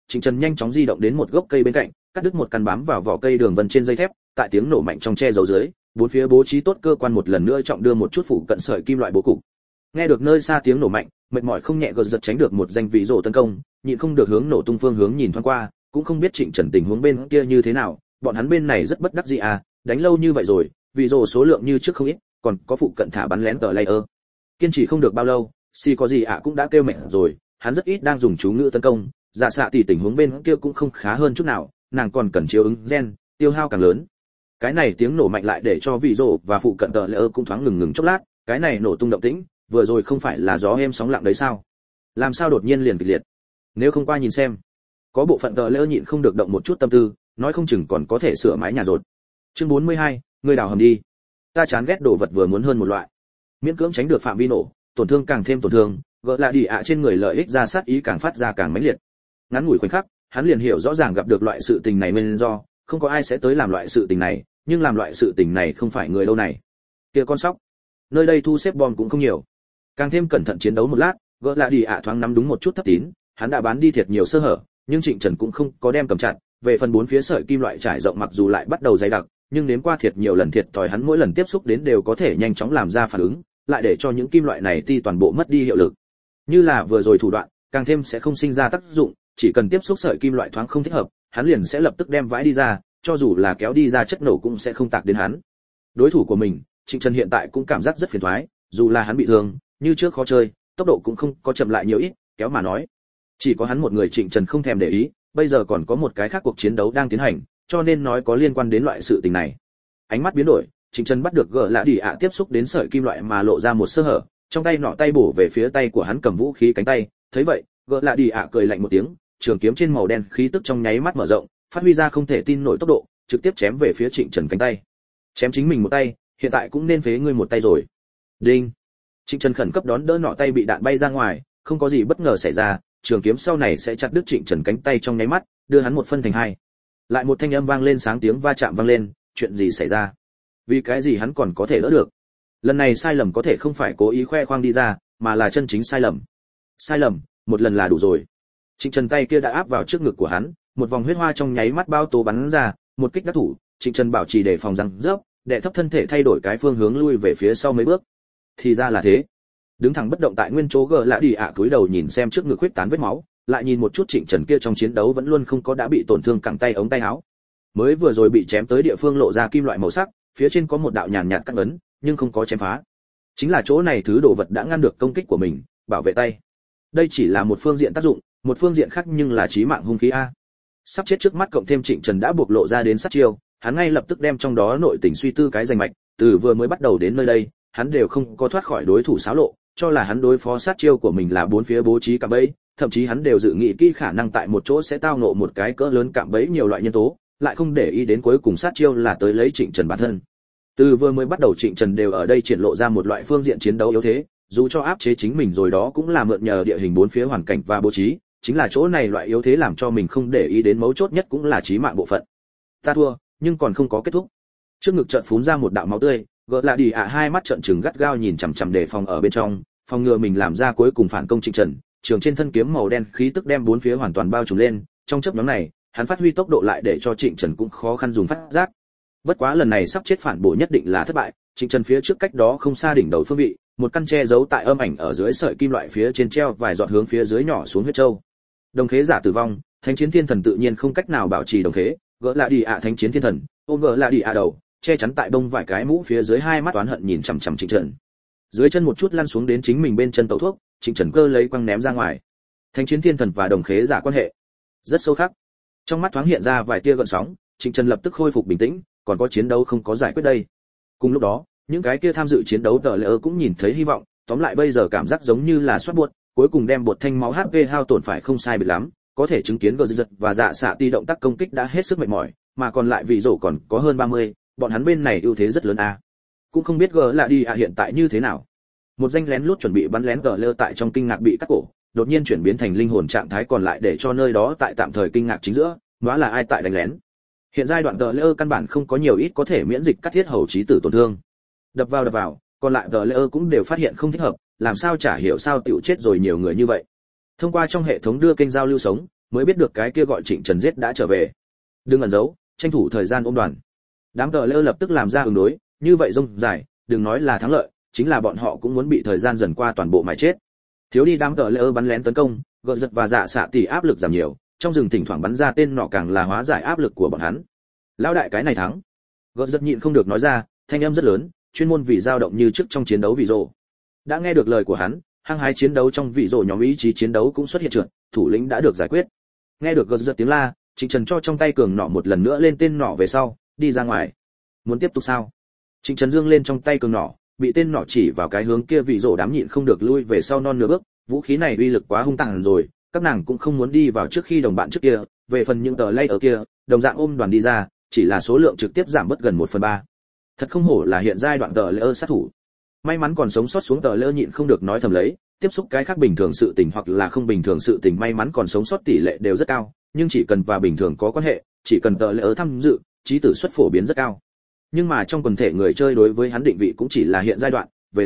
Trịnh Trần nhanh chóng di động đến một gốc cây bên cạnh, cắt đứt một căn bám vào vỏ cây đường vân trên dây thép, tại tiếng nổ mạnh trong che giấu dưới, bốn phía bố trí tốt cơ quan một lần nữa trọng đưa một chút phụ cận sợi kim loại bố cục. Nghe được nơi xa tiếng nổ mạnh, mệt mỏi không nhẹ gật giật tránh được một danh vị rồ tấn công, nhịn không được hướng nổ tung phương hướng nhìn thoáng qua, cũng không biết Trịnh Trần tình huống bên kia như thế nào, bọn hắn bên này rất bất đắc dĩ à, đánh lâu như vậy rồi, vị rồ số lượng như trước không ít, còn có phụ cận thả bắn lén tờ layer. Kiên trì không được bao lâu, si có gì ạ cũng đã kêu mệt rồi, hắn rất ít đang dùng chú ngữ tấn công, dạ xạ tỷ tình huống bên kia cũng không khá hơn chút nào, nàng còn cần chiếu ứng gen, tiêu hao càng lớn. Cái này tiếng nổ mạnh lại để cho vị rồ và phụ cận tờ layer cũng thoáng ngừng chốc lát, cái này nổ tung động tĩnh, vừa rồi không phải là gió êm sóng lặng đấy sao? Làm sao đột nhiên liền kịch liệt? Nếu không qua nhìn xem. Có bộ phận tờ layer nhịn không được động một chút tâm tư, nói không chừng còn có thể sửa mái nhà rột. Chương 42, người đào hầm đi. Ta chán ghét đồ vật vừa muốn hơn một loại. Miễn cưỡng tránh được phạm vi nổ, tổn thương càng thêm tổn thương, gỡ lại đi ạ trên người lợi ích ra sát ý càng phát ra càng mãnh liệt. Ngắn ngủi khoảnh khắc, hắn liền hiểu rõ ràng gặp được loại sự tình này nguyên do, không có ai sẽ tới làm loại sự tình này, nhưng làm loại sự tình này không phải người đâu này. Kia con sóc, nơi đây thu xếp bom cũng không nhiều. Càng thêm cẩn thận chiến đấu một lát, gỡ lại đi ạ thoáng nắm đúng một chút thấp tín, hắn đã bán đi thiệt nhiều sơ hở, nhưng Trịnh Trần cũng không có đem cầm chặt, về phần bốn phía sợi kim loại trải rộng mặc dù lại bắt đầu dày đặc, nhưng nếm qua thiệt nhiều lần thiệt thòi hắn mỗi lần tiếp xúc đến đều có thể nhanh chóng làm ra phản ứng, lại để cho những kim loại này ti toàn bộ mất đi hiệu lực. Như là vừa rồi thủ đoạn, càng thêm sẽ không sinh ra tác dụng, chỉ cần tiếp xúc sợi kim loại thoáng không thích hợp, hắn liền sẽ lập tức đem vãi đi ra, cho dù là kéo đi ra chất nổ cũng sẽ không tạc đến hắn. Đối thủ của mình, Trịnh Trần hiện tại cũng cảm giác rất phiền toái, dù là hắn bị thương, như trước khó chơi, tốc độ cũng không có chậm lại nhiều ít, kéo mà nói. Chỉ có hắn một người Trịnh Trần không thèm để ý, bây giờ còn có một cái khác cuộc chiến đấu đang tiến hành, cho nên nói có liên quan đến loại sự tình này. Ánh mắt biến đổi, Trịnh Trần bắt được gỡ lạ đi ạ tiếp xúc đến sợi kim loại mà lộ ra một sơ hở, trong tay nọ tay bổ về phía tay của hắn cầm vũ khí cánh tay, thấy vậy, gỡ lạ đi ạ cười lạnh một tiếng, trường kiếm trên màu đen khí tức trong nháy mắt mở rộng, phát huy ra không thể tin nổi tốc độ, trực tiếp chém về phía Trịnh Trần cánh tay. Chém chính mình một tay, hiện tại cũng nên phế ngươi một tay rồi. Đinh. Trịnh Trần khẩn cấp đón đỡ nọ tay bị đạn bay ra ngoài, không có gì bất ngờ xảy ra, trường kiếm sau này sẽ chặt đứt Trịnh Trần cánh tay trong nháy mắt, đưa hắn một phân thành hai. Lại một thanh âm vang lên, sáng tiếng va chạm vang lên, chuyện gì xảy ra? Vì cái gì hắn còn có thể đỡ được? Lần này sai lầm có thể không phải cố ý khoe khoang đi ra, mà là chân chính sai lầm. Sai lầm, một lần là đủ rồi. Trịnh Trần tay kia đã áp vào trước ngực của hắn, một vòng huyết hoa trong nháy mắt bao tố bắn ra, một kích đắc thủ, Trịnh Trần bảo trì để phòng răng rớp, đệ thấp thân thể thay đổi cái phương hướng lui về phía sau mấy bước. Thì ra là thế. Đứng thẳng bất động tại nguyên chỗ gờ lạ đi ạ cúi đầu nhìn xem trước ngực huyết tán vết máu, lại nhìn một chút Trịnh Trần kia trong chiến đấu vẫn luôn không có đã bị tổn thương cẳng tay ống tay áo. Mới vừa rồi bị chém tới địa phương lộ ra kim loại màu sắc, phía trên có một đạo nhàn nhạt cắt ấn, nhưng không có chém phá. Chính là chỗ này thứ đồ vật đã ngăn được công kích của mình, bảo vệ tay. Đây chỉ là một phương diện tác dụng, một phương diện khác nhưng là chí mạng hung khí a. Sắp chết trước mắt cộng thêm Trịnh Trần đã buộc lộ ra đến sát chiêu, hắn ngay lập tức đem trong đó nội tình suy tư cái rành mạch, từ vừa mới bắt đầu đến nơi đây, hắn đều không có thoát khỏi đối thủ xáo lộ, cho là hắn đối phó sát chiêu của mình là bốn phía bố trí cạm bẫy, thậm chí hắn đều dự nghĩ kỹ khả năng tại một chỗ sẽ tao ngộ một cái cỡ lớn cạm bẫy nhiều loại nhân tố, lại không để ý đến cuối cùng sát chiêu là tới lấy Trịnh Trần bản thân. Từ vừa mới bắt đầu Trịnh Trần đều ở đây triển lộ ra một loại phương diện chiến đấu yếu thế, dù cho áp chế chính mình rồi đó cũng là mượn nhờ địa hình bốn phía hoàn cảnh và bố trí, chính là chỗ này loại yếu thế làm cho mình không để ý đến mấu chốt nhất cũng là chí mạng bộ phận. Ta thua, nhưng còn không có kết thúc. Trước ngực chợt phún ra một đạo máu tươi, gỡ lại đi ạ hai mắt trợn trừng gắt gao nhìn chằm chằm đề phòng ở bên trong, phòng ngừa mình làm ra cuối cùng phản công Trịnh Trần. Trường trên thân kiếm màu đen khí tức đem bốn phía hoàn toàn bao trùm lên, trong chớp nhoáng này, hắn phát huy tốc độ lại để cho Trịnh Trần cũng khó khăn dùng phát giác. Bất quá lần này sắp chết phản bổ nhất định là thất bại, Trịnh Trần phía trước cách đó không xa đỉnh đầu phương vị, một căn che giấu tại âm ảnh ở dưới sợi kim loại phía trên treo vài giọt hướng phía dưới nhỏ xuống huyết châu. Đồng khế giả tử vong, thánh chiến thiên thần tự nhiên không cách nào bảo trì đồng khế, gỡ lại đi ạ thánh chiến thiên thần, ôm gỡ lại đi ạ đầu, che chắn tại bông vài cái mũ phía dưới hai mắt oán hận nhìn chằm chằm Trịnh Trần. Dưới chân một chút lăn xuống đến chính mình bên chân tẩu thuốc, Trịnh Trần cơ lấy quăng ném ra ngoài. Thánh chiến thiên thần và đồng khế giả quan hệ rất sâu khắc. Trong mắt thoáng hiện ra vài tia gợn sóng, Trịnh Trần lập tức khôi phục bình tĩnh, còn có chiến đấu không có giải quyết đây. Cùng lúc đó, những cái kia tham dự chiến đấu tờ lỡ cũng nhìn thấy hy vọng, tóm lại bây giờ cảm giác giống như là soát buột, cuối cùng đem bột thanh máu HP hao tổn phải không sai biệt lắm, có thể chứng kiến gờ giật và dạ xạ ti động tác công kích đã hết sức mệt mỏi, mà còn lại vị rổ còn có hơn 30, bọn hắn bên này ưu thế rất lớn a. Cũng không biết gờ là đi hiện tại như thế nào. Một danh lén lút chuẩn bị bắn lén tờ lỡ tại trong kinh ngạc bị cắt cổ, đột nhiên chuyển biến thành linh hồn trạng thái còn lại để cho nơi đó tại tạm thời kinh ngạc chính giữa, nó là ai tại đánh lén. Hiện giai đoạn tờ lỡ căn bản không có nhiều ít có thể miễn dịch cắt thiết hầu chí tử tổn thương. Đập vào, còn lại tờ lỡ cũng đều phát hiện không thích hợp, làm sao chả hiểu sao tiểu chết rồi nhiều người như vậy. Thông qua trong hệ thống đưa kênh giao lưu sống, mới biết được cái kia gọi Trịnh Trần giết đã trở về. Đừng ẩn giấu, tranh thủ thời gian ôm đoàn. Đám tờ lơ lập tức làm ra ứng đối, như vậy rông dài, đừng nói là thắng lợi, chính là bọn họ cũng muốn bị thời gian dần qua toàn bộ mà chết. Thiếu đi đám tờ lơ bắn lén tấn công, gợn giật và dạ xạ tỷ áp lực giảm nhiều, trong rừng thỉnh thoảng bắn ra tên nọ càng là hóa giải áp lực của bọn hắn. Lão đại cái này thắng. Gợn giật nhịn không được nói ra, thanh âm rất lớn, chuyên môn vì dao động như trước trong chiến đấu vì rồ. Đã nghe được lời của hắn, hăng hái chiến đấu trong vị rồ nhóm ý chí chiến đấu cũng xuất hiện trượt, thủ lĩnh đã được giải quyết. Nghe được gợn giật tiếng la, Trịnh Trần cho trong tay cường nọ một lần nữa lên tên nọ về sau, đi ra ngoài. Muốn tiếp tục sao? Trịnh Trần dương lên trong tay cường nọ, bị tên nọ chỉ vào cái hướng kia vị rồ đám nhịn không được lui về sau non nửa bước, vũ khí này uy lực quá hung tàn rồi, các nàng cũng không muốn đi vào trước khi đồng bạn trước kia, về phần những tờ lay ở kia, đồng dạng ôm đoàn đi ra, chỉ là số lượng trực tiếp giảm bớt gần 1/3. Thật không hổ là hiện giai đoạn tờ lơ sát thủ. May mắn còn sống sót xuống tờ lơ nhịn không được nói thầm lấy, tiếp xúc cái khác bình thường sự tình hoặc là không bình thường sự tình may mắn còn sống sót tỷ lệ đều rất cao, nhưng chỉ cần và bình thường có quan hệ, chỉ cần tờ lơ tham dự, trí tử suất phổ biến rất cao. Nhưng mà trong quần thể người chơi đối với hắn định vị cũng chỉ là hiện giai đoạn, về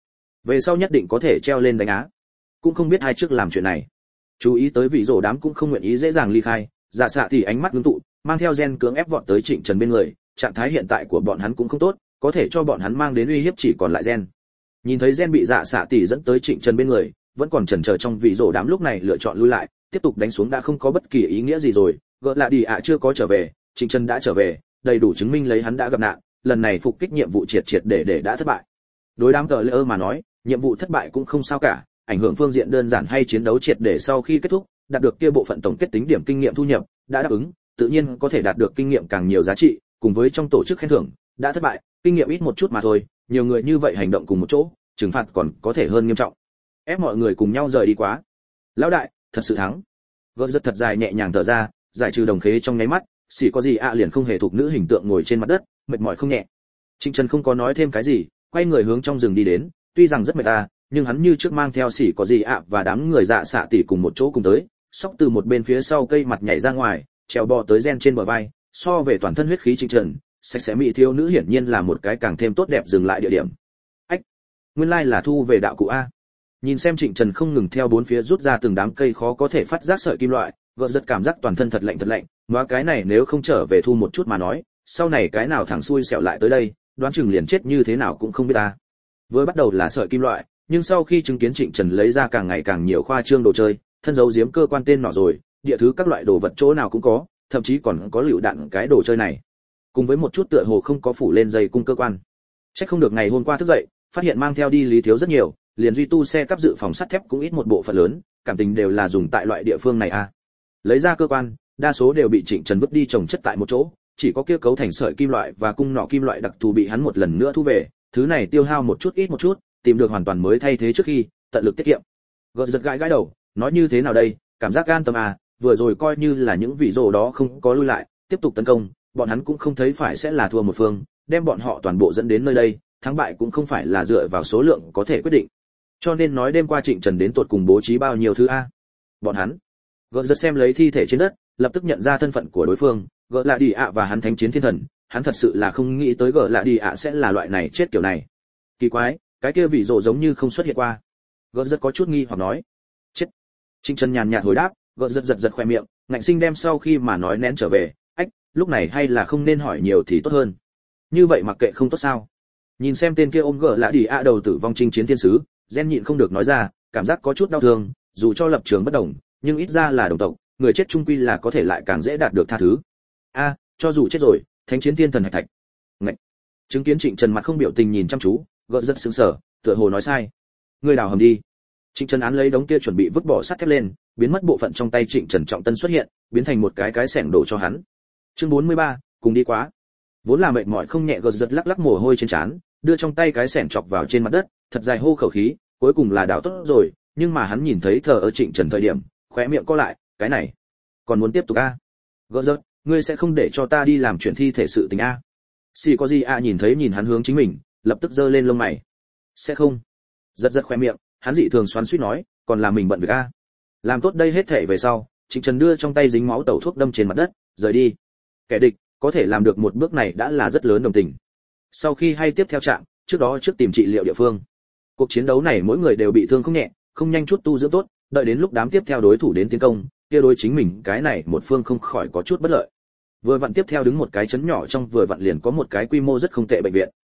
sau nhất định có thể treo lên đánh á. Cũng không biết hai trước làm chuyện này. Chú ý tới vị rồ đám cũng không nguyện ý dễ dàng ly khai, dạ xạ thì ánh mắt ngưng tụ, mang theo gen cưỡng ép vọt tới Trịnh Trần bên người, trạng thái hiện tại của bọn hắn cũng không tốt, có thể cho bọn hắn mang đến uy hiếp chỉ còn lại gen. Nhìn thấy gen bị dạ xạ tỷ dẫn tới Trịnh Trần bên người, vẫn còn chần chờ trong vị rồ đám lúc này lựa chọn lui lại, tiếp tục đánh xuống đã không có bất kỳ ý nghĩa gì rồi, gỡ lại đi ạ chưa có trở về, Trịnh Trần đã trở về, đầy đủ chứng minh lấy hắn đã gặp nạn, lần này phục kích nhiệm vụ triệt để đã thất bại. Đối đám tờ lơ mà nói, nhiệm vụ thất bại cũng không sao cả, ảnh hưởng phương diện đơn giản hay chiến đấu triệt để sau khi kết thúc, đạt được kia bộ phận tổng kết tính điểm kinh nghiệm thu nhập, đã đáp ứng, tự nhiên có thể đạt được kinh nghiệm càng nhiều giá trị, cùng với trong tổ chức khen thưởng, đã thất bại, kinh nghiệm ít một chút mà thôi, nhiều người như vậy hành động cùng một chỗ, trừng phạt còn có thể hơn nghiêm trọng. Ép mọi người cùng nhau rời đi quá. Lão đại, thật sự thắng. Gớt rất thật dài nhẹ nhàng thở ra, giải trừ đồng khế trong nháy mắt, xỉ có gì ạ liền không hề thuộc nữ hình tượng ngồi trên mặt đất, mệt mỏi không nhẹ. Trịnh Trần không có nói thêm cái gì, quay người hướng trong rừng đi đến, tuy rằng rất mệt ta, nhưng hắn như trước mang theo xỉ có gì ạ và đám người dạ xạ tỷ cùng một chỗ cùng tới, sóc từ một bên phía sau cây mặt nhảy ra ngoài, trèo bò tới gen trên bờ vai, so về toàn thân huyết khí Trịnh Trần, sạch sẽ mỹ thiếu nữ hiển nhiên là một cái càng thêm tốt đẹp dừng lại địa điểm. Ách, nguyên lai là thu về đạo cụ a. Nhìn xem Trịnh Trần không ngừng theo bốn phía rút ra từng đám cây khó có thể phát giác sợi kim loại, gợn giật cảm giác toàn thân thật lạnh, nói cái này nếu không trở về thu một chút mà nói, sau này cái nào thằng xui xẻo lại tới đây, đoán chừng liền chết như thế nào cũng không biết ta. Vừa bắt đầu là sợi kim loại, nhưng sau khi chứng kiến Trịnh Trần lấy ra càng ngày càng nhiều khoa trương đồ chơi, thân giấu giếm cơ quan tên nọ rồi, địa thứ các loại đồ vật chỗ nào cũng có, thậm chí còn có lựu đạn cái đồ chơi này. Cùng với một chút tựa hồ không có phủ lên dây cung cơ quan. Chắc không được ngày hôm qua thức dậy, phát hiện mang theo đi lý thiếu rất nhiều, liền duy tu xe cắp dự phòng sắt thép cũng ít một bộ phận lớn, cảm tình đều là dùng tại loại địa phương này a. Lấy ra cơ quan, đa số đều bị Trịnh Trần vứt đi trồng chất tại một chỗ, chỉ có kia cấu thành sợi kim loại và cung nọ kim loại đặc thù bị hắn một lần nữa thu về, thứ này tiêu hao một chút ít một chút, tìm được hoàn toàn mới thay thế trước khi, tận lực tiết kiệm. Gợt giật gãi đầu, nói như thế nào đây, cảm giác an tâm à, vừa rồi coi như là những vị rồ đó không có lui lại, tiếp tục tấn công, bọn hắn cũng không thấy phải sẽ là thua một phương, đem bọn họ toàn bộ dẫn đến nơi đây, thắng bại cũng không phải là dựa vào số lượng có thể quyết định. Cho nên nói đêm qua Trịnh Trần đến tụt cùng bố trí bao nhiêu thứ a. Bọn hắn. Gợt giật xem lấy thi thể trên đất, lập tức nhận ra thân phận của đối phương, gỡ lại đi ạ và hắn thánh chiến thiên thần, hắn thật sự là không nghĩ tới gỡ lại đi ạ sẽ là loại này chết kiểu này. Kỳ quái, cái kia vị rồ giống như không xuất hiện qua. Gỡ rất có chút nghi hoặc nói. Chết. Trịnh Trần nhàn nhạt hồi đáp, gỡ giật khoe miệng, ngạnh sinh đem sau khi mà nói nén trở về, ách, lúc này hay là không nên hỏi nhiều thì tốt hơn. Như vậy mặc kệ không tốt sao? Nhìn xem tên kia ôm gỡ lại đi ạ đầu tử vong chinh chiến thiên sứ, Gen nhịn không được nói ra, cảm giác có chút đau thương, dù cho lập trường bất đồng, nhưng ít ra là đồng tộc, người chết chung quy là có thể lại càng dễ đạt được tha thứ. A, cho dù chết rồi, thánh chiến thiên thần hạch thạch. Ngậy. Chứng kiến Trịnh Trần mặt không biểu tình nhìn chăm chú, gợn rất sững sờ, tựa hồ nói sai. Ngươi đào hầm đi. Trịnh Trần án lấy đống kia chuẩn bị vứt bỏ sắt thép lên, biến mất bộ phận trong tay Trịnh Trần trọng tân xuất hiện, biến thành một cái xẻng đổ cho hắn. Chương 43, cùng đi quá. Vốn là mệt mỏi không nhẹ gợn giật lắc lắc mồ hôi trên trán, đưa trong tay cái xẻng chọc vào trên mặt đất, thật dài hô khẩu khí, cuối cùng là đào tốt rồi, nhưng mà hắn nhìn thấy thờ ở Trịnh Trần thời điểm, khóe miệng co lại, cái này, còn muốn tiếp tục a? Gợn giật, ngươi sẽ không để cho ta đi làm chuyện thi thể sự tình a? Xì có gì a nhìn hắn hướng chính mình, lập tức giơ lên lông mày. Sẽ không. Giật khóe miệng, hắn dị thường xoắn xuýt nói, còn là mình bận việc a. Làm tốt đây hết thể về sau, Trịnh Trần đưa trong tay dính máu tẩu thuốc đâm trên mặt đất, rời đi. Kẻ địch có thể làm được một bước này đã là rất lớn đồng tình. Sau khi hay tiếp theo trạng, trước tìm trị liệu địa phương. Cuộc chiến đấu này mỗi người đều bị thương không nhẹ, không nhanh chút tu dưỡng tốt, đợi đến lúc đám tiếp theo đối thủ đến tiến công, kia đối chính mình cái này một phương không khỏi có chút bất lợi. Vừa vặn tiếp theo đứng một cái chấn nhỏ trong vừa vặn liền có một cái quy mô rất không tệ bệnh viện.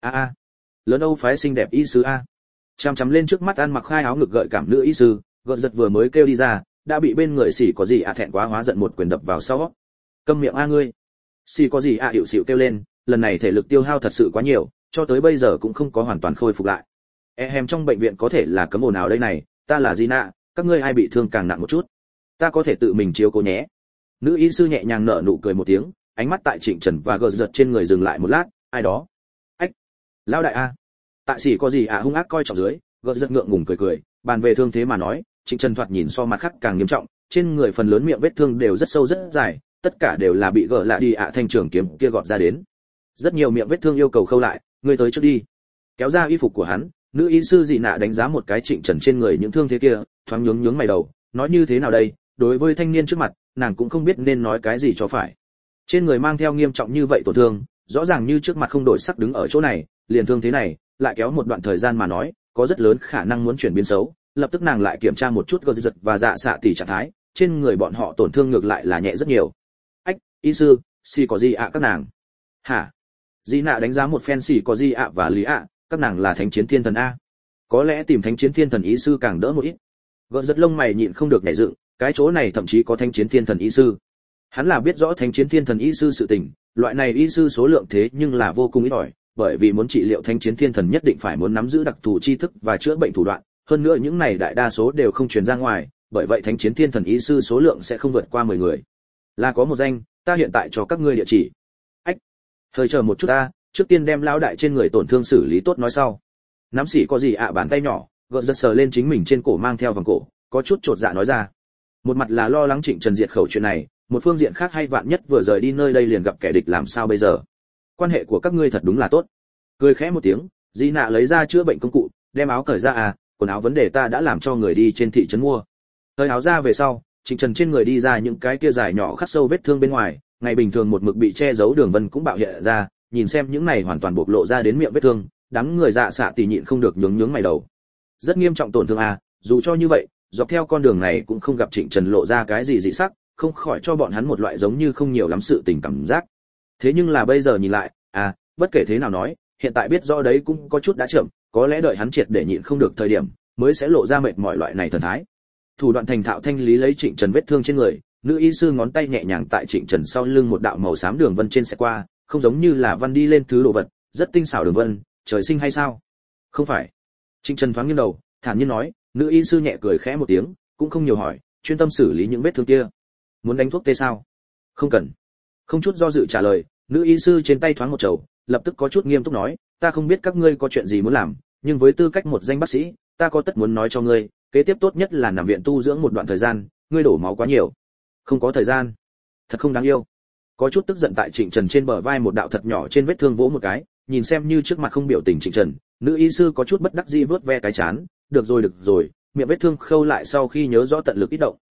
Lớn Âu phái xinh đẹp y sư a. Chằm chằm lên trước mắt ăn mặc khai áo ngực gợi cảm nữ y sư, gợn giật vừa mới kêu đi ra, đã bị bên người xỉ có gì thẹn quá hóa giận một quyền đập vào sau. Câm miệng a ngươi. Xỉ có gì hiệu xỉu kêu lên, lần này thể lực tiêu hao thật sự quá nhiều, cho tới bây giờ cũng không có hoàn toàn khôi phục lại. Trong bệnh viện có thể là cấm ồn nào đây này, ta là Gina, các ngươi ai bị thương càng nặng một chút, ta có thể tự mình chiếu cố nhé. Nữ y sư nhẹ nhàng nở nụ cười một tiếng, ánh mắt tại Trịnh Trần và gợn giật trên người dừng lại một lát, ai đó? Ách, lão đại a. Tại xỉ có gì hung ác coi trọng dưới, gợn giật ngượng ngùng cười, bàn về thương thế mà nói, Trịnh Trần thoạt nhìn so mặt khác càng nghiêm trọng, trên người phần lớn miệng vết thương đều rất sâu rất dài, tất cả đều là bị gỡ lại đi thanh trường kiếm kia gọt ra đến. Rất nhiều miệng vết thương yêu cầu khâu lại, ngươi tới trước đi. Kéo ra y phục của hắn, nữ y sư dị nạ đánh giá một cái Trịnh Trần trên người những thương thế kia, thoáng nhướng mày đầu, nói như thế nào đây, đối với thanh niên trước mặt, nàng cũng không biết nên nói cái gì cho phải. Trên người mang theo nghiêm trọng như vậy tổn thương, rõ ràng như trước mặt không đổi sắc đứng ở chỗ này, liền thương thế này, lại kéo một đoạn thời gian mà nói, có rất lớn khả năng muốn chuyển biến xấu. Lập tức nàng lại kiểm tra một chút gợt giật và dạ xạ tỷ trạng thái, trên người bọn họ tổn thương ngược lại là nhẹ rất nhiều. Ách, y sư, xì có gì ạ các nàng? Hả? Di nạ đánh giá một phen xì có gì ạ và lý ạ, các nàng là thánh chiến thiên thần a. Có lẽ tìm thánh chiến thiên thần y sư càng đỡ một ít. Gợt giật lông mày nhịn không được nhảy dựng, cái chỗ này thậm chí có thánh chiến thiên thần y sư. Hắn là biết rõ thánh chiến thiên thần y sư sự tình, loại này y sư số lượng thế nhưng là vô cùng ít ỏi, bởi vì muốn trị liệu thánh chiến thiên thần nhất định phải muốn nắm giữ đặc thù tri thức và chữa bệnh thủ đoạn, hơn nữa những này đại đa số đều không truyền ra ngoài, bởi vậy thánh chiến thiên thần y sư số lượng sẽ không vượt qua 10 người. Là có một danh, ta hiện tại cho các ngươi địa chỉ. Ách, hơi chờ một chút ta, trước tiên đem lão đại trên người tổn thương xử lý tốt nói sau. Nắm xỉ có gì bàn tay nhỏ, gợn giật sờ lên chính mình trên cổ mang theo vòng cổ, có chút chột dạ nói ra. Một mặt là lo lắng Trịnh Trần diệt khẩu chuyện này, một phương diện khác hay vạn nhất vừa rời đi nơi đây liền gặp kẻ địch làm sao bây giờ. Quan hệ của các ngươi thật đúng là tốt. Cười khẽ một tiếng, Di nạ lấy ra chữa bệnh công cụ, đem áo cởi ra quần áo vấn đề ta đã làm cho người đi trên thị trấn mua. Thời áo ra về sau, Trịnh Trần trên người đi ra những cái kia dài nhỏ khắc sâu vết thương bên ngoài, ngày bình thường một mực bị che giấu đường vân cũng bạo hiện ra, nhìn xem những này hoàn toàn bộc lộ ra đến miệng vết thương, đám người dạ xạ tỉ nhịn không được nhướng mày đầu. Rất nghiêm trọng tổn thương dù cho như vậy, dọc theo con đường này cũng không gặp Trịnh Trần lộ ra cái gì dị sắc, không khỏi cho bọn hắn một loại giống như không nhiều lắm sự tình cảm giác. Thế nhưng là bây giờ nhìn lại, bất kể thế nào nói, hiện tại biết rõ đấy cũng có chút đã chậm, có lẽ đợi hắn triệt để nhịn không được thời điểm, mới sẽ lộ ra mệt mỏi loại này thần thái. Thủ đoạn thành thạo thanh lý lấy Trịnh Trần vết thương trên người, nữ y sư ngón tay nhẹ nhàng tại Trịnh Trần sau lưng một đạo màu xám đường vân trên sẽ qua, không giống như là văn đi lên thứ đồ vật, rất tinh xảo đường vân, trời sinh hay sao? Không phải. Trịnh Trần thoáng nghiêng đầu, thản nhiên nói, nữ y sư nhẹ cười khẽ một tiếng, cũng không nhiều hỏi, chuyên tâm xử lý những vết thương kia. Muốn đánh thuốc tê sao? Không cần. Không chút do dự trả lời, nữ y sư trên tay thoáng một trầu, lập tức có chút nghiêm túc nói, ta không biết các ngươi có chuyện gì muốn làm, nhưng với tư cách một danh bác sĩ, ta có tất muốn nói cho ngươi, kế tiếp tốt nhất là nằm viện tu dưỡng một đoạn thời gian, ngươi đổ máu quá nhiều. Không có thời gian. Thật không đáng yêu. Có chút tức giận tại Trịnh Trần trên bờ vai một đạo thật nhỏ trên vết thương vỗ một cái, nhìn xem như trước mặt không biểu tình Trịnh Trần, nữ y sư có chút bất đắc dĩ vớt ve cái chán, được rồi, miệng vết thương khâu lại sau khi nhớ rõ tận lực ít động.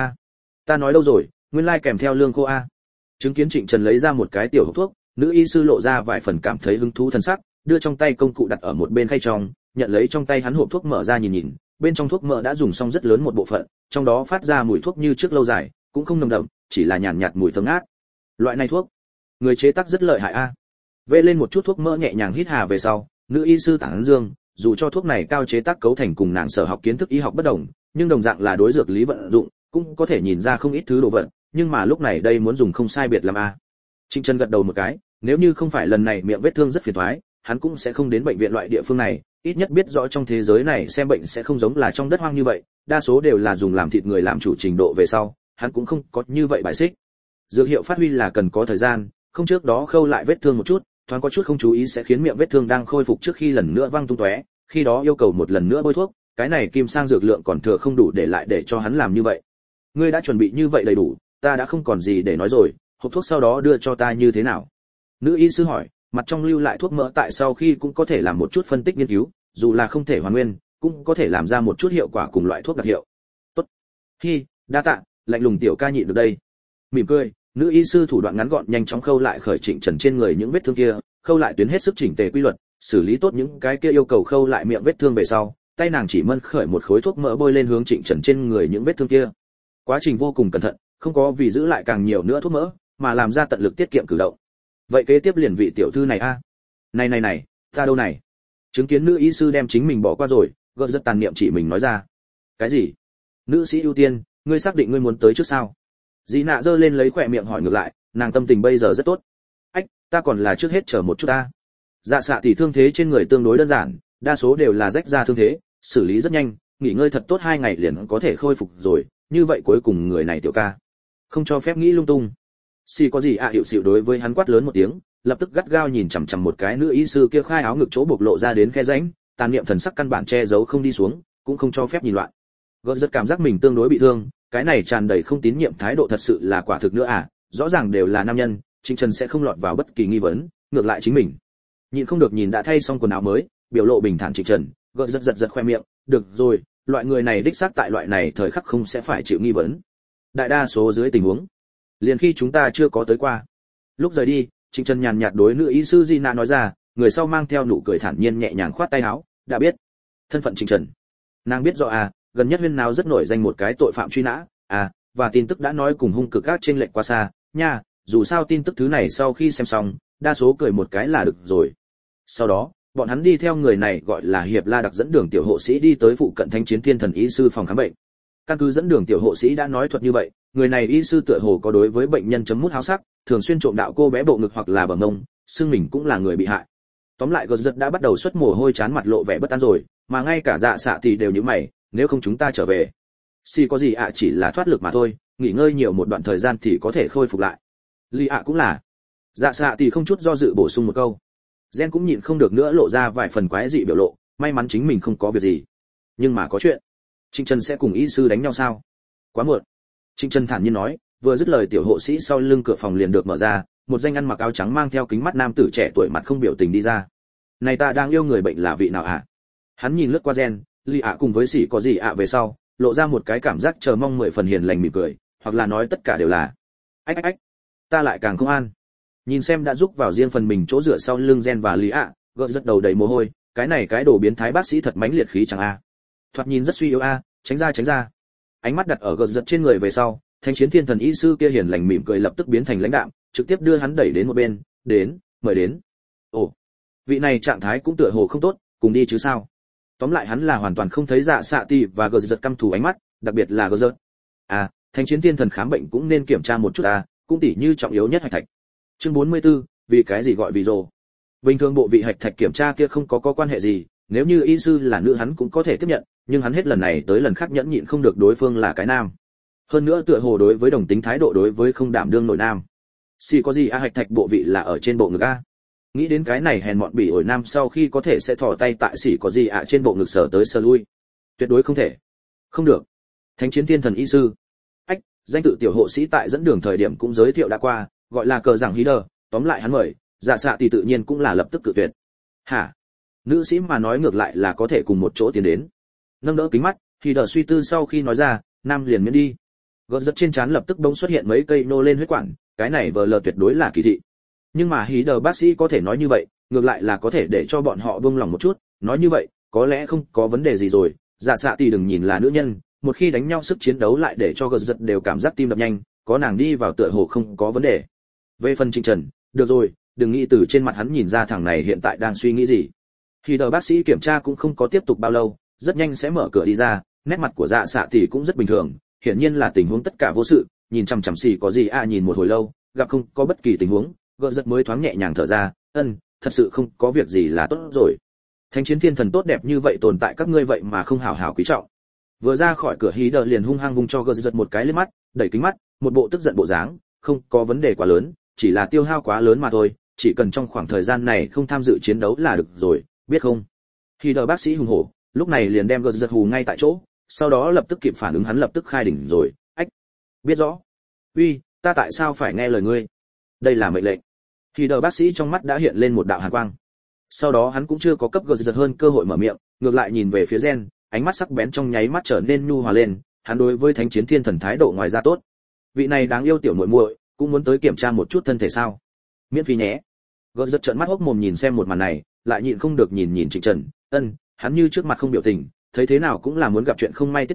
Ta nói đâu rồi, nguyên lai kèm theo lương khô Chứng kiến Trịnh Trần lấy ra một cái tiểu hộp thuốc, nữ y sư lộ ra vài phần cảm thấy hứng thú thần sắc, đưa trong tay công cụ đặt ở một bên khay trong, nhận lấy trong tay hắn hộp thuốc mở ra nhìn, bên trong thuốc mỡ đã dùng xong rất lớn một bộ phận, trong đó phát ra mùi thuốc như trước lâu dài, cũng không nồng đậm, chỉ là nhàn nhạt mùi thơm ngát. Loại này thuốc, người chế tác rất lợi hại Vê lên một chút thuốc mỡ nhẹ nhàng hít hà về sau, nữ y sư tản dương, dù cho thuốc này cao chế tác cấu thành cùng nàng sở học kiến thức y học bất đồng, nhưng đồng dạng là đối dược lý vận dụng, cũng có thể nhìn ra không ít thứ đồ vật, nhưng mà lúc này đây muốn dùng không sai biệt lắm Trịnh Trần gật đầu một cái, nếu như không phải lần này miệng vết thương rất phiền toái, hắn cũng sẽ không đến bệnh viện loại địa phương này, ít nhất biết rõ trong thế giới này xem bệnh sẽ không giống là trong đất hoang như vậy, đa số đều là dùng làm thịt người làm chủ trình độ về sau, hắn cũng không có như vậy bài xích. Dược hiệu phát huy là cần có thời gian, không trước đó khâu lại vết thương một chút, thoáng có chút không chú ý sẽ khiến miệng vết thương đang khôi phục trước khi lần nữa văng tung tóe, khi đó yêu cầu một lần nữa bôi thuốc, cái này kim sang dược lượng còn thừa không đủ để lại để cho hắn làm như vậy. Ngươi đã chuẩn bị như vậy đầy đủ, ta đã không còn gì để nói rồi, hộp thuốc sau đó đưa cho ta như thế nào? Nữ y sư hỏi, mặt trong lưu lại thuốc mỡ tại sau khi cũng có thể làm một chút phân tích nghiên cứu, dù là không thể hoàn nguyên, cũng có thể làm ra một chút hiệu quả cùng loại thuốc đặc hiệu. Tốt. Hi, đa tạ, lạnh lùng tiểu ca nhịn được đây. Mỉm cười, nữ y sư thủ đoạn ngắn gọn nhanh chóng khâu lại khởi Trịnh Trần trên người những vết thương kia, khâu lại tuyến hết sức chỉnh tề quy luật, xử lý tốt những cái kia yêu cầu khâu lại miệng vết thương về sau, tay nàng chỉ mân khởi một khối thuốc mỡ bôi lên hướng Trịnh Trần trên người những vết thương kia. Quá trình vô cùng cẩn thận, không có vì giữ lại càng nhiều nữa thuốc mỡ, mà làm ra tận lực tiết kiệm cử động. Vậy kế tiếp liền vị tiểu thư này a. Này, ta đâu này? Chứng kiến nữ y sư đem chính mình bỏ qua rồi, gợt rất tàn niệm chỉ mình nói ra. Cái gì? Nữ sĩ ưu tiên, ngươi xác định ngươi muốn tới trước sao? Dĩ nạ giơ lên lấy khỏe miệng hỏi ngược lại, nàng tâm tình bây giờ rất tốt. Ách, ta còn là trước hết chờ một chút ta. Dạ xạ thì thương thế trên người tương đối đơn giản, đa số đều là rách da thương thế, xử lý rất nhanh, nghỉ ngơi thật tốt 2 ngày liền có thể khôi phục rồi, như vậy cuối cùng người này tiểu ca không cho phép nghĩ lung tung. Xì có gì hiệu xịu đối với hắn quát lớn một tiếng, lập tức gắt gao nhìn chằm chằm một cái nữ y sư kia khai áo ngực chỗ bộc lộ ra đến khe rãnh, tàn niệm thần sắc căn bản che giấu không đi xuống, cũng không cho phép nhìn loạn. Gợt rất cảm giác mình tương đối bị thương, cái này tràn đầy không tín nhiệm thái độ thật sự là quả thực nữa à, rõ ràng đều là nam nhân, Trịnh Trần sẽ không lọt vào bất kỳ nghi vấn, ngược lại chính mình. Nhìn không được nhìn đã thay xong quần áo mới, biểu lộ bình thản Trịnh Trần, gợt rất giật khoe miệng, được rồi, loại người này đích xác tại loại này thời khắc không sẽ phải chịu nghi vấn. Đại đa số dưới tình huống, liền khi chúng ta chưa có tới qua. Lúc rời đi, Trịnh Trần nhàn nhạt đối nữ y sư Gina nói ra, người sau mang theo nụ cười thản nhiên nhẹ nhàng khoát tay áo, đã biết. Thân phận Trịnh Trần, nàng biết rõ à, gần nhất huyên náo rất nổi danh một cái tội phạm truy nã, à, và tin tức đã nói cùng hung cực các trên lệnh quá xa, nha, dù sao tin tức thứ này sau khi xem xong, đa số cười một cái là được rồi. Sau đó, bọn hắn đi theo người này gọi là Hiệp La đặc dẫn đường tiểu hộ sĩ đi tới phụ cận Thánh Chiến Thiên Thần y sư phòng khám bệnh. Căn cứ dẫn đường tiểu hộ sĩ đã nói thuật như vậy, người này y sư tựa hồ có đối với bệnh nhân chấm mút háo sắc, thường xuyên trộm đạo cô bé bộ ngực hoặc là bờ mông, xương mình cũng là người bị hại. Tóm lại gật giật đã bắt đầu xuất mồ hôi chán mặt lộ vẻ bất an rồi, mà ngay cả dạ xạ thì đều như mày, nếu không chúng ta trở về. Xì có gì ạ chỉ là thoát lực mà thôi, nghỉ ngơi nhiều một đoạn thời gian thì có thể khôi phục lại. Lý ạ cũng là. Dạ xạ thì không chút do dự bổ sung một câu. Gen cũng nhịn không được nữa lộ ra vài phần quái dị biểu lộ, may mắn chính mình không có việc gì. Nhưng mà có chuyện. Trịnh Trần sẽ cùng y sư đánh nhau sao? Quá muộn. Trịnh Trần thản nhiên nói, vừa dứt lời tiểu hộ sĩ sau lưng cửa phòng liền được mở ra, một danh ăn mặc áo trắng mang theo kính mắt nam tử trẻ tuổi mặt không biểu tình đi ra. Này ta đang yêu người bệnh là vị nào ạ? Hắn nhìn lướt qua Gen, Lý ạ cùng với Sĩ có gì ạ về sau, lộ ra một cái cảm giác chờ mong 10 phần hiền lành mỉm cười, hoặc là nói tất cả đều là. Ách, ta lại càng không an. Nhìn xem đã giúp vào riêng phần mình chỗ dựa sau lưng Gen và Lý ạ, gợt rất đầu đầy mồ hôi, cái này cái đồ biến thái bác sĩ thật mãnh liệt khí chẳng a. Thoạt nhìn rất suy yếu a, tránh ra. Ánh mắt đặt ở gợt giật trên người về sau, Thánh Chiến Thiên Thần y sư kia hiền lành mỉm cười lập tức biến thành lãnh đạm, trực tiếp đưa hắn đẩy đến một bên, mời đến. Ồ, vị này trạng thái cũng tựa hồ không tốt, cùng đi chứ sao? Tóm lại hắn là hoàn toàn không thấy dạ xạ tỷ và gợt giật căm thù ánh mắt, đặc biệt là gợt giật. À, Thánh Chiến Thiên Thần khám bệnh cũng nên kiểm tra một chút a, cũng tỉ như trọng yếu nhất hạch thạch. Chương 44, vì cái gì gọi vì rồ. Bình thường bộ vị hạch thạch kiểm tra kia không có quan hệ gì, nếu như y sư là nữ hắn cũng có thể tiếp nhận, nhưng hắn hết lần này tới lần khác nhẫn nhịn không được đối phương là cái nam. Hơn nữa tựa hồ đối với đồng tính thái độ đối với không đảm đương nội nam. Xì có gì hạch thạch bộ vị là ở trên bộ ngực a. Nghĩ đến cái này hèn mọn bỉ ổi nam sau khi có thể sẽ thò tay tại xì có gì trên bộ ngực sở tới sờ lui. Tuyệt đối không thể. Không được. Thánh Chiến Thiên Thần y sư. Ách, danh tự tiểu hộ sĩ tại dẫn đường thời điểm cũng giới thiệu đã qua, gọi là cờ giảng hí đờ, tóm lại hắn mời, dạ xạ thì tự nhiên cũng là lập tức cự tuyệt. Hả? Nữ sĩ mà nói ngược lại là có thể cùng một chỗ tiến đến. Nâng đỡ kính mắt, thì đờ suy tư sau khi nói ra, nam liền miễn đi. Gợt giật trên trán lập tức bỗng xuất hiện mấy cây nô lên huyết quản, cái này vờ lờ tuyệt đối là kỳ thị. Nhưng mà hí đờ bác sĩ có thể nói như vậy, ngược lại là có thể để cho bọn họ buông lòng một chút, nói như vậy, có lẽ không có vấn đề gì rồi, dạ xạ thì đừng nhìn là nữ nhân, một khi đánh nhau sức chiến đấu lại để cho gợt giật đều cảm giác tim đập nhanh, có nàng đi vào tựa hồ không có vấn đề. Về phần Trịnh Trần, được rồi, đừng nghĩ từ trên mặt hắn nhìn ra thằng này hiện tại đang suy nghĩ gì. Khi đờ bác sĩ kiểm tra cũng không có tiếp tục bao lâu, rất nhanh sẽ mở cửa đi ra, nét mặt của dạ xạ thì cũng rất bình thường, hiển nhiên là tình huống tất cả vô sự, nhìn chằm chằm xì có gì nhìn một hồi lâu, gặp không có bất kỳ tình huống, gợt giật mới thoáng nhẹ nhàng thở ra, thật sự không có việc gì là tốt rồi. Thánh Chiến Thiên Thần tốt đẹp như vậy tồn tại các ngươi vậy mà không hảo hảo quý trọng. Vừa ra khỏi cửa hí đờ liền hung hăng vung cho gợt giật một cái lên mắt, đẩy kính mắt, một bộ tức giận bộ dáng, không có vấn đề quá lớn, chỉ là tiêu hao quá lớn mà thôi, chỉ cần trong khoảng thời gian này không tham dự chiến đấu là được rồi, biết không? Khi đờ bác sĩ hùng hổ, lúc này liền đem gợt giật hù ngay tại chỗ, sau đó lập tức kịp phản ứng hắn lập tức khai đỉnh rồi, ách, biết rõ. Uy, ta tại sao phải nghe lời ngươi? Đây là mệnh lệnh. Khi đờ bác sĩ trong mắt đã hiện lên một đạo hàn quang. Sau đó hắn cũng chưa có cấp gợt giật hơn cơ hội mở miệng, ngược lại nhìn về phía Gen, ánh mắt sắc bén trong nháy mắt trở nên nhu hòa lên, hắn đối với Thánh Chiến Thiên Thần thái độ ngoài ra tốt. Vị này đáng yêu tiểu muội muội, cũng muốn tới kiểm tra một chút thân thể sao? Miễn phí nhé. Gợt giật trợn mắt hốc mồm nhìn xem một màn này, lại nhịn không được nhìn Trịnh Trần, hắn như trước mặt không biểu tình, thấy thế nào cũng là muốn gặp chuyện không may tiết tấu,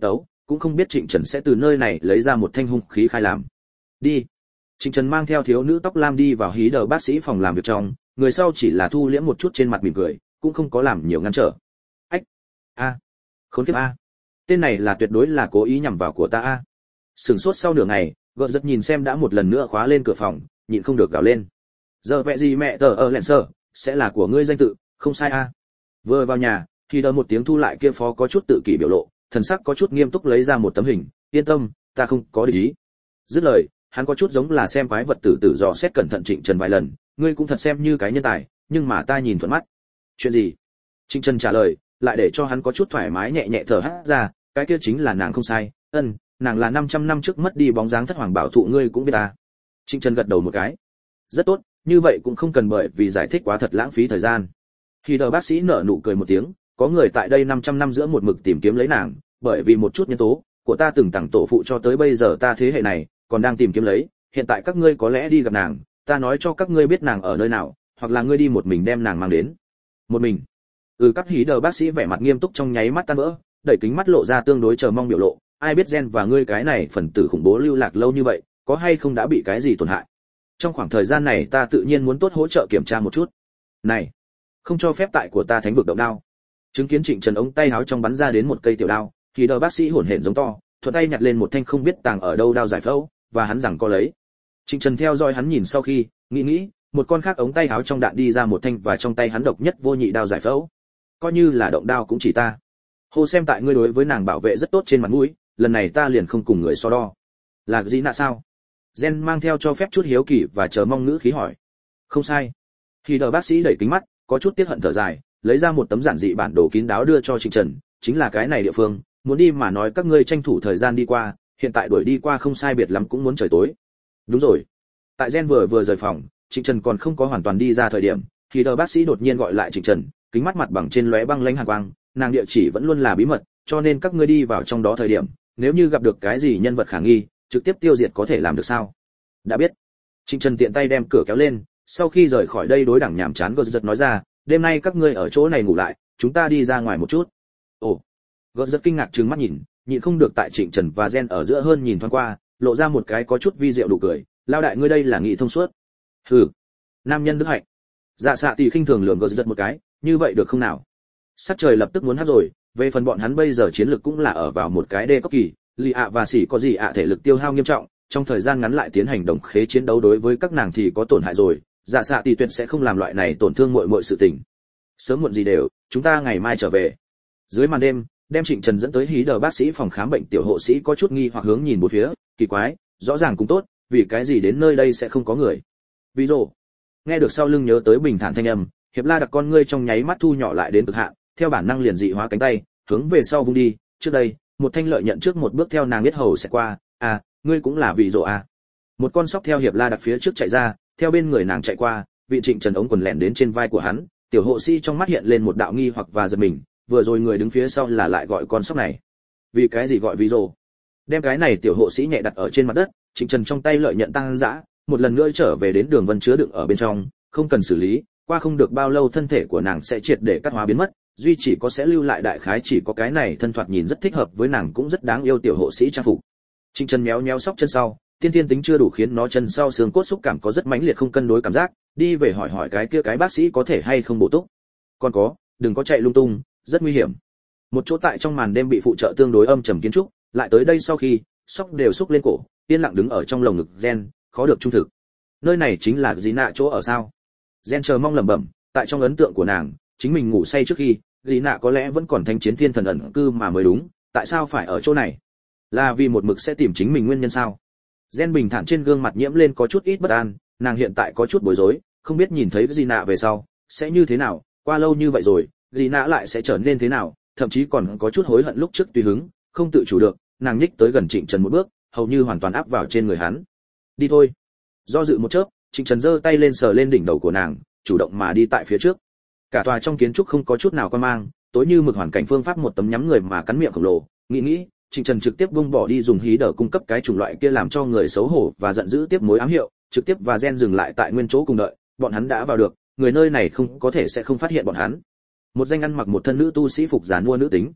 cũng không biết Trịnh Trần sẽ từ nơi này lấy ra một thanh hung khí khai làm. Đi. Trịnh Trần mang theo thiếu nữ tóc lam đi vào hí đờ bác sĩ phòng làm việc trong, người sau chỉ là thu liễm một chút trên mặt mỉm cười, cũng không có làm nhiều ngăn trở. Ách. A. Khốn kiếp a. Tên này là tuyệt đối là cố ý nhằm vào của ta a. Sửng sốt sau nửa ngày, gợt giật nhìn xem đã một lần nữa khóa lên cửa phòng, nhịn không được gào lên. Giờ vẽ gì mẹ tờ ở lẹn sơ, sẽ là của ngươi danh tự, không sai a. Vừa vào nhà, thì đợi một tiếng thu lại kia phó có chút tự kỷ biểu lộ, thần sắc có chút nghiêm túc lấy ra một tấm hình, yên tâm, ta không có địch ý. Dứt lời, hắn có chút giống là xem quái vật tử tử dò xét cẩn thận Trịnh Trần vài lần, ngươi cũng thật xem như cái nhân tài, nhưng mà ta nhìn thuận mắt. Chuyện gì? Trịnh Trần trả lời, lại để cho hắn có chút thoải mái nhẹ nhẹ thở hắt ra, cái kia chính là nàng không sai, nàng là 500 năm trước mất đi bóng dáng thất hoàng bảo thụ ngươi cũng biết ta. Trịnh Trần gật đầu một cái. Rất tốt, như vậy cũng không cần bởi vì giải thích quá thật lãng phí thời gian. Khi đợi bác sĩ nở nụ cười một tiếng, có người tại đây 500 năm giữa một mực tìm kiếm lấy nàng, bởi vì một chút nhân tố của ta từng tặng tổ phụ cho tới bây giờ ta thế hệ này còn đang tìm kiếm lấy, hiện tại các ngươi có lẽ đi gặp nàng, ta nói cho các ngươi biết nàng ở nơi nào, hoặc là ngươi đi một mình đem nàng mang đến. Một mình? Các hí đờ bác sĩ vẻ mặt nghiêm túc trong nháy mắt tan vỡ, đẩy kính mắt lộ ra tương đối chờ mong biểu lộ, ai biết Gen và ngươi cái này phần tử khủng bố lưu lạc lâu như vậy, có hay không đã bị cái gì tổn hại. Trong khoảng thời gian này ta tự nhiên muốn tốt hỗ trợ kiểm tra một chút. Này, không cho phép tại của ta thánh vực động đao. Chứng kiến Trịnh Trần ống tay áo trong bắn ra đến một cây tiểu đao, thì đờ bác sĩ hổn hển giống to, thuận tay nhặt lên một thanh không biết tàng ở đâu đao giải phẫu, và hắn rằng có lấy. Trịnh Trần theo dõi hắn nhìn sau khi, nghĩ, một con khác ống tay áo trong đạn đi ra một thanh và trong tay hắn độc nhất vô nhị đao giải phẫu. Coi như là động đao cũng chỉ ta. Hồ xem tại ngươi đối với nàng bảo vệ rất tốt trên mặt mũi, lần này ta liền không cùng người so đo. Là gì nạ sao? Gen mang theo cho phép chút hiếu kỳ và chờ mong ngữ khí hỏi. Không sai. Khi đờ bác sĩ đẩy kính mắt, có chút tiếc hận thở dài, lấy ra một tấm giản dị bản đồ kín đáo đưa cho Trịnh Trần, chính là cái này địa phương, muốn đi mà nói các ngươi tranh thủ thời gian đi qua, hiện tại đuổi đi qua không sai biệt lắm cũng muốn trời tối. Đúng rồi. Tại Gen vừa rời phòng, Trịnh Trần còn không có hoàn toàn đi ra thời điểm, thì đờ bác sĩ đột nhiên gọi lại Trịnh Trần, kính mắt mặt bằng trên lóe băng lãnh hàn quang, nàng địa chỉ vẫn luôn là bí mật, cho nên các ngươi đi vào trong đó thời điểm, nếu như gặp được cái gì nhân vật khả nghi, trực tiếp tiêu diệt có thể làm được sao? Đã biết. Trịnh Trần tiện tay đem cửa kéo lên, sau khi rời khỏi đây đối đẳng nhảm chán gật giật nói ra, đêm nay các ngươi ở chỗ này ngủ lại, chúng ta đi ra ngoài một chút. Ồ. Gật giật kinh ngạc trừng mắt nhịn không được tại Trịnh Trần và Gen ở giữa hơn nhìn thoáng qua, lộ ra một cái có chút vi diệu đủ cười, lao đại ngươi đây là nghị thông suốt. Hừ. Nam nhân đức hạnh. Dạ xạ tỷ khinh thường lườm gật giật một cái, như vậy được không nào? Sắc trời lập tức muốn hắt rồi, về phần bọn hắn bây giờ chiến lực cũng là ở vào một cái đê cấp kỳ, lì ạ và xỉ có gì ạ thể lực tiêu hao nghiêm trọng, trong thời gian ngắn lại tiến hành đồng khế chiến đấu đối với các nàng thì có tổn hại rồi, dạ xạ tỷ tuyệt sẽ không làm loại này tổn thương muội sự tình. Sớm muộn gì đều, chúng ta ngày mai trở về. Dưới màn đêm, đem Trịnh Trần dẫn tới hí đờ bác sĩ phòng khám bệnh tiểu hộ sĩ có chút nghi hoặc hướng nhìn bốn phía, kỳ quái, rõ ràng cũng tốt, vì cái gì đến nơi đây sẽ không có người. Ví dụ, nghe được sau lưng nhớ tới bình thản thanh âm, Hiệp La đặc con ngươi trong nháy mắt thu nhỏ lại đến cực hạn, theo bản năng liền dị hóa cánh tay, hướng về sau vung đi, trước đây, một thanh lợi nhận trước một bước theo nàng biết hầu sẽ qua, ngươi cũng là vị dụ à. Một con sóc theo Hiệp La đặc phía trước chạy ra, theo bên người nàng chạy qua, vị Trịnh Trần ống quần lẻn đến trên vai của hắn, tiểu hộ sĩ trong mắt hiện lên một đạo nghi hoặc và giật mình, vừa rồi người đứng phía sau là lại gọi con sóc này. Vì cái gì gọi ví dụ? Đem cái này tiểu hộ sĩ nhẹ đặt ở trên mặt đất, Trịnh Trần trong tay lợi nhận tăng dã, một lần nữa trở về đến đường vân chứa đựng ở bên trong, không cần xử lý, qua không được bao lâu thân thể của nàng sẽ triệt để cắt hóa biến mất, duy chỉ có sẽ lưu lại đại khái chỉ có cái này thân thoạt nhìn rất thích hợp với nàng cũng rất đáng yêu tiểu hộ sĩ trang phục. Trịnh Trần méo méo sóc chân sau, tiên tiên tính chưa đủ khiến nó chân sau xương cốt xúc cảm có rất mãnh liệt không cân đối cảm giác, đi về hỏi cái kia cái bác sĩ có thể hay không bổ túc. Còn có, đừng có chạy lung tung, rất nguy hiểm. Một chỗ tại trong màn đêm bị phụ trợ tương đối âm trầm kiến trúc, lại tới đây sau khi, sóc đều xúc lên cổ, yên lặng đứng ở trong lồng ngực Gen, khó được trung thực. Nơi này chính là gì nạ chỗ ở sao? Gen chờ mong lẩm bẩm, tại trong ấn tượng của nàng, chính mình ngủ say trước khi, gì nạ có lẽ vẫn còn thanh chiến thiên thần ẩn cư mà mới đúng, tại sao phải ở chỗ này? Là vì một mực sẽ tìm chính mình nguyên nhân sao? Gen bình thản trên gương mặt nhiễm lên có chút ít bất an, nàng hiện tại có chút bối rối, không biết nhìn thấy gì nạ về sau sẽ như thế nào, qua lâu như vậy rồi, gì nạ lại sẽ trở nên thế nào, thậm chí còn có chút hối hận lúc trước tùy hứng, không tự chủ được, nàng nhích tới gần Trịnh Trần một bước, hầu như hoàn toàn áp vào trên người hắn. Đi thôi. Do dự một chớp, Trịnh Trần giơ tay lên sờ lên đỉnh đầu của nàng, chủ động mà đi tại phía trước. Cả tòa trong kiến trúc không có chút nào quan mang, tối như mực hoàn cảnh phương pháp một tấm nhắm người mà cắn miệng khổng lồ, nghĩ, Trịnh Trần trực tiếp buông bỏ đi dùng hí đỡ cung cấp cái chủng loại kia làm cho người xấu hổ và giận dữ tiếp mối ám hiệu, trực tiếp và Gen dừng lại tại nguyên chỗ cùng đợi, bọn hắn đã vào được, người nơi này không có thể sẽ không phát hiện bọn hắn. Một danh ăn mặc một thân nữ tu sĩ phục giản mua nữ tính.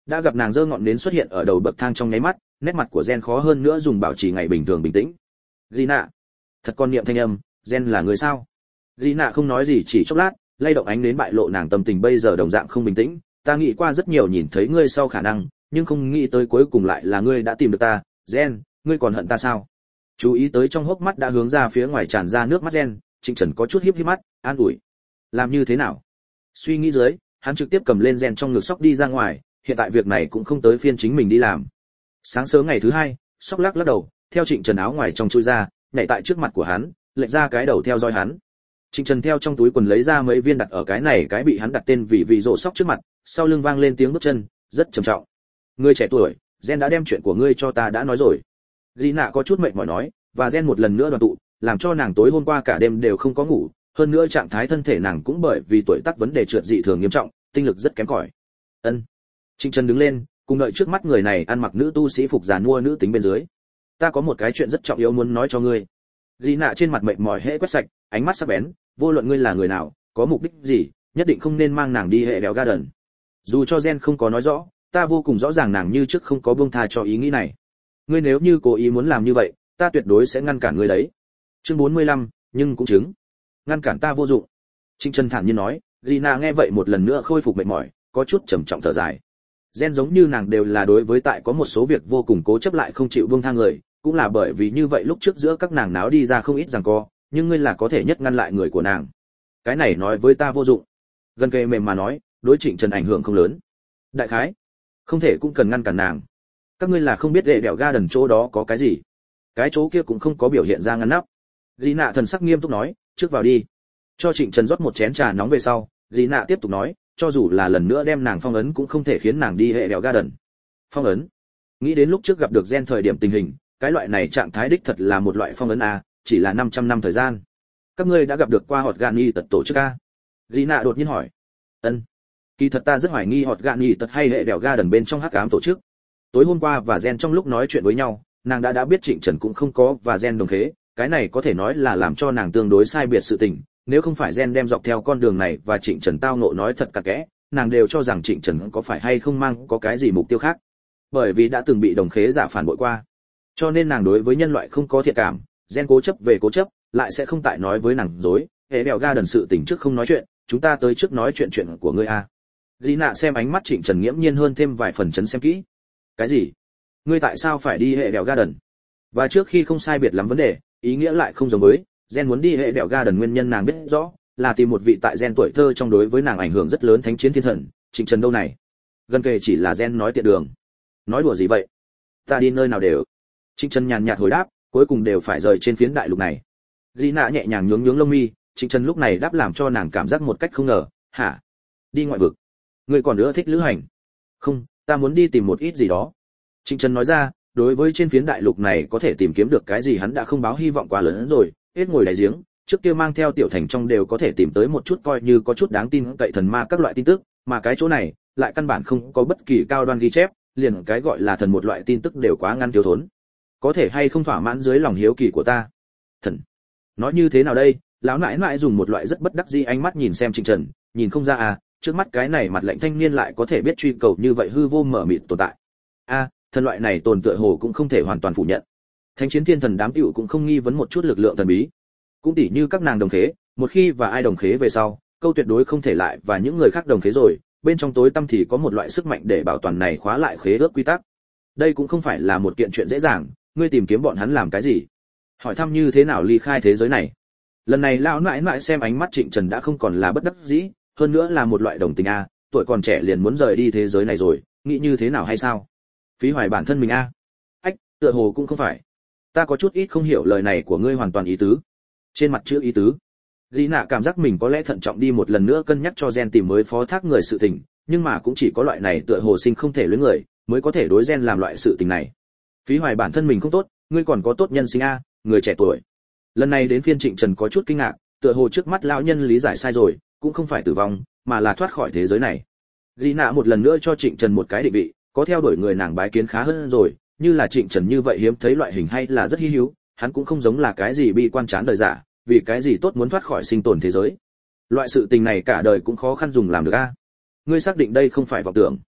Đã gặp nàng giơ ngọn nến xuất hiện ở đầu bậc thang trong nháy mắt, nét mặt của Gen khó hơn nữa dùng bảo trì ngày bình thường bình tĩnh. Gina, thật con niệm thanh âm, Gen là người sao? Gina không nói gì chỉ chốc lát, lay động ánh nến bại lộ nàng tâm tình bây giờ đồng dạng không bình tĩnh. Ta nghĩ qua rất nhiều nhìn thấy ngươi sau khả năng, nhưng không nghĩ tới cuối cùng lại là ngươi đã tìm được ta. Gen, ngươi còn hận ta sao? Chú ý tới trong hốc mắt đã hướng ra phía ngoài tràn ra nước mắt Gen, Trịnh Trần có chút híp híp mắt, an ủi. Làm như thế nào? Suy nghĩ dưới, hắn trực tiếp cầm lên Gen trong ngực Sóc đi ra ngoài, hiện tại việc này cũng không tới phiên chính mình đi làm. Sáng sớm ngày thứ hai, Sóc lắc lắc đầu, theo Trịnh Trần áo ngoài trong chui ra, nhảy tại trước mặt của hắn, lệch ra cái đầu theo dõi hắn. Trịnh Trần theo trong túi quần lấy ra mấy viên đặt ở cái này cái bị hắn đặt tên vì rổ Sóc trước mặt, sau lưng vang lên tiếng bước chân, rất trầm trọng. Ngươi trẻ tuổi, Gen đã đem chuyện của ngươi cho ta đã nói rồi. Gina có chút mệt mỏi nói, và Gen một lần nữa đoàn tụ, làm cho nàng tối hôm qua cả đêm đều không có ngủ, hơn nữa trạng thái thân thể nàng cũng bởi vì tuổi tác vấn đề trượt dị thường nghiêm trọng, tinh lực rất kém cỏi. Ân. Trịnh Trần đứng lên, cùng đợi trước mắt người này ăn mặc nữ tu sĩ phục giàn mua nữ tính bên dưới. Ta có một cái chuyện rất trọng yếu muốn nói cho ngươi. Gina trên mặt mệt mỏi hễ quét sạch, ánh mắt sắc bén, vô luận ngươi là người nào, có mục đích gì, nhất định không nên mang nàng đi hệ đèo garden. Dù cho Gen không có nói rõ, ta vô cùng rõ ràng nàng như trước không có buông tha cho ý nghĩ này. Ngươi nếu như cố ý muốn làm như vậy, ta tuyệt đối sẽ ngăn cản ngươi đấy. Chương 45, nhưng cũng chứng. Ngăn cản ta vô dụng. Trịnh Trần thản nhiên nói. Gina nghe vậy một lần nữa khôi phục mệt mỏi, có chút trầm trọng thở dài. Gen giống như nàng đều là đối với tại có một số việc vô cùng cố chấp lại không chịu buông tha người, cũng là bởi vì như vậy lúc trước giữa các nàng náo đi ra không ít giằng co, nhưng ngươi là có thể nhất ngăn lại người của nàng. Cái này nói với ta vô dụng. Gần kề mềm mà nói, đối Trịnh Trần ảnh hưởng không lớn. Đại khái, không thể cũng cần ngăn cản nàng. Các ngươi là không biết đệ đèo garden chỗ đó có cái gì. Cái chỗ kia cũng không có biểu hiện ra ngăn nắp. Gina thần sắc nghiêm túc nói, trước vào đi. Cho Trịnh Trần rót một chén trà nóng về sau, Gina tiếp tục nói, cho dù là lần nữa đem nàng phong ấn cũng không thể khiến nàng đi hệ đèo garden. Phong ấn? Nghĩ đến lúc trước gặp được Gen thời điểm tình hình, cái loại này trạng thái đích thật là một loại phong ấn a, chỉ là 500 năm thời gian. Các ngươi đã gặp được qua hột gạn nghi tật tổ chức a? Gina đột nhiên hỏi. Ân. Kỳ thật ta rất hoài nghi hột gạn nghi tật hay hệ đèo garden bên trong hắc ám tổ chức. Tối hôm qua và Gen trong lúc nói chuyện với nhau, nàng đã biết Trịnh Trần cũng không có và Gen đồng khế, cái này có thể nói là làm cho nàng tương đối sai biệt sự tình, nếu không phải Gen đem dọc theo con đường này và Trịnh Trần tao ngộ nói thật cặn kẽ, nàng đều cho rằng Trịnh Trần có phải hay không mang có cái gì mục tiêu khác. Bởi vì đã từng bị đồng khế giả phản bội qua, cho nên nàng đối với nhân loại không có thiện cảm. Gen cố chấp về cố chấp, lại sẽ không tại nói với nàng dối. Hệ đèo ga đần sự tình trước không nói chuyện, chúng ta tới trước nói chuyện của ngươi a. Gina xem ánh mắt Trịnh Trần nghiễm nhiên hơn thêm vài phần chấn xem kỹ. Cái gì? Ngươi tại sao phải đi hệ đèo ga đần? Và trước khi không sai biệt lắm vấn đề, ý nghĩa lại không giống với. Gen muốn đi hệ đèo ga đần nguyên nhân nàng biết rõ, là tìm một vị tại Gen tuổi thơ trong đối với nàng ảnh hưởng rất lớn thánh chiến thiên thần. Trịnh Trần đâu này? Gần kề chỉ là Gen nói tiện đường. Nói đùa gì vậy? Ta đi nơi nào đều. Trịnh Trần nhàn nhạt hồi đáp, cuối cùng đều phải rời trên phiến đại lục này. Gina nhẹ nhàng nhướng nhướng lông mi, Trịnh Trần lúc này đáp làm cho nàng cảm giác một cách không ngờ. Hả? Đi ngoại vực? Ngươi còn nữa thích lữ hành? Không, ta muốn đi tìm một ít gì đó. Trịnh Trần nói ra, đối với trên phiến đại lục này có thể tìm kiếm được cái gì hắn đã không báo hy vọng quá lớn rồi, hết ngồi đáy giếng, trước kia mang theo tiểu thành trong đều có thể tìm tới một chút coi như có chút đáng tin cậy thần ma các loại tin tức, mà cái chỗ này lại căn bản không có bất kỳ cao đoan ghi chép, liền cái gọi là thần một loại tin tức đều quá ngăn thiếu thốn. Có thể hay không thỏa mãn dưới lòng hiếu kỳ của ta? Thần? Nói như thế nào đây? Lão nãi nãi dùng một loại rất bất đắc dĩ ánh mắt nhìn xem Trịnh Trần, nhìn không ra à, trước mắt cái này mặt lạnh thanh niên lại có thể biết truy cầu như vậy hư vô mở mịt tồn tại. A, thần loại này tồn tựa hồ cũng không thể hoàn toàn phủ nhận. Thánh chiến thiên thần đám tiểu cũng không nghi vấn một chút lực lượng thần bí. Cũng tỉ như các nàng đồng khế, một khi và ai đồng khế về sau, câu tuyệt đối không thể lại và những người khác đồng khế rồi, bên trong tối tâm thì có một loại sức mạnh để bảo toàn này khóa lại khế ước quy tắc. Đây cũng không phải là một kiện chuyện dễ dàng, ngươi tìm kiếm bọn hắn làm cái gì? Hỏi thăm như thế nào ly khai thế giới này? Lần này lão nãi nãi xem ánh mắt Trịnh Trần đã không còn là bất đắc dĩ, hơn nữa là một loại đồng tình a, tuổi còn trẻ liền muốn rời đi thế giới này rồi, nghĩ như thế nào hay sao? Phí hoài bản thân mình a. Ách, tựa hồ cũng không phải. Ta có chút ít không hiểu lời này của ngươi hoàn toàn ý tứ. Trên mặt chữ ý tứ. Gina cảm giác mình có lẽ thận trọng đi một lần nữa cân nhắc cho Gen tìm mới phó thác người sự tình, nhưng mà cũng chỉ có loại này tựa hồ sinh không thể luyến người, mới có thể đối Gen làm loại sự tình này. Phí hoài bản thân mình không tốt, ngươi còn có tốt nhân sinh a, người trẻ tuổi. Lần này đến phiên Trịnh Trần có chút kinh ngạc, tựa hồ trước mắt lão nhân lý giải sai rồi, cũng không phải tử vong, mà là thoát khỏi thế giới này. Gina một lần nữa cho Trịnh Trần một cái định vị, có theo đuổi người nàng bái kiến khá hơn rồi, như là Trịnh Trần như vậy hiếm thấy loại hình hay là rất hi hữu, hắn cũng không giống là cái gì bi quan chán đời giả, vì cái gì tốt muốn thoát khỏi sinh tồn thế giới. Loại sự tình này cả đời cũng khó khăn dùng làm được a. Ngươi xác định đây không phải vọng tưởng?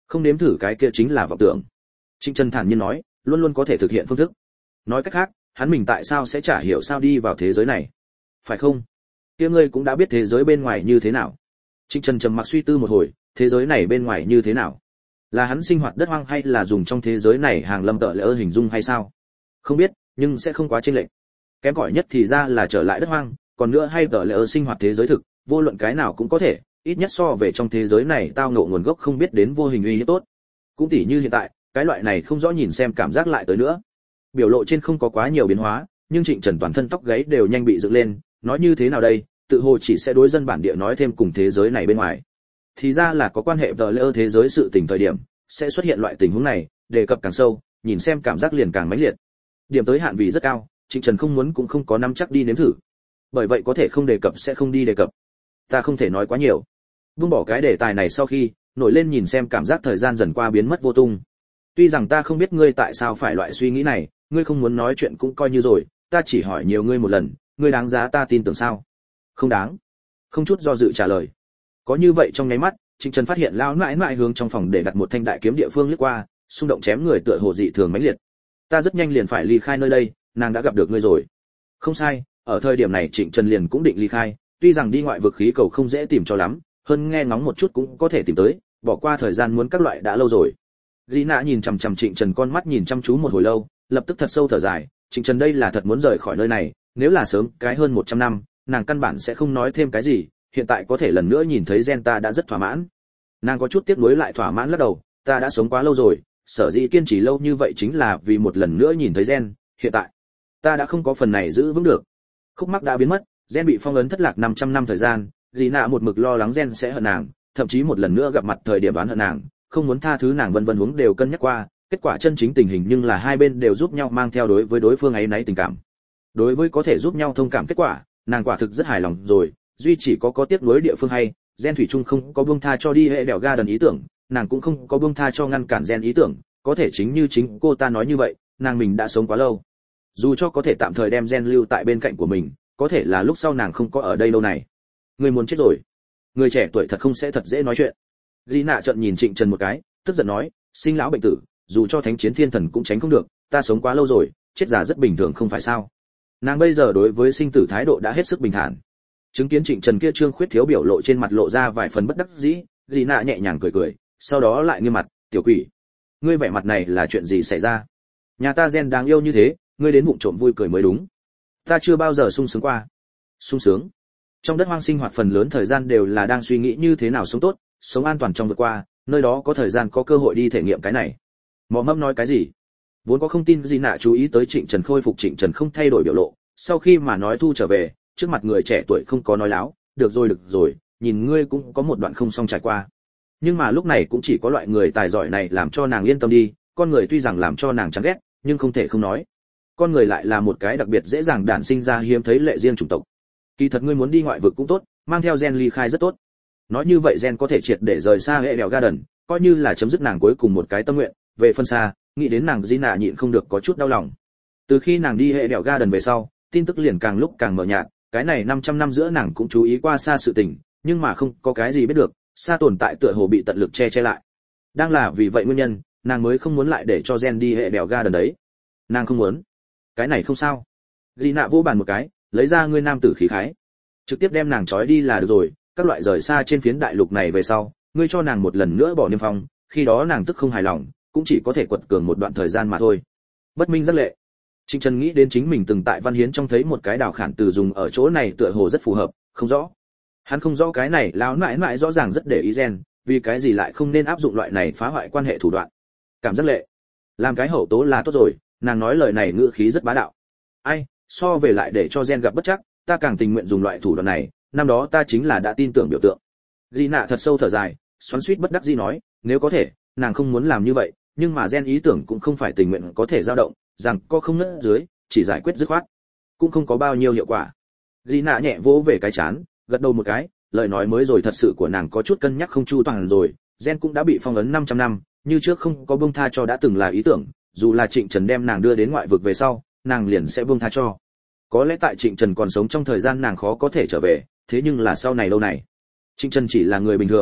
Không nếm thử cái kia chính là vọng tưởng. Trịnh Trần thản nhiên nói, luôn luôn có thể thực hiện phương thức. Nói cách khác, hắn mình tại sao sẽ chả hiểu sao đi vào thế giới này, phải không? Kia ngươi cũng đã biết thế giới bên ngoài như thế nào. Trịnh Trần trầm mặc suy tư một hồi, thế giới này bên ngoài như thế nào? Là hắn sinh hoạt đất hoang hay là dùng trong thế giới này hàng lâm tợ lỡ hình dung hay sao? Không biết, nhưng sẽ không quá chênh lệch. Kém cỏi nhất thì ra là trở lại đất hoang, còn nữa hay tợ lỡ sinh hoạt thế giới thực, vô luận cái nào cũng có thể, ít nhất so về trong thế giới này tao ngộ nguồn gốc không biết đến vô hình uy hiếp tốt. Cũng tỉ như hiện tại, cái loại này không rõ nhìn xem cảm giác lại tới nữa. Biểu lộ trên không có quá nhiều biến hóa, nhưng Trịnh Trần toàn thân tóc gáy đều nhanh bị dựng lên, nói như thế nào đây, tự hồ chỉ sẽ đối dân bản địa nói thêm cùng thế giới này bên ngoài. Thì ra là có quan hệ tợ lỡ thế giới sự tình thời điểm, sẽ xuất hiện loại tình huống này, đề cập càng sâu, nhìn xem cảm giác liền càng mãnh liệt. Điểm tới hạn vì rất cao, Trịnh Trần không muốn cũng không có nắm chắc đi nếm thử. Bởi vậy có thể không đề cập sẽ không đi đề cập. Ta không thể nói quá nhiều. Buông bỏ cái đề tài này sau khi, nổi lên nhìn xem cảm giác thời gian dần qua biến mất vô tung. Tuy rằng ta không biết ngươi tại sao phải loại suy nghĩ này, ngươi không muốn nói chuyện cũng coi như rồi, ta chỉ hỏi nhiều ngươi một lần, ngươi đáng giá ta tin tưởng sao? Không đáng. Không chút do dự trả lời. Có như vậy trong nháy mắt, Trịnh Trần phát hiện lão nãi nãi hướng trong phòng để đặt một thanh đại kiếm địa phương lướt qua, xung động chém người tựa hồ dị thường mãnh liệt. Ta rất nhanh liền phải ly khai nơi đây, nàng đã gặp được ngươi rồi. Không sai, ở thời điểm này Trịnh Trần liền cũng định ly khai, tuy rằng đi ngoại vực khí cầu không dễ tìm cho lắm, hơn nghe ngóng một chút cũng có thể tìm tới, bỏ qua thời gian muốn các loại đã lâu rồi. Gina nhìn chằm chằm Trịnh Trần con mắt nhìn chăm chú một hồi lâu, lập tức thật sâu thở dài, Trịnh Trần đây là thật muốn rời khỏi nơi này, nếu là sớm cái hơn 100 năm, nàng căn bản sẽ không nói thêm cái gì, hiện tại có thể lần nữa nhìn thấy gen ta đã rất thỏa mãn. Nàng có chút tiếc nuối lại thỏa mãn lắc đầu, ta đã sống quá lâu rồi, sở dĩ kiên trì lâu như vậy chính là vì một lần nữa nhìn thấy gen, hiện tại ta đã không có phần này giữ vững được. Khúc mắc đã biến mất, gen bị phong ấn thất lạc 500 năm thời gian, Gina một mực lo lắng gen sẽ hận nàng, thậm chí một lần nữa gặp mặt thời điểm đoán hận nàng, không muốn tha thứ nàng vân vân huống đều cân nhắc qua, kết quả chân chính tình hình nhưng là hai bên đều giúp nhau mang theo đối với đối phương ấy nấy tình cảm. Đối với có thể giúp nhau thông cảm kết quả, nàng quả thực rất hài lòng rồi, duy chỉ có tiếc nuối địa phương hay, gen thủy chung không có buông tha cho đi hệ đèo ga đần ý tưởng, nàng cũng không có buông tha cho ngăn cản gen ý tưởng, có thể chính như chính cô ta nói như vậy, nàng mình đã sống quá lâu. Dù cho có thể tạm thời đem gen lưu tại bên cạnh của mình, có thể là lúc sau nàng không có ở đây lâu này. Người muốn chết rồi. Người trẻ tuổi thật không sẽ thật dễ nói chuyện. Gina trợn nhìn Trịnh Trần một cái, tức giận nói, sinh lão bệnh tử, dù cho thánh chiến thiên thần cũng tránh không được, ta sống quá lâu rồi, chết già rất bình thường không phải sao? Nàng bây giờ đối với sinh tử thái độ đã hết sức bình thản. Chứng kiến Trịnh Trần kia trương khuyết thiếu biểu lộ trên mặt lộ ra vài phần bất đắc dĩ, Gina nhẹ nhàng cười cười, sau đó lại nghiêm mặt, tiểu quỷ, ngươi vẻ mặt này là chuyện gì xảy ra? Nhà ta gen đáng yêu như thế, ngươi đến vụng trộm vui cười mới đúng. Ta chưa bao giờ sung sướng qua. Sung sướng? Trong đất hoang sinh hoạt phần lớn thời gian đều là đang suy nghĩ như thế nào sống tốt, sống an toàn trong vượt qua, nơi đó có thời gian có cơ hội đi thể nghiệm cái này. Mọ Mâm nói cái gì? Vốn có không tin gì nạ chú ý tới Trịnh Trần khôi phục, Trịnh Trần không thay đổi biểu lộ, sau khi mà nói thu trở về, trước mặt người trẻ tuổi không có nói láo, được rồi, nhìn ngươi cũng có một đoạn không xong trải qua. Nhưng mà lúc này cũng chỉ có loại người tài giỏi này làm cho nàng yên tâm đi, con người tuy rằng làm cho nàng chán ghét, nhưng không thể không nói. Con người lại là một cái đặc biệt dễ dàng đản sinh ra hiếm thấy lệ riêng chủng tộc. Kỳ thật ngươi muốn đi ngoại vực cũng tốt, mang theo gen ly khai rất tốt. Nói như vậy gen có thể triệt để rời xa hệ đèo garden, coi như là chấm dứt nàng cuối cùng một cái tâm nguyện. Về phân xa, nghĩ đến nàng Gina nhịn không được có chút đau lòng. Từ khi nàng đi hệ đèo garden về sau, tin tức liền càng lúc càng mờ nhạt, cái này 500 năm giữa nàng cũng chú ý qua xa sự tình, nhưng mà không có cái gì biết được, xa tồn tại tựa hồ bị tận lực che lại. Đang là vì vậy nguyên nhân, nàng mới không muốn lại để cho gen đi hệ đèo garden đấy. Nàng không muốn. Cái này không sao. Gina vỗ bàn một cái, lấy ra ngươi nam tử khí khái, trực tiếp đem nàng trói đi là được rồi. Các loại rời xa trên phiến đại lục này về sau, ngươi cho nàng một lần nữa bỏ niêm phong, khi đó nàng tức không hài lòng, cũng chỉ có thể quật cường một đoạn thời gian mà thôi. Bất minh rất lệ. Trịnh Trần nghĩ đến chính mình từng tại văn hiến trong thấy một cái đào khản từ dùng ở chỗ này tựa hồ rất phù hợp, không rõ. Hắn không rõ cái này lão nãi nãi rõ ràng rất để ý gen, vì cái gì lại không nên áp dụng loại này phá hoại quan hệ thủ đoạn. Cảm giác lệ. Làm cái hậu tố là tốt rồi, nàng nói lời này ngữ khí rất bá đạo. Ai, so về lại để cho gen gặp bất trắc, ta càng tình nguyện dùng loại thủ đoạn này, năm đó ta chính là đã tin tưởng biểu tượng. Gina thật sâu thở dài, xoắn xuýt bất đắc dĩ nói, nếu có thể, nàng không muốn làm như vậy, nhưng mà gen ý tưởng cũng không phải tình nguyện có thể dao động, rằng có không nứt dưới, chỉ giải quyết dứt khoát, cũng không có bao nhiêu hiệu quả. Gina nhẹ vỗ về cái chán, gật đầu một cái, lời nói mới rồi thật sự của nàng có chút cân nhắc không chu toàn rồi, gen cũng đã bị phong ấn 500 năm, như trước không có buông tha cho đã từng là ý tưởng, dù là Trịnh Trần đem nàng đưa đến ngoại vực về sau, nàng liền sẽ buông tha cho. Có lẽ tại Trịnh Trần còn sống trong thời gian nàng khó có thể trở về, thế nhưng là sau này lâu này, Trịnh Trần chỉ là người bình thường,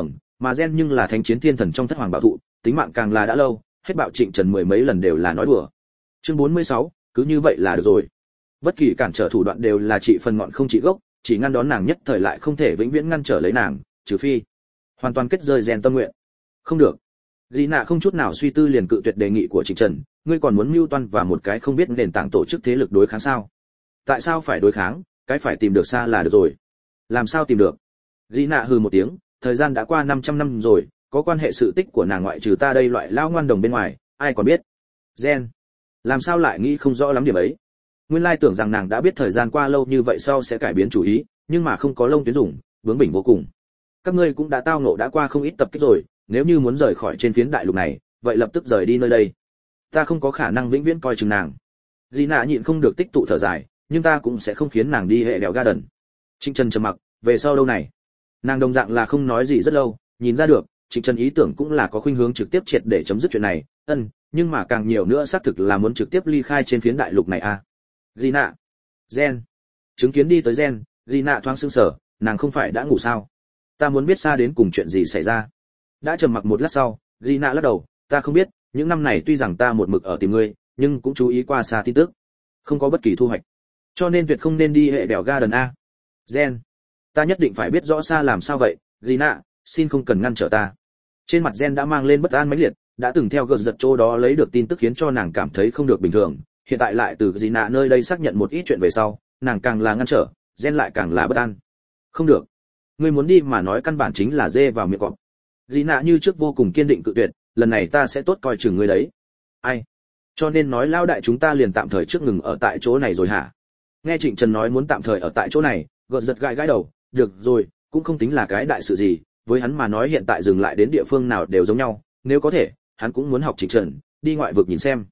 mà gen nhưng là thánh chiến thiên thần trong thất hoàng bảo thụ, tính mạng càng là đã lâu, hết bạo Trịnh Trần mười mấy lần đều là nói đùa. Chương 46, cứ như vậy là được rồi. Bất kỳ cản trở thủ đoạn đều là trị phần ngọn không trị gốc, chỉ ngăn đón nàng nhất thời lại không thể vĩnh viễn ngăn trở lấy nàng, trừ phi hoàn toàn kết rơi gen tâm nguyện. Không được. Gina không chút nào suy tư liền cự tuyệt đề nghị của Trịnh Trần, ngươi còn muốn mưu toan và một cái không biết nền tảng tổ chức thế lực đối kháng sao? Tại sao phải đối kháng, cái phải tìm được xa là được rồi. Làm sao tìm được? Gina hừ một tiếng, thời gian đã qua 500 năm rồi, có quan hệ sự tích của nàng ngoại trừ ta đây loại lão ngoan đồng bên ngoài, ai còn biết? Gen, làm sao lại nghĩ không rõ lắm điểm ấy? Nguyên lai tưởng rằng nàng đã biết thời gian qua lâu như vậy sau sẽ cải biến chủ ý, nhưng mà không có lông tuyến dùng, bướng bỉnh vô cùng. Các ngươi cũng đã tao ngộ đã qua không ít tập kích rồi, nếu như muốn rời khỏi trên phiến đại lục này, vậy lập tức rời đi nơi đây. Ta không có khả năng vĩnh viễn coi chừng nàng. Gina nhịn không được tích tụ thở dài, nhưng ta cũng sẽ không khiến nàng đi hệ đèo garden. Trịnh Trần trầm mặc, về sau đâu này? Nàng đồng dạng là không nói gì rất lâu, nhìn ra được, Trịnh Trần ý tưởng cũng là có khuynh hướng trực tiếp triệt để chấm dứt chuyện này, nhưng mà càng nhiều nữa xác thực là muốn trực tiếp ly khai trên phiến đại lục này a. Gina, Gen, chứng kiến đi tới Gen, Gina thoáng sững sờ, nàng không phải đã ngủ sao? Ta muốn biết xa đến cùng chuyện gì xảy ra. Đã trầm mặc một lát sau, Gina lắc đầu, ta không biết, những năm này tuy rằng ta một mực ở tìm ngươi, nhưng cũng chú ý qua xa tin tức, không có bất kỳ thu hoạch, cho nên tuyệt không nên đi hệ đèo garden a. Gen, ta nhất định phải biết rõ xa làm sao vậy, Gina, xin không cần ngăn trở ta. Trên mặt Gen đã mang lên bất an mãnh liệt, đã từng theo gợt giật chỗ đó lấy được tin tức khiến cho nàng cảm thấy không được bình thường, hiện tại lại từ Gina nơi đây xác nhận một ít chuyện về sau, nàng càng là ngăn trở, Gen lại càng là bất an. Không được, ngươi muốn đi mà nói căn bản chính là dê vào miệng cọp. Gina như trước vô cùng kiên định cự tuyệt, lần này ta sẽ tốt coi chừng ngươi đấy. Ai? Cho nên nói lao đại chúng ta liền tạm thời trước ngừng ở tại chỗ này rồi hả? Nghe Trịnh Trần nói muốn tạm thời ở tại chỗ này, gợt giật gãi gãi đầu, được rồi, cũng không tính là cái đại sự gì, với hắn mà nói hiện tại dừng lại đến địa phương nào đều giống nhau, nếu có thể, hắn cũng muốn học Trịnh Trần, đi ngoại vực nhìn xem.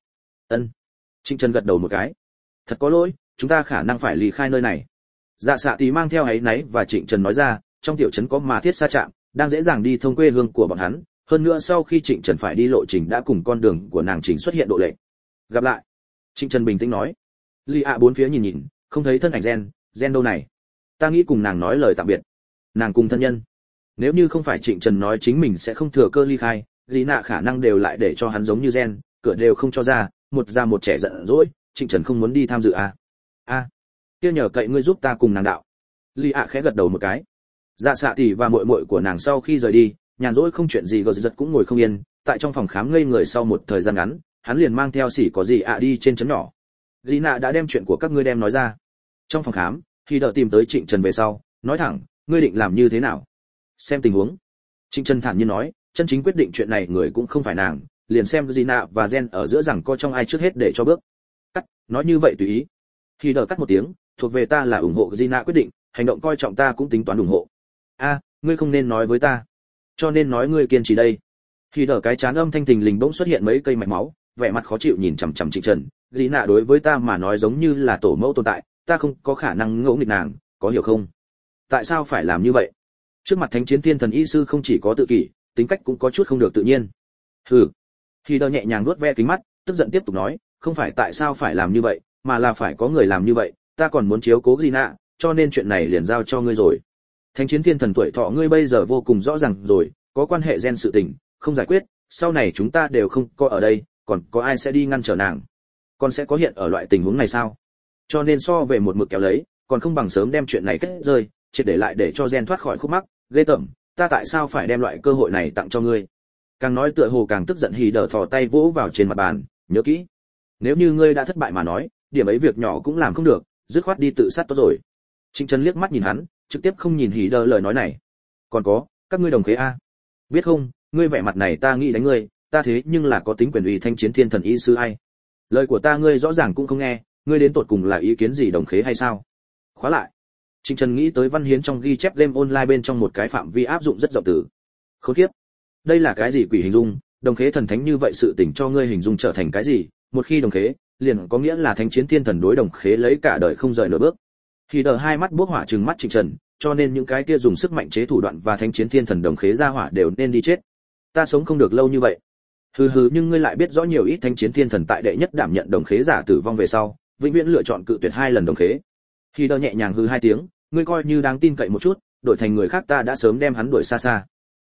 Trịnh Trần gật đầu một cái. Thật có lỗi, chúng ta khả năng phải ly khai nơi này. Dạ Xạ thì mang theo áy náy và Trịnh Trần nói ra, trong tiểu trấn có mà thiết xa trạm, đang dễ dàng đi thông quê hương của bọn hắn, hơn nữa sau khi Trịnh Trần phải đi lộ trình đã cùng con đường của nàng chỉnh xuất hiện độ lệch. Gặp lại. Trịnh Trần bình tĩnh nói. Ly ạ bốn phía nhìn nhìn, không thấy thân ảnh Gen đâu này. Ta nghĩ cùng nàng nói lời tạm biệt. Nàng cùng thân nhân. Nếu như không phải Trịnh Trần nói chính mình sẽ không thừa cơ ly khai, gì nạ khả năng đều lại để cho hắn giống như Gen, cửa đều không cho ra, một già một trẻ giận dỗi, Trịnh Trần không muốn đi tham dự à? Kia nhờ cậy ngươi giúp ta cùng nàng đạo. Ly ạ khẽ gật đầu một cái. Dạ Xạ tỷ và muội muội của nàng sau khi rời đi, nhàn rỗi không chuyện gì gờ giật cũng ngồi không yên, tại trong phòng khám ngây người sau một thời gian ngắn, hắn liền mang theo xỉ có gì đi trên trấn nhỏ. Gina đã đem chuyện của các ngươi đem nói ra. Trong phòng khám, khi đợi tìm tới Trịnh Trần về sau, nói thẳng, ngươi định làm như thế nào? Xem tình huống. Trịnh Trần thản nhiên nói, chân chính quyết định chuyện này người cũng không phải nàng, liền xem Gina và Gen ở giữa rằng co trong ai trước hết để cho bước. Cắt, nói như vậy tùy ý. Khi đợi cắt một tiếng, thuộc về ta là ủng hộ Gina quyết định, hành động coi trọng ta cũng tính toán ủng hộ. Ngươi không nên nói với ta, cho nên nói ngươi kiên trì đây. Khi đỡ cái chán âm thanh thình lình bỗng xuất hiện mấy cây mạch máu, vẻ mặt khó chịu nhìn chằm chằm Trịnh Trần, Gina đối với ta mà nói giống như là tổ mẫu tồn tại, ta không có khả năng ngỗ nghịch nàng, có hiểu không? Tại sao phải làm như vậy? Trước mặt Thánh Chiến Thiên Thần y sư không chỉ có tự kỷ, tính cách cũng có chút không được tự nhiên. Hừ. Khi đỡ nhẹ nhàng vuốt ve kính mắt, tức giận tiếp tục nói, không phải tại sao phải làm như vậy, mà là phải có người làm như vậy, ta còn muốn chiếu cố Gina, cho nên chuyện này liền giao cho ngươi rồi. Thánh Chiến Thiên Thần tuổi thọ ngươi bây giờ vô cùng rõ ràng rồi, có quan hệ gen sự tình, không giải quyết, sau này chúng ta đều không có ở đây, còn có ai sẽ đi ngăn trở nàng? Còn sẽ có hiện ở loại tình huống này sao? Cho nên so về một mực kéo lấy, còn không bằng sớm đem chuyện này kết rơi, triệt để lại để cho gen thoát khỏi khúc mắc, ghê tởm, ta tại sao phải đem loại cơ hội này tặng cho ngươi? Càng nói tựa hồ càng tức giận hì đờ thò tay vỗ vào trên mặt bàn, nhớ kỹ, nếu như ngươi đã thất bại mà nói, điểm ấy việc nhỏ cũng làm không được, dứt khoát đi tự sát tốt rồi. Trịnh Trần liếc mắt nhìn hắn, trực tiếp không nhìn hỉ đờ lời nói này. Còn có, các ngươi đồng khế biết không, ngươi vẻ mặt này ta nghĩ đánh ngươi, ta thế nhưng là có tính quyền uy Thánh Chiến Thiên Thần y sư ai. Lời của ta ngươi rõ ràng cũng không nghe, ngươi đến tột cùng là ý kiến gì đồng khế hay sao? Khóa lại. Trịnh Trần nghĩ tới văn hiến trong ghi chép game online bên trong một cái phạm vi áp dụng rất rộng từ. Khốn kiếp. Đây là cái gì quỷ hình dung, đồng khế thần thánh như vậy sự tình cho ngươi hình dung trở thành cái gì? Một khi đồng khế, liền có nghĩa là Thánh Chiến Thiên Thần đối đồng khế lấy cả đời không rời nửa bước. Khi đờ hai mắt bốc hỏa trừng mắt Trịnh Trần, cho nên những cái kia dùng sức mạnh chế thủ đoạn và Thánh Chiến Thiên Thần đồng khế ra hỏa đều nên đi chết. Ta sống không được lâu như vậy. Hừ, nhưng ngươi lại biết rõ nhiều ít Thánh Chiến Thiên Thần tại đệ nhất đảm nhận đồng khế giả tử vong về sau, vĩnh viễn lựa chọn cự tuyệt hai lần đồng khế. Khi đờ nhẹ nhàng hừ hai tiếng, ngươi coi như đáng tin cậy một chút, đổi thành người khác ta đã sớm đem hắn đuổi xa xa.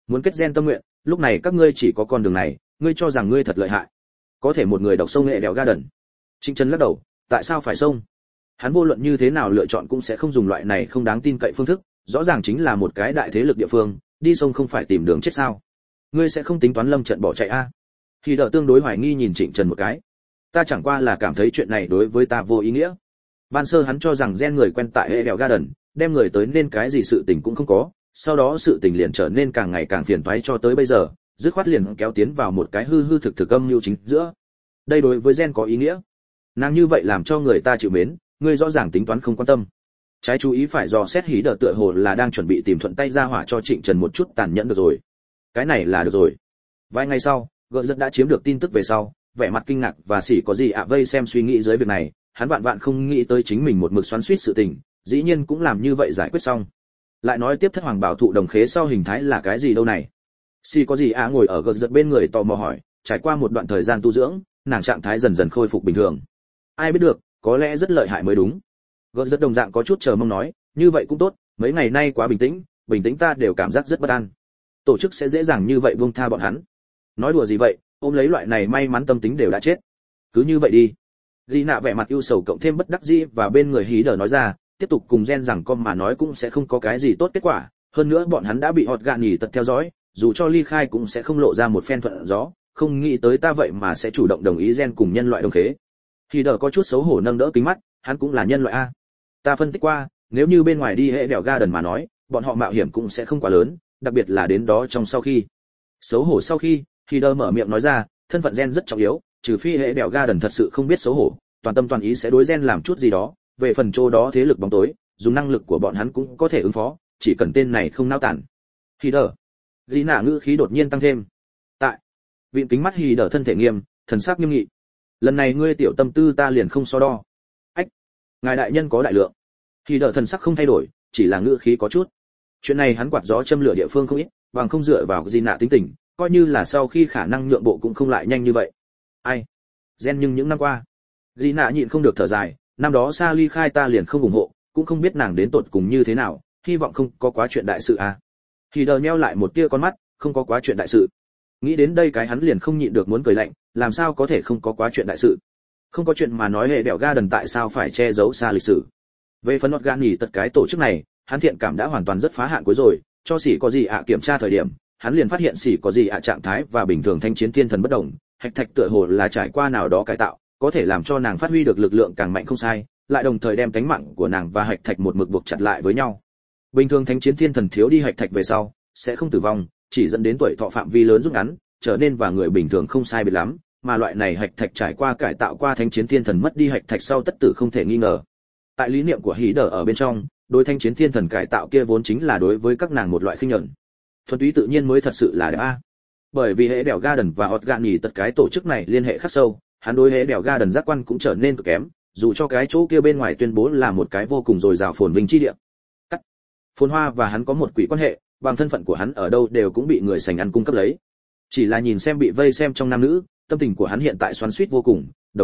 muốn kết gen tâm nguyện, lúc này các ngươi chỉ có con đường này, ngươi cho rằng ngươi thật lợi hại, có thể một người độc sông nghệ đèo garden. Trịnh Trần lắc đầu, tại sao phải sông? Hắn vô luận như thế nào lựa chọn cũng sẽ không dùng loại này không đáng tin cậy phương thức, rõ ràng chính là một cái đại thế lực địa phương, đi sông không phải tìm đường chết sao? Ngươi sẽ không tính toán lâm trận bỏ chạy a? Thì đỡ tương đối hoài nghi nhìn Trịnh Trần một cái. Ta chẳng qua là cảm thấy chuyện này đối với ta vô ý nghĩa. Ban sơ hắn cho rằng gen người quen tại hệ đèo garden, đem người tới nên cái gì sự tình cũng không có, sau đó sự tình liền trở nên càng ngày càng phiền toái cho tới bây giờ, dứt khoát liền kéo tiến vào một cái hư hư thực thực âm mưu chính giữa. Đây đối với gen có ý nghĩa. Nàng như vậy làm cho người ta chịu mến, ngươi rõ ràng tính toán không quan tâm. Trái chú ý phải dò xét hí đỡ tựa hồ là đang chuẩn bị tìm thuận tay ra hỏa cho Trịnh Trần một chút tàn nhẫn được rồi. Cái này là được rồi. Vài ngày sau, gợ giật đã chiếm được tin tức về sau, vẻ mặt kinh ngạc và sỉ có gì ạ vây xem suy nghĩ dưới việc này, hắn vạn vạn không nghĩ tới chính mình một mực xoắn xuýt sự tình, dĩ nhiên cũng làm như vậy giải quyết xong. Lại nói tiếp thất hoàng bảo thụ đồng khế sau hình thái là cái gì đâu này? Sỉ có gì ạ ngồi ở gợ giật bên người tò mò hỏi, trải qua một đoạn thời gian tu dưỡng, nàng trạng thái dần dần khôi phục bình thường. Ai biết được, có lẽ rất lợi hại mới đúng. Gợ giật đồng dạng có chút chờ mong nói, như vậy cũng tốt, mấy ngày nay quá bình tĩnh ta đều cảm giác rất bất an. Tổ chức sẽ dễ dàng như vậy buông tha bọn hắn. Nói đùa gì vậy, ôm lấy loại này may mắn tâm tính đều đã chết. Cứ như vậy đi. Gina vẻ mặt ưu sầu cộng thêm bất đắc dĩ và bên người hí đờ nói ra, tiếp tục cùng gen rằng con mà nói cũng sẽ không có cái gì tốt kết quả, hơn nữa bọn hắn đã bị họt gạn nhỉ tật theo dõi, dù cho ly khai cũng sẽ không lộ ra một phen thuận gió, không nghĩ tới ta vậy mà sẽ chủ động đồng ý gen cùng nhân loại đồng khế. Hí đờ có chút xấu hổ nâng đỡ kính mắt, hắn cũng là nhân loại a. Ta phân tích qua, nếu như bên ngoài đi hệ đèo garden mà nói, bọn họ mạo hiểm cũng sẽ không quá lớn, đặc biệt là đến đó trong sau khi. Xấu hổ sau khi, Hí đờ mở miệng nói ra, thân phận gen rất trọng yếu, trừ phi hệ đèo garden thật sự không biết xấu hổ, toàn tâm toàn ý sẽ đối gen làm chút gì đó, về phần chỗ đó thế lực bóng tối, dùng năng lực của bọn hắn cũng có thể ứng phó, chỉ cần tên này không nao tản. Hí đờ. Gina ngữ khí đột nhiên tăng thêm. Tại. Vịn kính mắt Hí đờ thân thể nghiêm, thần sắc nghiêm nghị. Lần này ngươi tiểu tâm tư ta liền không so đo. Ách. Ngài đại nhân có đại lượng. Hí đờ thần sắc không thay đổi, chỉ là ngữ khí có chút. Chuyện này hắn quạt gió châm lửa địa phương không ít, bằng không dựa vào Gina tính tình, coi như là sau khi khả năng nhượng bộ cũng không lại nhanh như vậy. Ai? Gen nhưng những năm qua, Gina nhịn không được thở dài, năm đó xa ly khai ta liền không ủng hộ, cũng không biết nàng đến tột cùng như thế nào, hy vọng không có quá chuyện đại sự à. Thì đờ nheo lại một tia con mắt, không có quá chuyện đại sự. Nghĩ đến đây cái hắn liền không nhịn được muốn cười lạnh, làm sao có thể không có quá chuyện đại sự? Không có chuyện mà nói hệ đèo garden tại sao phải che giấu xa lịch sử? Về phần nọt gan nhỉ tật cái tổ chức này, hắn thiện cảm đã hoàn toàn rất phá hạn cuối rồi, cho xỉ có gì ạ kiểm tra thời điểm, hắn liền phát hiện xỉ có gì ạ trạng thái và bình thường thanh chiến thiên thần bất đồng, hạch thạch tựa hồ là trải qua nào đó cải tạo, có thể làm cho nàng phát huy được lực lượng càng mạnh không sai, lại đồng thời đem tánh mạng của nàng và hạch thạch một mực buộc chặt lại với nhau. Bình thường thánh chiến thiên thần thiếu đi hạch thạch về sau, sẽ không tử vong, chỉ dẫn đến tuổi thọ phạm vi lớn rút ngắn, trở nên và người bình thường không sai biệt lắm, mà loại này hạch thạch trải qua cải tạo qua thánh chiến thiên thần mất đi hạch thạch sau tất tử không thể nghi ngờ. Tại lý niệm của Hí đờ ở bên trong, đối thánh chiến thiên thần cải tạo kia vốn chính là đối với các nàng một loại khinh nhẫn. Thuần túy tự nhiên mới thật sự là đẹp a. Bởi vì hệ đèo garden và hot gan nhỉ tật cái tổ chức này liên hệ khắc sâu, hắn đối hệ đèo garden giác quan cũng trở nên cực kém, dù cho cái chỗ kia bên ngoài tuyên bố là một cái vô cùng dồi dào phồn vinh chi địa. Cắt. Phồn hoa và hắn có một quỷ quan hệ, bằng thân phận của hắn ở đâu đều cũng bị người sành ăn cung cấp lấy. Chỉ là nhìn xem bị vây xem trong nam nữ, tâm tình của hắn hiện tại xoắn xuýt vô cùng, đồng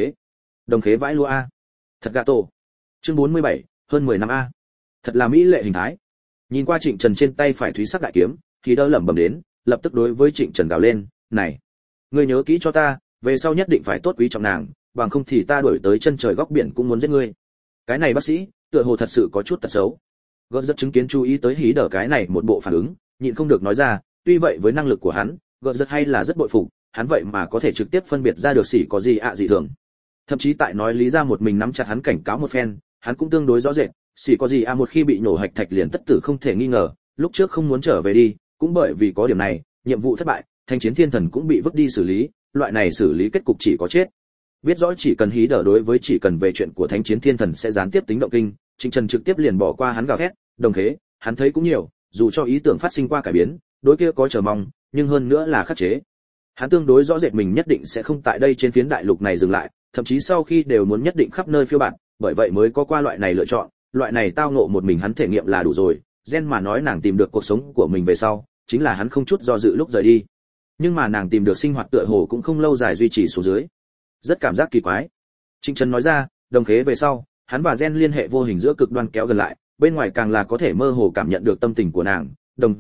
khế vãi lúa a. Thật gà tổ. Chương 47, hơn 10 năm a. Thật là mỹ lệ hình thái. Nhìn qua Trịnh Trần trên tay phải thúy sắc đại kiếm, thì đỡ lẩm bẩm đến, lập tức đối với Trịnh Trần gào lên, "Này, ngươi nhớ kỹ cho ta, về sau nhất định phải tốt quý trọng nàng, bằng không thì ta đuổi tới chân trời góc biển cũng muốn giết ngươi." Cái này bác sĩ, tựa hồ thật sự có chút tật xấu. Gót rất chứng kiến chú ý tới Hí đỡ cái này một bộ phản ứng, nhịn không được nói ra, tuy vậy với năng lực của hắn, Gót rất hay là rất bội phục, hắn vậy mà có thể trực tiếp phân biệt ra được xỉ có gì ạ dị thường. Thậm chí tại nói lý ra một mình nắm chặt hắn cảnh cáo một phen, hắn cũng tương đối rõ rệt, xỉ có gì ạ một khi bị nổ hạch thạch liền tất tử không thể nghi ngờ, lúc trước không muốn trở về đi, cũng bởi vì có điểm này, nhiệm vụ thất bại, thanh chiến thiên thần cũng bị vứt đi xử lý, loại này xử lý kết cục chỉ có chết. Biết rõ chỉ cần Hí đỡ đối với chỉ cần về chuyện của thánh chiến thiên thần sẽ gián tiếp tính động kinh, Trịnh Trần trực tiếp liền bỏ qua hắn gào thét, đồng khế, hắn thấy cũng nhiều, dù cho ý tưởng phát sinh qua cải biến, đối kia có chờ mong, nhưng hơn nữa là khắc chế. Hắn tương đối rõ rệt mình nhất định sẽ không tại đây trên phiến đại lục này dừng lại, thậm chí sau khi đều muốn nhất định khắp nơi phiêu bạt, bởi vậy mới có qua loại này lựa chọn, loại này tao ngộ một mình hắn thể nghiệm là đủ rồi. Gen mà nói nàng tìm được cuộc sống của mình về sau, chính là hắn không chút do dự lúc rời đi. Nhưng mà nàng tìm được sinh hoạt tựa hồ cũng không lâu dài duy trì xuống dưới. Rất cảm giác kỳ quái. Trịnh Trần nói ra, đồng khế về sau, hắn và Gen liên hệ vô hình giữa cực đoan kéo gần lại, bên ngoài càng là có thể mơ hồ cảm nhận được tâm tình của nàng, đồng dạng,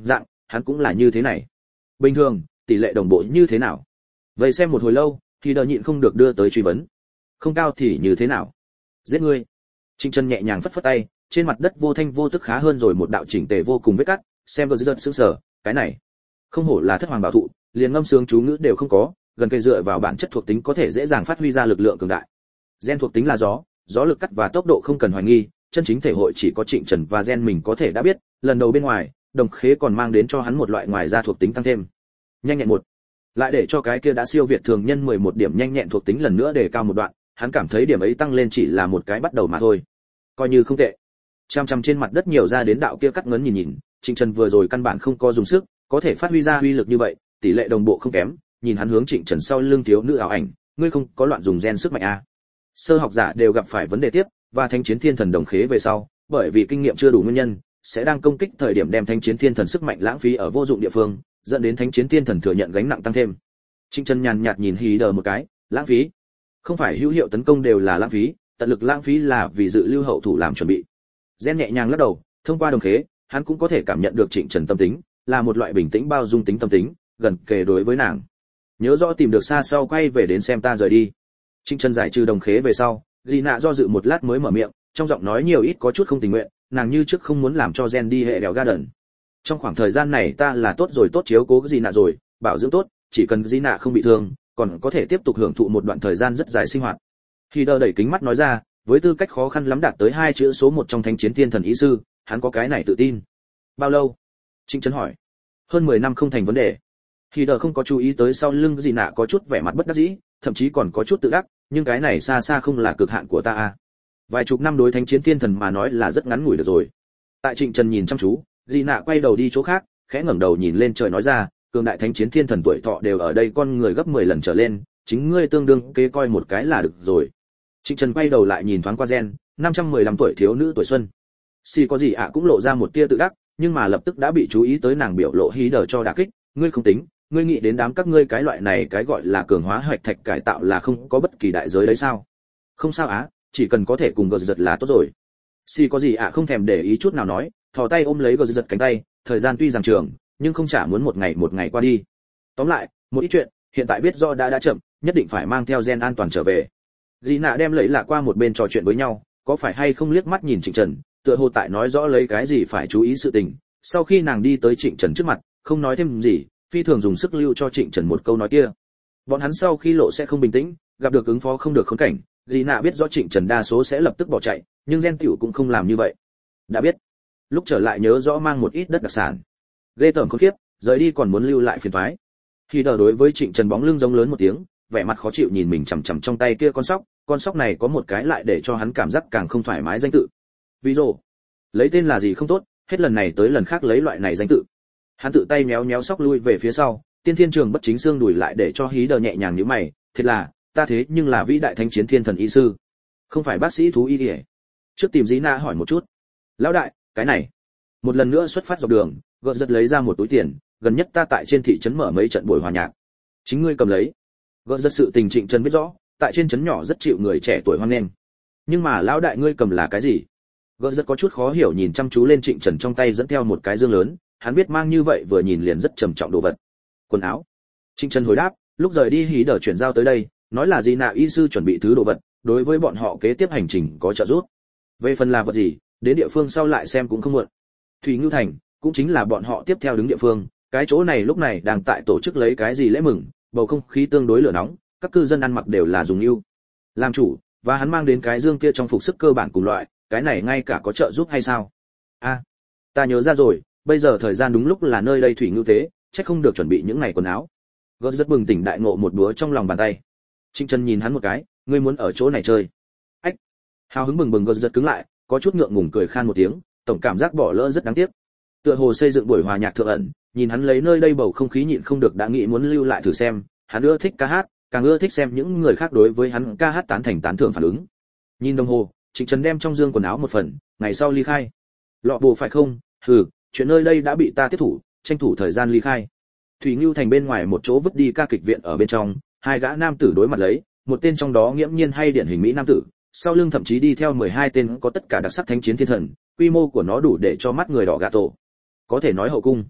hắn cũng là như thế này. Bình thường, tỷ lệ đồng bộ như thế nào? Vậy xem một hồi lâu, thì đờ nhịn không được đưa tới truy vấn. Không cao thì như thế nào? Giết ngươi. Trịnh Trần nhẹ nhàng phất phất tay, trên mặt đất vô thanh vô tức khá hơn rồi một đạo chỉnh tề vô cùng vết cắt, xem vừa giật sững sờ, cái này, không hổ là thất hoàng bảo thụ, liền ngâm sướng chú ngữ đều không có, gần cây dựa vào bản chất thuộc tính có thể dễ dàng phát huy ra lực lượng cường đại. Gen thuộc tính là gió, gió lực cắt và tốc độ không cần hoài nghi, chân chính thể hội chỉ có Trịnh Trần và Gen mình có thể đã biết, lần đầu bên ngoài, đồng khế còn mang đến cho hắn một loại ngoài ra thuộc tính tăng thêm. Nhanh nhẹn một, lại để cho cái kia đã siêu việt thường nhân 11 điểm nhanh nhẹn thuộc tính lần nữa đề cao một đoạn, hắn cảm thấy điểm ấy tăng lên chỉ là một cái bắt đầu mà thôi, coi như không tệ. Chăm chăm trên mặt đất nhiều ra đến đạo kia cắt ngấn nhìn nhìn, Trịnh Trần vừa rồi căn bản không có dùng sức, có thể phát huy ra uy lực như vậy, tỷ lệ đồng bộ không kém, nhìn hắn hướng Trịnh Trần sau lưng thiếu nữ ảo ảnh, ngươi không có loạn dùng gen sức mạnh a. Sơ học giả đều gặp phải vấn đề tiếp, và thanh chiến thiên thần đồng khế về sau, bởi vì kinh nghiệm chưa đủ nguyên nhân, sẽ đang công kích thời điểm đem thanh chiến thiên thần sức mạnh lãng phí ở vô dụng địa phương, dẫn đến thanh chiến thiên thần thừa nhận gánh nặng tăng thêm. Trịnh Trần nhàn nhạt nhìn hí đờ một cái, lãng phí? Không phải hữu hiệu tấn công đều là lãng phí, tận lực lãng phí là vì dự lưu hậu thủ làm chuẩn bị. Gen nhẹ nhàng lắc đầu, thông qua đồng khế, hắn cũng có thể cảm nhận được Trịnh Trần tâm tính, là một loại bình tĩnh bao dung tính tâm tính, gần kề đối với nàng. Nhớ rõ tìm được xa sau quay về đến xem ta rời đi. Trịnh Trần giải trừ đồng khế về sau, Gina do dự một lát mới mở miệng, trong giọng nói nhiều ít có chút không tình nguyện, nàng như trước không muốn làm cho Gen đi hệ đèo garden. Trong khoảng thời gian này ta là tốt rồi tốt chiếu cố Gina rồi, bảo dưỡng tốt, chỉ cần Gina không bị thương, còn có thể tiếp tục hưởng thụ một đoạn thời gian rất dài sinh hoạt. Khi đỡ đẩy kính mắt nói ra, với tư cách khó khăn lắm đạt tới 2 chữ số 1 trong thánh chiến thiên thần ý sư, hắn có cái này tự tin. Bao lâu? Trịnh Trần hỏi. Hơn 10 năm không thành vấn đề. Khi đỡ không có chú ý tới sau lưng Gina có chút vẻ mặt bất đắc dĩ, thậm chí còn có chút tự đắc, nhưng cái này xa xa không là cực hạn của ta a. Vài chục năm đối thánh chiến thiên thần mà nói là rất ngắn ngủi được rồi. Tại Trịnh Trần nhìn chăm chú, Gina quay đầu đi chỗ khác, khẽ ngẩng đầu nhìn lên trời nói ra, cường đại thánh chiến thiên thần tuổi thọ đều ở đây con người gấp 10 lần trở lên, chính ngươi tương đương kế coi một cái là được rồi. Trịnh Trần quay đầu lại nhìn thoáng qua Gen, 515 tuổi thiếu nữ tuổi xuân. Si có gì ạ cũng lộ ra một tia tự đắc, nhưng mà lập tức đã bị chú ý tới nàng biểu lộ hí đờ cho đả kích, ngươi không tính, ngươi nghĩ đến đám các ngươi cái loại này cái gọi là cường hóa hoạch thạch cải tạo là không có bất kỳ đại giới đấy sao? Không sao á, chỉ cần có thể cùng gờ giật là tốt rồi. Si có gì ạ không thèm để ý chút nào nói, thò tay ôm lấy gờ giật cánh tay, thời gian tuy rằng trường, nhưng không chả muốn một ngày qua đi. Tóm lại, một ít chuyện, hiện tại biết do đã chậm, nhất định phải mang theo Gen an toàn trở về. Gina đem lấy lạ qua một bên trò chuyện với nhau, có phải hay không liếc mắt nhìn Trịnh Trần, tựa hồ tại nói rõ lấy cái gì phải chú ý sự tình. Sau khi nàng đi tới Trịnh Trần trước mặt, không nói thêm gì, phi thường dùng sức lưu cho Trịnh Trần một câu nói kia. Bọn hắn sau khi lộ sẽ không bình tĩnh, gặp được ứng phó không được khốn cảnh, Gina biết rõ Trịnh Trần đa số sẽ lập tức bỏ chạy, nhưng Gen tiểu cũng không làm như vậy. Đã biết, lúc trở lại nhớ rõ mang một ít đất đặc sản. Ghê tởm khốn kiếp, rời đi còn muốn lưu lại phiền toái. Khi đờ đối với Trịnh Trần bóng lưng giống lớn một tiếng, vẻ mặt khó chịu nhìn mình chằm chằm trong tay kia con sóc này có một cái lại để cho hắn cảm giác càng không thoải mái danh tự. Ví dụ, lấy tên là gì không tốt, hết lần này tới lần khác lấy loại này danh tự. Hắn tự tay méo méo sóc lui về phía sau, tiên thiên trường bất chính xương đùi lại để cho hí đờ nhẹ nhàng nhíu mày, thiệt là, ta thế nhưng là vĩ đại thánh chiến thiên thần y sư, không phải bác sĩ thú y y. Trước tìm Gina hỏi một chút. Lão đại, cái này. Một lần nữa xuất phát dọc đường, gợn giật lấy ra một túi tiền, gần nhất ta tại trên thị trấn mở mấy trận buổi hòa nhạc. Chính ngươi cầm lấy. Gợn giật sự tình Trịnh Trần biết rõ, tại trên trấn nhỏ rất chịu người trẻ tuổi hoan nghênh. Nhưng mà lão đại ngươi cầm là cái gì? Gợn giật có chút khó hiểu nhìn chăm chú lên Trịnh Trần trong tay dẫn theo một cái dương lớn, hắn biết mang như vậy vừa nhìn liền rất trầm trọng đồ vật. Quần áo. Trịnh Trần hồi đáp, lúc rời đi hí đờ chuyển giao tới đây, nói là Gina y sư chuẩn bị thứ đồ vật, đối với bọn họ kế tiếp hành trình có trợ giúp. Về phần là vật gì, đến địa phương sau lại xem cũng không muộn. Thủy Ngưu Thành, cũng chính là bọn họ tiếp theo đứng địa phương, cái chỗ này lúc này đang tại tổ chức lấy cái gì lễ mừng, bầu không khí tương đối lửa nóng, các cư dân ăn mặc đều là dùng ưu làm chủ, và hắn mang đến cái dương kia trong phục sức cơ bản cùng loại, cái này ngay cả có trợ giúp hay sao? A, ta nhớ ra rồi, bây giờ thời gian đúng lúc là nơi đây thủy ngưu tế, chắc không được chuẩn bị những ngày quần áo. Gớt rất bừng tỉnh đại ngộ một búa trong lòng bàn tay. Trịnh Trần nhìn hắn một cái, ngươi muốn ở chỗ này chơi? Ách, hào hứng bừng bừng gớt rất cứng lại, có chút ngượng ngùng cười khan một tiếng, tổng cảm giác bỏ lỡ rất đáng tiếc. Tựa hồ xây dựng buổi hòa nhạc thượng ẩn, nhìn hắn lấy nơi đây bầu không khí nhịn không được đã nghĩ muốn lưu lại thử xem, hắn ưa thích ca hát, càng ưa thích xem những người khác đối với hắn ca hát tán thành tán thưởng phản ứng. Nhìn đồng hồ, Trịnh Trần đem trong dương quần áo một phần, ngày sau ly khai. Lọ bồ phải không? Hừ, chuyện nơi đây đã bị ta tiếp thủ, tranh thủ thời gian ly khai. Thủy Ngưu Thành bên ngoài một chỗ vứt đi ca kịch viện ở bên trong, hai gã nam tử đối mặt lấy, một tên trong đó nghiễm nhiên hay điển hình mỹ nam tử, sau lưng thậm chí đi theo 12 tên có tất cả đặc sắc thánh chiến thiên thần, quy mô của nó đủ để cho mắt người đỏ gà tổ. Có thể nói hậu cung.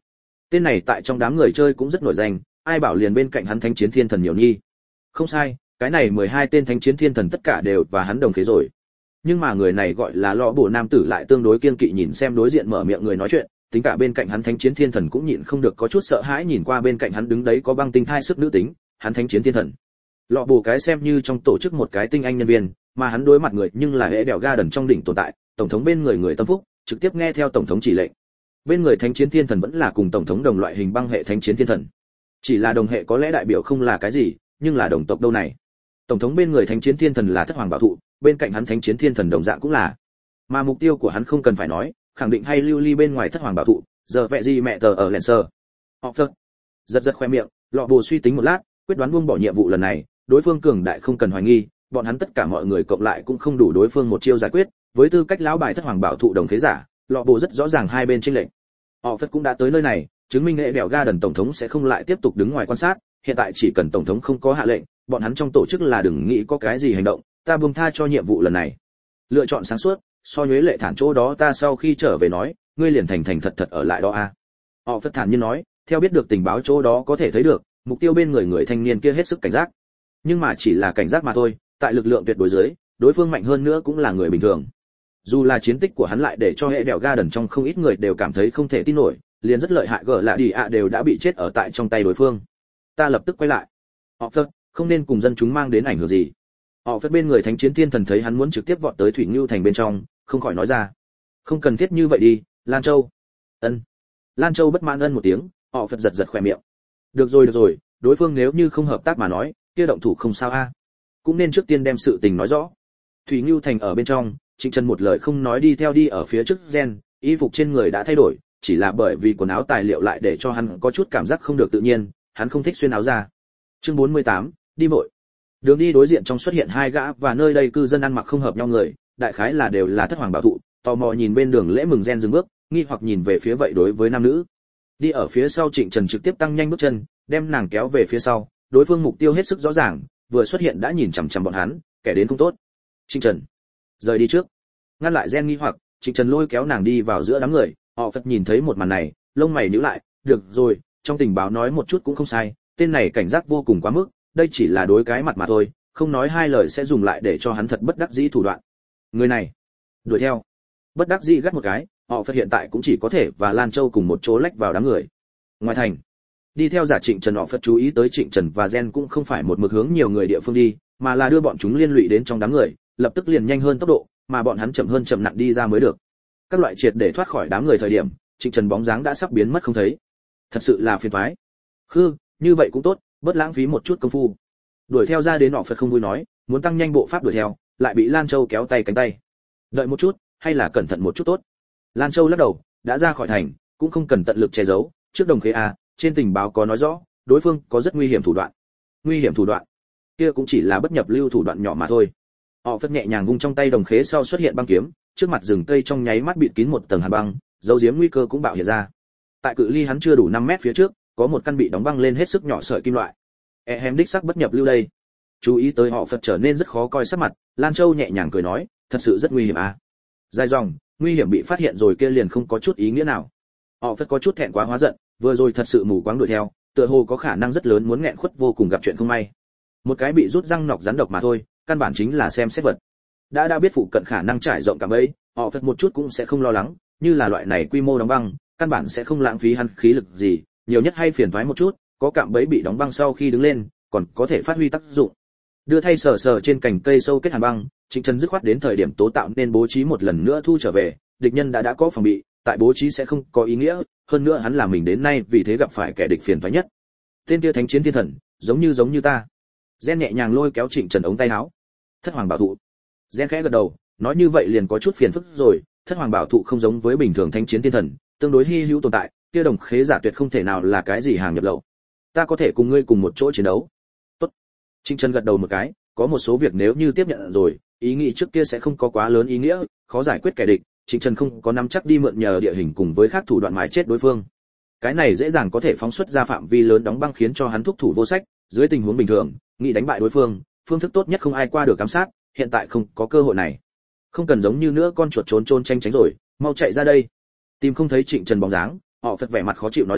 Tên này tại trong đám người chơi cũng rất nổi danh, ai bảo liền bên cạnh hắn thánh chiến thiên thần nhiều nhi. Không sai, cái này 12 tên thánh chiến thiên thần tất cả đều và hắn đồng khế rồi. Nhưng mà người này gọi là lọ bổ nam tử lại tương đối kiên kỵ nhìn xem đối diện mở miệng người nói chuyện, tính cả bên cạnh hắn thánh chiến thiên thần cũng nhịn không được có chút sợ hãi nhìn qua bên cạnh hắn đứng đấy có băng tinh thai sức nữ tính, hắn thánh chiến thiên thần. Lọ bổ cái xem như trong tổ chức một cái tinh anh nhân viên, mà hắn đối mặt người nhưng là hệ đèo ga đần trong đỉnh tồn tại, tổng thống bên người người tâm phúc, trực tiếp nghe theo tổng thống chỉ lệnh. Bên người thánh chiến thiên thần vẫn là cùng tổng thống đồng loại hình băng hệ thánh chiến thiên thần. Chỉ là đồng hệ có lẽ đại biểu không là cái gì, nhưng là đồng tộc đâu này. Tổng thống bên người thánh chiến thiên thần là thất hoàng bảo thụ, bên cạnh hắn thánh chiến thiên thần đồng dạng cũng là. Mà mục tiêu của hắn không cần phải nói, khẳng định hay lưu ly bên ngoài thất hoàng bảo thụ, giờ vẽ gì mẹ tờ ở lẹn sơ. Họ phật. Giật giật khoe miệng, lọ bồ suy tính một lát, quyết đoán buông bỏ nhiệm vụ lần này, đối phương cường đại không cần hoài nghi, bọn hắn tất cả mọi người cộng lại cũng không đủ đối phương một chiêu giải quyết, với tư cách lão bài thất hoàng bảo thụ đồng thế giả, lọ bồ rất rõ ràng hai bên chênh lệch. Họ phật cũng đã tới nơi này, chứng minh hệ đèo ga đần tổng thống sẽ không lại tiếp tục đứng ngoài quan sát, hiện tại chỉ cần tổng thống không có hạ lệnh, bọn hắn trong tổ chức là đừng nghĩ có cái gì hành động, ta buông tha cho nhiệm vụ lần này. Lựa chọn sáng suốt, so nhuế lệ thản chỗ đó ta sau khi trở về nói, ngươi liền thành thành thật thật ở lại đó a. Họ phật thản nhiên nói, theo biết được tình báo chỗ đó có thể thấy được, mục tiêu bên người thanh niên kia hết sức cảnh giác. Nhưng mà chỉ là cảnh giác mà thôi, tại lực lượng tuyệt đối dưới, đối phương mạnh hơn nữa cũng là người bình thường. Dù là chiến tích của hắn lại để cho hệ đèo ga đần trong không ít người đều cảm thấy không thể tin nổi, liền rất lợi hại gở lạ đi ạ đều đã bị chết ở tại trong tay đối phương. Ta lập tức quay lại. Họ phật, không nên cùng dân chúng mang đến ảnh hưởng gì. Họ phật bên người thánh chiến thiên thần thấy hắn muốn trực tiếp vọt tới thủy ngưu thành bên trong, không khỏi nói ra, không cần thiết như vậy đi, Lan Châu. Ân. Lan Châu bất mãn ân một tiếng, họ phật giật giật khỏe miệng. Được rồi, đối phương nếu như không hợp tác mà nói, kia động thủ không sao a. Cũng nên trước tiên đem sự tình nói rõ. Thủy ngưu thành ở bên trong, Trịnh Trần một lời không nói đi theo đi ở phía trước gen, y phục trên người đã thay đổi, chỉ là bởi vì quần áo tài liệu lại để cho hắn có chút cảm giác không được tự nhiên, hắn không thích xuyên áo ra. Chương 48, đi vội. Đường đi đối diện trong xuất hiện hai gã và nơi đây cư dân ăn mặc không hợp nhau người, đại khái là đều là thất hoàng bảo thụ, tò mò nhìn bên đường lễ mừng gen dừng bước, nghi hoặc nhìn về phía vậy đối với nam nữ. Đi ở phía sau Trịnh Trần trực tiếp tăng nhanh bước chân, đem nàng kéo về phía sau, đối phương mục tiêu hết sức rõ ràng, vừa xuất hiện đã nhìn chằm chằm bọn hắn, kẻ đến không tốt. Trịnh Trần, rời đi trước. Ngăn lại gen nghi hoặc, Trịnh Trần lôi kéo nàng đi vào giữa đám người, họ Phật nhìn thấy một màn này, lông mày nhíu lại, được rồi, trong tình báo nói một chút cũng không sai, tên này cảnh giác vô cùng quá mức, đây chỉ là đối cái mặt mà thôi, không nói hai lời sẽ dùng lại để cho hắn thật bất đắc dĩ thủ đoạn. Người này, đuổi theo. Bất đắc dĩ gắt một cái, họ Phật hiện tại cũng chỉ có thể và Lan Châu cùng một chỗ lách vào đám người. Ngoài thành, đi theo giả Trịnh Trần họ Phật chú ý tới Trịnh Trần và Gen cũng không phải một mực hướng nhiều người địa phương đi, mà là đưa bọn chúng liên lụy đến trong đám người, lập tức liền nhanh hơn tốc độ, mà bọn hắn chậm hơn chậm nặng đi ra mới được. Các loại triệt để thoát khỏi đám người thời điểm, Trịnh Trần bóng dáng đã sắp biến mất không thấy. Thật sự là phiền toái. Khư, như vậy cũng tốt, bớt lãng phí một chút công phu. Đuổi theo ra đến họ Phật không vui nói, muốn tăng nhanh bộ pháp đuổi theo, lại bị Lan Châu kéo tay cánh tay. Đợi một chút, hay là cẩn thận một chút tốt. Lan Châu lắc đầu, đã ra khỏi thành, cũng không cần tận lực che giấu, trước đồng khế a, trên tình báo có nói rõ, đối phương có rất nguy hiểm thủ đoạn. Nguy hiểm thủ đoạn? Kia cũng chỉ là bất nhập lưu thủ đoạn nhỏ mà thôi. Họ Phật nhẹ nhàng vung trong tay đồng khế sau xuất hiện băng kiếm, trước mặt rừng cây trong nháy mắt bịt kín một tầng hàn băng, dấu giếm nguy cơ cũng bạo hiện ra. Tại cự ly hắn chưa đủ 5 mét phía trước, có một căn bị đóng băng lên hết sức nhỏ sợi kim loại. Em đích sắc bất nhập lưu đây. Chú ý tới họ Phật trở nên rất khó coi sắc mặt, Lan Châu nhẹ nhàng cười nói, thật sự rất nguy hiểm à. Dài dòng, nguy hiểm bị phát hiện rồi kia liền không có chút ý nghĩa nào. Họ Phật có chút thẹn quá hóa giận, vừa rồi thật sự mù quáng đuổi theo, tựa hồ có khả năng rất lớn muốn nghẹn khuất vô cùng gặp chuyện không may. Một cái bị rút răng nọc rắn độc mà thôi, căn bản chính là xem xét vật. Đã biết phụ cận khả năng trải rộng cả bấy, họ Phật một chút cũng sẽ không lo lắng, như là loại này quy mô đóng băng, căn bản sẽ không lãng phí hắn khí lực gì, nhiều nhất hay phiền toái một chút, có cạm bẫy bị đóng băng sau khi đứng lên, còn có thể phát huy tác dụng. Đưa thay sờ trên cành cây sâu kết hàn băng, Trịnh Trần dứt khoát đến thời điểm tố tạo nên bố trí một lần nữa thu trở về, địch nhân đã có phòng bị, tại bố trí sẽ không có ý nghĩa, hơn nữa hắn là mình đến nay vì thế gặp phải kẻ địch phiền toái nhất. Tên kia thánh chiến thiên thần, giống như ta. Gen nhẹ nhàng lôi kéo Trịnh Trần ống tay áo. Thất hoàng bảo thụ. Gen khẽ gật đầu, nói như vậy liền có chút phiền phức rồi, thất hoàng bảo thụ không giống với bình thường thánh chiến thiên thần, tương đối hi hữu tồn tại, kia đồng khế giả tuyệt không thể nào là cái gì hàng nhập lậu. Ta có thể cùng ngươi cùng một chỗ chiến đấu. Tốt. Trịnh Trần gật đầu một cái, có một số việc nếu như tiếp nhận rồi, ý nghĩ trước kia sẽ không có quá lớn ý nghĩa, khó giải quyết kẻ địch, Trịnh Trần không có nắm chắc đi mượn nhờ địa hình cùng với khác thủ đoạn mài chết đối phương. Cái này dễ dàng có thể phóng xuất ra phạm vi lớn đóng băng khiến cho hắn thúc thủ vô sách, dưới tình huống bình thường, nghĩ đánh bại đối phương, phương thức tốt nhất không ai qua được giám sát, hiện tại không có cơ hội này. Không cần giống như nữa con chuột trốn trôn tranh tránh rồi, mau chạy ra đây. Tìm không thấy Trịnh Trần bóng dáng, họ Phật vẻ mặt khó chịu nói ra,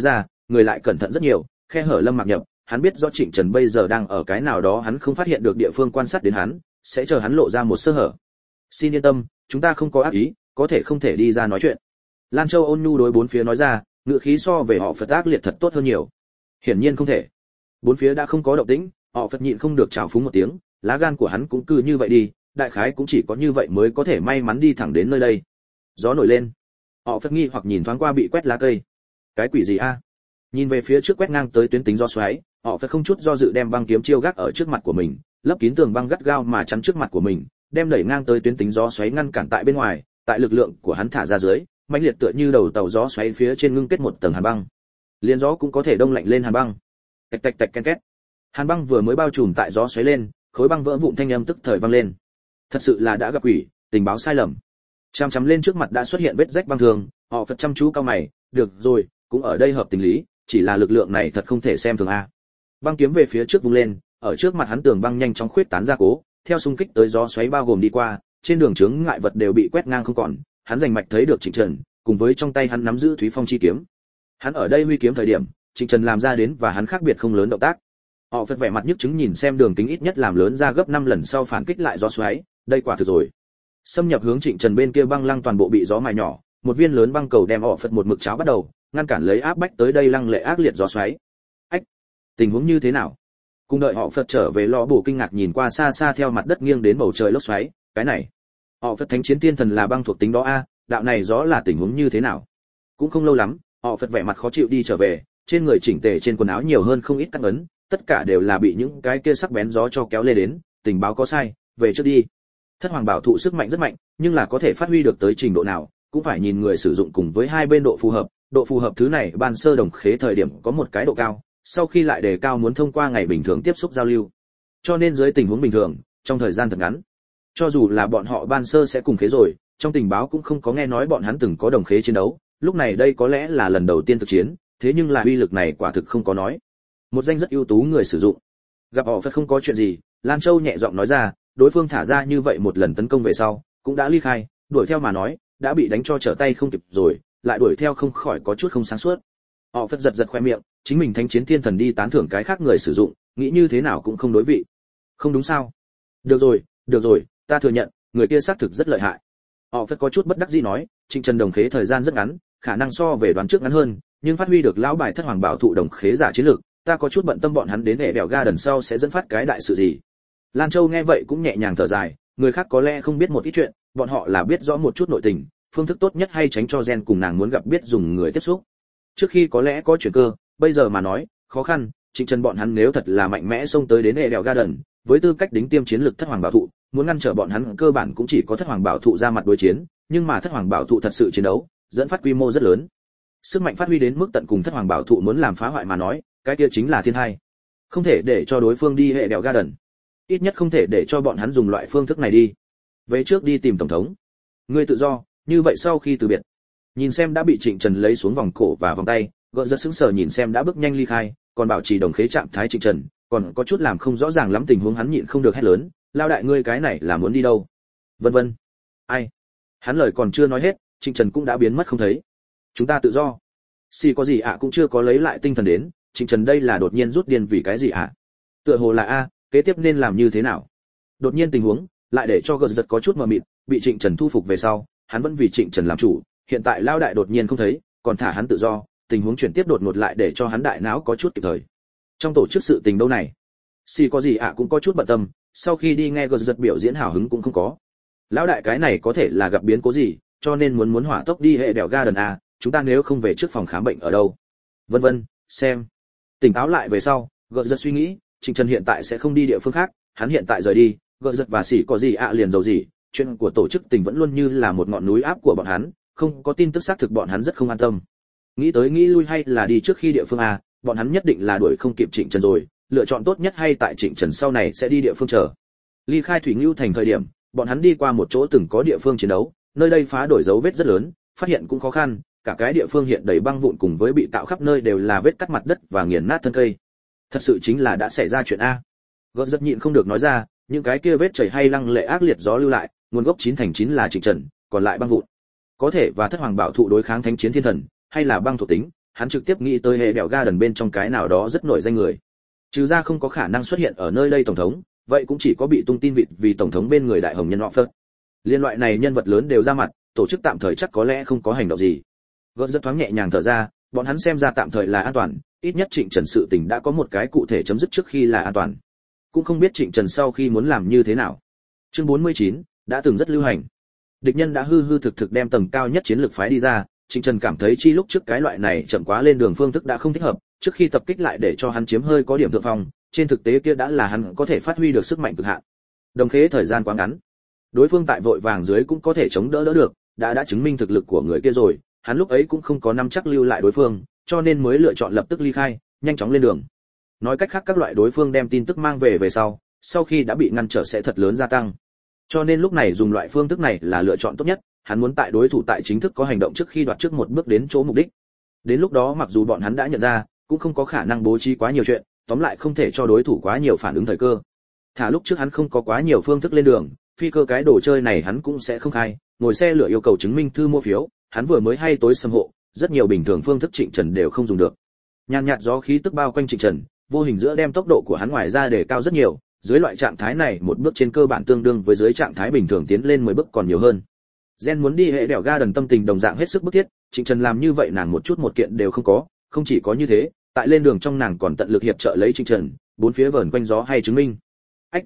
người lại cẩn thận rất nhiều, khe hở lâm mạc nhập, hắn biết rõ Trịnh Trần bây giờ đang ở cái nào đó hắn không phát hiện được địa phương quan sát đến hắn, sẽ chờ hắn lộ ra một sơ hở. Xin yên tâm, chúng ta không có ác ý, có thể không thể đi ra nói chuyện. Lan Châu ôn nhu đối bốn phía nói ra, ngữ khí so về họ Phật ác liệt thật tốt hơn nhiều. Hiển nhiên không thể. Bốn phía đã không có động tĩnh, họ Phật nhịn không được trào phúng một tiếng, lá gan của hắn cũng cứ như vậy đi, đại khái cũng chỉ có như vậy mới có thể may mắn đi thẳng đến nơi đây. Gió nổi lên. Họ Phật nghi hoặc nhìn thoáng qua bị quét lá cây. Cái quỷ gì a? Nhìn về phía trước quét ngang tới tuyến tính gió xoáy, họ Phật không chút do dự đem băng kiếm chiêu gác ở trước mặt của mình, lấp kín tường băng gắt gao mà chắn trước mặt của mình, đem đẩy ngang tới tuyến tính gió xoáy ngăn cản tại bên ngoài, tại lực lượng của hắn thả ra dưới, mãnh liệt tựa như đầu tàu gió xoáy phía trên ngưng kết một tầng hàn băng. Liên gió cũng có thể đông lạnh lên hàn băng. Tạch tạch tạch ken két. Hàn băng vừa mới bao trùm tại gió xoáy lên, khối băng vỡ vụn thanh âm tức thời vang lên. Thật sự là đã gặp quỷ, tình báo sai lầm. Chằm chằm lên trước mặt đã xuất hiện vết rách băng thường, họ Phật chăm chú cao mày, được rồi, cũng ở đây hợp tình lý, chỉ là lực lượng này thật không thể xem thường a. Băng kiếm về phía trước vung lên, ở trước mặt hắn tường băng nhanh chóng khuyết tán ra cố, theo xung kích tới gió xoáy bao gồm đi qua, trên đường chướng ngại vật đều bị quét ngang không còn, hắn rành mạch thấy được Trịnh Trần, cùng với trong tay hắn nắm giữ Thúy Phong chi kiếm. Hắn ở đây huy kiếm thời điểm, Trịnh Trần làm ra đến và hắn khác biệt không lớn động tác. Họ Phật vẻ mặt nhức chứng nhìn xem đường kính ít nhất làm lớn ra gấp 5 lần sau phản kích lại gió xoáy, đây quả thực rồi. Xâm nhập hướng Trịnh Trần bên kia băng lăng toàn bộ bị gió mài nhỏ, một viên lớn băng cầu đem họ Phật một mực cháo bắt đầu, ngăn cản lấy áp bách tới đây lăng lệ ác liệt gió xoáy. Ách, tình huống như thế nào? Cùng đợi họ Phật trở về lò bổ kinh ngạc nhìn qua xa xa theo mặt đất nghiêng đến bầu trời lốc xoáy, cái này, họ Phật thánh chiến tiên thần là băng thuộc tính đó a, đạo này gió là tình huống như thế nào? Cũng không lâu lắm, họ Phật vẻ mặt khó chịu đi trở về, trên người chỉnh tề trên quần áo nhiều hơn không ít các ấn, tất cả đều là bị những cái kia sắc bén gió cho kéo lê đến, tình báo có sai, về trước đi. Thất hoàng bảo thụ sức mạnh rất mạnh, nhưng là có thể phát huy được tới trình độ nào, cũng phải nhìn người sử dụng cùng với hai bên độ phù hợp thứ này ban sơ đồng khế thời điểm có một cái độ cao, sau khi lại đề cao muốn thông qua ngày bình thường tiếp xúc giao lưu. Cho nên dưới tình huống bình thường, trong thời gian thật ngắn, cho dù là bọn họ ban sơ sẽ cùng khế rồi, trong tình báo cũng không có nghe nói bọn hắn từng có đồng khế chiến đấu, lúc này đây có lẽ là lần đầu tiên thực chiến, thế nhưng là uy lực này quả thực không có nói. Một danh rất ưu tú người sử dụng. Gặp họ Phật không có chuyện gì, Lan Châu nhẹ giọng nói ra, đối phương thả ra như vậy một lần tấn công về sau, cũng đã ly khai, đuổi theo mà nói, đã bị đánh cho trở tay không kịp rồi, lại đuổi theo không khỏi có chút không sáng suốt. Họ Phật giật giật khoe miệng, chính mình thánh chiến thiên thần đi tán thưởng cái khác người sử dụng, nghĩ như thế nào cũng không đối vị. Không đúng sao? Được rồi, ta thừa nhận, người kia xác thực rất lợi hại. Họ Phật có chút bất đắc dĩ nói, Trịnh Trần đồng khế thời gian rất ngắn, khả năng so về đoán trước ngắn hơn, nhưng phát huy được lão bài thất hoàng bảo thụ đồng khế giả chiến lược, ta có chút bận tâm bọn hắn đến hệ đèo ga đần sau sẽ dẫn phát cái đại sự gì. Lan Châu nghe vậy cũng nhẹ nhàng thở dài, người khác có lẽ không biết một ít chuyện, bọn họ là biết rõ một chút nội tình, phương thức tốt nhất hay tránh cho gen cùng nàng muốn gặp biết dùng người tiếp xúc. Trước khi có lẽ có chuyển cơ, bây giờ mà nói, khó khăn, Trịnh Trần bọn hắn nếu thật là mạnh mẽ xông tới đến hệ đèo ga đần, với tư cách đính tiêm chiến lực thất hoàng bảo thụ, muốn ngăn trở bọn hắn cơ bản cũng chỉ có thất hoàng bảo thụ ra mặt đối chiến, nhưng mà thất hoàng bảo thụ thật sự chiến đấu, dẫn phát quy mô rất lớn. Sức mạnh phát huy đến mức tận cùng thất hoàng bảo thụ muốn làm phá hoại mà nói, cái kia chính là thiên hai. Không thể để cho đối phương đi hệ đèo ga đần. Ít nhất không thể để cho bọn hắn dùng loại phương thức này đi. Về trước đi tìm tổng thống. Ngươi tự do, như vậy sau khi từ biệt. Nhìn xem đã bị Trịnh Trần lấy xuống vòng cổ và vòng tay, gợn rất sững sờ nhìn xem đã bước nhanh ly khai, còn bảo trì đồng khế trạng thái Trịnh Trần, còn có chút làm không rõ ràng lắm tình huống hắn nhịn không được hét lớn, lao đại ngươi cái này là muốn đi đâu? Vân vân. Ai? Hắn lời còn chưa nói hết, Trịnh Trần cũng đã biến mất không thấy. Chúng ta tự do. Xì có gì ạ cũng chưa có lấy lại tinh thần đến, Trịnh Trần đây là đột nhiên rút điên vì cái gì ạ? Tựa hồ là a, kế tiếp nên làm như thế nào? Đột nhiên tình huống, lại để cho gợn giật có chút mờ mịt, bị Trịnh Trần thu phục về sau, hắn vẫn vì Trịnh Trần làm chủ, hiện tại lao đại đột nhiên không thấy, còn thả hắn tự do, tình huống chuyển tiếp đột ngột lại để cho hắn đại não có chút kịp thời. Trong tổ chức sự tình đâu này, xì có gì ạ cũng có chút bận tâm, sau khi đi nghe gợn giật biểu diễn hào hứng cũng không có. Lão đại cái này có thể là gặp biến cố gì, cho nên muốn hỏa tốc đi hệ đèo ga đần a, chúng ta nếu không về trước phòng khám bệnh ở đâu? Vân vân, xem. Tỉnh táo lại về sau, gợn giật suy nghĩ, Trịnh Trần hiện tại sẽ không đi địa phương khác, hắn hiện tại rời đi, gợn giật và xỉ có gì ạ liền dầu gì, chuyện của tổ chức tỉnh vẫn luôn như là một ngọn núi áp của bọn hắn, không có tin tức xác thực bọn hắn rất không an tâm. Nghĩ tới nghĩ lui hay là đi trước khi địa phương a, bọn hắn nhất định là đuổi không kịp Trịnh Trần rồi, lựa chọn tốt nhất hay tại Trịnh Trần sau này sẽ đi địa phương chờ. Ly khai Thủy Ngưu thành thời điểm, bọn hắn đi qua một chỗ từng có địa phương chiến đấu, nơi đây phá đổi dấu vết rất lớn, phát hiện cũng khó khăn, cả cái địa phương hiện đầy băng vụn cùng với bị tạo khắp nơi đều là vết cắt mặt đất và nghiền nát thân cây. Thật sự chính là đã xảy ra chuyện a. Gợn rất nhịn không được nói ra, những cái kia vết chảy hay lăng lệ ác liệt gió lưu lại, nguồn gốc 9/9 là Trịnh Trần, còn lại băng vụn. Có thể và thất hoàng bảo thụ đối kháng thánh chiến thiên thần, hay là băng thuộc tính, hắn trực tiếp nghĩ tới hệ đèo garden bên trong cái nào đó rất nổi danh người. Trừ ra không có khả năng xuất hiện ở nơi đây tổng thống, vậy cũng chỉ có bị tung tin vịt vì tổng thống bên người đại hồng nhân họ Phật. Liên loại này nhân vật lớn đều ra mặt, tổ chức tạm thời chắc có lẽ không có hành động gì. Gót rất thoáng nhẹ nhàng thở ra, bọn hắn xem ra tạm thời là an toàn, ít nhất Trịnh Trần sự tình đã có một cái cụ thể chấm dứt trước khi là an toàn. Cũng không biết Trịnh Trần sau khi muốn làm như thế nào. Chương 49, đã từng rất lưu hành. Địch nhân đã hư hư thực thực đem tầng cao nhất chiến lược phái đi ra, Trịnh Trần cảm thấy chi lúc trước cái loại này chậm quá lên đường phương thức đã không thích hợp, trước khi tập kích lại để cho hắn chiếm hơi có điểm thượng phong, trên thực tế kia đã là hắn có thể phát huy được sức mạnh cực hạn. Đồng khế thời gian quá ngắn, đối phương tại vội vàng dưới cũng có thể chống đỡ được, đã chứng minh thực lực của người kia rồi, hắn lúc ấy cũng không có nắm chắc lưu lại đối phương, cho nên mới lựa chọn lập tức ly khai, nhanh chóng lên đường. Nói cách khác các loại đối phương đem tin tức mang về sau khi đã bị ngăn trở sẽ thật lớn gia tăng. Cho nên lúc này dùng loại phương thức này là lựa chọn tốt nhất, hắn muốn tại đối thủ tại chính thức có hành động trước khi đoạt trước một bước đến chỗ mục đích. Đến lúc đó mặc dù bọn hắn đã nhận ra, cũng không có khả năng bố trí quá nhiều chuyện, tóm lại không thể cho đối thủ quá nhiều phản ứng thời cơ. Thả lúc trước hắn không có quá nhiều phương thức lên đường, phi cơ cái đồ chơi này hắn cũng sẽ không khai, ngồi xe lửa yêu cầu chứng minh thư mua phiếu, hắn vừa mới hay tối xâm hộ, rất nhiều bình thường phương thức Trịnh Trần đều không dùng được. Nhàn nhạt gió khí tức bao quanh Trịnh Trần, vô hình giữa đem tốc độ của hắn ngoài ra để cao rất nhiều, dưới loại trạng thái này một bước trên cơ bản tương đương với dưới trạng thái bình thường tiến lên 10 bước còn nhiều hơn. Gen muốn đi hệ đèo garden tâm tình đồng dạng hết sức bức thiết, Trịnh Trần làm như vậy nàng một chút một kiện đều không có, không chỉ có như thế, tại lên đường trong nàng còn tận lực hiệp trợ lấy Trịnh Trần, bốn phía vờn quanh gió hay chứng minh. Ách,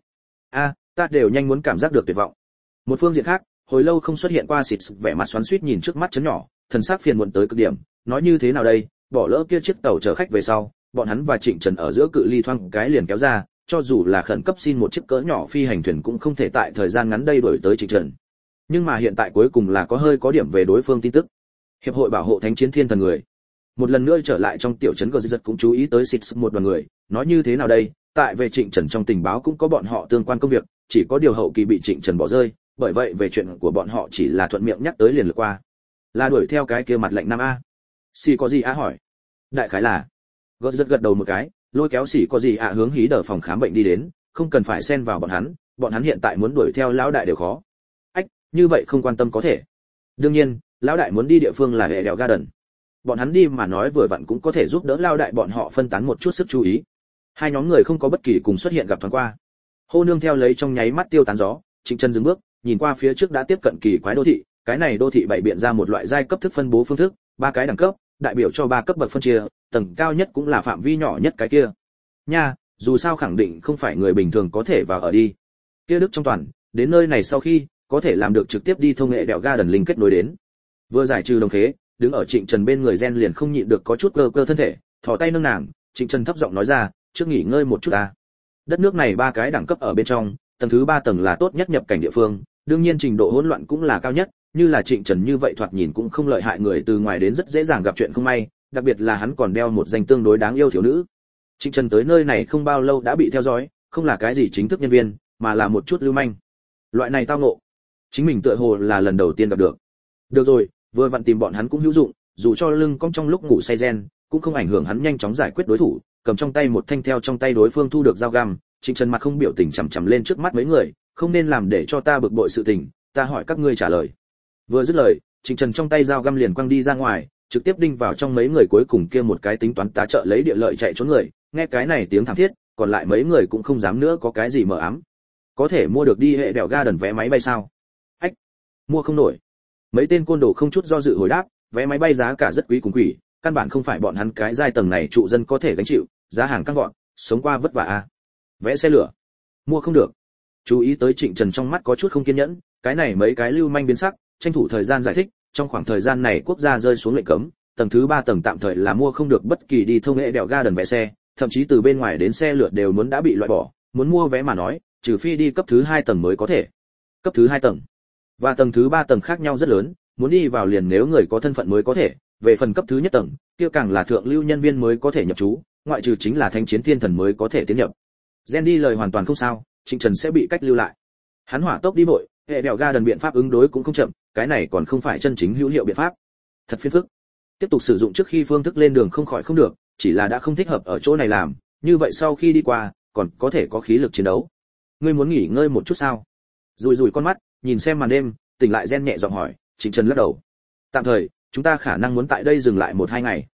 ta đều nhanh muốn cảm giác được tuyệt vọng. Một phương diện khác, hồi lâu không xuất hiện qua xịt vẻ mặt xoắn xuýt nhìn trước mắt chấn nhỏ, thần sắc phiền muộn tới cực điểm, nói như thế nào đây, bỏ lỡ kia chiếc tàu chở khách về sau, bọn hắn và Trịnh Trần ở giữa cự ly thoáng cái liền kéo ra, cho dù là khẩn cấp xin một chiếc cỡ nhỏ phi hành thuyền cũng không thể tại thời gian ngắn đây đuổi tới Trịnh Trần. Nhưng mà hiện tại cuối cùng là có hơi có điểm về đối phương tin tức. Hiệp hội bảo hộ thánh chiến thiên thần người. Một lần nữa trở lại trong tiểu trấn Gờ Giật cũng chú ý tới xịt một đoàn người, nói như thế nào đây, tại về Trịnh Trần trong tình báo cũng có bọn họ tương quan công việc, chỉ có điều hậu kỳ bị Trịnh Trần bỏ rơi, bởi vậy về chuyện của bọn họ chỉ là thuận miệng nhắc tới liền lướt qua. Là đuổi theo cái kia mặt lệnh nam a. Xì có gì á hỏi. Đại khái là. Gờ Giật gật đầu một cái, lôi kéo xì có gì ạ hướng hí đờ phòng khám bệnh đi đến, không cần phải xen vào bọn hắn hiện tại muốn đuổi theo lão đại đều khó. Ách, như vậy không quan tâm có thể. Đương nhiên, lão đại muốn đi địa phương là hệ đèo garden. Bọn hắn đi mà nói vừa vặn cũng có thể giúp đỡ lão đại bọn họ phân tán một chút sức chú ý. Hai nhóm người không có bất kỳ cùng xuất hiện gặp thoáng qua. Hô nương theo lấy trong nháy mắt tiêu tán gió, Trịnh Trần dừng bước, nhìn qua phía trước đã tiếp cận kỳ quái đô thị, cái này đô thị bày biện ra một loại giai cấp thức phân bố phương thức, ba cái đẳng cấp, đại biểu cho ba cấp bậc phân chia, tầng cao nhất cũng là phạm vi nhỏ nhất cái kia. Nha, dù sao khẳng định không phải người bình thường có thể vào ở đi. Kia Đức trong toàn, đến nơi này sau khi có thể làm được trực tiếp đi thông nghệ đèo garden linh kết nối đến. Vừa giải trừ đồng khế, đứng ở Trịnh Trần bên người Gen liền không nhịn được có chút cơ thân thể, thò tay nâng nàng, Trịnh Trần thấp giọng nói ra, trước nghỉ ngơi một chút ta. Đất nước này ba cái đẳng cấp ở bên trong, tầng thứ 3 tầng là tốt nhất nhập cảnh địa phương, đương nhiên trình độ hỗn loạn cũng là cao nhất, như là Trịnh Trần như vậy thoạt nhìn cũng không lợi hại người từ ngoài đến rất dễ dàng gặp chuyện không may, đặc biệt là hắn còn đeo một danh tương đối đáng yêu thiếu nữ. Trịnh Trần tới nơi này không bao lâu đã bị theo dõi, không là cái gì chính thức nhân viên, mà là một chút lưu manh. Loại này tao ngộ, chính mình tựa hồ là lần đầu tiên gặp được. Được rồi, vừa vặn tìm bọn hắn cũng hữu dụng, dù cho lưng cong trong lúc ngủ say Gen, cũng không ảnh hưởng hắn nhanh chóng giải quyết đối thủ, cầm trong tay một thanh theo trong tay đối phương thu được dao găm, Trịnh Trần mặt không biểu tình chằm chằm lên trước mắt mấy người, không nên làm để cho ta bực bội sự tình, ta hỏi các ngươi trả lời. Vừa dứt lời, Trịnh Trần trong tay dao găm liền quăng đi ra ngoài, trực tiếp đinh vào trong mấy người cuối cùng kia một cái tính toán tá trợ lấy địa lợi chạy trốn người, nghe cái này tiếng thảm thiết, còn lại mấy người cũng không dám nữa có cái gì mờ ám. Có thể mua được đi hệ đèo garden vé máy bay sao? Ách, mua không nổi. Mấy tên côn đồ không chút do dự hồi đáp, vé máy bay giá cả rất quý cùng quỷ, căn bản không phải bọn hắn cái giai tầng này trụ dân có thể gánh chịu, giá hàng tăng vọt, sống qua vất vả a. Vé xe lửa, mua không được. Chú ý tới Trịnh Trần trong mắt có chút không kiên nhẫn, cái này mấy cái lưu manh biến sắc, tranh thủ thời gian giải thích, trong khoảng thời gian này quốc gia rơi xuống lệnh cấm, tầng thứ 3 tầng tạm thời là mua không được bất kỳ đi thông hệ đèo garden vé xe, thậm chí từ bên ngoài đến xe lửa đều muốn đã bị loại bỏ, muốn mua vé mà nói, trừ phi đi cấp thứ 2 tầng mới có thể. Cấp thứ 2 tầng và tầng thứ 3 tầng khác nhau rất lớn, muốn đi vào liền nếu người có thân phận mới có thể, về phần cấp thứ nhất tầng, kia càng là thượng lưu nhân viên mới có thể nhập trú, ngoại trừ chính là thánh chiến thiên thần mới có thể tiến nhập. Gen đi lời hoàn toàn không sao, Trịnh Trần sẽ bị cách lưu lại. Hắn hỏa tốc đi vội, hệ đèo garden biện pháp ứng đối cũng không chậm, cái này còn không phải chân chính hữu hiệu biện pháp. Thật phiền phức. Tiếp tục sử dụng trước khi phương thức lên đường không khỏi không được, chỉ là đã không thích hợp ở chỗ này làm, như vậy sau khi đi qua, còn có thể có khí lực chiến đấu. Ngươi muốn nghỉ ngơi một chút sao? Rùi rùi con mắt, nhìn xem màn đêm, tỉnh lại Gen nhẹ giọng hỏi, Trịnh Trần lắc đầu. Tạm thời, chúng ta khả năng muốn tại đây dừng lại 1-2 ngày.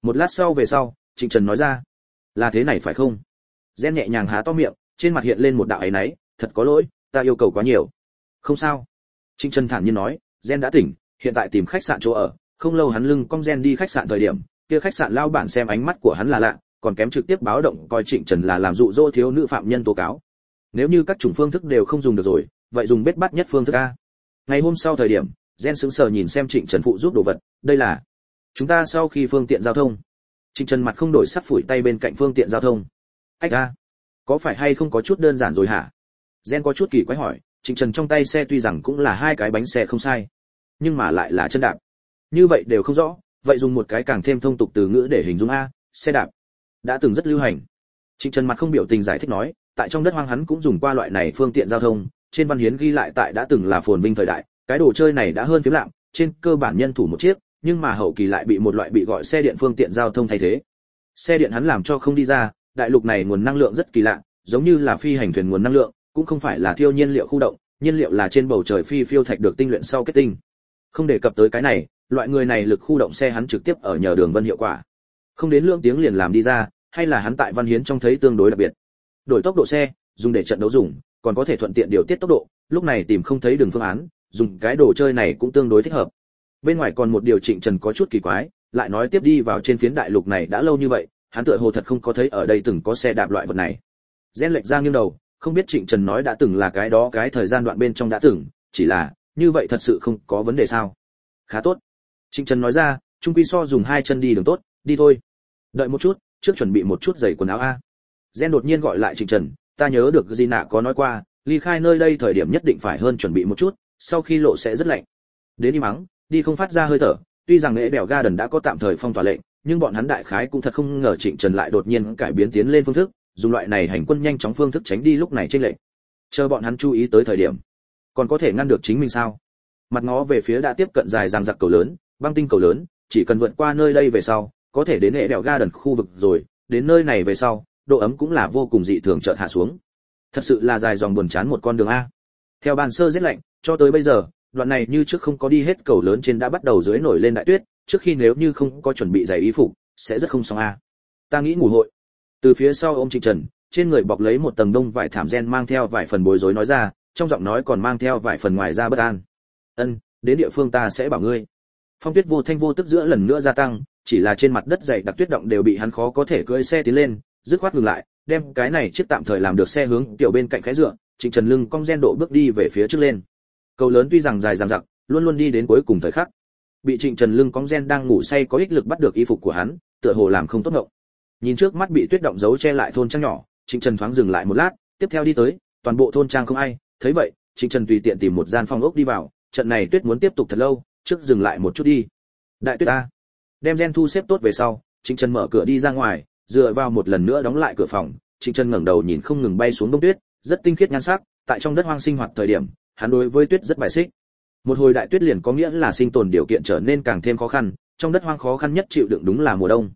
Một lát sau về sau, Trịnh Trần nói ra, là thế này phải không? Gen nhẹ nhàng há to miệng, trên mặt hiện lên một đạo áy náy, thật có lỗi, ta yêu cầu quá nhiều. Không sao. Trịnh Trần thản nhiên nói, Gen đã tỉnh, hiện tại tìm khách sạn chỗ ở, không lâu hắn lưng cong Gen đi khách sạn thời điểm, kia khách sạn lao bản xem ánh mắt của hắn là lạ, còn kém trực tiếp báo động coi Trịnh Trần là làm dụ dỗ thiếu nữ phạm nhân tố cáo. Nếu như các chủng phương thức đều không dùng được rồi, vậy dùng bết bát nhất phương thức a. Ngày hôm sau thời điểm, Gen sững sờ nhìn xem Trịnh Trần phụ giúp đồ vật, đây là chúng ta sau khi phương tiện giao thông. Trịnh Trần mặt không đổi sắc phủi tay bên cạnh phương tiện giao thông. Ách a, có phải hay không có chút đơn giản rồi hả? Gen có chút kỳ quái hỏi, Trịnh Trần trong tay xe tuy rằng cũng là hai cái bánh xe không sai, nhưng mà lại là chân đạp. Như vậy đều không rõ, vậy dùng một cái càng thêm thông tục từ ngữ để hình dung a, xe đạp. Đã từng rất lưu hành. Trịnh Trần mặt không biểu tình giải thích nói, tại trong đất hoang hắn cũng dùng qua loại này phương tiện giao thông, trên văn hiến ghi lại tại đã từng là phồn vinh thời đại, cái đồ chơi này đã hơn phiếm lạm, trên cơ bản nhân thủ một chiếc, nhưng mà hậu kỳ lại bị một loại bị gọi xe điện phương tiện giao thông thay thế. Xe điện hắn làm cho không đi ra, đại lục này nguồn năng lượng rất kỳ lạ, giống như là phi hành thuyền nguồn năng lượng, cũng không phải là thiêu nhiên liệu khu động, nhiên liệu là trên bầu trời phi phiêu thạch được tinh luyện sau kết tinh. Không đề cập tới cái này, loại người này lực khu động xe hắn trực tiếp ở nhờ đường vân hiệu quả. Không đến lượng tiếng liền làm đi ra, hay là hắn tại văn hiến trong thấy tương đối đặc biệt. Đổi tốc độ xe, dùng để trận đấu dùng, còn có thể thuận tiện điều tiết tốc độ, lúc này tìm không thấy đường phương án, dùng cái đồ chơi này cũng tương đối thích hợp. Bên ngoài còn một điều Trịnh Trần có chút kỳ quái, lại nói tiếp đi vào trên phiến đại lục này đã lâu như vậy, hắn tựa hồ thật không có thấy ở đây từng có xe đạp loại vật này. Gen lệch ra nghiêng đầu, không biết Trịnh Trần nói đã từng là cái đó cái thời gian đoạn bên trong đã từng, chỉ là, như vậy thật sự không có vấn đề sao? Khá tốt. Trịnh Trần nói ra, trung quy so dùng hai chân đi đường tốt, đi thôi. Đợi một chút, trước chuẩn bị một chút giày quần áo a. Gen đột nhiên gọi lại Trịnh Trần, ta nhớ được Gina có nói qua, ly khai nơi đây thời điểm nhất định phải hơn chuẩn bị một chút, sau khi lộ sẽ rất lạnh. Đến đi mắng, đi không phát ra hơi thở, tuy rằng lễ bèo Garden đã có tạm thời phong tỏa lệnh, nhưng bọn hắn đại khái cũng thật không ngờ Trịnh Trần lại đột nhiên cải biến tiến lên phương thức, dùng loại này hành quân nhanh chóng phương thức tránh đi lúc này trên lệnh. Chờ bọn hắn chú ý tới thời điểm, còn có thể ngăn được chính mình sao? Mặt ngó về phía đã tiếp cận dài dằng dặc cầu lớn, băng tinh cầu lớn, chỉ cần vượt qua nơi đây về sau, có thể đến lễ bèo Garden khu vực rồi, đến nơi này về sau, độ ấm cũng là vô cùng dị thường chợt hạ xuống. Thật sự là dài dòng buồn chán một con đường a. Theo ban sơ rét lạnh, cho tới bây giờ, đoạn này như trước không có đi hết cầu lớn trên đã bắt đầu dưới nổi lên đại tuyết, trước khi nếu như không có chuẩn bị giày y phục, sẽ rất không xong a. Ta nghĩ ngủ hội. Từ phía sau ôm Trịnh Trần, trên người bọc lấy một tầng đông vải thảm gen mang theo vài phần bối rối nói ra, trong giọng nói còn mang theo vài phần ngoài ra bất an. Ân, đến địa phương ta sẽ bảo ngươi. Phong tuyết vô thanh vô tức giữa lần nữa gia tăng, chỉ là trên mặt đất dày đặc tuyết động đều bị hắn khó có thể cưỡi xe tiến lên, dứt khoát ngừng lại, đem cái này chiếc tạm thời làm được xe hướng tiểu bên cạnh khẽ dựa, Trịnh Trần lưng cong gen độ bước đi về phía trước lên. Cầu lớn tuy rằng dài dằng dặc, luôn luôn đi đến cuối cùng thời khắc. Bị Trịnh Trần lưng cong gen đang ngủ say có ích lực bắt được y phục của hắn, tựa hồ làm không tốt ngộng. Nhìn trước mắt bị tuyết động giấu che lại thôn trang nhỏ, Trịnh Trần thoáng dừng lại một lát, tiếp theo đi tới, toàn bộ thôn trang không ai, thấy vậy, Trịnh Trần tùy tiện tìm một gian phòng ốc đi vào, trận này tuyết muốn tiếp tục thật lâu, trước dừng lại một chút đi. Đại tuyết a. Đem gen thu xếp tốt về sau, Trịnh Trần mở cửa đi ra ngoài, dựa vào một lần nữa đóng lại cửa phòng, Trịnh Trần ngẩng đầu nhìn không ngừng bay xuống đông tuyết, rất tinh khiết nhan sắc, tại trong đất hoang sinh hoạt thời điểm, hắn đối với tuyết rất bài xích. Một hồi đại tuyết liền có nghĩa là sinh tồn điều kiện trở nên càng thêm khó khăn, trong đất hoang khó khăn nhất chịu đựng đúng là mùa đông.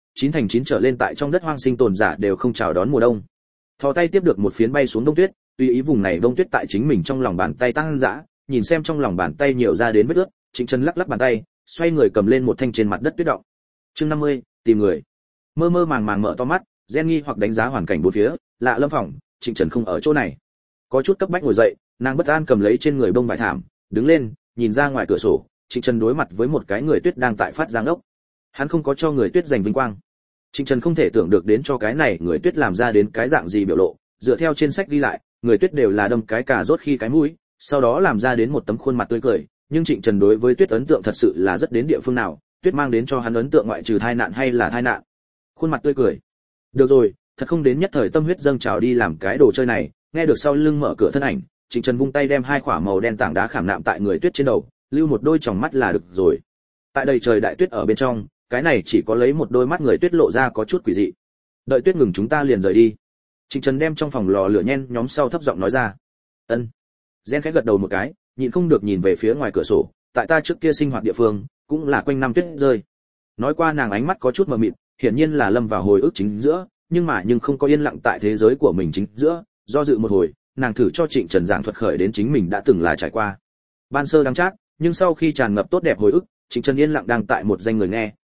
9 trở lên tại trong đất hoang sinh tồn giả đều không chào đón mùa đông. Thò tay tiếp được một phiến bay xuống đông tuyết, tùy ý vùng này đông tuyết tại chính mình trong lòng bàn tay tăng dã, nhìn xem trong lòng bàn tay nhiều ra đến vết ướt, Trịnh Trần lắc lắc bàn tay, xoay người cầm lên một thanh trên mặt đất tuyết động. Chương 50, tìm người. Mơ mơ màng màng mở to mắt, gen nghi hoặc đánh giá hoàn cảnh bốn phía, lạ lâm phòng, Trịnh Trần không ở chỗ này. Có chút cấp bách ngồi dậy, nàng bất an cầm lấy trên người bông vải thảm, đứng lên, nhìn ra ngoài cửa sổ, Trịnh Trần đối mặt với một cái người tuyết đang tại phát giáng ốc. Hắn không có cho người tuyết giành vinh quang. Trịnh Trần không thể tưởng được đến cho cái này người tuyết làm ra đến cái dạng gì biểu lộ, dựa theo trên sách ghi lại, người tuyết đều là đâm cái cà rốt khi cái mũi, sau đó làm ra đến một tấm khuôn mặt tươi cười, nhưng Trịnh Trần đối với tuyết ấn tượng thật sự là rất đến địa phương nào, tuyết mang đến cho hắn ấn tượng ngoại trừ tai nạn hay là tai nạn. Khuôn mặt tươi cười. Được rồi, thật không đến nhất thời tâm huyết dâng trào đi làm cái đồ chơi này, nghe được sau lưng mở cửa thân ảnh, Trịnh Trần vung tay đem hai quả màu đen tảng đá khảm nạm tại người tuyết trên đầu, lưu một đôi tròng mắt là được rồi. Tại đây trời đại tuyết ở bên trong, cái này chỉ có lấy một đôi mắt người tuyết lộ ra có chút quỷ dị. Đợi tuyết ngừng chúng ta liền rời đi. Trịnh Trần đem trong phòng lò lửa nhen nhóm sau thấp giọng nói ra. Ân. Gen khẽ gật đầu một cái, nhịn không được nhìn về phía ngoài cửa sổ, tại ta trước kia sinh hoạt địa phương, cũng là quanh năm tuyết rơi. Nói qua nàng ánh mắt có chút mờ mịt, hiển nhiên là lâm vào hồi ức chính giữa, nhưng không có yên lặng tại thế giới của mình chính giữa, do dự một hồi, nàng thử cho Trịnh Trần giảng thuật khởi đến chính mình đã từng là trải qua. Ban sơ đáng chát, nhưng sau khi tràn ngập tốt đẹp hồi ức, Trịnh Trần yên lặng đang tại một danh người nghe,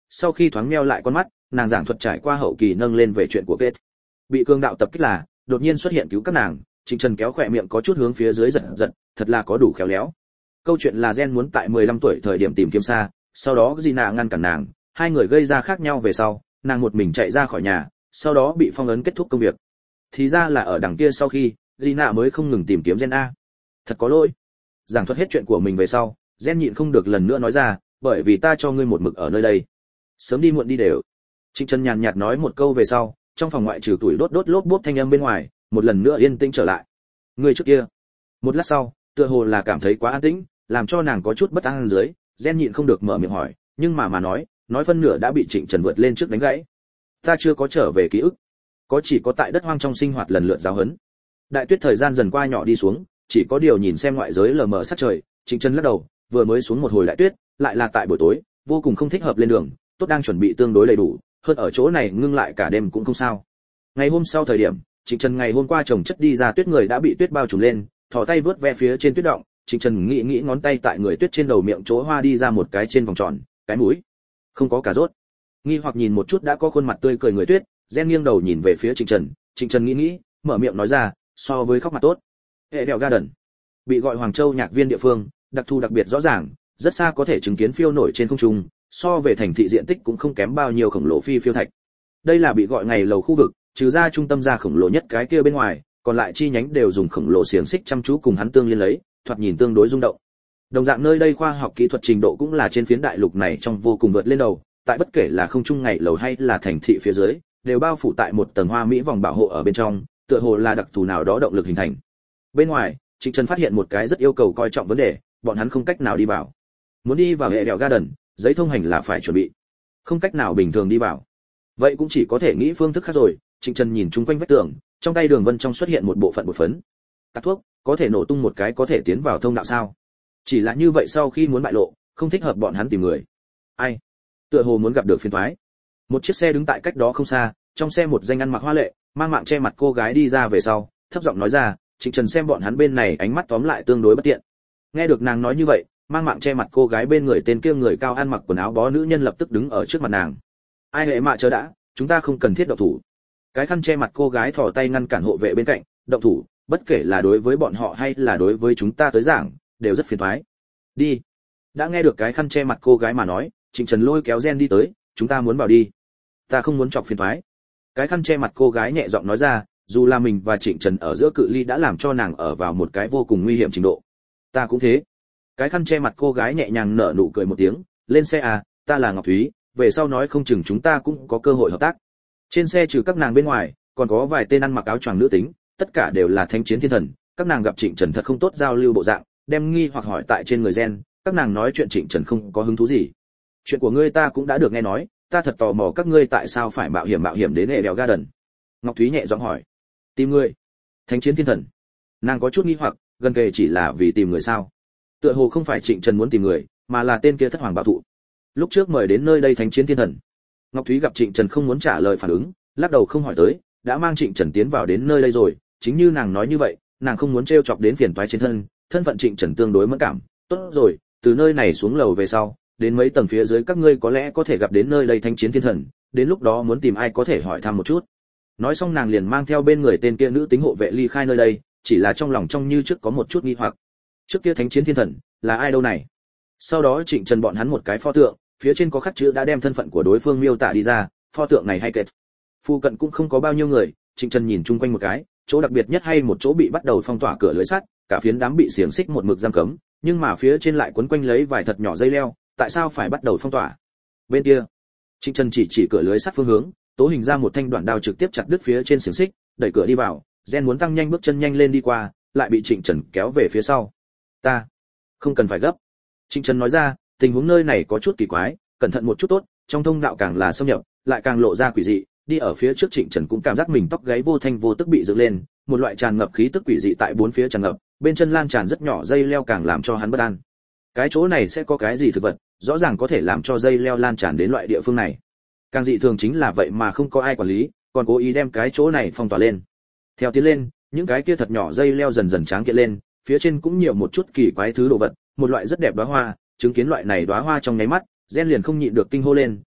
sau khi thoáng meo lại con mắt, nàng giảng thuật trải qua hậu kỳ nâng lên về chuyện của Kate. Bị cương đạo tập kích là, đột nhiên xuất hiện cứu các nàng, Trịnh Trần kéo khỏe miệng có chút hướng phía dưới giật giật, thật là có đủ khéo léo. Câu chuyện là Gen muốn tại 15 tuổi thời điểm tìm kiếm xa, sau đó Gina ngăn cản nàng, hai người gây ra khác nhau về sau, nàng một mình chạy ra khỏi nhà, sau đó bị phong ấn kết thúc công việc. Thì ra là ở đằng kia sau khi, Gina mới không ngừng tìm kiếm Gen a. Thật có lỗi. Giảng thuật hết chuyện của mình về sau, Gen nhịn không được lần nữa nói ra, bởi vì ta cho ngươi một mực ở nơi đây. Sớm đi muộn đi đều. Trịnh Trần nhàn nhạt nói một câu về sau, trong phòng ngoại trừ tuổi đốt đốt lốp bốp thanh âm bên ngoài, một lần nữa yên tĩnh trở lại. Ngươi trước kia. Một lát sau, tựa hồ là cảm thấy quá an tĩnh, làm cho nàng có chút bất an dưới, Gen nhịn không được mở miệng hỏi, nhưng mà nói phân nửa đã bị Trịnh Trần vượt lên trước đánh gãy. Ta chưa có trở về ký ức, có chỉ có tại đất hoang trong sinh hoạt lần lượt giáo huấn. Đại tuyết thời gian dần qua nhỏ đi xuống, chỉ có điều nhìn xem ngoại giới lờ mờ sắc trời, Trịnh Trần lắc đầu, vừa mới xuống một hồi đại tuyết, lại là tại buổi tối, vô cùng không thích hợp lên đường, tốt đang chuẩn bị tương đối đầy đủ, hơn ở chỗ này ngưng lại cả đêm cũng không sao. Ngày hôm sau thời điểm, Trịnh Trần ngày hôm qua chồng chất đi ra tuyết người đã bị tuyết bao trùm lên, thò tay vớt ve phía trên tuyết động, Trịnh Trần nghĩ ngón tay tại người tuyết trên đầu miệng chỗ hoa đi ra một cái trên vòng tròn, cái mũi không có cà rốt. Nghi hoặc nhìn một chút đã có khuôn mặt tươi cười người tuyết, Gen nghiêng đầu nhìn về phía Trịnh Trần nghĩ, mở miệng nói ra, so với khóc mặt tốt. Hệ đèo Garden, bị gọi Hoàng Châu nhạc viên địa phương, đặc thù đặc biệt rõ ràng, rất xa có thể chứng kiến phiêu nổi trên không trung, so về thành thị diện tích cũng không kém bao nhiêu khổng lồ phiêu thạch. Đây là bị gọi ngày lầu khu vực, trừ ra trung tâm ra khổng lồ nhất cái kia bên ngoài, còn lại chi nhánh đều dùng khổng lồ xiềng xích chăm chú cùng hắn tương liên lấy, thoạt nhìn tương đối rung động. Đồng dạng nơi đây khoa học kỹ thuật trình độ cũng là trên phiến đại lục này trong vô cùng vượt lên đầu, tại bất kể là không trung ngày lầu hay là thành thị phía dưới, đều bao phủ tại một tầng hoa mỹ vòng bảo hộ ở bên trong, tựa hồ là đặc thù nào đó động lực hình thành. Bên ngoài, Trịnh Trần phát hiện một cái rất yêu cầu coi trọng vấn đề, bọn hắn không cách nào đi vào. Muốn đi vào hệ đèo Garden, giấy thông hành là phải chuẩn bị, không cách nào bình thường đi vào. Vậy cũng chỉ có thể nghĩ phương thức khác rồi. Trịnh Trần nhìn chung quanh vách tường, trong tay Đường Vân trong xuất hiện một bộ phận bột phấn. Tạc thuốc, có thể nổ tung một cái có thể tiến vào thông đạo sao? Chỉ là như vậy sau khi muốn bại lộ, không thích hợp bọn hắn tìm người. Ai? Tựa hồ muốn gặp được phiền toái. Một chiếc xe đứng tại cách đó không xa, trong xe một danh ăn mặc hoa lệ, mang mạng che mặt cô gái đi ra về sau, thấp giọng nói ra, Trịnh Trần xem bọn hắn bên này ánh mắt tóm lại tương đối bất tiện. Nghe được nàng nói như vậy, mang mạng che mặt cô gái bên người tên kia người cao ăn mặc quần áo bó nữ nhân lập tức đứng ở trước mặt nàng. Ai hệ mạ chờ đã, chúng ta không cần thiết động thủ. Cái khăn che mặt cô gái thò tay ngăn cản hộ vệ bên cạnh, động thủ, bất kể là đối với bọn họ hay là đối với chúng ta tới giảng, đều rất phiền toái. Đi. Đã nghe được cái khăn che mặt cô gái mà nói, Trịnh Trần lôi kéo Gen đi tới, chúng ta muốn vào đi. Ta không muốn chọc phiền toái. Cái khăn che mặt cô gái nhẹ giọng nói ra, dù là mình và Trịnh Trần ở giữa cự ly đã làm cho nàng ở vào một cái vô cùng nguy hiểm trình độ. Ta cũng thế. Cái khăn che mặt cô gái nhẹ nhàng nở nụ cười một tiếng, lên xe à, ta là Ngọc Thúy, về sau nói không chừng chúng ta cũng có cơ hội hợp tác. Trên xe trừ các nàng bên ngoài, còn có vài tên ăn mặc áo choàng nữ tính, tất cả đều là thánh chiến thiên thần, các nàng gặp Trịnh Trần thật không tốt giao lưu bộ dạng, đem nghi hoặc hỏi tại trên người Gen, các nàng nói chuyện Trịnh Trần không có hứng thú gì. Chuyện của ngươi ta cũng đã được nghe nói, ta thật tò mò các ngươi tại sao phải mạo hiểm đến hệ đèo Garden. Ngọc Thúy nhẹ giọng hỏi. Tìm ngươi? Thánh chiến thiên thần? Nàng có chút nghi hoặc, gần kề chỉ là vì tìm người sao? Tựa hồ không phải Trịnh Trần muốn tìm người, mà là tên kia thất hoàng bảo thụ. Lúc trước mời đến nơi đây thánh chiến thiên thần. Ngọc Thúy gặp Trịnh Trần không muốn trả lời phản ứng, lắc đầu không hỏi tới, đã mang Trịnh Trần tiến vào đến nơi đây rồi, chính như nàng nói như vậy, nàng không muốn trêu chọc đến phiền toái trên thân phận Trịnh Trần tương đối mẫn cảm. Tốt rồi, từ nơi này xuống lầu về sau, đến mấy tầng phía dưới các ngươi có lẽ có thể gặp đến nơi đây thánh chiến thiên thần, đến lúc đó muốn tìm ai có thể hỏi thăm một chút. Nói xong nàng liền mang theo bên người tên kia nữ tính hộ vệ ly khai nơi đây, chỉ là trong lòng trong như trước có một chút nghi hoặc. Trước kia thánh chiến thiên thần là ai đâu này? Sau đó Trịnh Trần bọn hắn một cái pho tượng, phía trên có khắc chữ đã đem thân phận của đối phương miêu tả đi ra, pho tượng này hay kết. Phu cận cũng không có bao nhiêu người, Trịnh Trần nhìn chung quanh một cái, chỗ đặc biệt nhất hay một chỗ bị bắt đầu phong tỏa cửa lưới sắt, cả phiến đám bị xiềng xích một mực giam cấm, nhưng mà phía trên lại quấn quanh lấy vài thật nhỏ dây leo, tại sao phải bắt đầu phong tỏa? Bên kia, Trịnh Trần chỉ cửa lưới sắt phương hướng, tố hình ra một thanh đoạn đao trực tiếp chặt đứt phía trên xiềng xích, đẩy cửa đi vào, Gen muốn tăng nhanh bước chân nhanh lên đi qua, lại bị Trịnh Trần kéo về phía sau. Ta không cần phải gấp. Trịnh Trần nói ra, tình huống nơi này có chút kỳ quái, cẩn thận một chút tốt, trong thông đạo càng là xâm nhập, lại càng lộ ra quỷ dị, đi ở phía trước Trịnh Trần cũng cảm giác mình tóc gáy vô thanh vô tức bị dựng lên, một loại tràn ngập khí tức quỷ dị tại bốn phía tràn ngập, bên chân lan tràn rất nhỏ dây leo càng làm cho hắn bất an. Cái chỗ này sẽ có cái gì thực vật, rõ ràng có thể làm cho dây leo lan tràn đến loại địa phương này. Càng dị thường chính là vậy mà không có ai quản lý, còn cố ý đem cái chỗ này phong tỏa lên. Theo tiến lên, những cái kia thật nhỏ dây leo dần dần tráng kiện lên, phía trên cũng nhiều một chút kỳ quái thứ đồ vật, một loại rất đẹp đóa hoa, chứng kiến loại này đóa hoa trong nháy mắt, Gen liền không nhịn được kinh hô lên,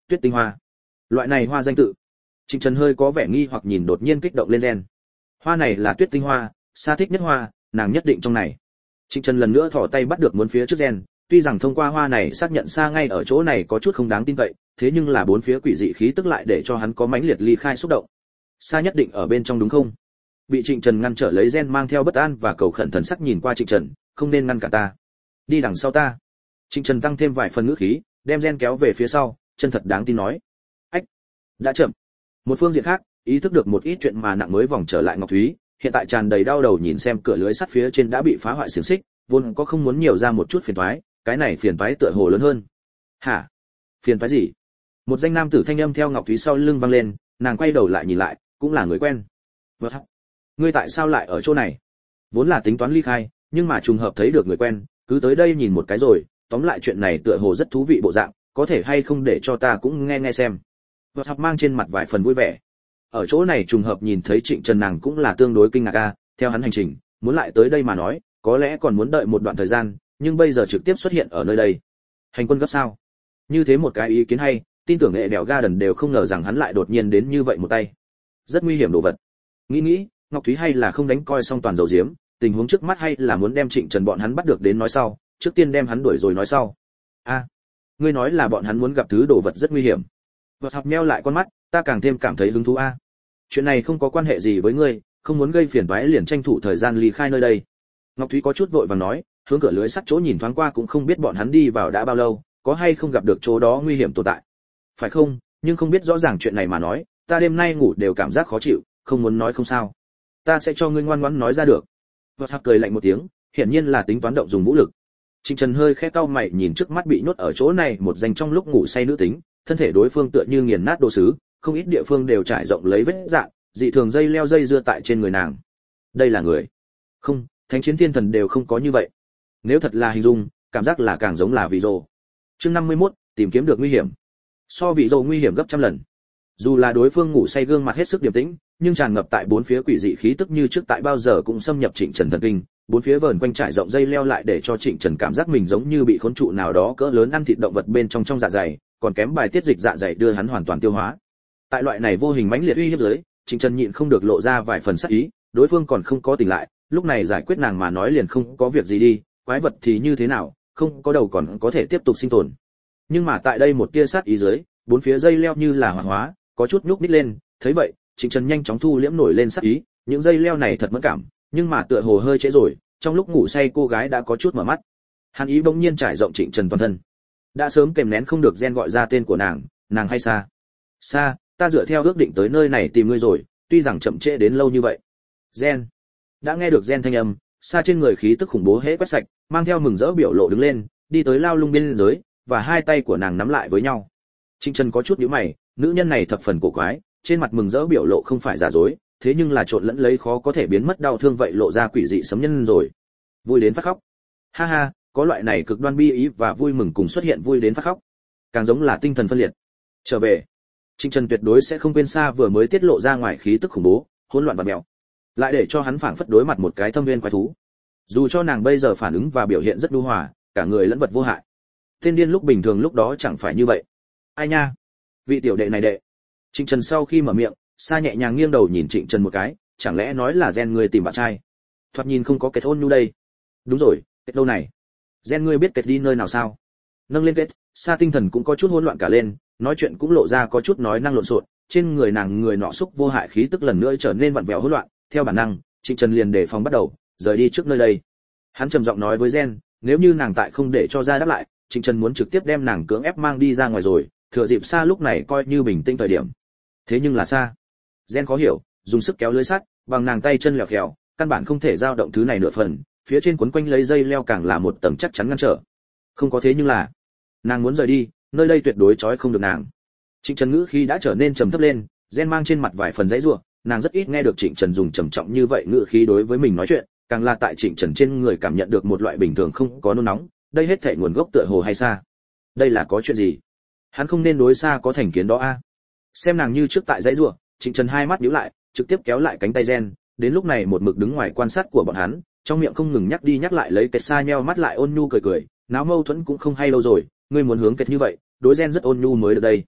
Tuyết tinh hoa. Loại này hoa danh tự, Trịnh Trần hơi có vẻ nghi hoặc nhìn đột nhiên kích động lên gen. Hoa này là Tuyết tinh hoa, Sa thích nhất hoa, nàng nhất định trong này. Trịnh Trần lần nữa thò tay bắt được muốn phía trước gen, tuy rằng thông qua hoa này xác nhận Sa ngay ở chỗ này có chút không đáng tin cậy, thế nhưng là bốn phía quỷ dị khí tức lại để cho hắn có mãnh liệt ly khai xúc động. Sa nhất định ở bên trong đúng không? Bị Trịnh Trần ngăn trở lấy gen mang theo bất an và cầu khẩn thần sắc nhìn qua Trịnh Trần, không nên ngăn cả ta, đi đằng sau ta. Trịnh Trần tăng thêm vài phần ngữ khí, đem gen kéo về phía sau, chân thật đáng tin nói. Ách, đã chậm. Một phương diện khác, ý thức được một ít chuyện mà nặng mới vòng trở lại Ngọc Thúy, hiện tại tràn đầy đau đầu nhìn xem cửa lưới sắt phía trên đã bị phá hoại xiềng xích, vốn có không muốn nhiều ra một chút phiền toái, cái này phiền toái tựa hồ lớn hơn. Hả? Phiền toái gì? Một danh nam tử thanh âm theo Ngọc Thúy sau lưng vang lên, nàng quay đầu lại nhìn lại, cũng là người quen. Vật hắc, ngươi tại sao lại ở chỗ này? Vốn là tính toán ly khai, nhưng mà trùng hợp thấy được người quen, cứ tới đây nhìn một cái rồi, tóm lại chuyện này tựa hồ rất thú vị bộ dạng, có thể hay không để cho ta cũng nghe nghe xem. Vật hắc mang trên mặt vài phần vui vẻ. Ở chỗ này trùng hợp nhìn thấy Trịnh Trần nàng cũng là tương đối kinh ngạc a, theo hắn hành trình, muốn lại tới đây mà nói, có lẽ còn muốn đợi một đoạn thời gian, nhưng bây giờ trực tiếp xuất hiện ở nơi đây. Hành quân gấp sao? Như thế một cái ý kiến hay, tin tưởng nghệ đèo Garden đều không ngờ rằng hắn lại đột nhiên đến như vậy một tay. Rất nguy hiểm đồ vật. Nghĩ, Ngọc Thúy hay là không đánh coi xong toàn dầu diếm, tình huống trước mắt hay là muốn đem Trịnh Trần bọn hắn bắt được đến nói sau, trước tiên đem hắn đuổi rồi nói sau. A, ngươi nói là bọn hắn muốn gặp thứ đồ vật rất nguy hiểm. Vật học meo lại con mắt, ta càng thêm cảm thấy hứng thú a. Chuyện này không có quan hệ gì với ngươi, không muốn gây phiền toái liền tranh thủ thời gian ly khai nơi đây. Ngọc Thúy có chút vội vàng nói, hướng cửa lưới sắt chỗ nhìn thoáng qua cũng không biết bọn hắn đi vào đã bao lâu, có hay không gặp được chỗ đó nguy hiểm tồn tại. Phải không, nhưng không biết rõ ràng chuyện này mà nói, ta đêm nay ngủ đều cảm giác khó chịu, không muốn nói không sao. Ta sẽ cho ngươi ngoan ngoãn nói ra được. Vật học cười lạnh một tiếng, hiển nhiên là tính toán động dùng vũ lực. Trịnh Trần hơi khẽ cau mày nhìn trước mắt bị nhốt ở chỗ này một danh trong lúc ngủ say nữ tính, thân thể đối phương tựa như nghiền nát đồ sứ, không ít địa phương đều trải rộng lấy vết rạn, dị thường dây leo dây dưa tại trên người nàng. Đây là người? Không, thánh chiến thiên thần đều không có như vậy. Nếu thật là hình dung, cảm giác là càng giống là vị rồ. Chương 51, tìm kiếm được nguy hiểm. So vị rồ nguy hiểm gấp trăm lần. Dù là đối phương ngủ say gương mặt hết sức điềm tĩnh, nhưng tràn ngập tại bốn phía quỷ dị khí tức như trước tại bao giờ cũng xâm nhập Trịnh Trần thần kinh, bốn phía vờn quanh trải rộng dây leo lại để cho Trịnh Trần cảm giác mình giống như bị khốn trụ nào đó cỡ lớn ăn thịt động vật bên trong dạ dày, còn kém bài tiết dịch dạ dày đưa hắn hoàn toàn tiêu hóa. Tại loại này vô hình mãnh liệt uy hiếp dưới, Trịnh Trần nhịn không được lộ ra vài phần sắc ý, đối phương còn không có tỉnh lại, lúc này giải quyết nàng mà nói liền không có việc gì đi, quái vật thì như thế nào, không có đầu còn có thể tiếp tục sinh tồn. Nhưng mà tại đây một tia sát ý dưới, bốn phía dây leo như là hoạt hóa, có chút nhúc nhích lên, thấy vậy, Trịnh Trần nhanh chóng thu liễm nổi lên sát ý, những dây leo này thật mẫn cảm, nhưng mà tựa hồ hơi trễ rồi, trong lúc ngủ say cô gái đã có chút mở mắt. Hàn ý bỗng nhiên trải rộng Trịnh Trần toàn thân. Đã sớm kèm nén không được gen gọi ra tên của nàng hay Sa? Sa, ta dựa theo ước định tới nơi này tìm ngươi rồi, tuy rằng chậm trễ đến lâu như vậy. Gen. Đã nghe được gen thanh âm, Sa trên người khí tức khủng bố hễ quét sạch, mang theo mừng rỡ biểu lộ đứng lên, đi tới lao lung bên dưới, và hai tay của nàng nắm lại với nhau. Trịnh Trần có chút nhíu mày, nữ nhân này thập phần cổ quái, trên mặt mừng rỡ biểu lộ không phải giả dối, thế nhưng là trộn lẫn lấy khó có thể biến mất đau thương vậy lộ ra quỷ dị sấm nhân rồi. Vui đến phát khóc. Ha ha, có loại này cực đoan bi ý và vui mừng cùng xuất hiện vui đến phát khóc. Càng giống là tinh thần phân liệt. Trở về. Trịnh Trần tuyệt đối sẽ không quên Sa vừa mới tiết lộ ra ngoài khí tức khủng bố, hỗn loạn và mèo. Lại để cho hắn phảng phất đối mặt một cái thâm viên quái thú. Dù cho nàng bây giờ phản ứng và biểu hiện rất nhu hòa, cả người lẫn vật vô hại. Tên điên lúc bình thường lúc đó chẳng phải như vậy. Ai nha, vị tiểu đệ này đệ. Trịnh Trần sau khi mở miệng, Sa nhẹ nhàng nghiêng đầu nhìn Trịnh Trần một cái, chẳng lẽ nói là gen ngươi tìm bạn trai? Thoạt nhìn không có kết hôn nhu đây. Đúng rồi, kết lâu này. Gen ngươi biết kết đi nơi nào sao? Nâng lên kết, Sa tinh thần cũng có chút hỗn loạn cả lên, nói chuyện cũng lộ ra có chút nói năng lộn xộn, trên người nàng người nọ xúc vô hại khí tức lần nữa trở nên vặn vẹo hỗn loạn, theo bản năng, Trịnh Trần liền đề phòng bắt đầu, rời đi trước nơi đây. Hắn trầm giọng nói với Gen, nếu như nàng tại không để cho ra đáp lại, Trịnh Trần muốn trực tiếp đem nàng cưỡng ép mang đi ra ngoài rồi, thừa dịp Sa lúc này coi như bình tĩnh thời điểm. Thế nhưng là Sa. Gen khó hiểu, dùng sức kéo lưới sắt, bằng nàng tay chân lèo khèo, căn bản không thể dao động thứ này nửa phần, phía trên quấn quanh lấy dây leo càng là một tầng chắc chắn ngăn trở. Không có thế nhưng là, nàng muốn rời đi, nơi đây tuyệt đối trói không được nàng. Trịnh Trần ngữ khi đã trở nên trầm thấp lên, Gen mang trên mặt vài phần dãy rủa, nàng rất ít nghe được Trịnh Trần dùng trầm trọng như vậy ngữ khí đối với mình nói chuyện, càng là tại Trịnh Trần trên người cảm nhận được một loại bình thường không có nôn nóng, đây hết thảy nguồn gốc tựa hồ hay Sa. Đây là có chuyện gì? Hắn không nên đối Sa có thành kiến đó a. Xem nàng như trước tại dãy rủa, Trịnh Trần hai mắt nhíu lại, trực tiếp kéo lại cánh tay Gen, đến lúc này một mực đứng ngoài quan sát của bọn hắn, trong miệng không ngừng nhắc đi nhắc lại lấy Kết. Sa nheo mắt lại ôn nhu cười cười, náo mâu thuẫn cũng không hay lâu rồi, ngươi muốn hướng Kết như vậy, đối Gen rất ôn nhu mới được đây.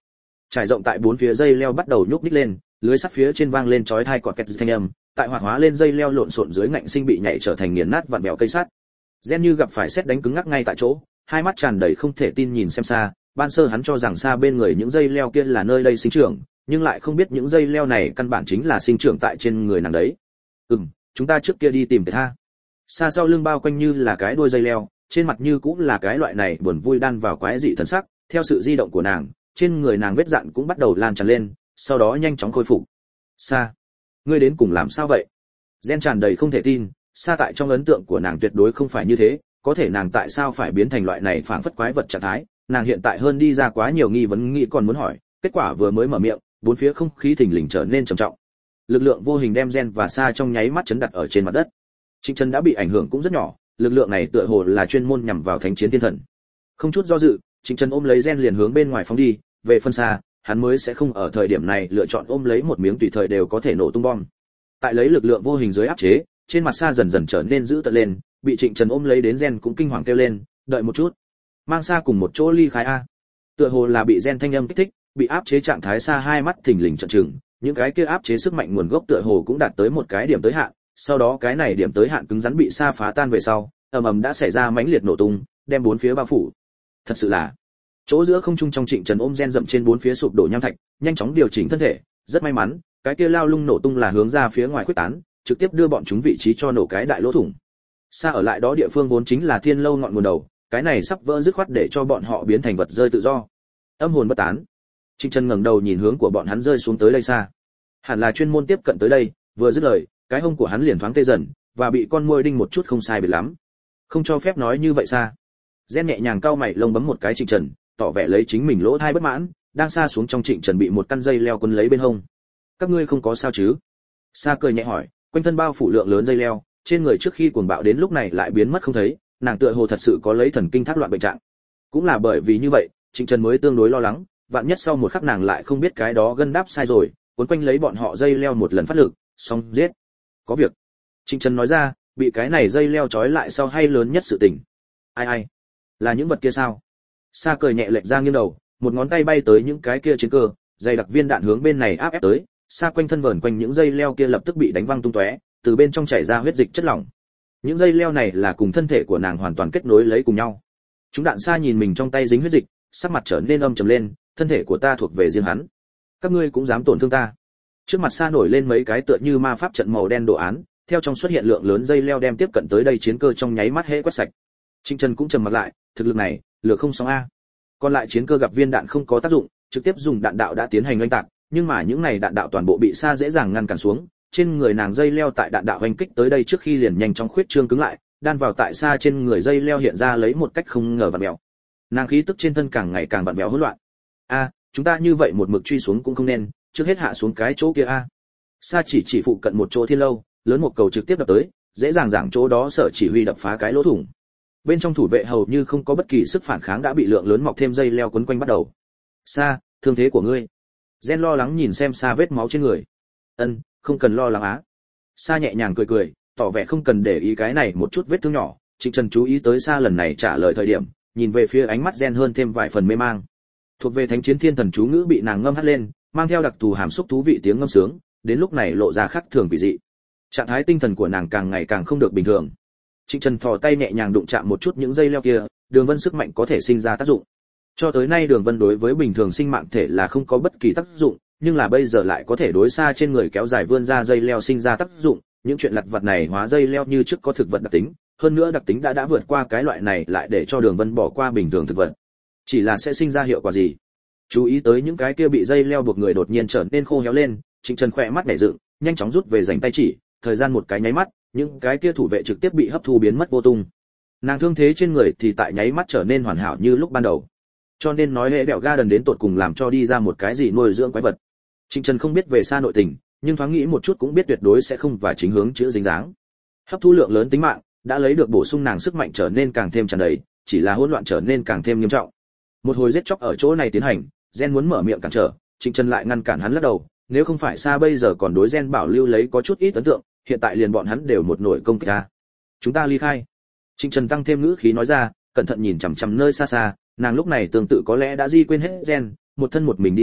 Trải rộng tại bốn phía dây leo bắt đầu nhúc nhích lên, lưới sắt phía trên vang lên chói tai cọt kẹt thanh âm, tại hoạt hóa lên dây leo lộn xộn dưới ngạnh sinh bị nhảy trở thành nghiền nát vặn vẹo cây sắt. Gen như gặp phải sét đánh cứng ngắc ngay tại chỗ, hai mắt tràn đầy không thể tin nhìn xem xa, ban sơ hắn cho rằng xa bên người những dây leo kia là nơi đây sinh trưởng, nhưng lại không biết những dây leo này căn bản chính là sinh trưởng tại trên người nàng đấy. Chúng ta trước kia đi tìm Tề Tha. Xa sau lưng bao quanh như là cái đuôi dây leo, trên mặt như cũng là cái loại này buồn vui đan vào quái dị thần sắc, theo sự di động của nàng, trên người nàng vết dạn cũng bắt đầu lan tràn lên, sau đó nhanh chóng khôi phục. Xa, ngươi đến cùng làm sao vậy? Gen tràn đầy không thể tin, xa tại trong ấn tượng của nàng tuyệt đối không phải như thế, có thể nàng tại sao phải biến thành loại này phảng phất quái vật trạng thái? Nàng hiện tại hơn đi ra quá nhiều nghi vấn nghĩ còn muốn hỏi, kết quả vừa mới mở miệng, bốn phía không khí thình lình trở nên trầm trọng. Lực lượng vô hình đem Gen và xa trong nháy mắt chấn đặt ở trên mặt đất. Trịnh Trần đã bị ảnh hưởng cũng rất nhỏ, lực lượng này tựa hồ là chuyên môn nhằm vào thánh chiến thiên thần. Không chút do dự, Trịnh Trần ôm lấy Gen liền hướng bên ngoài phóng đi, về phân xa, hắn mới sẽ không ở thời điểm này lựa chọn ôm lấy một miếng tùy thời đều có thể nổ tung bom. Tại lấy lực lượng vô hình dưới áp chế, trên mặt xa dần dần trở nên dữ tợn lên, bị Trịnh Trần ôm lấy đến Gen cũng kinh hoàng kêu lên, đợi một chút, mang xa cùng một chỗ ly khai a. Tựa hồ là bị Gen thanh âm kích thích, bị áp chế trạng thái xa hai mắt thình lình trợn trừng, những cái kia áp chế sức mạnh nguồn gốc tựa hồ cũng đạt tới một cái điểm tới hạn, sau đó cái này điểm tới hạn cứng rắn bị xa phá tan về sau, ầm ầm đã xảy ra mãnh liệt nổ tung, đem bốn phía bao phủ. Thật sự là, chỗ giữa không trung trong Trịnh Trần ôm Gen dậm trên bốn phía sụp đổ nham thạch, nhanh chóng điều chỉnh thân thể, rất may mắn, cái kia lao lung nổ tung là hướng ra phía ngoài khuếch tán, trực tiếp đưa bọn chúng vị trí cho nổ cái đại lỗ thủng. Xa ở lại đó địa phương vốn chính là thiên lâu ngọn nguồn đầu, cái này sắp vỡ dứt khoát để cho bọn họ biến thành vật rơi tự do. Âm hồn bất tán. Trịnh Trần ngẩng đầu nhìn hướng của bọn hắn rơi xuống tới đây xa. Hẳn là chuyên môn tiếp cận tới đây, vừa dứt lời, cái hông của hắn liền thoáng tê dần, và bị con môi đinh một chút không sai biệt lắm. Không cho phép nói như vậy xa. Gen nhẹ nhàng cau mày lông bấm một cái Trịnh Trần, tỏ vẻ lấy chính mình lỗ thai bất mãn, đang xa xuống trong Trịnh Trần bị một căn dây leo quấn lấy bên hông. Các ngươi không có sao chứ? Sa cười nhẹ hỏi, quanh thân bao phủ lượng lớn dây leo, trên người trước khi cuồng bạo đến lúc này lại biến mất không thấy, nàng tựa hồ thật sự có lấy thần kinh thác loạn bệnh trạng. Cũng là bởi vì như vậy, Trịnh Trần mới tương đối lo lắng, vạn nhất sau một khắc nàng lại không biết cái đó gân đáp sai rồi, cuốn quanh lấy bọn họ dây leo một lần phát lực, xong giết. Có việc. Trịnh Trần nói ra, bị cái này dây leo trói lại sau hay lớn nhất sự tình. Ai? Là những vật kia sao? Sa cười nhẹ lệch ra nghiêng đầu, một ngón tay bay tới những cái kia chiến cơ, dày đặc viên đạn hướng bên này áp ép tới, Sa quanh thân vờn quanh những dây leo kia lập tức bị đánh văng tung tóe, từ bên trong chảy ra huyết dịch chất lỏng. Những dây leo này là cùng thân thể của nàng hoàn toàn kết nối lấy cùng nhau. Chúng đạn Sa nhìn mình trong tay dính huyết dịch, sắc mặt trở nên âm trầm lên, thân thể của ta thuộc về riêng hắn. Các ngươi cũng dám tổn thương ta? Trước mặt Sa nổi lên mấy cái tựa như ma pháp trận màu đen đồ án, theo trong xuất hiện lượng lớn dây leo đem tiếp cận tới đây chiến cơ trong nháy mắt hễ quét sạch. Trịnh Trần cũng trầm mặt lại, thực lực này, lửa không sóng a. Còn lại chiến cơ gặp viên đạn không có tác dụng, trực tiếp dùng đạn đạo đã tiến hành oanh tạc, nhưng mà những này đạn đạo toàn bộ bị Sa dễ dàng ngăn cản xuống, trên người nàng dây leo tại đạn đạo oanh kích tới đây trước khi liền nhanh chóng khuyết trương cứng lại, đan vào tại Sa trên người dây leo hiện ra lấy một cách không ngờ vặn vẹo. Nàng khí tức trên thân càng ngày càng vặn vẹo hỗn loạn. Chúng ta như vậy một mực truy xuống cũng không nên, trước hết hạ xuống cái chỗ kia a. Sa chỉ phụ cận một chỗ thiên lâu, lớn một cầu trực tiếp đập tới, dễ dàng giảng chỗ đó Sở chỉ huy đập phá cái lỗ thủng. Bên trong thủ vệ hầu như không có bất kỳ sức phản kháng đã bị lượng lớn mọc thêm dây leo quấn quanh bắt đầu. Sa, thương thế của ngươi. Gen lo lắng nhìn xem Sa vết máu trên người. Không cần lo lắng á. Sa nhẹ nhàng cười, tỏ vẻ không cần để ý cái này một chút vết thương nhỏ. Trịnh Trần chú ý tới Sa lần này trả lời thời điểm, nhìn về phía ánh mắt Gen hơn thêm vài phần mê mang. Thuộc về thánh chiến thiên thần chú ngữ bị nàng ngâm hát lên, mang theo đặc thù hàm xúc thú vị tiếng ngâm sướng, đến lúc này lộ ra khác thường kỳ dị. Trạng thái tinh thần của nàng càng ngày càng không được bình thường. Trịnh Trần thò tay nhẹ nhàng đụng chạm một chút những dây leo kia, đường vân sức mạnh có thể sinh ra tác dụng. Cho tới nay đường vân đối với bình thường sinh mạng thể là không có bất kỳ tác dụng, nhưng là bây giờ lại có thể đối xa trên người kéo dài vươn ra dây leo sinh ra tác dụng, những chuyện lặt vặt này hóa dây leo như trước có thực vật đặc tính, hơn nữa đặc tính đã vượt qua cái loại này lại để cho đường vân bỏ qua bình thường thực vật. Chỉ là sẽ sinh ra hiệu quả gì? Chú ý tới những cái kia bị dây leo buộc người đột nhiên trở nên khô héo lên, Trịnh Trần khỏe mắt nhảy dựng, nhanh chóng rút về rảnh tay chỉ, thời gian một cái nháy mắt, những cái kia thủ vệ trực tiếp bị hấp thu biến mất vô tung. Nàng thương thế trên người thì tại nháy mắt trở nên hoàn hảo như lúc ban đầu. Cho nên nói hệ đẹo ga đần đến tột cùng làm cho đi ra một cái gì nuôi dưỡng quái vật. Trịnh Trần không biết về xa nội tình, nhưng thoáng nghĩ một chút cũng biết tuyệt đối sẽ không và chính hướng chữa dính dáng. Hấp thu lượng lớn tính mạng, đã lấy được bổ sung nàng sức mạnh trở nên càng thêm tràn đầy, chỉ là hỗn loạn trở nên càng thêm nghiêm trọng. Một hồi giết chóc ở chỗ này tiến hành, Gen muốn mở miệng cản trở, Trịnh Trần lại ngăn cản hắn lắc đầu, nếu không phải xa bây giờ còn đối Gen bảo lưu lấy có chút ít ấn tượng, hiện tại liền bọn hắn đều một nổi công kích ta. Chúng ta ly khai. Trịnh Trần tăng thêm ngữ khí nói ra, cẩn thận nhìn chằm chằm nơi xa xa, nàng lúc này tương tự có lẽ đã di quên hết Gen, một thân một mình đi tới,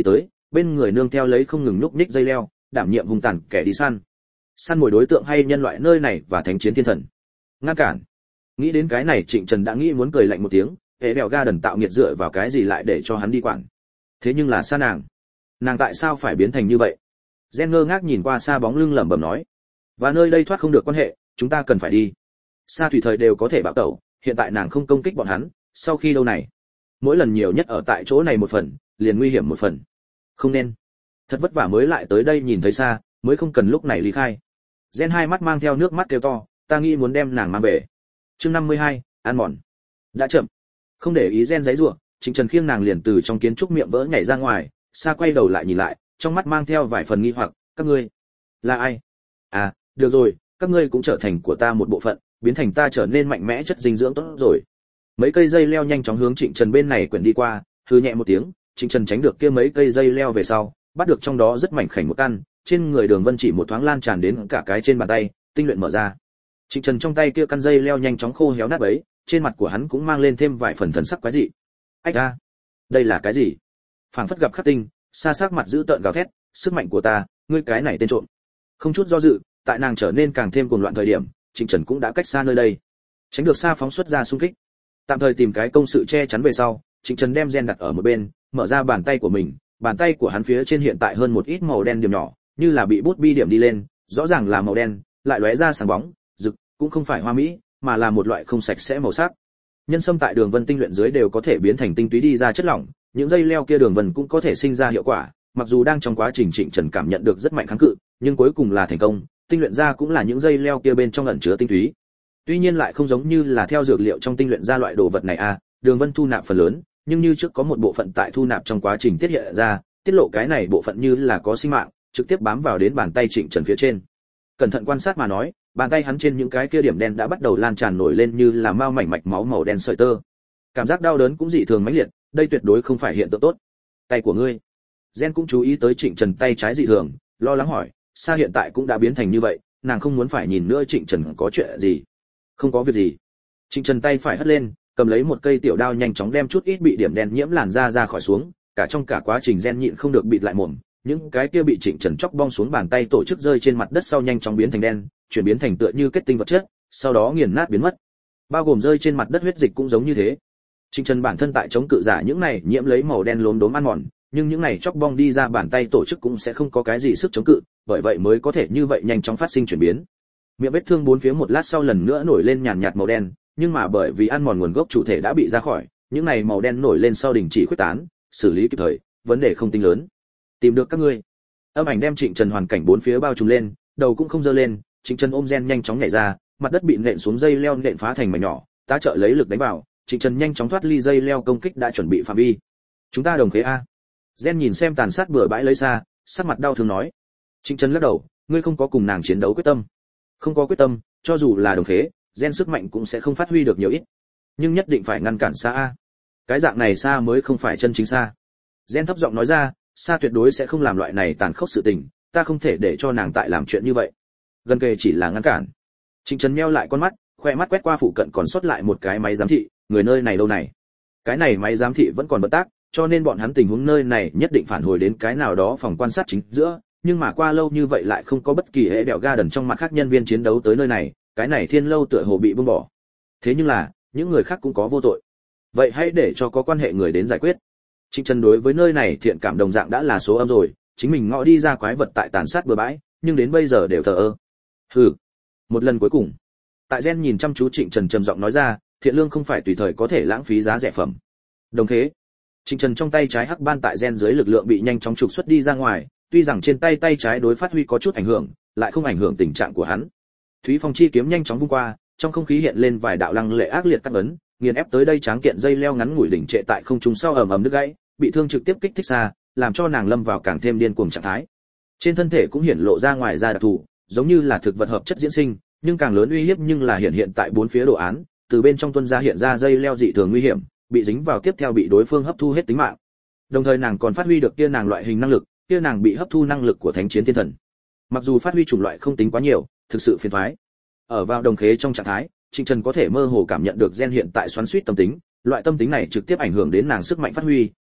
bên người nương theo lấy không ngừng nhúc nhích dây leo, đảm nhiệm hung tàn kẻ đi săn. Săn mồi đối tượng hay nhân loại nơi này và thánh chiến thiên thần. Ngăn cản. Nghĩ đến cái này Trịnh Trần đã nghĩ muốn cười lạnh một tiếng, hệ đèo ga đần tạo nghiệt dựa vào cái gì lại để cho hắn đi quản. Thế nhưng là xa nàng tại sao phải biến thành như vậy? Gen ngơ ngác nhìn qua xa bóng lưng lẩm bẩm nói, và nơi đây thoát không được quan hệ, chúng ta cần phải đi. Xa tùy thời đều có thể bạo tẩu, hiện tại nàng không công kích bọn hắn, sau khi đâu này, mỗi lần nhiều nhất ở tại chỗ này một phần, liền nguy hiểm một phần. Không nên. Thật vất vả mới lại tới đây nhìn thấy xa, mới không cần lúc này ly khai. Gen hai mắt mang theo nước mắt kêu to, ta nghĩ muốn đem nàng mang về. Chương 52, ăn mòn. Đã chậm. Không để ý Gen giãy giụa, Trịnh Trần khiêng nàng liền từ trong kiến trúc miệng vỡ nhảy ra ngoài, xa quay đầu lại nhìn lại, trong mắt mang theo vài phần nghi hoặc, các ngươi là ai? À, được rồi, các ngươi cũng trở thành của ta một bộ phận, biến thành ta trở nên mạnh mẽ chất dinh dưỡng tốt rồi. Mấy cây dây leo nhanh chóng hướng Trịnh Trần bên này quyển đi qua, hừ nhẹ một tiếng, Trịnh Trần tránh được kia mấy cây dây leo về sau, bắt được trong đó rất mảnh khảnh một căn, trên người Đường Vân chỉ một thoáng lan tràn đến cả cái trên bàn tay, tinh luyện mở ra. Trịnh Trần trong tay kia căn dây leo nhanh chóng khô héo nát bấy, trên mặt của hắn cũng mang lên thêm vài phần thần sắc quái dị. Ách a, đây là cái gì? Phảng phất gặp khắc tinh, xa sắc mặt giữ tợn gào thét, sức mạnh của ta, ngươi cái này tên trộm. Không chút do dự, tại nàng trở nên càng thêm cuồng loạn thời điểm, Trịnh Trần cũng đã cách xa nơi đây, tránh được xa phóng xuất ra xung kích. Tạm thời tìm cái công sự che chắn về sau, Trịnh Trần đem gen đặt ở một bên, mở ra bàn tay của mình, bàn tay của hắn phía trên hiện tại hơn một ít màu đen điểm nhỏ, như là bị bút bi điểm đi lên, rõ ràng là màu đen, lại lóe ra sáng bóng, rực, cũng không phải hoa mỹ, mà là một loại không sạch sẽ màu sắc. Nhân sâm tại đường vân tinh luyện dưới đều có thể biến thành tinh túy đi ra chất lỏng, những dây leo kia đường vân cũng có thể sinh ra hiệu quả, mặc dù đang trong quá trình Trịnh Trần cảm nhận được rất mạnh kháng cự, nhưng cuối cùng là thành công, tinh luyện ra cũng là những dây leo kia bên trong ẩn chứa tinh túy. Tuy nhiên lại không giống như là theo dược liệu trong tinh luyện ra loại đồ vật này a, đường vân thu nạp phần lớn, nhưng như trước có một bộ phận tại thu nạp trong quá trình tiết hiện ra, tiết lộ cái này bộ phận như là có sinh mạng, trực tiếp bám vào đến bàn tay Trịnh Trần phía trên. Cẩn thận quan sát mà nói, bàn tay hắn trên những cái kia điểm đen đã bắt đầu lan tràn nổi lên như là mao mảnh mạch máu màu đen sợi tơ. Cảm giác đau đớn cũng dị thường mãnh liệt, đây tuyệt đối không phải hiện tượng tốt. Tay của ngươi. Gen cũng chú ý tới Trịnh Trần tay trái dị thường, lo lắng hỏi, Sa hiện tại cũng đã biến thành như vậy, nàng không muốn phải nhìn nữa Trịnh Trần có chuyện gì. Không có việc gì. Trịnh Trần tay phải hất lên, cầm lấy một cây tiểu đao nhanh chóng đem chút ít bị điểm đen nhiễm làn da ra khỏi xuống, cả trong cả quá trình Gen nhịn không được bịt lại mồm, những cái kia bị Trịnh Trần chọc bong xuống bàn tay tổ chức rơi trên mặt đất sau nhanh chóng biến thành đen, chuyển biến thành tựa như kết tinh vật chất, sau đó nghiền nát biến mất. Bao gồm rơi trên mặt đất huyết dịch cũng giống như thế. Trịnh Trần bản thân tại chống cự giả những này nhiễm lấy màu đen lốm đốm ăn mòn, nhưng những này chọc bong đi ra bàn tay tổ chức cũng sẽ không có cái gì sức chống cự, bởi vậy mới có thể như vậy nhanh chóng phát sinh chuyển biến. Miệng vết thương bốn phía một lát sau lần nữa nổi lên nhàn nhạt màu đen, nhưng mà bởi vì ăn mòn nguồn gốc chủ thể đã bị ra khỏi, những này màu đen nổi lên sau đình chỉ khuếch tán, xử lý kịp thời, vấn đề không tính lớn. Tìm được các ngươi. Âm ảnh đem Trịnh Trần hoàn cảnh bốn phía bao trùm lên, đầu cũng không giơ lên, Trịnh Trần ôm Gen nhanh chóng nhảy ra, mặt đất bị nện xuống dây leo nện phá thành mảnh nhỏ, tá trợ lấy lực đánh vào, Trịnh Trần nhanh chóng thoát ly dây leo công kích đã chuẩn bị phạm vi. Chúng ta đồng khế a. Gen nhìn xem tàn sát bừa bãi lấy xa, sắc mặt đau thương nói. Trịnh Trần lắc đầu, ngươi không có cùng nàng chiến đấu quyết tâm. Không có quyết tâm, cho dù là đồng khế, Gen sức mạnh cũng sẽ không phát huy được nhiều ít. Nhưng nhất định phải ngăn cản xa a. Cái dạng này xa mới không phải chân chính xa. Gen thấp giọng nói ra, xa tuyệt đối sẽ không làm loại này tàn khốc sự tình, ta không thể để cho nàng tại làm chuyện như vậy. Gần kề chỉ là ngăn cản. Trịnh Trần nheo lại con mắt, khoe mắt quét qua phụ cận còn sót lại một cái máy giám thị, người nơi này đâu này? Cái này máy giám thị vẫn còn vận tác, cho nên bọn hắn tình huống nơi này nhất định phản hồi đến cái nào đó phòng quan sát chính giữa, nhưng mà qua lâu như vậy lại không có bất kỳ hệ đèo ga đần trong mặt khác nhân viên chiến đấu tới nơi này, cái này thiên lâu tựa hồ bị buông bỏ. Thế nhưng là, những người khác cũng có vô tội. Vậy hãy để cho có quan hệ người đến giải quyết. Trịnh Trần đối với nơi này thiện cảm đồng dạng đã là số âm rồi, chính mình ngõ đi ra quái vật tại tàn sát bừa bãi, nhưng đến bây giờ đều thờ ơ. Hừ, một lần cuối cùng. Tại Gen nhìn chăm chú Trịnh Trần trầm giọng nói ra, thiện lương không phải tùy thời có thể lãng phí giá rẻ phẩm. Đồng thế. Trịnh Trần trong tay trái hắc ban tại Gen dưới lực lượng bị nhanh chóng trục xuất đi ra ngoài, tuy rằng trên tay trái đối phát huy có chút ảnh hưởng, lại không ảnh hưởng tình trạng của hắn. Thúy Phong chi kiếm nhanh chóng vung qua, trong không khí hiện lên vài đạo lăng lệ ác liệt cắt ấn, nghiền ép tới đây tráng kiện dây leo ngắn ngủi đỉnh trệ tại không trung sau ầm ầm đứt gãy, bị thương trực tiếp kích thích xa, làm cho nàng lâm vào càng thêm điên cuồng trạng thái. Trên thân thể cũng hiển lộ ra ngoài da đặc thù, giống như là thực vật hợp chất diễn sinh, nhưng càng lớn uy hiếp nhưng là hiện tại bốn phía đồ án, từ bên trong tuân ra hiện ra dây leo dị thường nguy hiểm, bị dính vào tiếp theo bị đối phương hấp thu hết tính mạng. Đồng thời nàng còn phát huy được kia nàng loại hình năng lực, kia nàng bị hấp thu năng lực của thánh chiến thiên thần. Mặc dù phát huy chủng loại không tính quá nhiều, thực sự phiền toái. Ở vào đồng khế trong trạng thái, Trịnh Trần có thể mơ hồ cảm nhận được Gen hiện tại xoắn xuýt tâm tính, loại tâm tính này trực tiếp ảnh hưởng đến nàng sức mạnh phát huy,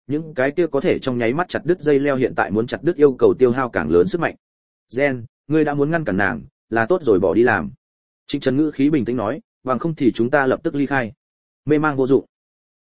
những cái kia có thể trong nháy mắt chặt đứt dây leo hiện tại muốn chặt đứt yêu cầu tiêu hao càng lớn sức mạnh. Gen, ngươi đã muốn ngăn cản nàng, là tốt rồi bỏ đi làm. Trịnh Trần ngữ khí bình tĩnh nói, bằng không thì chúng ta lập tức ly khai. Mê mang vô dụng.